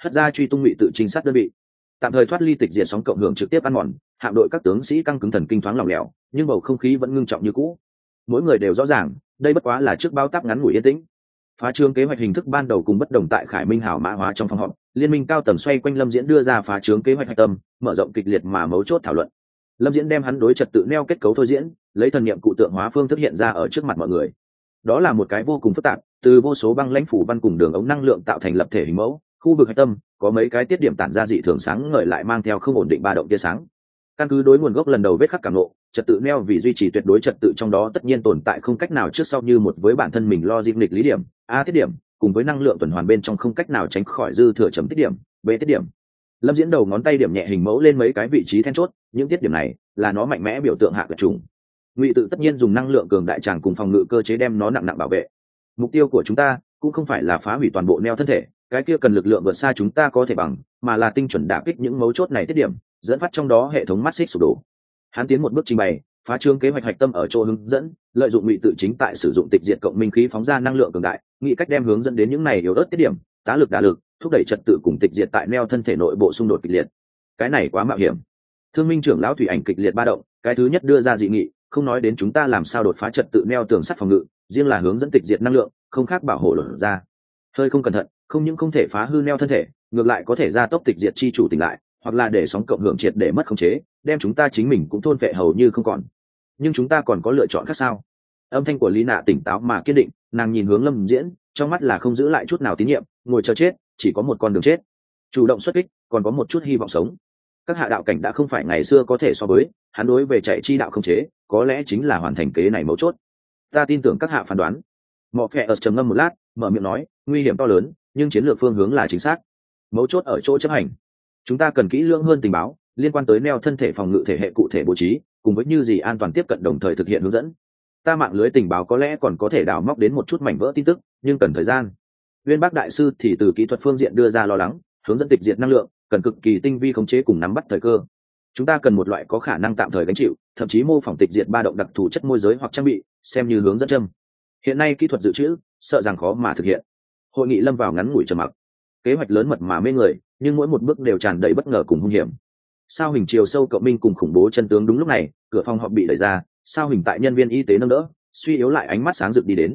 hất ra truy tung ngụy tự trinh sát đơn vị. Tạm thời thoát ly tịch diệt sóng cộng hưởng trực tiếp ăn mòn, hạm đội các tướng sĩ căng cứng thần kinh thoáng lỏng lẻo, nhưng bầu không khí vẫn ngưng trọng như cũ. Mỗi người đều rõ ràng đây bất quá là trước bao táp ngắn ngủi yên tĩnh. Phá trướng kế hoạch hình thức ban đầu cùng bất đồng tại Khải Minh hảo mã hóa trong phòng họp, liên minh cao tầng xoay quanh Lâm Diễn đưa ra phá trướng kế hoạch hạch tâm, mở rộng kịch liệt mà mấu chốt thảo luận. Lâm Diễn đem hắn đối trật tự neo kết cấu thôi diễn, lấy thần niệm cụ tượng hóa phương thức hiện ra ở trước mặt mọi người. Đó là một cái vô cùng phức tạp, từ vô số băng lãnh phủ văn cùng đường ống năng lượng tạo thành lập thể hình mẫu. Khu vực hạch tâm có mấy cái tiết điểm tản ra dị thường sáng ngời lại mang theo không ổn định ba động tia sáng. Căn cứ đối nguồn gốc lần đầu vết khắc cảm nộ, trật tự neo vì duy trì tuyệt đối trật tự trong đó tất nhiên tồn tại không cách nào trước sau như một với bản thân mình lo dịp nghịch lý điểm a tiết điểm cùng với năng lượng tuần hoàn bên trong không cách nào tránh khỏi dư thừa chấm tiết điểm b tiết điểm. Lâm Diễn đầu ngón tay điểm nhẹ hình mẫu lên mấy cái vị trí then chốt, những tiết điểm này là nó mạnh mẽ biểu tượng hạ cực trùng. Ngụy tự tất nhiên dùng năng lượng cường đại tràng cùng phòng ngự cơ chế đem nó nặng nặng bảo vệ. Mục tiêu của chúng ta cũng không phải là phá hủy toàn bộ neo thân thể, cái kia cần lực lượng vượt xa chúng ta có thể bằng, mà là tinh chuẩn đả kích những mấu chốt này tiết điểm, dẫn phát trong đó hệ thống mắt xích sụp đổ. Hắn tiến một bước trình bày phá trương kế hoạch hạch tâm ở chỗ hướng dẫn, lợi dụng ngụy tự chính tại sử dụng tịch diệt cộng minh khí phóng ra năng lượng cường đại, nghĩ cách đem hướng dẫn đến những này yếu ớt tiết điểm, tá lực đả lực, thúc đẩy trật tự cùng tịch diệt tại neo thân thể nội bộ xung đột kịch liệt. Cái này quá mạo hiểm. Thương minh trưởng lão thủy ảnh kịch liệt ba động, cái thứ nhất đưa ra dị nghị, không nói đến chúng ta làm sao đột phá trật tự neo tường sắt phòng ngự, riêng là hướng dẫn tịch diệt năng lượng, không khác bảo hộ lột ra. Hơi không cẩn thận, không những không thể phá hư neo thân thể, ngược lại có thể gia tốc tịch diệt chi chủ tỉnh lại, hoặc là để sóng cộng hưởng triệt để mất khống chế, đem chúng ta chính mình cũng thôn phệ hầu như không còn. Nhưng chúng ta còn có lựa chọn khác sao? Âm thanh của Lý Nạ tỉnh táo mà kiên định, nàng nhìn hướng Lâm Diễn, trong mắt là không giữ lại chút nào tín nhiệm, ngồi chờ chết, chỉ có một con đường chết. Chủ động xuất kích, còn có một chút hy vọng sống. Các hạ đạo cảnh đã không phải ngày xưa có thể so với, hắn đối về chạy chi đạo không chế, có lẽ chính là hoàn thành kế này mấu chốt. Ta tin tưởng các hạ phán đoán. Mọ Phệ ở trầm ngâm một lát, mở miệng nói, nguy hiểm to lớn, nhưng chiến lược phương hướng là chính xác. Mấu chốt ở chỗ chấp hành. Chúng ta cần kỹ lưỡng hơn tình báo liên quan tới neo thân thể phòng ngự thể hệ cụ thể bố trí, cùng với như gì an toàn tiếp cận đồng thời thực hiện hướng dẫn. Ta mạng lưới tình báo có lẽ còn có thể đào móc đến một chút mảnh vỡ tin tức, nhưng cần thời gian. Uyên Bác đại sư thì từ kỹ thuật phương diện đưa ra lo lắng, hướng dẫn tịch diệt năng lượng cần cực kỳ tinh vi khống chế cùng nắm bắt thời cơ. Chúng ta cần một loại có khả năng tạm thời gánh chịu, thậm chí mô phỏng tịch diệt ba động đặc thù chất môi giới hoặc trang bị, xem như hướng dẫn châm. Hiện nay kỹ thuật dự trữ sợ rằng khó mà thực hiện. Hội nghị lâm vào ngắn ngủi trầm mặc. Kế hoạch lớn mật mà mê người, nhưng mỗi một bước đều tràn đầy bất ngờ cùng hung hiểm. Sao Hình chiều sâu cộng minh cùng khủng bố chân tướng đúng lúc này, cửa phòng họp bị đẩy ra, Sao Hình tại nhân viên y tế nâng đỡ, suy yếu lại ánh mắt sáng rực đi đến.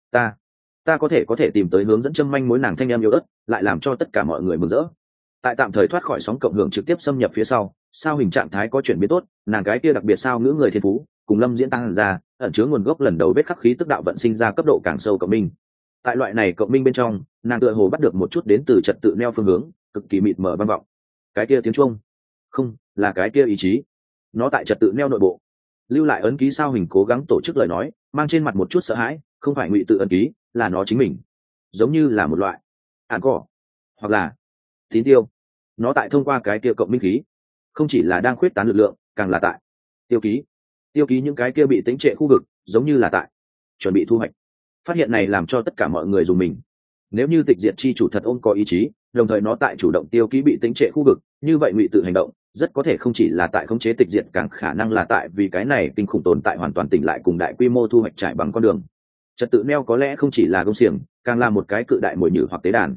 Ta có thể tìm tới hướng dẫn châm manh mối nàng thanh em yếu ớt, lại làm cho tất cả mọi người mừng rỡ. Tại tạm thời thoát khỏi sóng cộng hưởng trực tiếp xâm nhập phía sau, Sao Hình trạng thái có chuyển biến tốt, nàng cái kia đặc biệt sao ngữ người thiên phú, cùng Lâm Diễn tăng ra, ẩn chứa nguồn gốc lần đầu vết khắc khí tức đạo vận sinh ra cấp độ càng sâu cộng minh. Tại loại này cộng minh bên trong, nàng tựa hồ bắt được một chút đến từ trật tự neo phương hướng, cực kỳ mịt mờ vang vọng. Cái kia tiếng chuông, không, là cái kia ý chí. Nó tại trật tự neo nội bộ, lưu lại ấn ký. Sao Hình cố gắng tổ chức lời nói, mang trên mặt một chút sợ hãi, không phải ngụy tự ấn ký, là nó chính mình, giống như là một loại ạn cỏ, hoặc là tín tiêu. Nó tại thông qua cái kia cộng minh khí, không chỉ là đang khuyết tán lực lượng, càng là tại tiêu ký những cái kia bị tĩnh trệ khu vực, giống như là tại chuẩn bị thu hoạch. Phát hiện này làm cho tất cả mọi người dùng mình. Nếu như tịch diệt chi chủ thật ôm có ý chí, đồng thời nó tại chủ động tiêu ký bị tĩnh trệ khu vực, như vậy ngụy tự hành động rất có thể không chỉ là tại khống chế tịch diệt, càng khả năng là tại vì cái này kinh khủng tồn tại hoàn toàn tỉnh lại cùng đại quy mô thu hoạch trải bằng con đường. Trật tự neo có lẽ không chỉ là công xiềng, càng là một cái cự đại mồi nhử hoặc tế đàn.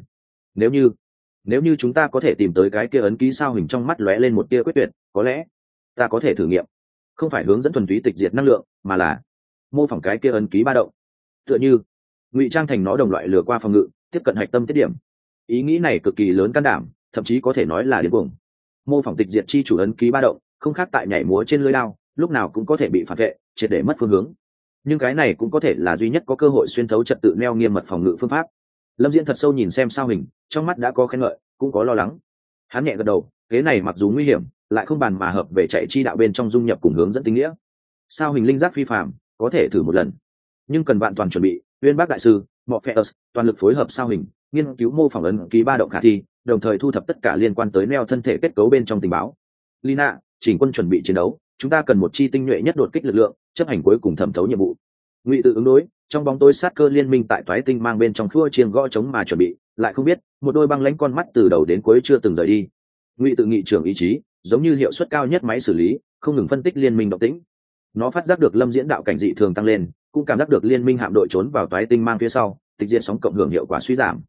Nếu như chúng ta có thể tìm tới cái kia ấn ký. Sao Hình trong mắt lóe lên một tia quyết tuyệt, có lẽ ta có thể thử nghiệm, không phải hướng dẫn thuần túy tịch diệt năng lượng, mà là mô phỏng cái kia ấn ký ba động, tựa như ngụy trang thành nó đồng loại lừa qua phòng ngự, tiếp cận hạch tâm tiết điểm. Ý nghĩ này cực kỳ lớn can đảm, thậm chí có thể nói là điên cuồng. Mô phỏng tịch diệt chi chủ ấn ký ba động, không khác tại nhảy múa trên lưới đao, lúc nào cũng có thể bị phản vệ, triệt để mất phương hướng. Nhưng cái này cũng có thể là duy nhất có cơ hội xuyên thấu trật tự neo nghiêm mật phòng ngự phương pháp. Lâm Diễn thật sâu nhìn xem Sao Hình, trong mắt đã có khen ngợi, cũng có lo lắng. Hắn nhẹ gật đầu, kế này mặc dù nguy hiểm, lại không bàn mà hợp về chạy chi đạo bên trong dung nhập cùng hướng dẫn tính nghĩa. Sao Hình linh giác phi phàm, có thể thử một lần, nhưng cần vạn toàn chuẩn bị. Uyên Bác đại sư, Morpheus, toàn lực phối hợp Sao Hình, nghiên cứu mô phỏng ấn ký ba động khả thi, đồng thời thu thập tất cả liên quan tới neo thân thể kết cấu bên trong tình báo. Lina, chỉnh quân chuẩn bị chiến đấu, chúng ta cần một chi tinh nhuệ nhất đột kích lực lượng, chấp hành cuối cùng thẩm thấu nhiệm vụ. Ngụy tự ứng đối, trong bóng tối sát cơ liên minh tại toái tinh mang bên trong khua chiêng gõ trống mà chuẩn bị, lại không biết một đôi băng lãnh con mắt từ đầu đến cuối chưa từng rời đi. Ngụy tự nghị trưởng ý chí, giống như hiệu suất cao nhất máy xử lý, không ngừng phân tích liên minh động tĩnh. Nó phát giác được Lâm Diễn đạo cảnh dị thường tăng lên, cũng cảm giác được liên minh hạm đội trốn vào toái tinh mang phía sau, tịch diệt sóng cộng hưởng hiệu quả suy giảm.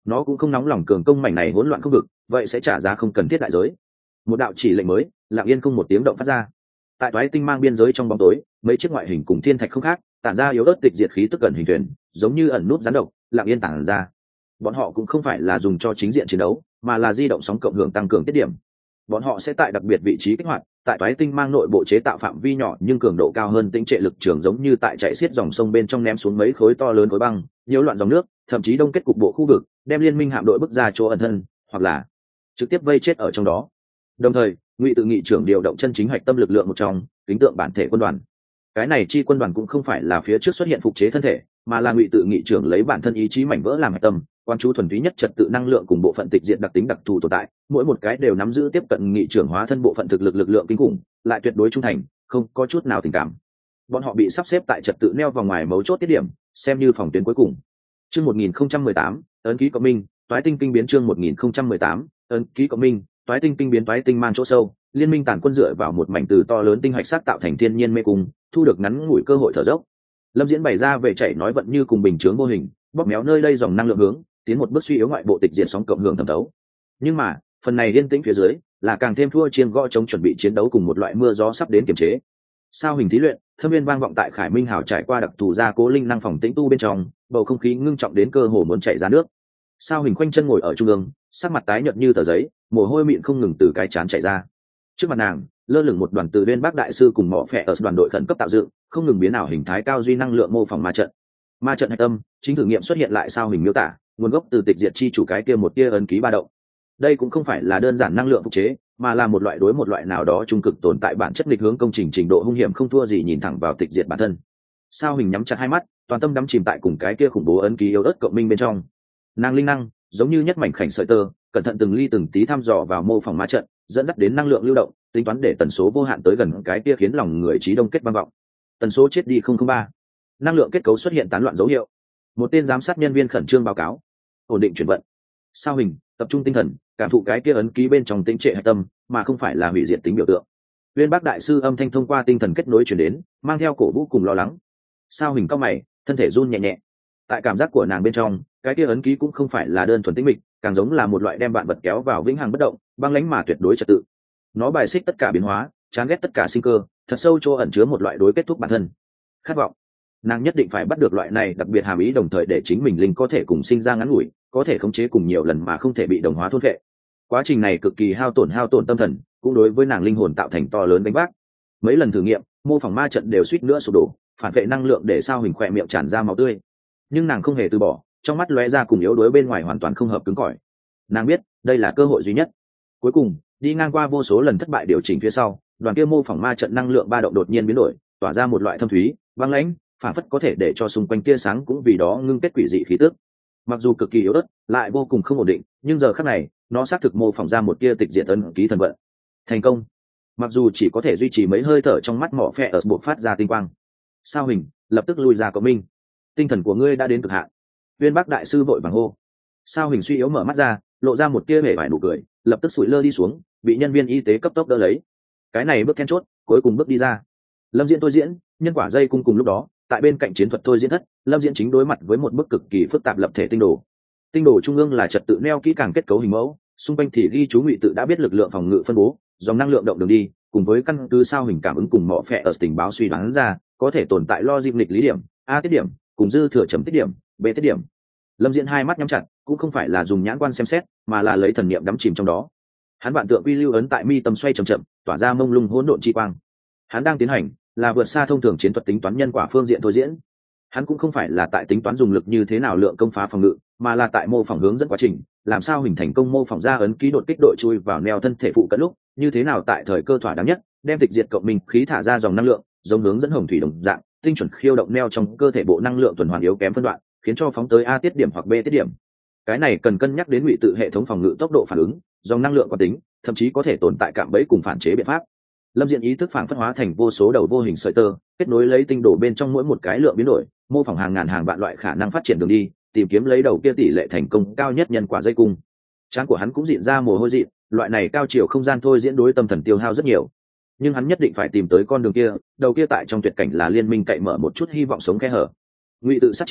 nó cũng không nóng lòng cường công mảnh này hỗn loạn không vực, vậy sẽ trả giá không cần thiết đại giới. Một đạo chỉ lệnh mới lặng yên không một tiếng động phát ra. Tại toái tinh mang biên giới trong bóng tối, mấy chiếc ngoại hình cùng thiên thạch không khác, tản ra yếu ớt tịch diệt khí tức cận hình thuyền, giống như ẩn nút rắn độc, lặng yên tản ra. Bọn họ cũng không phải là dùng cho chính diện chiến đấu, mà là di động sóng cộng hưởng tăng cường tiết điểm. Bọn họ sẽ tại đặc biệt vị trí kích hoạt, tại toái tinh mang nội bộ chế tạo phạm vi nhỏ nhưng cường độ cao hơn tĩnh trệ lực trường, giống như tại chạy xiết dòng sông bên trong ném xuống mấy khối to lớn khối băng, nhiễu loạn dòng nước, thậm chí đông kết cục bộ khu vực, đem liên minh hạm đội bức ra chỗ ẩn thân, hoặc là trực tiếp vây chết ở trong đó. Đồng thời, Ngụy Tự Nghị trưởng điều động chân chính hạch tâm lực lượng một trong, kính tượng bản thể quân đoàn. Cái này chi quân đoàn cũng không phải là phía trước xuất hiện phục chế thân thể, mà là Ngụy Tự Nghị trưởng lấy bản thân ý chí mảnh vỡ làm hạch tâm, quan chú thuần túy nhất trật tự năng lượng cùng bộ phận tịch diện đặc tính đặc thù tồn tại, mỗi một cái đều nắm giữ tiếp cận nghị trưởng hóa thân bộ phận thực lực lực lượng kinh khủng, lại tuyệt đối trung thành, không có chút nào tình cảm. Bọn họ bị sắp xếp tại trật tự neo vào ngoài mấu chốt tiết điểm, xem như phòng tuyến cuối cùng. Chương 1018, ấn ký cộng minh, toái tinh kinh biến. Chương 1018, ấn ký cộng minh, toái tinh kinh biến. Toái tinh mang chỗ sâu, liên minh tàn quân dựa vào một mảnh từ to lớn tinh hạch sắc tạo thành thiên nhiên mê cung, thu được ngắn ngủi cơ hội thở dốc. Lâm Diễn bày ra về chảy nói vận như cùng bình chướng vô hình, bóp méo nơi đây dòng năng lượng hướng tiến một bước suy yếu ngoại bộ tịch diện sóng cộng hưởng thẩm thấu. Nhưng mà phần này yên tĩnh phía dưới là càng thêm thua chiêng gõ chống chuẩn bị chiến đấu cùng một loại mưa gió sắp đến kiềm chế. Sao hình thí luyện, thâm viên vang vọng tại Khải Minh Hào trải qua đặc thù gia cố linh năng phòng tĩnh tu bên trong, bầu không khí ngưng trọng đến cơ hồ muốn chảy ra nước. Sao hình khoanh chân ngồi ở trung ương, sắc mặt tái nhợt như tờ giấy, mồ hôi mịn không ngừng từ cái trán chảy ra. Trước mặt nàng lơ lửng một đoàn từ Viên Bắc đại sư cùng mỏ phệ ở đoàn đội khẩn cấp tạo dựng, không ngừng biến ảo hình thái cao duy năng lượng mô phỏng ma trận. Ma trận hạch tâm chính thử nghiệm xuất hiện lại sao hình miêu tả, nguồn gốc từ tịch diệt chi chủ cái kia một tia ấn ký ba động. Đây cũng không phải là đơn giản năng lượng phục chế, mà là một loại đối một loại nào đó trung cực tồn tại bản chất nghịch hướng công trình trình độ hung hiểm không thua gì nhìn thẳng vào tịch diệt bản thân. Sao hình nhắm chặt hai mắt, toàn tâm đắm chìm tại cùng cái kia khủng bố ấn ký yếu ớt cộng minh bên trong. Nàng linh năng giống như nhất mảnh khảnh sợi tơ, cẩn thận từng ly từng tí thăm dò vào mô phỏng ma trận, dẫn dắt đến năng lượng lưu động, tính toán để tần số vô hạn tới gần cái kia khiến lòng người trí đông kết vang vọng. Tần số chết đi 003. Năng lượng kết cấu xuất hiện tán loạn dấu hiệu. Một tên giám sát nhân viên khẩn trương báo cáo. Ổn định chuyển vận. Sao hình tập trung tinh thần, cảm thụ cái kia ấn ký bên trong tĩnh trệ hạch tâm, mà không phải là hủy diệt tính biểu tượng. Viên Bắc đại sư âm thanh thông qua tinh thần kết nối truyền đến, mang theo cổ vũ cùng lo lắng. Sao hình cau mày, thân thể run nhẹ nhẹ. Tại cảm giác của nàng bên trong, cái kia ấn ký cũng không phải là đơn thuần tĩnh mịch, càng giống là một loại đem vạn vật kéo vào vĩnh hằng bất động, băng lãnh mà tuyệt đối trật tự. Nó bài xích tất cả biến hóa, chán ghét tất cả sinh cơ, thật sâu chỗ ẩn chứa một loại đối kết thúc bản thân. Khát vọng. Nàng nhất định phải bắt được loại này đặc biệt hàm ý, đồng thời để chính mình linh có thể cùng sinh ra ngắn ngủi, có thể khống chế cùng nhiều lần mà không thể bị đồng hóa thôn phệ. Quá trình này cực kỳ hao tổn tâm thần, cũng đối với nàng linh hồn tạo thành to lớn đánh vác. Mấy lần thử nghiệm, mô phỏng ma trận đều suýt nữa sụp đổ, phản vệ năng lượng để sao hình khỏe miệng tràn ra máu tươi. Nhưng nàng không hề từ bỏ, trong mắt lóe ra cùng yếu đuối bên ngoài hoàn toàn không hợp cứng cỏi. Nàng biết đây là cơ hội duy nhất. Cuối cùng, đi ngang qua vô số lần thất bại điều chỉnh phía sau, đoàn kia mô phỏng ma trận năng lượng ba động đột nhiên biến đổi, tỏa ra một loại thâm thúy, băng lãnh, phản phất có thể để cho xung quanh tia sáng cũng vì đó ngưng kết quỷ dị khí tức. Mặc dù cực kỳ yếu ớt, lại vô cùng không ổn định, nhưng giờ khắc này, nó xác thực mô phỏng ra một tia tịch diệt ấn ký thần vận. Thành công. Mặc dù chỉ có thể duy trì mấy hơi thở, trong mắt mỏ phệ ở buộc phát ra tinh quang. Sao hình lập tức lui ra cộng minh. Tinh thần của ngươi đã đến cực hạn. Viên Bắc đại sư vội vàng hô. Sao hình suy yếu mở mắt ra, lộ ra một tia hề vải nụ cười, lập tức sủi lơ đi xuống, bị nhân viên y tế cấp tốc đỡ lấy. Cái này bước then chốt, cuối cùng bước đi ra. Lâm Diễn thôi diễn, nhân quả dây cung cùng lúc đó, tại bên cạnh chiến thuật thôi diễn thất, Lâm Diễn chính đối mặt với một bức cực kỳ phức tạp lập thể tinh đồ. Tinh đồ trung ương là trật tự neo kỹ càng kết cấu hình mẫu, xung quanh thì ghi chú Ngụy Tự đã biết lực lượng phòng ngự phân bố, dòng năng lượng động đường đi, cùng với căn cứ sao hình cảm ứng cùng mỏ phệ ở tình báo suy đoán ra, có thể tồn tại logic nghịch lý điểm, a tiết điểm, cùng dư thừa chấm tiết điểm, b tiết điểm. Lâm Diễn hai mắt nhắm chặt, cũng không phải là dùng nhãn quan xem xét, mà là lấy thần niệm đắm chìm trong đó. Hắn vạn tượng quy lưu ấn tại mi tâm xoay chậm chậm, tỏa ra mông lung hỗn độn chi quang. Hắn đang tiến hành là vượt xa thông thường chiến thuật tính toán nhân quả phương diện thôi diễn. Hắn cũng không phải là tại tính toán dùng lực như thế nào lượng công phá phòng ngự, mà là tại mô phỏng hướng dẫn quá trình, làm sao hình thành công mô phỏng ra ấn ký đột kích đội chui vào neo thân thể phụ cận lúc, như thế nào tại thời cơ thỏa đáng nhất, đem tịch diệt cộng minh khí thả ra dòng năng lượng, giống hướng dẫn hồng thủy đồng dạng, tinh chuẩn khiêu động neo trong cơ thể bộ năng lượng tuần hoàn yếu kém phân đoạn, khiến cho phóng tới a tiết điểm hoặc b tiết điểm. Cái này cần cân nhắc đến Ngụy Tự hệ thống phòng ngự tốc độ phản ứng, dòng năng lượng quán tính, thậm chí có thể tồn tại cạm bẫy cùng phản chế biện pháp. Lâm Diễn ý thức phản phất hóa thành vô số đầu vô hình sợi tơ, kết nối lấy tinh đồ bên trong mỗi một cái lượng biến đổi, mô phỏng hàng ngàn hàng vạn loại khả năng phát triển đường đi, tìm kiếm lấy đầu kia tỷ lệ thành công cao nhất nhân quả dây cung. Trán của hắn cũng dịn ra mồ hôi dị, loại này cao chiều không gian thôi diễn đối tâm thần tiêu hao rất nhiều. Nhưng hắn nhất định phải tìm tới con đường kia, đầu kia tại trong tuyệt cảnh là liên minh cậy mở một chút hy vọng sống khe hở. Ngụy Tự sát chiêu,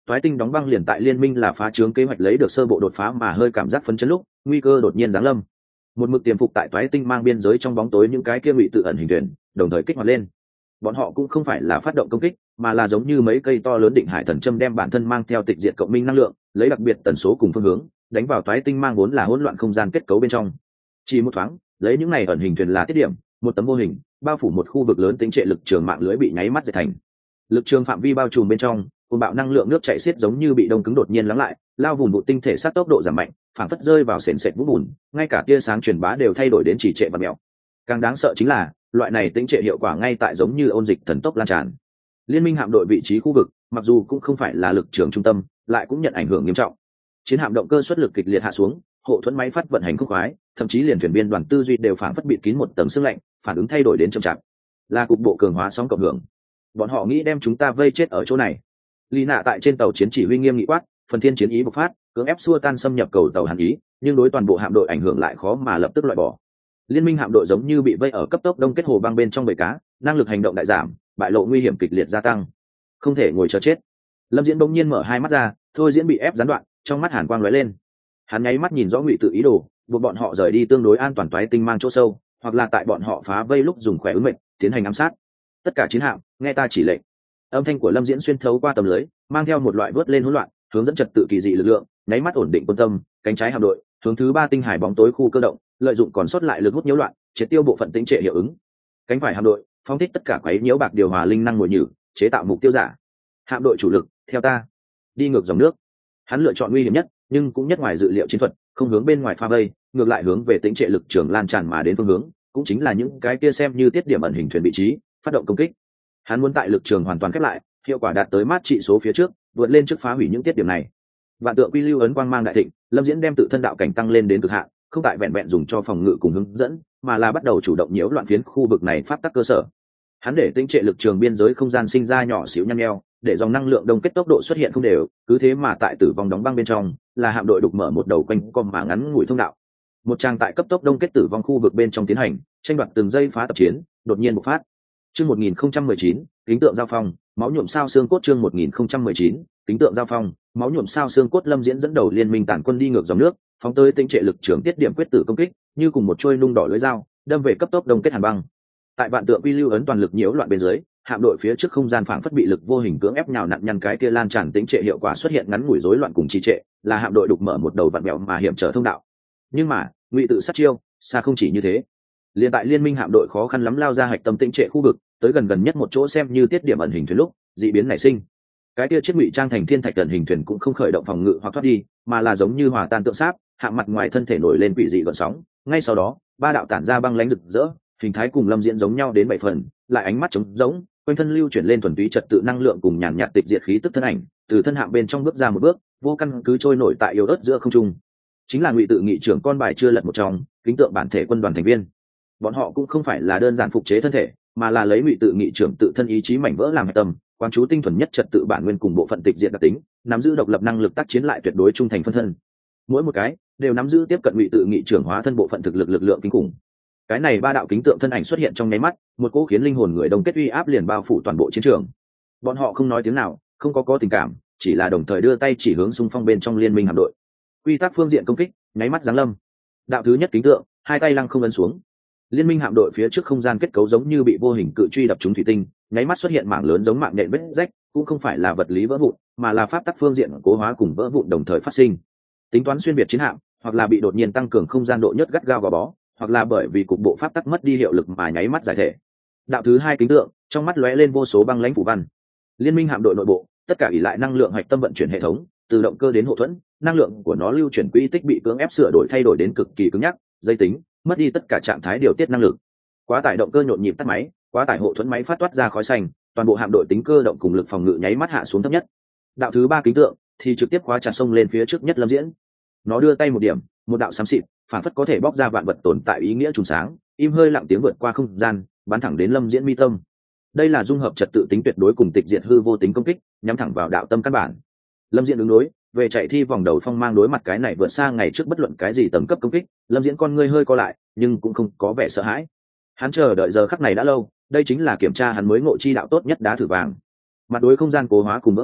Toái tinh đóng băng liền tại liên minh là phá trướng kế hoạch lấy được sơ bộ đột phá mà hơi cảm giác phấn chấn lúc nguy cơ đột nhiên giáng lâm. Một mực tiềm phục tại toái tinh mang biên giới trong bóng tối những cái kia ngụy tự ẩn hình thuyền đồng thời kích hoạt lên. Bọn họ cũng không phải là phát động công kích mà là giống như mấy cây to lớn định hải thần châm đem bản thân mang theo tịch diệt cộng minh năng lượng lấy đặc biệt tần số cùng phương hướng đánh vào toái tinh mang vốn là hỗn loạn không gian kết cấu bên trong. Chỉ một thoáng lấy những này ẩn hình thuyền là tiết điểm, một tấm vô hình bao phủ một khu vực lớn tính trệ lực trường mạng lưới bị nháy mắt dệt thành. Lực trường phạm vi bao trùm bên trong cùng bạo năng lượng nước chảy xiết giống như bị đông cứng đột nhiên lắng lại, lao vùng vụ tinh thể sát tốc độ giảm mạnh, phản phất rơi vào sền sệt vũng bùn, ngay cả tia sáng truyền bá đều thay đổi đến chỉ trệ và mèo. Càng đáng sợ chính là loại này tính trệ hiệu quả ngay tại giống như ôn dịch thần tốc lan tràn. Liên minh hạm đội vị trí khu vực mặc dù cũng không phải là lực trường trung tâm, lại cũng nhận ảnh hưởng nghiêm trọng. Chiến hạm động cơ suất lực kịch liệt hạ xuống, hộ thuẫn máy phát vận hành không khoái, thậm chí liền thuyền viên đoàn tư duy đều phản phất bịt kín một tầng sương lạnh, phản ứng thay đổi đến chậm chạp. Là cục bộ cường hóa sóng cộng hưởng. Bọn họ nghĩ đem chúng ta vây chết ở chỗ này. Lý Nạ tại trên tàu chiến chỉ huy nghiêm nghị quát, phần thiên chiến ý bộc phát, cưỡng ép xua tan xâm nhập cầu tàu Hàn Ý, nhưng đối toàn bộ hạm đội ảnh hưởng lại khó mà lập tức loại bỏ. Liên minh hạm đội giống như bị vây ở cấp tốc đông kết hồ băng bên trong bầy cá, năng lực hành động đại giảm, bại lộ nguy hiểm kịch liệt gia tăng. Không thể ngồi chờ chết. Lâm Diễn bỗng nhiên mở hai mắt ra, thôi diễn bị ép gián đoạn, trong mắt hàn quang lóe lên. Hắn nháy mắt nhìn rõ Ngụy Tự ý đồ, buộc bọn họ rời đi tương đối an toàn toái tinh mang chỗ sâu, hoặc là tại bọn họ phá vây lúc dùng khỏe ứng mệnh tiến hành ám sát. Tất cả chiến hạm, nghe ta chỉ lệnh. Âm thanh của Lâm Diễn xuyên thấu qua tấm lưới, mang theo một loại vớt lên hỗn loạn, hướng dẫn trật tự kỳ dị lực lượng, nháy mắt ổn định quân tâm, cánh trái hạm đội, hướng thứ ba tinh hải bóng tối khu cơ động, lợi dụng còn sót lại lực hút nhiễu loạn, triệt tiêu bộ phận tính trệ hiệu ứng. Cánh phải hạm đội, phóng thích tất cả quấy nhiễu bạc điều hòa linh năng mồi nhử, chế tạo mục tiêu giả. Hạm đội chủ lực, theo ta, đi ngược dòng nước. Hắn lựa chọn nguy hiểm nhất, nhưng cũng nhất ngoài dự liệu chiến thuật, không hướng bên ngoài pha vây, ngược lại hướng về tính trệ lực trường lan tràn mà đến phương hướng, cũng chính là những cái kia xem như tiết điểm ẩn hình thuyền vị trí, phát động công kích. Hắn muốn tại lực trường hoàn toàn khép lại, hiệu quả đạt tới mát trị số phía trước, vượt lên trước phá hủy những tiết điểm này. Vạn tượng quy lưu ấn quang mang đại thịnh, Lâm Diễn đem tự thân đạo cảnh tăng lên đến cực hạn, không tại vẹn vẹn dùng cho phòng ngự cùng hướng dẫn, mà là bắt đầu chủ động nhiễu loạn phiến khu vực này phát tác cơ sở. Hắn để tính trệ lực trường biên giới không gian sinh ra nhỏ xíu nhăn nheo, để dòng năng lượng đông kết tốc độ xuất hiện không đều, cứ thế mà tại tử vong đóng băng bên trong, là hạm đội đục mở một đầu quanh com mà ngắn ngủi thông đạo. Một trang tại cấp tốc đông kết tử vong khu vực bên trong tiến hành, tranh đoạt từng giây phá tập chiến, đột nhiên bộc phát. Chương 1019, kính tượng giao phong, máu nhuộm sao xương cốt. Chương 1019, kính tượng giao phong, máu nhuộm sao xương cốt. Lâm Diễn dẫn đầu liên minh tản quân đi ngược dòng nước, phóng tới tinh trệ lực trường tiết điểm quyết tử công kích, như cùng một trôi nung đỏ lưỡi dao, đâm về cấp tốc đông kết hàn băng. Tại vạn tượng quy lưu ấn toàn lực nhiễu loạn bên dưới, hạm đội phía trước không gian phảng phất bị lực vô hình cưỡng ép nhào nặn nhăn cái kia lan tràn tính trệ hiệu quả xuất hiện ngắn ngủi rối loạn cùng trì trệ, là hạm đội đục mở một đầu vặn mèo mà hiểm trở thông đạo. Nhưng mà, Ngụy Tự sát chiêu, xa không chỉ như thế. Liên tại liên minh hạm đội khó khăn lắm lao ra hạch tâm tĩnh trệ khu vực, tới gần nhất một chỗ xem như tiết điểm ẩn hình thuyền lúc, dị biến nảy sinh. Cái kia chiếc ngụy trang thành thiên thạch ẩn hình thuyền cũng không khởi động phòng ngự hoặc thoát đi, mà là giống như hòa tan tượng sáp, hạ mặt ngoài thân thể nổi lên quỷ dị gợn sóng. Ngay sau đó, ba đạo tản ra băng lãnh rực rỡ, hình thái cùng Lâm Diễn giống nhau đến 7 phần, lại ánh mắt trống rỗng, quanh thân lưu chuyển lên thuần túy trật tự năng lượng cùng nhàn nhạt tịch diệt khí tức thân ảnh, từ thân hạm bên trong bước ra một bước, vô căn cứ trôi nổi tại yếu ớt giữa không trung. Chính là Ngụy Tự nghị trưởng con bài chưa lật một trong, kính tượng bản thể quân đoàn thành viên. Bọn họ cũng không phải là đơn giản phục chế thân thể, mà là lấy Ngụy Tự nghị trưởng tự thân ý chí mảnh vỡ làm hệ tâm, quán chú tinh thuần nhất trật tự bản nguyên cùng bộ phận tịch diệt đặc tính, nắm giữ độc lập năng lực tác chiến lại tuyệt đối trung thành phân thân. Mỗi một cái đều nắm giữ tiếp cận Ngụy Tự nghị trưởng hóa thân bộ phận thực lực lực lượng kinh khủng. Cái này ba đạo kính tượng thân ảnh xuất hiện trong nháy mắt, một cỗ khiến linh hồn người đông kết uy áp liền bao phủ toàn bộ chiến trường. Bọn họ không nói tiếng nào, không có tình cảm, chỉ là đồng thời đưa tay chỉ hướng xung phong bên trong liên minh hạm đội. Quy tắc phương diện công kích, nháy mắt giáng lâm. Đạo thứ nhất kính tượng, hai tay lăng không ấn xuống. Liên minh hạm đội phía trước không gian kết cấu giống như bị vô hình cự truy đập trúng thủy tinh, nháy mắt xuất hiện mảng lớn giống mạng nhện vết rách, cũng không phải là vật lý vỡ vụn, mà là pháp tắc phương diện cố hóa cùng vỡ vụn đồng thời phát sinh. Tính toán xuyên biệt chiến hạm, hoặc là bị đột nhiên tăng cường không gian độ nhất gắt gao gò bó, hoặc là bởi vì cục bộ pháp tắc mất đi hiệu lực mà nháy mắt giải thể. Đạo thứ hai kính tượng, trong mắt lóe lên vô số băng lãnh phủ văn. Liên minh hạm đội nội bộ, tất cả ỷ lại năng lượng hạch tâm vận chuyển hệ thống, từ động cơ đến hộ thuẫn, năng lượng của nó lưu chuyển quỹ tích bị cưỡng ép sửa đổi thay đổi đến cực kỳ cứng nhắc, dây tính, mất đi tất cả trạng thái điều tiết năng lực. Quá tải động cơ nhộn nhịp tắt máy, quá tải hộ thuẫn máy phát toát ra khói xanh, toàn bộ hạm đội tính cơ động cùng lực phòng ngự nháy mắt hạ xuống thấp nhất. Đạo thứ ba kính tượng thì trực tiếp khóa chặt sông lên phía trước nhất Lâm Diễn. Nó đưa tay một điểm, một đạo xám xịt, phản phất có thể bóc ra vạn vật tồn tại ý nghĩa trùng sáng, im hơi lặng tiếng vượt qua không gian, bắn thẳng đến Lâm Diễn mi tâm. Đây là dung hợp trật tự tính tuyệt đối cùng tịch diệt hư vô tính công kích, nhắm thẳng vào đạo tâm căn bản. Lâm Diễn ứng đối, về chạy thi vòng đầu phong mang đối mặt cái này vượt xa ngày trước bất luận cái gì tầm cấp công kích, Lâm Diễn con ngươi hơi co lại, nhưng cũng không có vẻ sợ hãi. Hắn chờ đợi giờ khắc này đã lâu, đây chính là kiểm tra hắn mới ngộ chi đạo tốt nhất đá thử vàng. Mặt đối không gian cố hóa cùng vỡ vụn,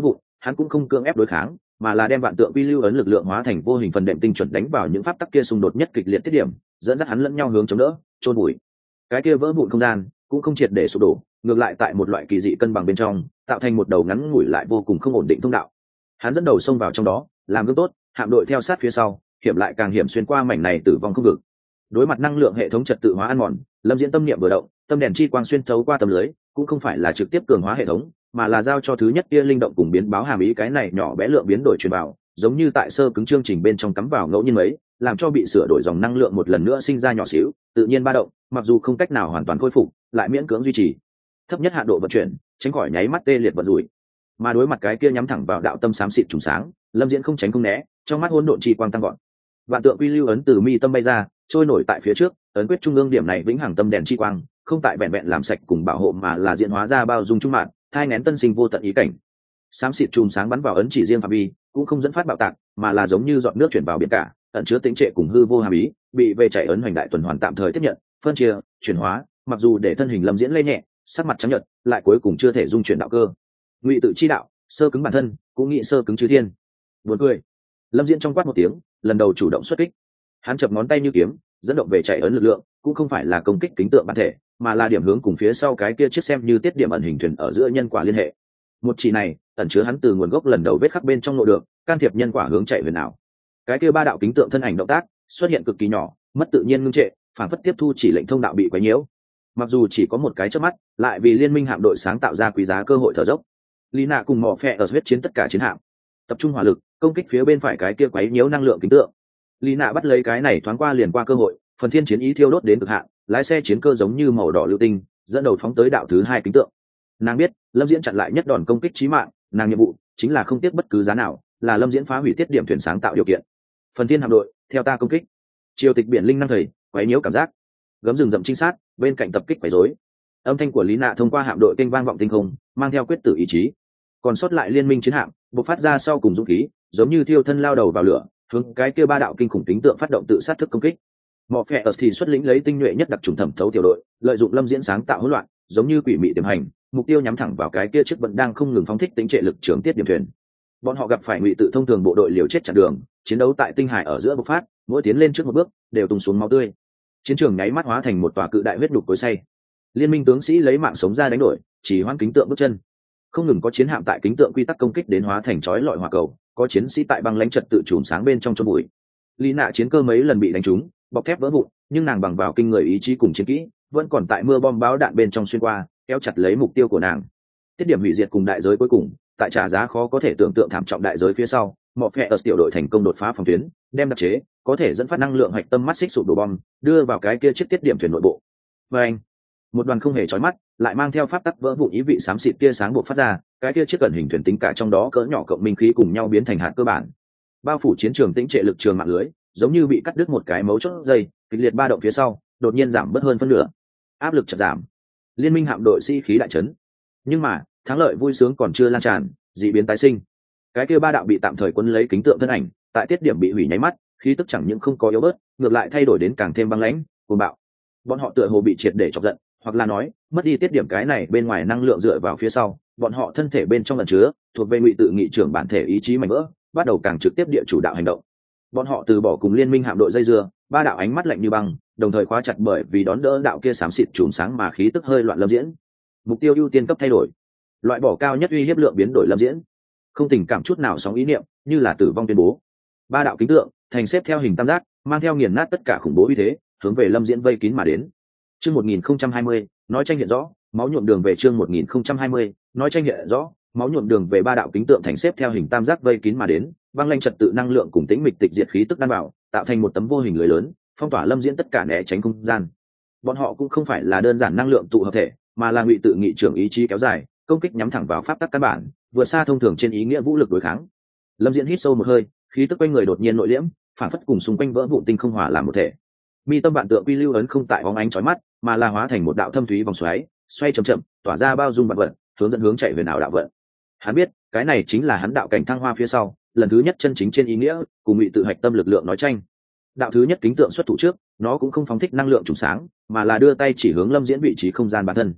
hắn cũng không cưỡng ép đối kháng, mà là đem vạn tượng quy lưu ấn lực lượng hóa thành vô hình phần đệm tinh chuẩn đánh vào những pháp tắc kia xung đột nhất kịch liệt tiết điểm, dẫn dắt hắn lẫn nhau hướng chống đỡ, chôn bụi. Cái kia vỡ vụn không gian cũng không triệt để sụp đổ, ngược lại tại một loại kỳ dị cân bằng bên trong, tạo thành một đầu ngắn ngủi lại vô cùng không ổn định thông đạo. Hắn dẫn đầu xông vào trong đó, làm gương tốt, hạm đội theo sát phía sau, hiểm lại càng hiểm xuyên qua mảnh này tử vong không vực. Đối mặt năng lượng hệ thống trật tự hóa ăn mòn, Lâm Diễn tâm niệm vừa động, tâm đèn chi quang xuyên thấu qua tấm lưới, cũng không phải là trực tiếp cường hóa hệ thống, mà là giao cho thứ nhất kia linh động cùng biến báo hàm ý cái này nhỏ bé lượng biến đổi truyền vào, giống như tại sơ cứng chương trình bên trong cắm vào ngẫu nhiên mấy, làm cho bị sửa đổi dòng năng lượng một lần nữa sinh ra nhỏ xíu, tự nhiên ba động, mặc dù không cách nào hoàn toàn khôi phục, lại miễn cưỡng duy trì thấp nhất hạn độ vận chuyển, tránh khỏi nháy mắt tê liệt vật rủi. Mà đối mặt cái kia nhắm thẳng vào đạo tâm xám xịt trùng sáng, Lâm Diễn không tránh không né, trong mắt hỗn độn chi quang tăng vọt. Vạn tượng quy lưu ấn từ mi tâm bay ra, trôi nổi tại phía trước, ấn quyết trung ương điểm này vĩnh hằng tâm đèn chi quang, không tại vẹn vẹn làm sạch cùng bảo hộ mà là diễn hóa ra bao dung trung mạng, thai nén tân sinh vô tận ý cảnh. Xám xịt chùm sáng bắn vào ấn chỉ riêng phạm vi, cũng không dẫn phát bạo tạc, mà là giống như giọt nước chuyển vào biển cả, ẩn chứa tĩnh trệ cùng hư vô hàm ý, bị về chảy ấn hoành đại tuần hoàn tạm thời tiếp nhận, phân chia, chuyển hóa, mặc dù để thân hình Lâm Diễn lê nhẹ, sắc mặt trắng nhợt, lại cuối cùng chưa thể dung chuyển đạo cơ. Ngụy tự chi đạo, sơ cứng bản thân, cũng nghĩ sơ cứng chư thiên. Buồn cười. Lâm Diễn trong quát một tiếng, lần đầu chủ động xuất kích. Hắn chập ngón tay như kiếm, dẫn động về chạy ấn lực lượng, cũng không phải là công kích kính tượng bản thể, mà là điểm hướng cùng phía sau cái kia chiếc xem như tiết điểm ẩn hình thuyền ở giữa nhân quả liên hệ. Một chỉ này, ẩn chứa hắn từ nguồn gốc lần đầu vết khắc bên trong nội được, can thiệp nhân quả hướng chạy huyền ảo. Cái kia ba đạo kính tượng thân ảnh động tác, xuất hiện cực kỳ nhỏ, mất tự nhiên ngưng trệ, phản phất tiếp thu chỉ lệnh thông đạo bị quấy nhiễu. Mặc dù chỉ có một cái chớp mắt, lại vì liên minh hạm đội sáng tạo ra quý giá cơ hội thở dốc. Lý Nạ cùng mỏ phe ở huyết chiến tất cả chiến hạm, tập trung hỏa lực, công kích phía bên phải cái kia quấy nhiễu năng lượng kính tượng. Lý Nạ bắt lấy cái này thoáng qua liền qua cơ hội, phần thiên chiến ý thiêu đốt đến cực hạn, lái xe chiến cơ giống như màu đỏ lưu tinh, dẫn đầu phóng tới đạo thứ hai kính tượng. Nàng biết, Lâm Diễn chặn lại nhất đòn công kích chí mạng, nàng nhiệm vụ chính là không tiếc bất cứ giá nào, là Lâm Diễn phá hủy tiết điểm thuyền sáng tạo điều kiện. Phần thiên hạm đội, theo ta công kích. Triều tịch biển linh năng thầy, quấy nhiễu cảm giác. Gấm rừng rậm trinh sát, bên cạnh tập kích quấy rối. Âm thanh của Lý Nạ thông qua hạm đội kênh vang vọng tinh không, mang theo quyết tử ý chí. Còn sót lại liên minh chiến hạm, bộc phát ra sau cùng dũng khí, giống như thiêu thân lao đầu vào lửa, hướng cái kia ba đạo kinh khủng tính tượng phát động tự sát thức công kích. Mọ phe ở thì xuất lĩnh lấy tinh nhuệ nhất đặc trùng thẩm thấu tiểu đội, lợi dụng Lâm Diễn sáng tạo hỗn loạn, giống như quỷ mị tiềm hành, mục tiêu nhắm thẳng vào cái kia chiếc vẫn đang không ngừng phóng thích tính trệ lực trường tiết điểm thuyền. Bọn họ gặp phải ngụy tự thông thường bộ đội liều chết chặn đường, chiến đấu tại tinh hải ở giữa bộc phát, mỗi tiến lên trước một bước đều tung xuống máu tươi. Chiến trường nháy mắt hóa thành một tòa cự đại huyết đục cối xay. Liên minh tướng sĩ lấy mạng sống ra đánh đổi, chỉ hoãn kính tượng bước chân. Không ngừng có chiến hạm tại kính tượng quy tắc công kích đến hóa thành chói lọi hỏa cầu, có chiến sĩ tại băng lãnh trật tự chùm sáng bên trong chôn bụi. Lý Nạ chiến cơ mấy lần bị đánh trúng, bọc thép vỡ vụn, nhưng nàng bằng vào kinh người ý chí cùng chiến kỹ, vẫn còn tại mưa bom báo đạn bên trong xuyên qua, kéo chặt lấy mục tiêu của nàng. Tiết điểm hủy diệt cùng đại giới cuối cùng, tại trả giá khó có thể tưởng tượng thảm trọng đại giới phía sau, Mọ phe ở tiểu đội thành công đột phá phòng tuyến, đem đặc chế có thể dẫn phát năng lượng hạch tâm mắt xích sụp đổ bom đưa vào cái kia chiếc tiết điểm thuyền nội bộ. Và anh, một đoàn không hề chói mắt, lại mang theo pháp tắc vỡ vụn ý vị xám xịt tia sáng buộc phát ra, cái kia chiếc cẩn hình thuyền tính cả trong đó cỡ nhỏ cộng minh khí cùng nhau biến thành hạt cơ bản, bao phủ chiến trường tĩnh trệ lực trường mạng lưới, giống như bị cắt đứt một cái mấu chốt dây, kịch liệt ba động phía sau, đột nhiên giảm bớt hơn phân nửa, áp lực chợt giảm. Liên minh hạm đội khí đại chấn, nhưng mà thắng lợi vui sướng còn chưa lan tràn, dị biến tái sinh. Cái kia ba đạo bị tạm thời quấn lấy kính tượng thân ảnh, tại tiết điểm bị hủy nháy mắt, khí tức chẳng những không có yếu bớt, ngược lại thay đổi đến càng thêm băng lãnh, cuồng bạo. Bọn họ tựa hồ bị triệt để chọc giận, hoặc là nói mất đi tiết điểm cái này bên ngoài năng lượng dựa vào phía sau, bọn họ thân thể bên trong ẩn chứa thuộc về ngụy tự nghị trưởng bản thể ý chí mảnh vỡ, bắt đầu càng trực tiếp địa chủ đạo hành động. Bọn họ từ bỏ cùng liên minh hạm đội dây dưa, ba đạo ánh mắt lạnh như băng, đồng thời khóa chặt bởi vì đón đỡ đạo kia xám xịt chùm sáng mà khí tức hơi loạn Lâm Diễn. Mục tiêu ưu tiên cấp thay đổi, loại bỏ cao nhất uy hiếp lượng biến đổi Lâm Diễn. Không tình cảm chút nào sóng ý niệm, như là tử vong tuyên bố. Ba đạo kính tượng thành xếp theo hình tam giác, mang theo nghiền nát tất cả khủng bố uy thế, hướng về Lâm Diễn vây kín mà đến. Chương 1020, nói tranh hiện rõ, máu nhuộm đường về chương 1020, nói tranh hiện rõ, máu nhuộm đường về ba đạo kính tượng thành xếp theo hình tam giác vây kín mà đến, băng lanh trật tự năng lượng cùng tĩnh mịch tịch diệt khí tức đan bảo, tạo thành một tấm vô hình lưới lớn, phong tỏa Lâm Diễn tất cả né tránh không gian. Bọn họ cũng không phải là đơn giản năng lượng tụ hợp thể, mà là ngụy tự nghị trưởng ý chí kéo dài, công kích nhắm thẳng vào pháp tắc căn bản, vượt xa thông thường trên ý nghĩa vũ lực đối kháng. Lâm Diễn hít sâu một hơi, khí tức quanh người đột nhiên nội liễm, phản phất cùng xung quanh vỡ vụn tinh không hòa làm một thể. Mi tâm vạn tượng quy lưu ấn không tại bóng ánh chói mắt, mà là hóa thành một đạo thâm thúy vòng xoáy, xoay chậm chậm, tỏa ra bao dung vạn vận, hướng dẫn hướng chạy huyền ảo đạo vận. Hắn biết, cái này chính là hắn đạo cảnh thăng hoa phía sau, lần thứ nhất chân chính trên ý nghĩa, cùng ngụy tự hạch tâm lực lượng nói tranh. Đạo thứ nhất kính tượng xuất thủ trước, nó cũng không phóng thích năng lượng trùng sáng, mà là đưa tay chỉ hướng Lâm Diễn vị trí không gian bản thân.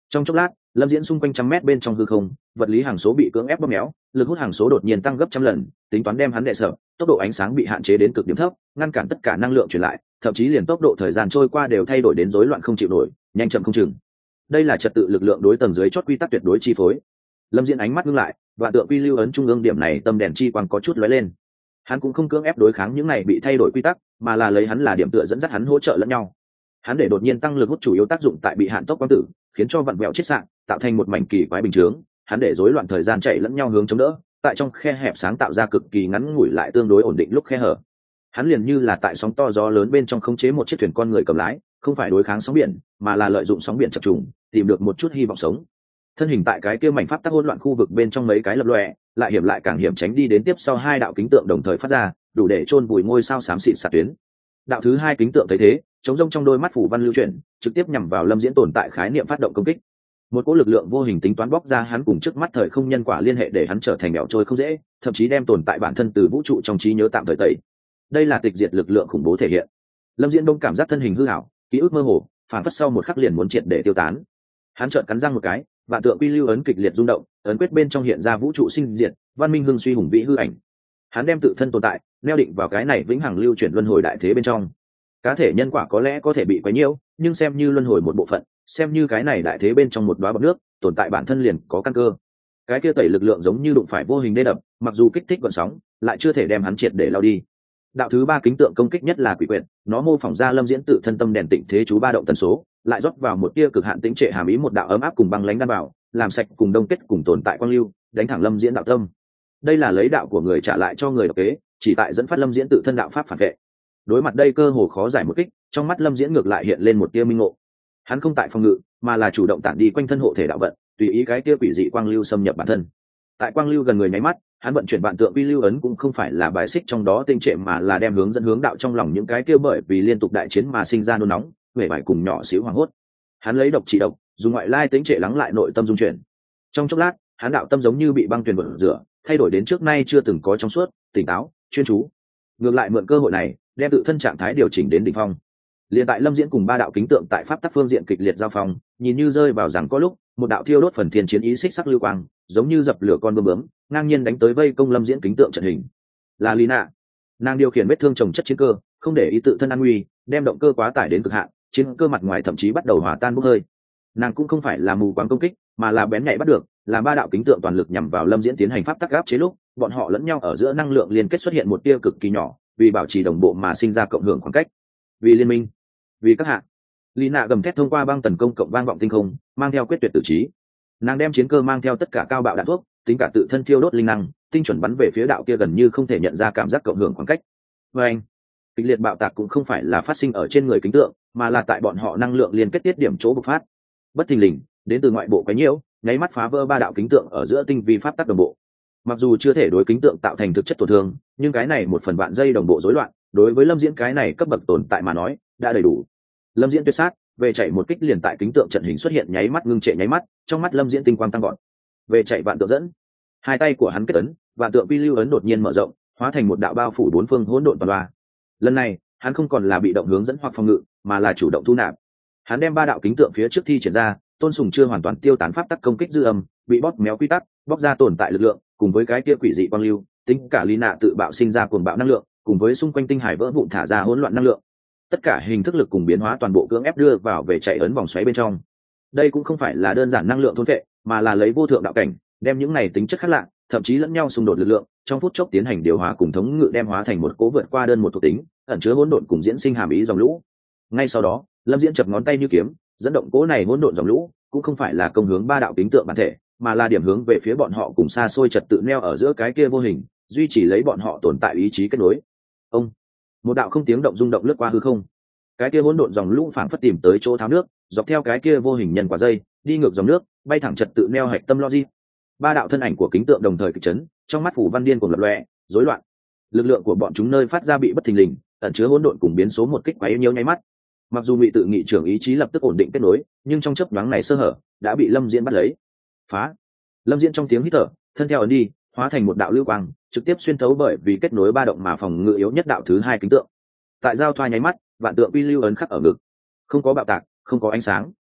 Trong chốc lát, lâm diễn xung quanh trăm mét bên trong hư không, vật lý hàng số bị cưỡng ép bóp méo, lực hút hàng số đột nhiên tăng gấp trăm lần, tính toán đem hắn đè sợ, tốc độ ánh sáng bị hạn chế đến cực điểm thấp, ngăn cản tất cả năng lượng truyền lại, thậm chí liền tốc độ thời gian trôi qua đều thay đổi đến rối loạn không chịu nổi, nhanh chậm không chừng. Đây là trật tự lực lượng đối tầng dưới chót quy tắc tuyệt đối chi phối. Lâm diễn ánh mắt ngưng lại, và tượng quy lưu ấn trung ương điểm này tâm đèn chi quang có chút lóe lên. Hắn cũng không cưỡng ép đối kháng những này bị thay đổi quy tắc, mà là lấy hắn là điểm tựa dẫn dắt hắn hỗ trợ lẫn nhau. Hắn để đột nhiên tăng lực hút chủ yếu tác dụng tại bị hạn tốc quang tử, khiến cho vặn vẹo chết sạng, tạo thành một mảnh kỳ quái bình chướng. Hắn để rối loạn thời gian chạy lẫn nhau hướng chống đỡ, tại trong khe hẹp sáng tạo ra cực kỳ ngắn ngủi lại tương đối ổn định lúc khe hở. Hắn liền như là tại sóng to gió lớn bên trong khống chế một chiếc thuyền con người cầm lái, không phải đối kháng sóng biển, mà là lợi dụng sóng biển chập trùng, tìm được một chút hy vọng sống. Thân hình tại cái kia mảnh pháp tắc hỗn loạn khu vực bên trong mấy cái lập lòe, lại hiểm lại càng hiểm tránh đi đến tiếp sau hai đạo kính tượng đồng thời phát ra, đủ để chôn vùi ngôi sao xám xịt xạ tuyến. Đạo thứ hai kính tượng thấy thế, chống rông trong đôi mắt phủ văn lưu chuyển, trực tiếp nhằm vào lâm diễn tồn tại khái niệm phát động công kích. Một cỗ lực lượng vô hình tính toán bóc ra hắn cùng trước mắt thời không nhân quả liên hệ để hắn trở thành mèo trôi không dễ, thậm chí đem tồn tại bản thân từ vũ trụ trong trí nhớ tạm thời tẩy. Đây là tịch diệt lực lượng khủng bố thể hiện. Lâm diễn đông cảm giác thân hình hư ảo, ký ức mơ hồ, phản phất sau một khắc liền muốn triệt để tiêu tán. Hắn chợt cắn răng một cái, vạn tượng quy lưu ấn kịch liệt rung động, ấn quyết bên trong hiện ra vũ trụ sinh diệt, văn minh hưng suy hùng vĩ hư ảnh. Hắn đem tự thân tồn tại neo định vào cái này vĩnh hằng lưu chuyển luân hồi đại thế bên trong. Cá thể nhân quả có lẽ có thể bị quấy nhiễu, nhưng xem như luân hồi một bộ phận, xem như cái này đại thế bên trong một đóa bọt nước, tồn tại bản thân liền có căn cơ. Cái kia tẩy lực lượng giống như đụng phải vô hình đê đập, mặc dù kích thích gợn sóng, lại chưa thể đem hắn triệt để lao đi. Đạo thứ ba kính tượng công kích nhất là quỷ quyệt, nó mô phỏng ra lâm diễn tự thân tâm đèn tịnh thế chú ba động tần số, lại rót vào một tia cực hạn tĩnh trệ hàm ý một đạo ấm áp cùng băng lãnh đan bảo, làm sạch cùng đông kết cùng tồn tại quang lưu, đánh thẳng lâm diễn đạo tâm. Đây là lấy đạo của người trả lại cho người độc kế, chỉ tại dẫn phát lâm diễn tự thân đạo pháp phản vệ. Đối mặt đây cơ hồ khó giải một kích, trong mắt lâm diễn ngược lại hiện lên một tia minh ngộ. Hắn không tại phòng ngự, mà là chủ động tản đi quanh thân hộ thể đạo vận, tùy ý cái tia quỷ dị quang lưu xâm nhập bản thân. Tại quang lưu gần người nháy mắt, hắn vận chuyển vạn tượng quy lưu ấn cũng không phải là bài xích trong đó tinh trệ, mà là đem hướng dẫn hướng đạo trong lòng những cái kia bởi vì liên tục đại chiến mà sinh ra nôn nóng, vẻ vải cùng nhỏ xíu hoảng hốt. Hắn lấy độc trị độc, dùng ngoại lai tính trệ lắng lại nội tâm dung chuyển. Trong chốc lát, hắn đạo tâm giống như bị băng tuyền bẩn rửa, thay đổi đến trước nay chưa từng có trong suốt, tỉnh táo, chuyên chú. Ngược lại mượn cơ hội này, đem tự thân trạng thái điều chỉnh đến đỉnh phong. Liên tại lâm diễn cùng ba đạo kính tượng tại pháp tắc phương diện kịch liệt giao phong, nhìn như rơi vào rằng có lúc một đạo thiêu đốt phần thiên chiến ý xích sắc lưu quang, giống như dập lửa con bướm bướm, ngang nhiên đánh tới vây công lâm diễn kính tượng trận hình. Là Lina, nàng điều khiển vết thương trồng chất chiến cơ, không để ý tự thân an nguy, đem động cơ quá tải đến cực hạn, chiến cơ mặt ngoài thậm chí bắt đầu hòa tan bốc hơi. Nàng cũng không phải là mù quáng công kích, mà là bén nhạy bắt được, làm ba đạo kính tượng toàn lực nhằm vào lâm diễn tiến hành pháp tắc áp chế lúc, bọn họ lẫn nhau ở giữa năng lượng liên kết xuất hiện một tia cực kỳ nhỏ, vì bảo trì đồng bộ mà sinh ra cộng hưởng khoảng cách. Vì liên minh, vì các hạng. Lina gầm thét thông qua băng tần công cộng vang vọng tinh không, mang theo quyết tuyệt tử trí. Nàng đem chiến cơ mang theo tất cả cao bạo đạn thuốc, tính cả tự thân thiêu đốt linh năng, tinh chuẩn bắn về phía đạo kia gần như không thể nhận ra cảm giác cộng hưởng khoảng cách. Và anh, kịch liệt bạo tạc cũng không phải là phát sinh ở trên người kính tượng, mà là tại bọn họ năng lượng liên kết tiết điểm chỗ bộc phát. Bất thình lình, đến từ ngoại bộ quấy nhiễu, nháy mắt phá vỡ ba đạo kính tượng ở giữa tinh vi pháp tắc đồng bộ. Mặc dù chưa thể đối kính tượng tạo thành thực chất tổn thương, nhưng cái này một phần vạn giây đồng bộ rối loạn, đối với lâm diễn cái này cấp bậc tồn tại mà nói, đã đầy đủ. Lâm diễn tuyệt sát, về chạy một kích liền tại kính tượng trận hình xuất hiện nháy mắt ngưng trệ nháy mắt, trong mắt lâm diễn tinh quang tăng gọn. Về chạy vạn tượng dẫn, hai tay của hắn kết ấn, vạn tượng quy lưu ấn đột nhiên mở rộng, hóa thành một đạo bao phủ bốn phương hỗn độn toàn loa. Lần này, hắn không còn là bị động hướng dẫn hoặc phòng ngự, mà là chủ động thu nạp. Hắn đem ba đạo kính tượng phía trước thi triển ra, tôn sùng chưa hoàn toàn tiêu tán pháp tắc công kích dư âm, bị bóp méo quy tắc, bóc ra tồn tại lực lượng, cùng với cái kia quỷ dị quang lưu, tính cả Lina tự bạo sinh ra cuồng bạo năng lượng, cùng với xung quanh tinh hải vỡ vụn thả ra hỗn loạn năng lượng. Tất cả hình thức lực cùng biến hóa toàn bộ cưỡng ép đưa vào về chạy ấn vòng xoáy bên trong. Đây cũng không phải là đơn giản năng lượng thôn vệ, mà là lấy vô thượng đạo cảnh, đem những này tính chất khác lạ, thậm chí lẫn nhau xung đột lực lượng, trong phút chốc tiến hành điều hòa cùng thống ngự đem hóa thành một cố vượt qua đơn một thuộc tính, ẩn chứa hỗn độn cùng diễn sinh hàm ý dòng lũ. Ngay sau đó, Lâm Diễn chập ngón tay như kiếm, dẫn động cố này hỗn độn dòng lũ, cũng không phải là công hướng ba đạo kính tượng bản thể, mà là điểm hướng về phía bọn họ cùng xa xôi trật tự neo ở giữa cái kia vô hình, duy trì lấy bọn họ tồn tại ý chí kết nối. Ông, một đạo không tiếng động rung động lướt qua hư không. Cái kia hỗn độn dòng lũ phảng phất tìm tới chỗ tháo nước, dọc theo cái kia vô hình nhân quả dây, đi ngược dòng nước, bay thẳng trật tự neo hạch tâm logic. Ba đạo thân ảnh của kính tượng đồng thời kịch chấn, trong mắt phủ văn điên cuồng lập lòe, rối loạn. Lực lượng của bọn chúng nơi phát ra bị bất thình lình, ẩn chứa hỗn độn cùng biến số một kích quấy nhiễu nháy mắt. Mặc dù Ngụy Tự Nghị trưởng ý chí lập tức ổn định kết nối, nhưng trong chớp nhoáng này sơ hở đã bị Lâm Diễn bắt lấy. Phá! Lâm Diễn trong tiếng hít thở, thân theo ấn đi, hóa thành một đạo lưu quang, trực tiếp xuyên thấu bởi vì kết nối ba động mà phòng ngự yếu nhất đạo thứ hai kính tượng. Tại giao thoa nháy mắt, vạn tượng quy lưu ấn khắc ở ngực, không có bạo tạc, không có ánh sáng,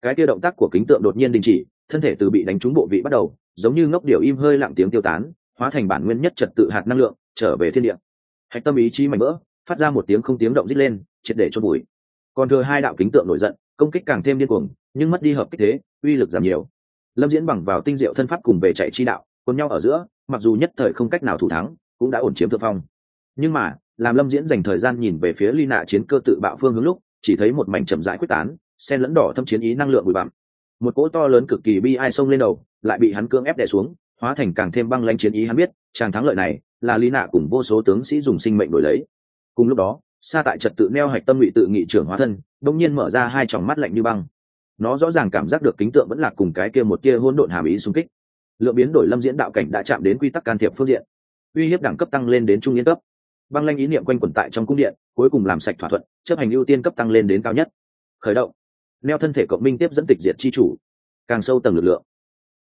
Cái kia động tác của kính tượng đột nhiên đình chỉ, thân thể từ bị đánh trúng bộ vị bắt đầu, giống như ngốc điểu im hơi lặng tiếng tiêu tán, hóa thành bản nguyên nhất trật tự hạt năng lượng, trở về thiên địa. Hạch tâm ý chí mảnh vỡ, phát ra một tiếng không tiếng động rít lên, triệt để chôn bụi. Còn thừa hai đạo kính tượng nổi giận, công kích càng thêm điên cuồng, nhưng mất đi hợp kích thế, uy lực giảm nhiều. Lâm Diễn bằng vào tinh diệu thân pháp cùng về chạy chi đạo, cuốn nhau ở giữa, mặc dù nhất thời không cách nào thủ thắng, cũng đã ổn chiếm thượng phong. Nhưng mà, làm Lâm Diễn dành thời gian nhìn về phía ly nạ chiến cơ tự bạo phương hướng lúc, chỉ thấy một mảnh chậm rãi quyết tán, xen lẫn đỏ thâm chiến ý năng lượng bụi bặm. Một cỗ to lớn cực kỳ bi ai xông lên đầu, lại bị hắn cưỡng ép đè xuống, hóa thành càng thêm băng lãnh chiến ý. Hắn biết, tràng thắng lợi này là ly nạ cùng vô số tướng sĩ dùng sinh mệnh đổi lấy. Cùng lúc đó, xa tại trật tự neo hạch tâm ngụy tự nghị trưởng hóa thân, đông nhiên mở ra hai tròng mắt lạnh như băng. Nó rõ ràng cảm giác được kính tượng vẫn là cùng cái kia một tia hỗn độn hàm ý xung kích. Lượng biến đổi Lâm Diễn đạo cảnh đã chạm đến quy tắc can thiệp phương diện, uy hiếp đẳng cấp tăng lên đến trung yên cấp. Băng lanh ý niệm quanh quẩn tại trong cung điện, cuối cùng làm sạch thỏa thuận, chấp hành ưu tiên cấp tăng lên đến cao nhất. Khởi động, neo thân thể cộng minh tiếp dẫn tịch diệt chi chủ, càng sâu tầng lực lượng.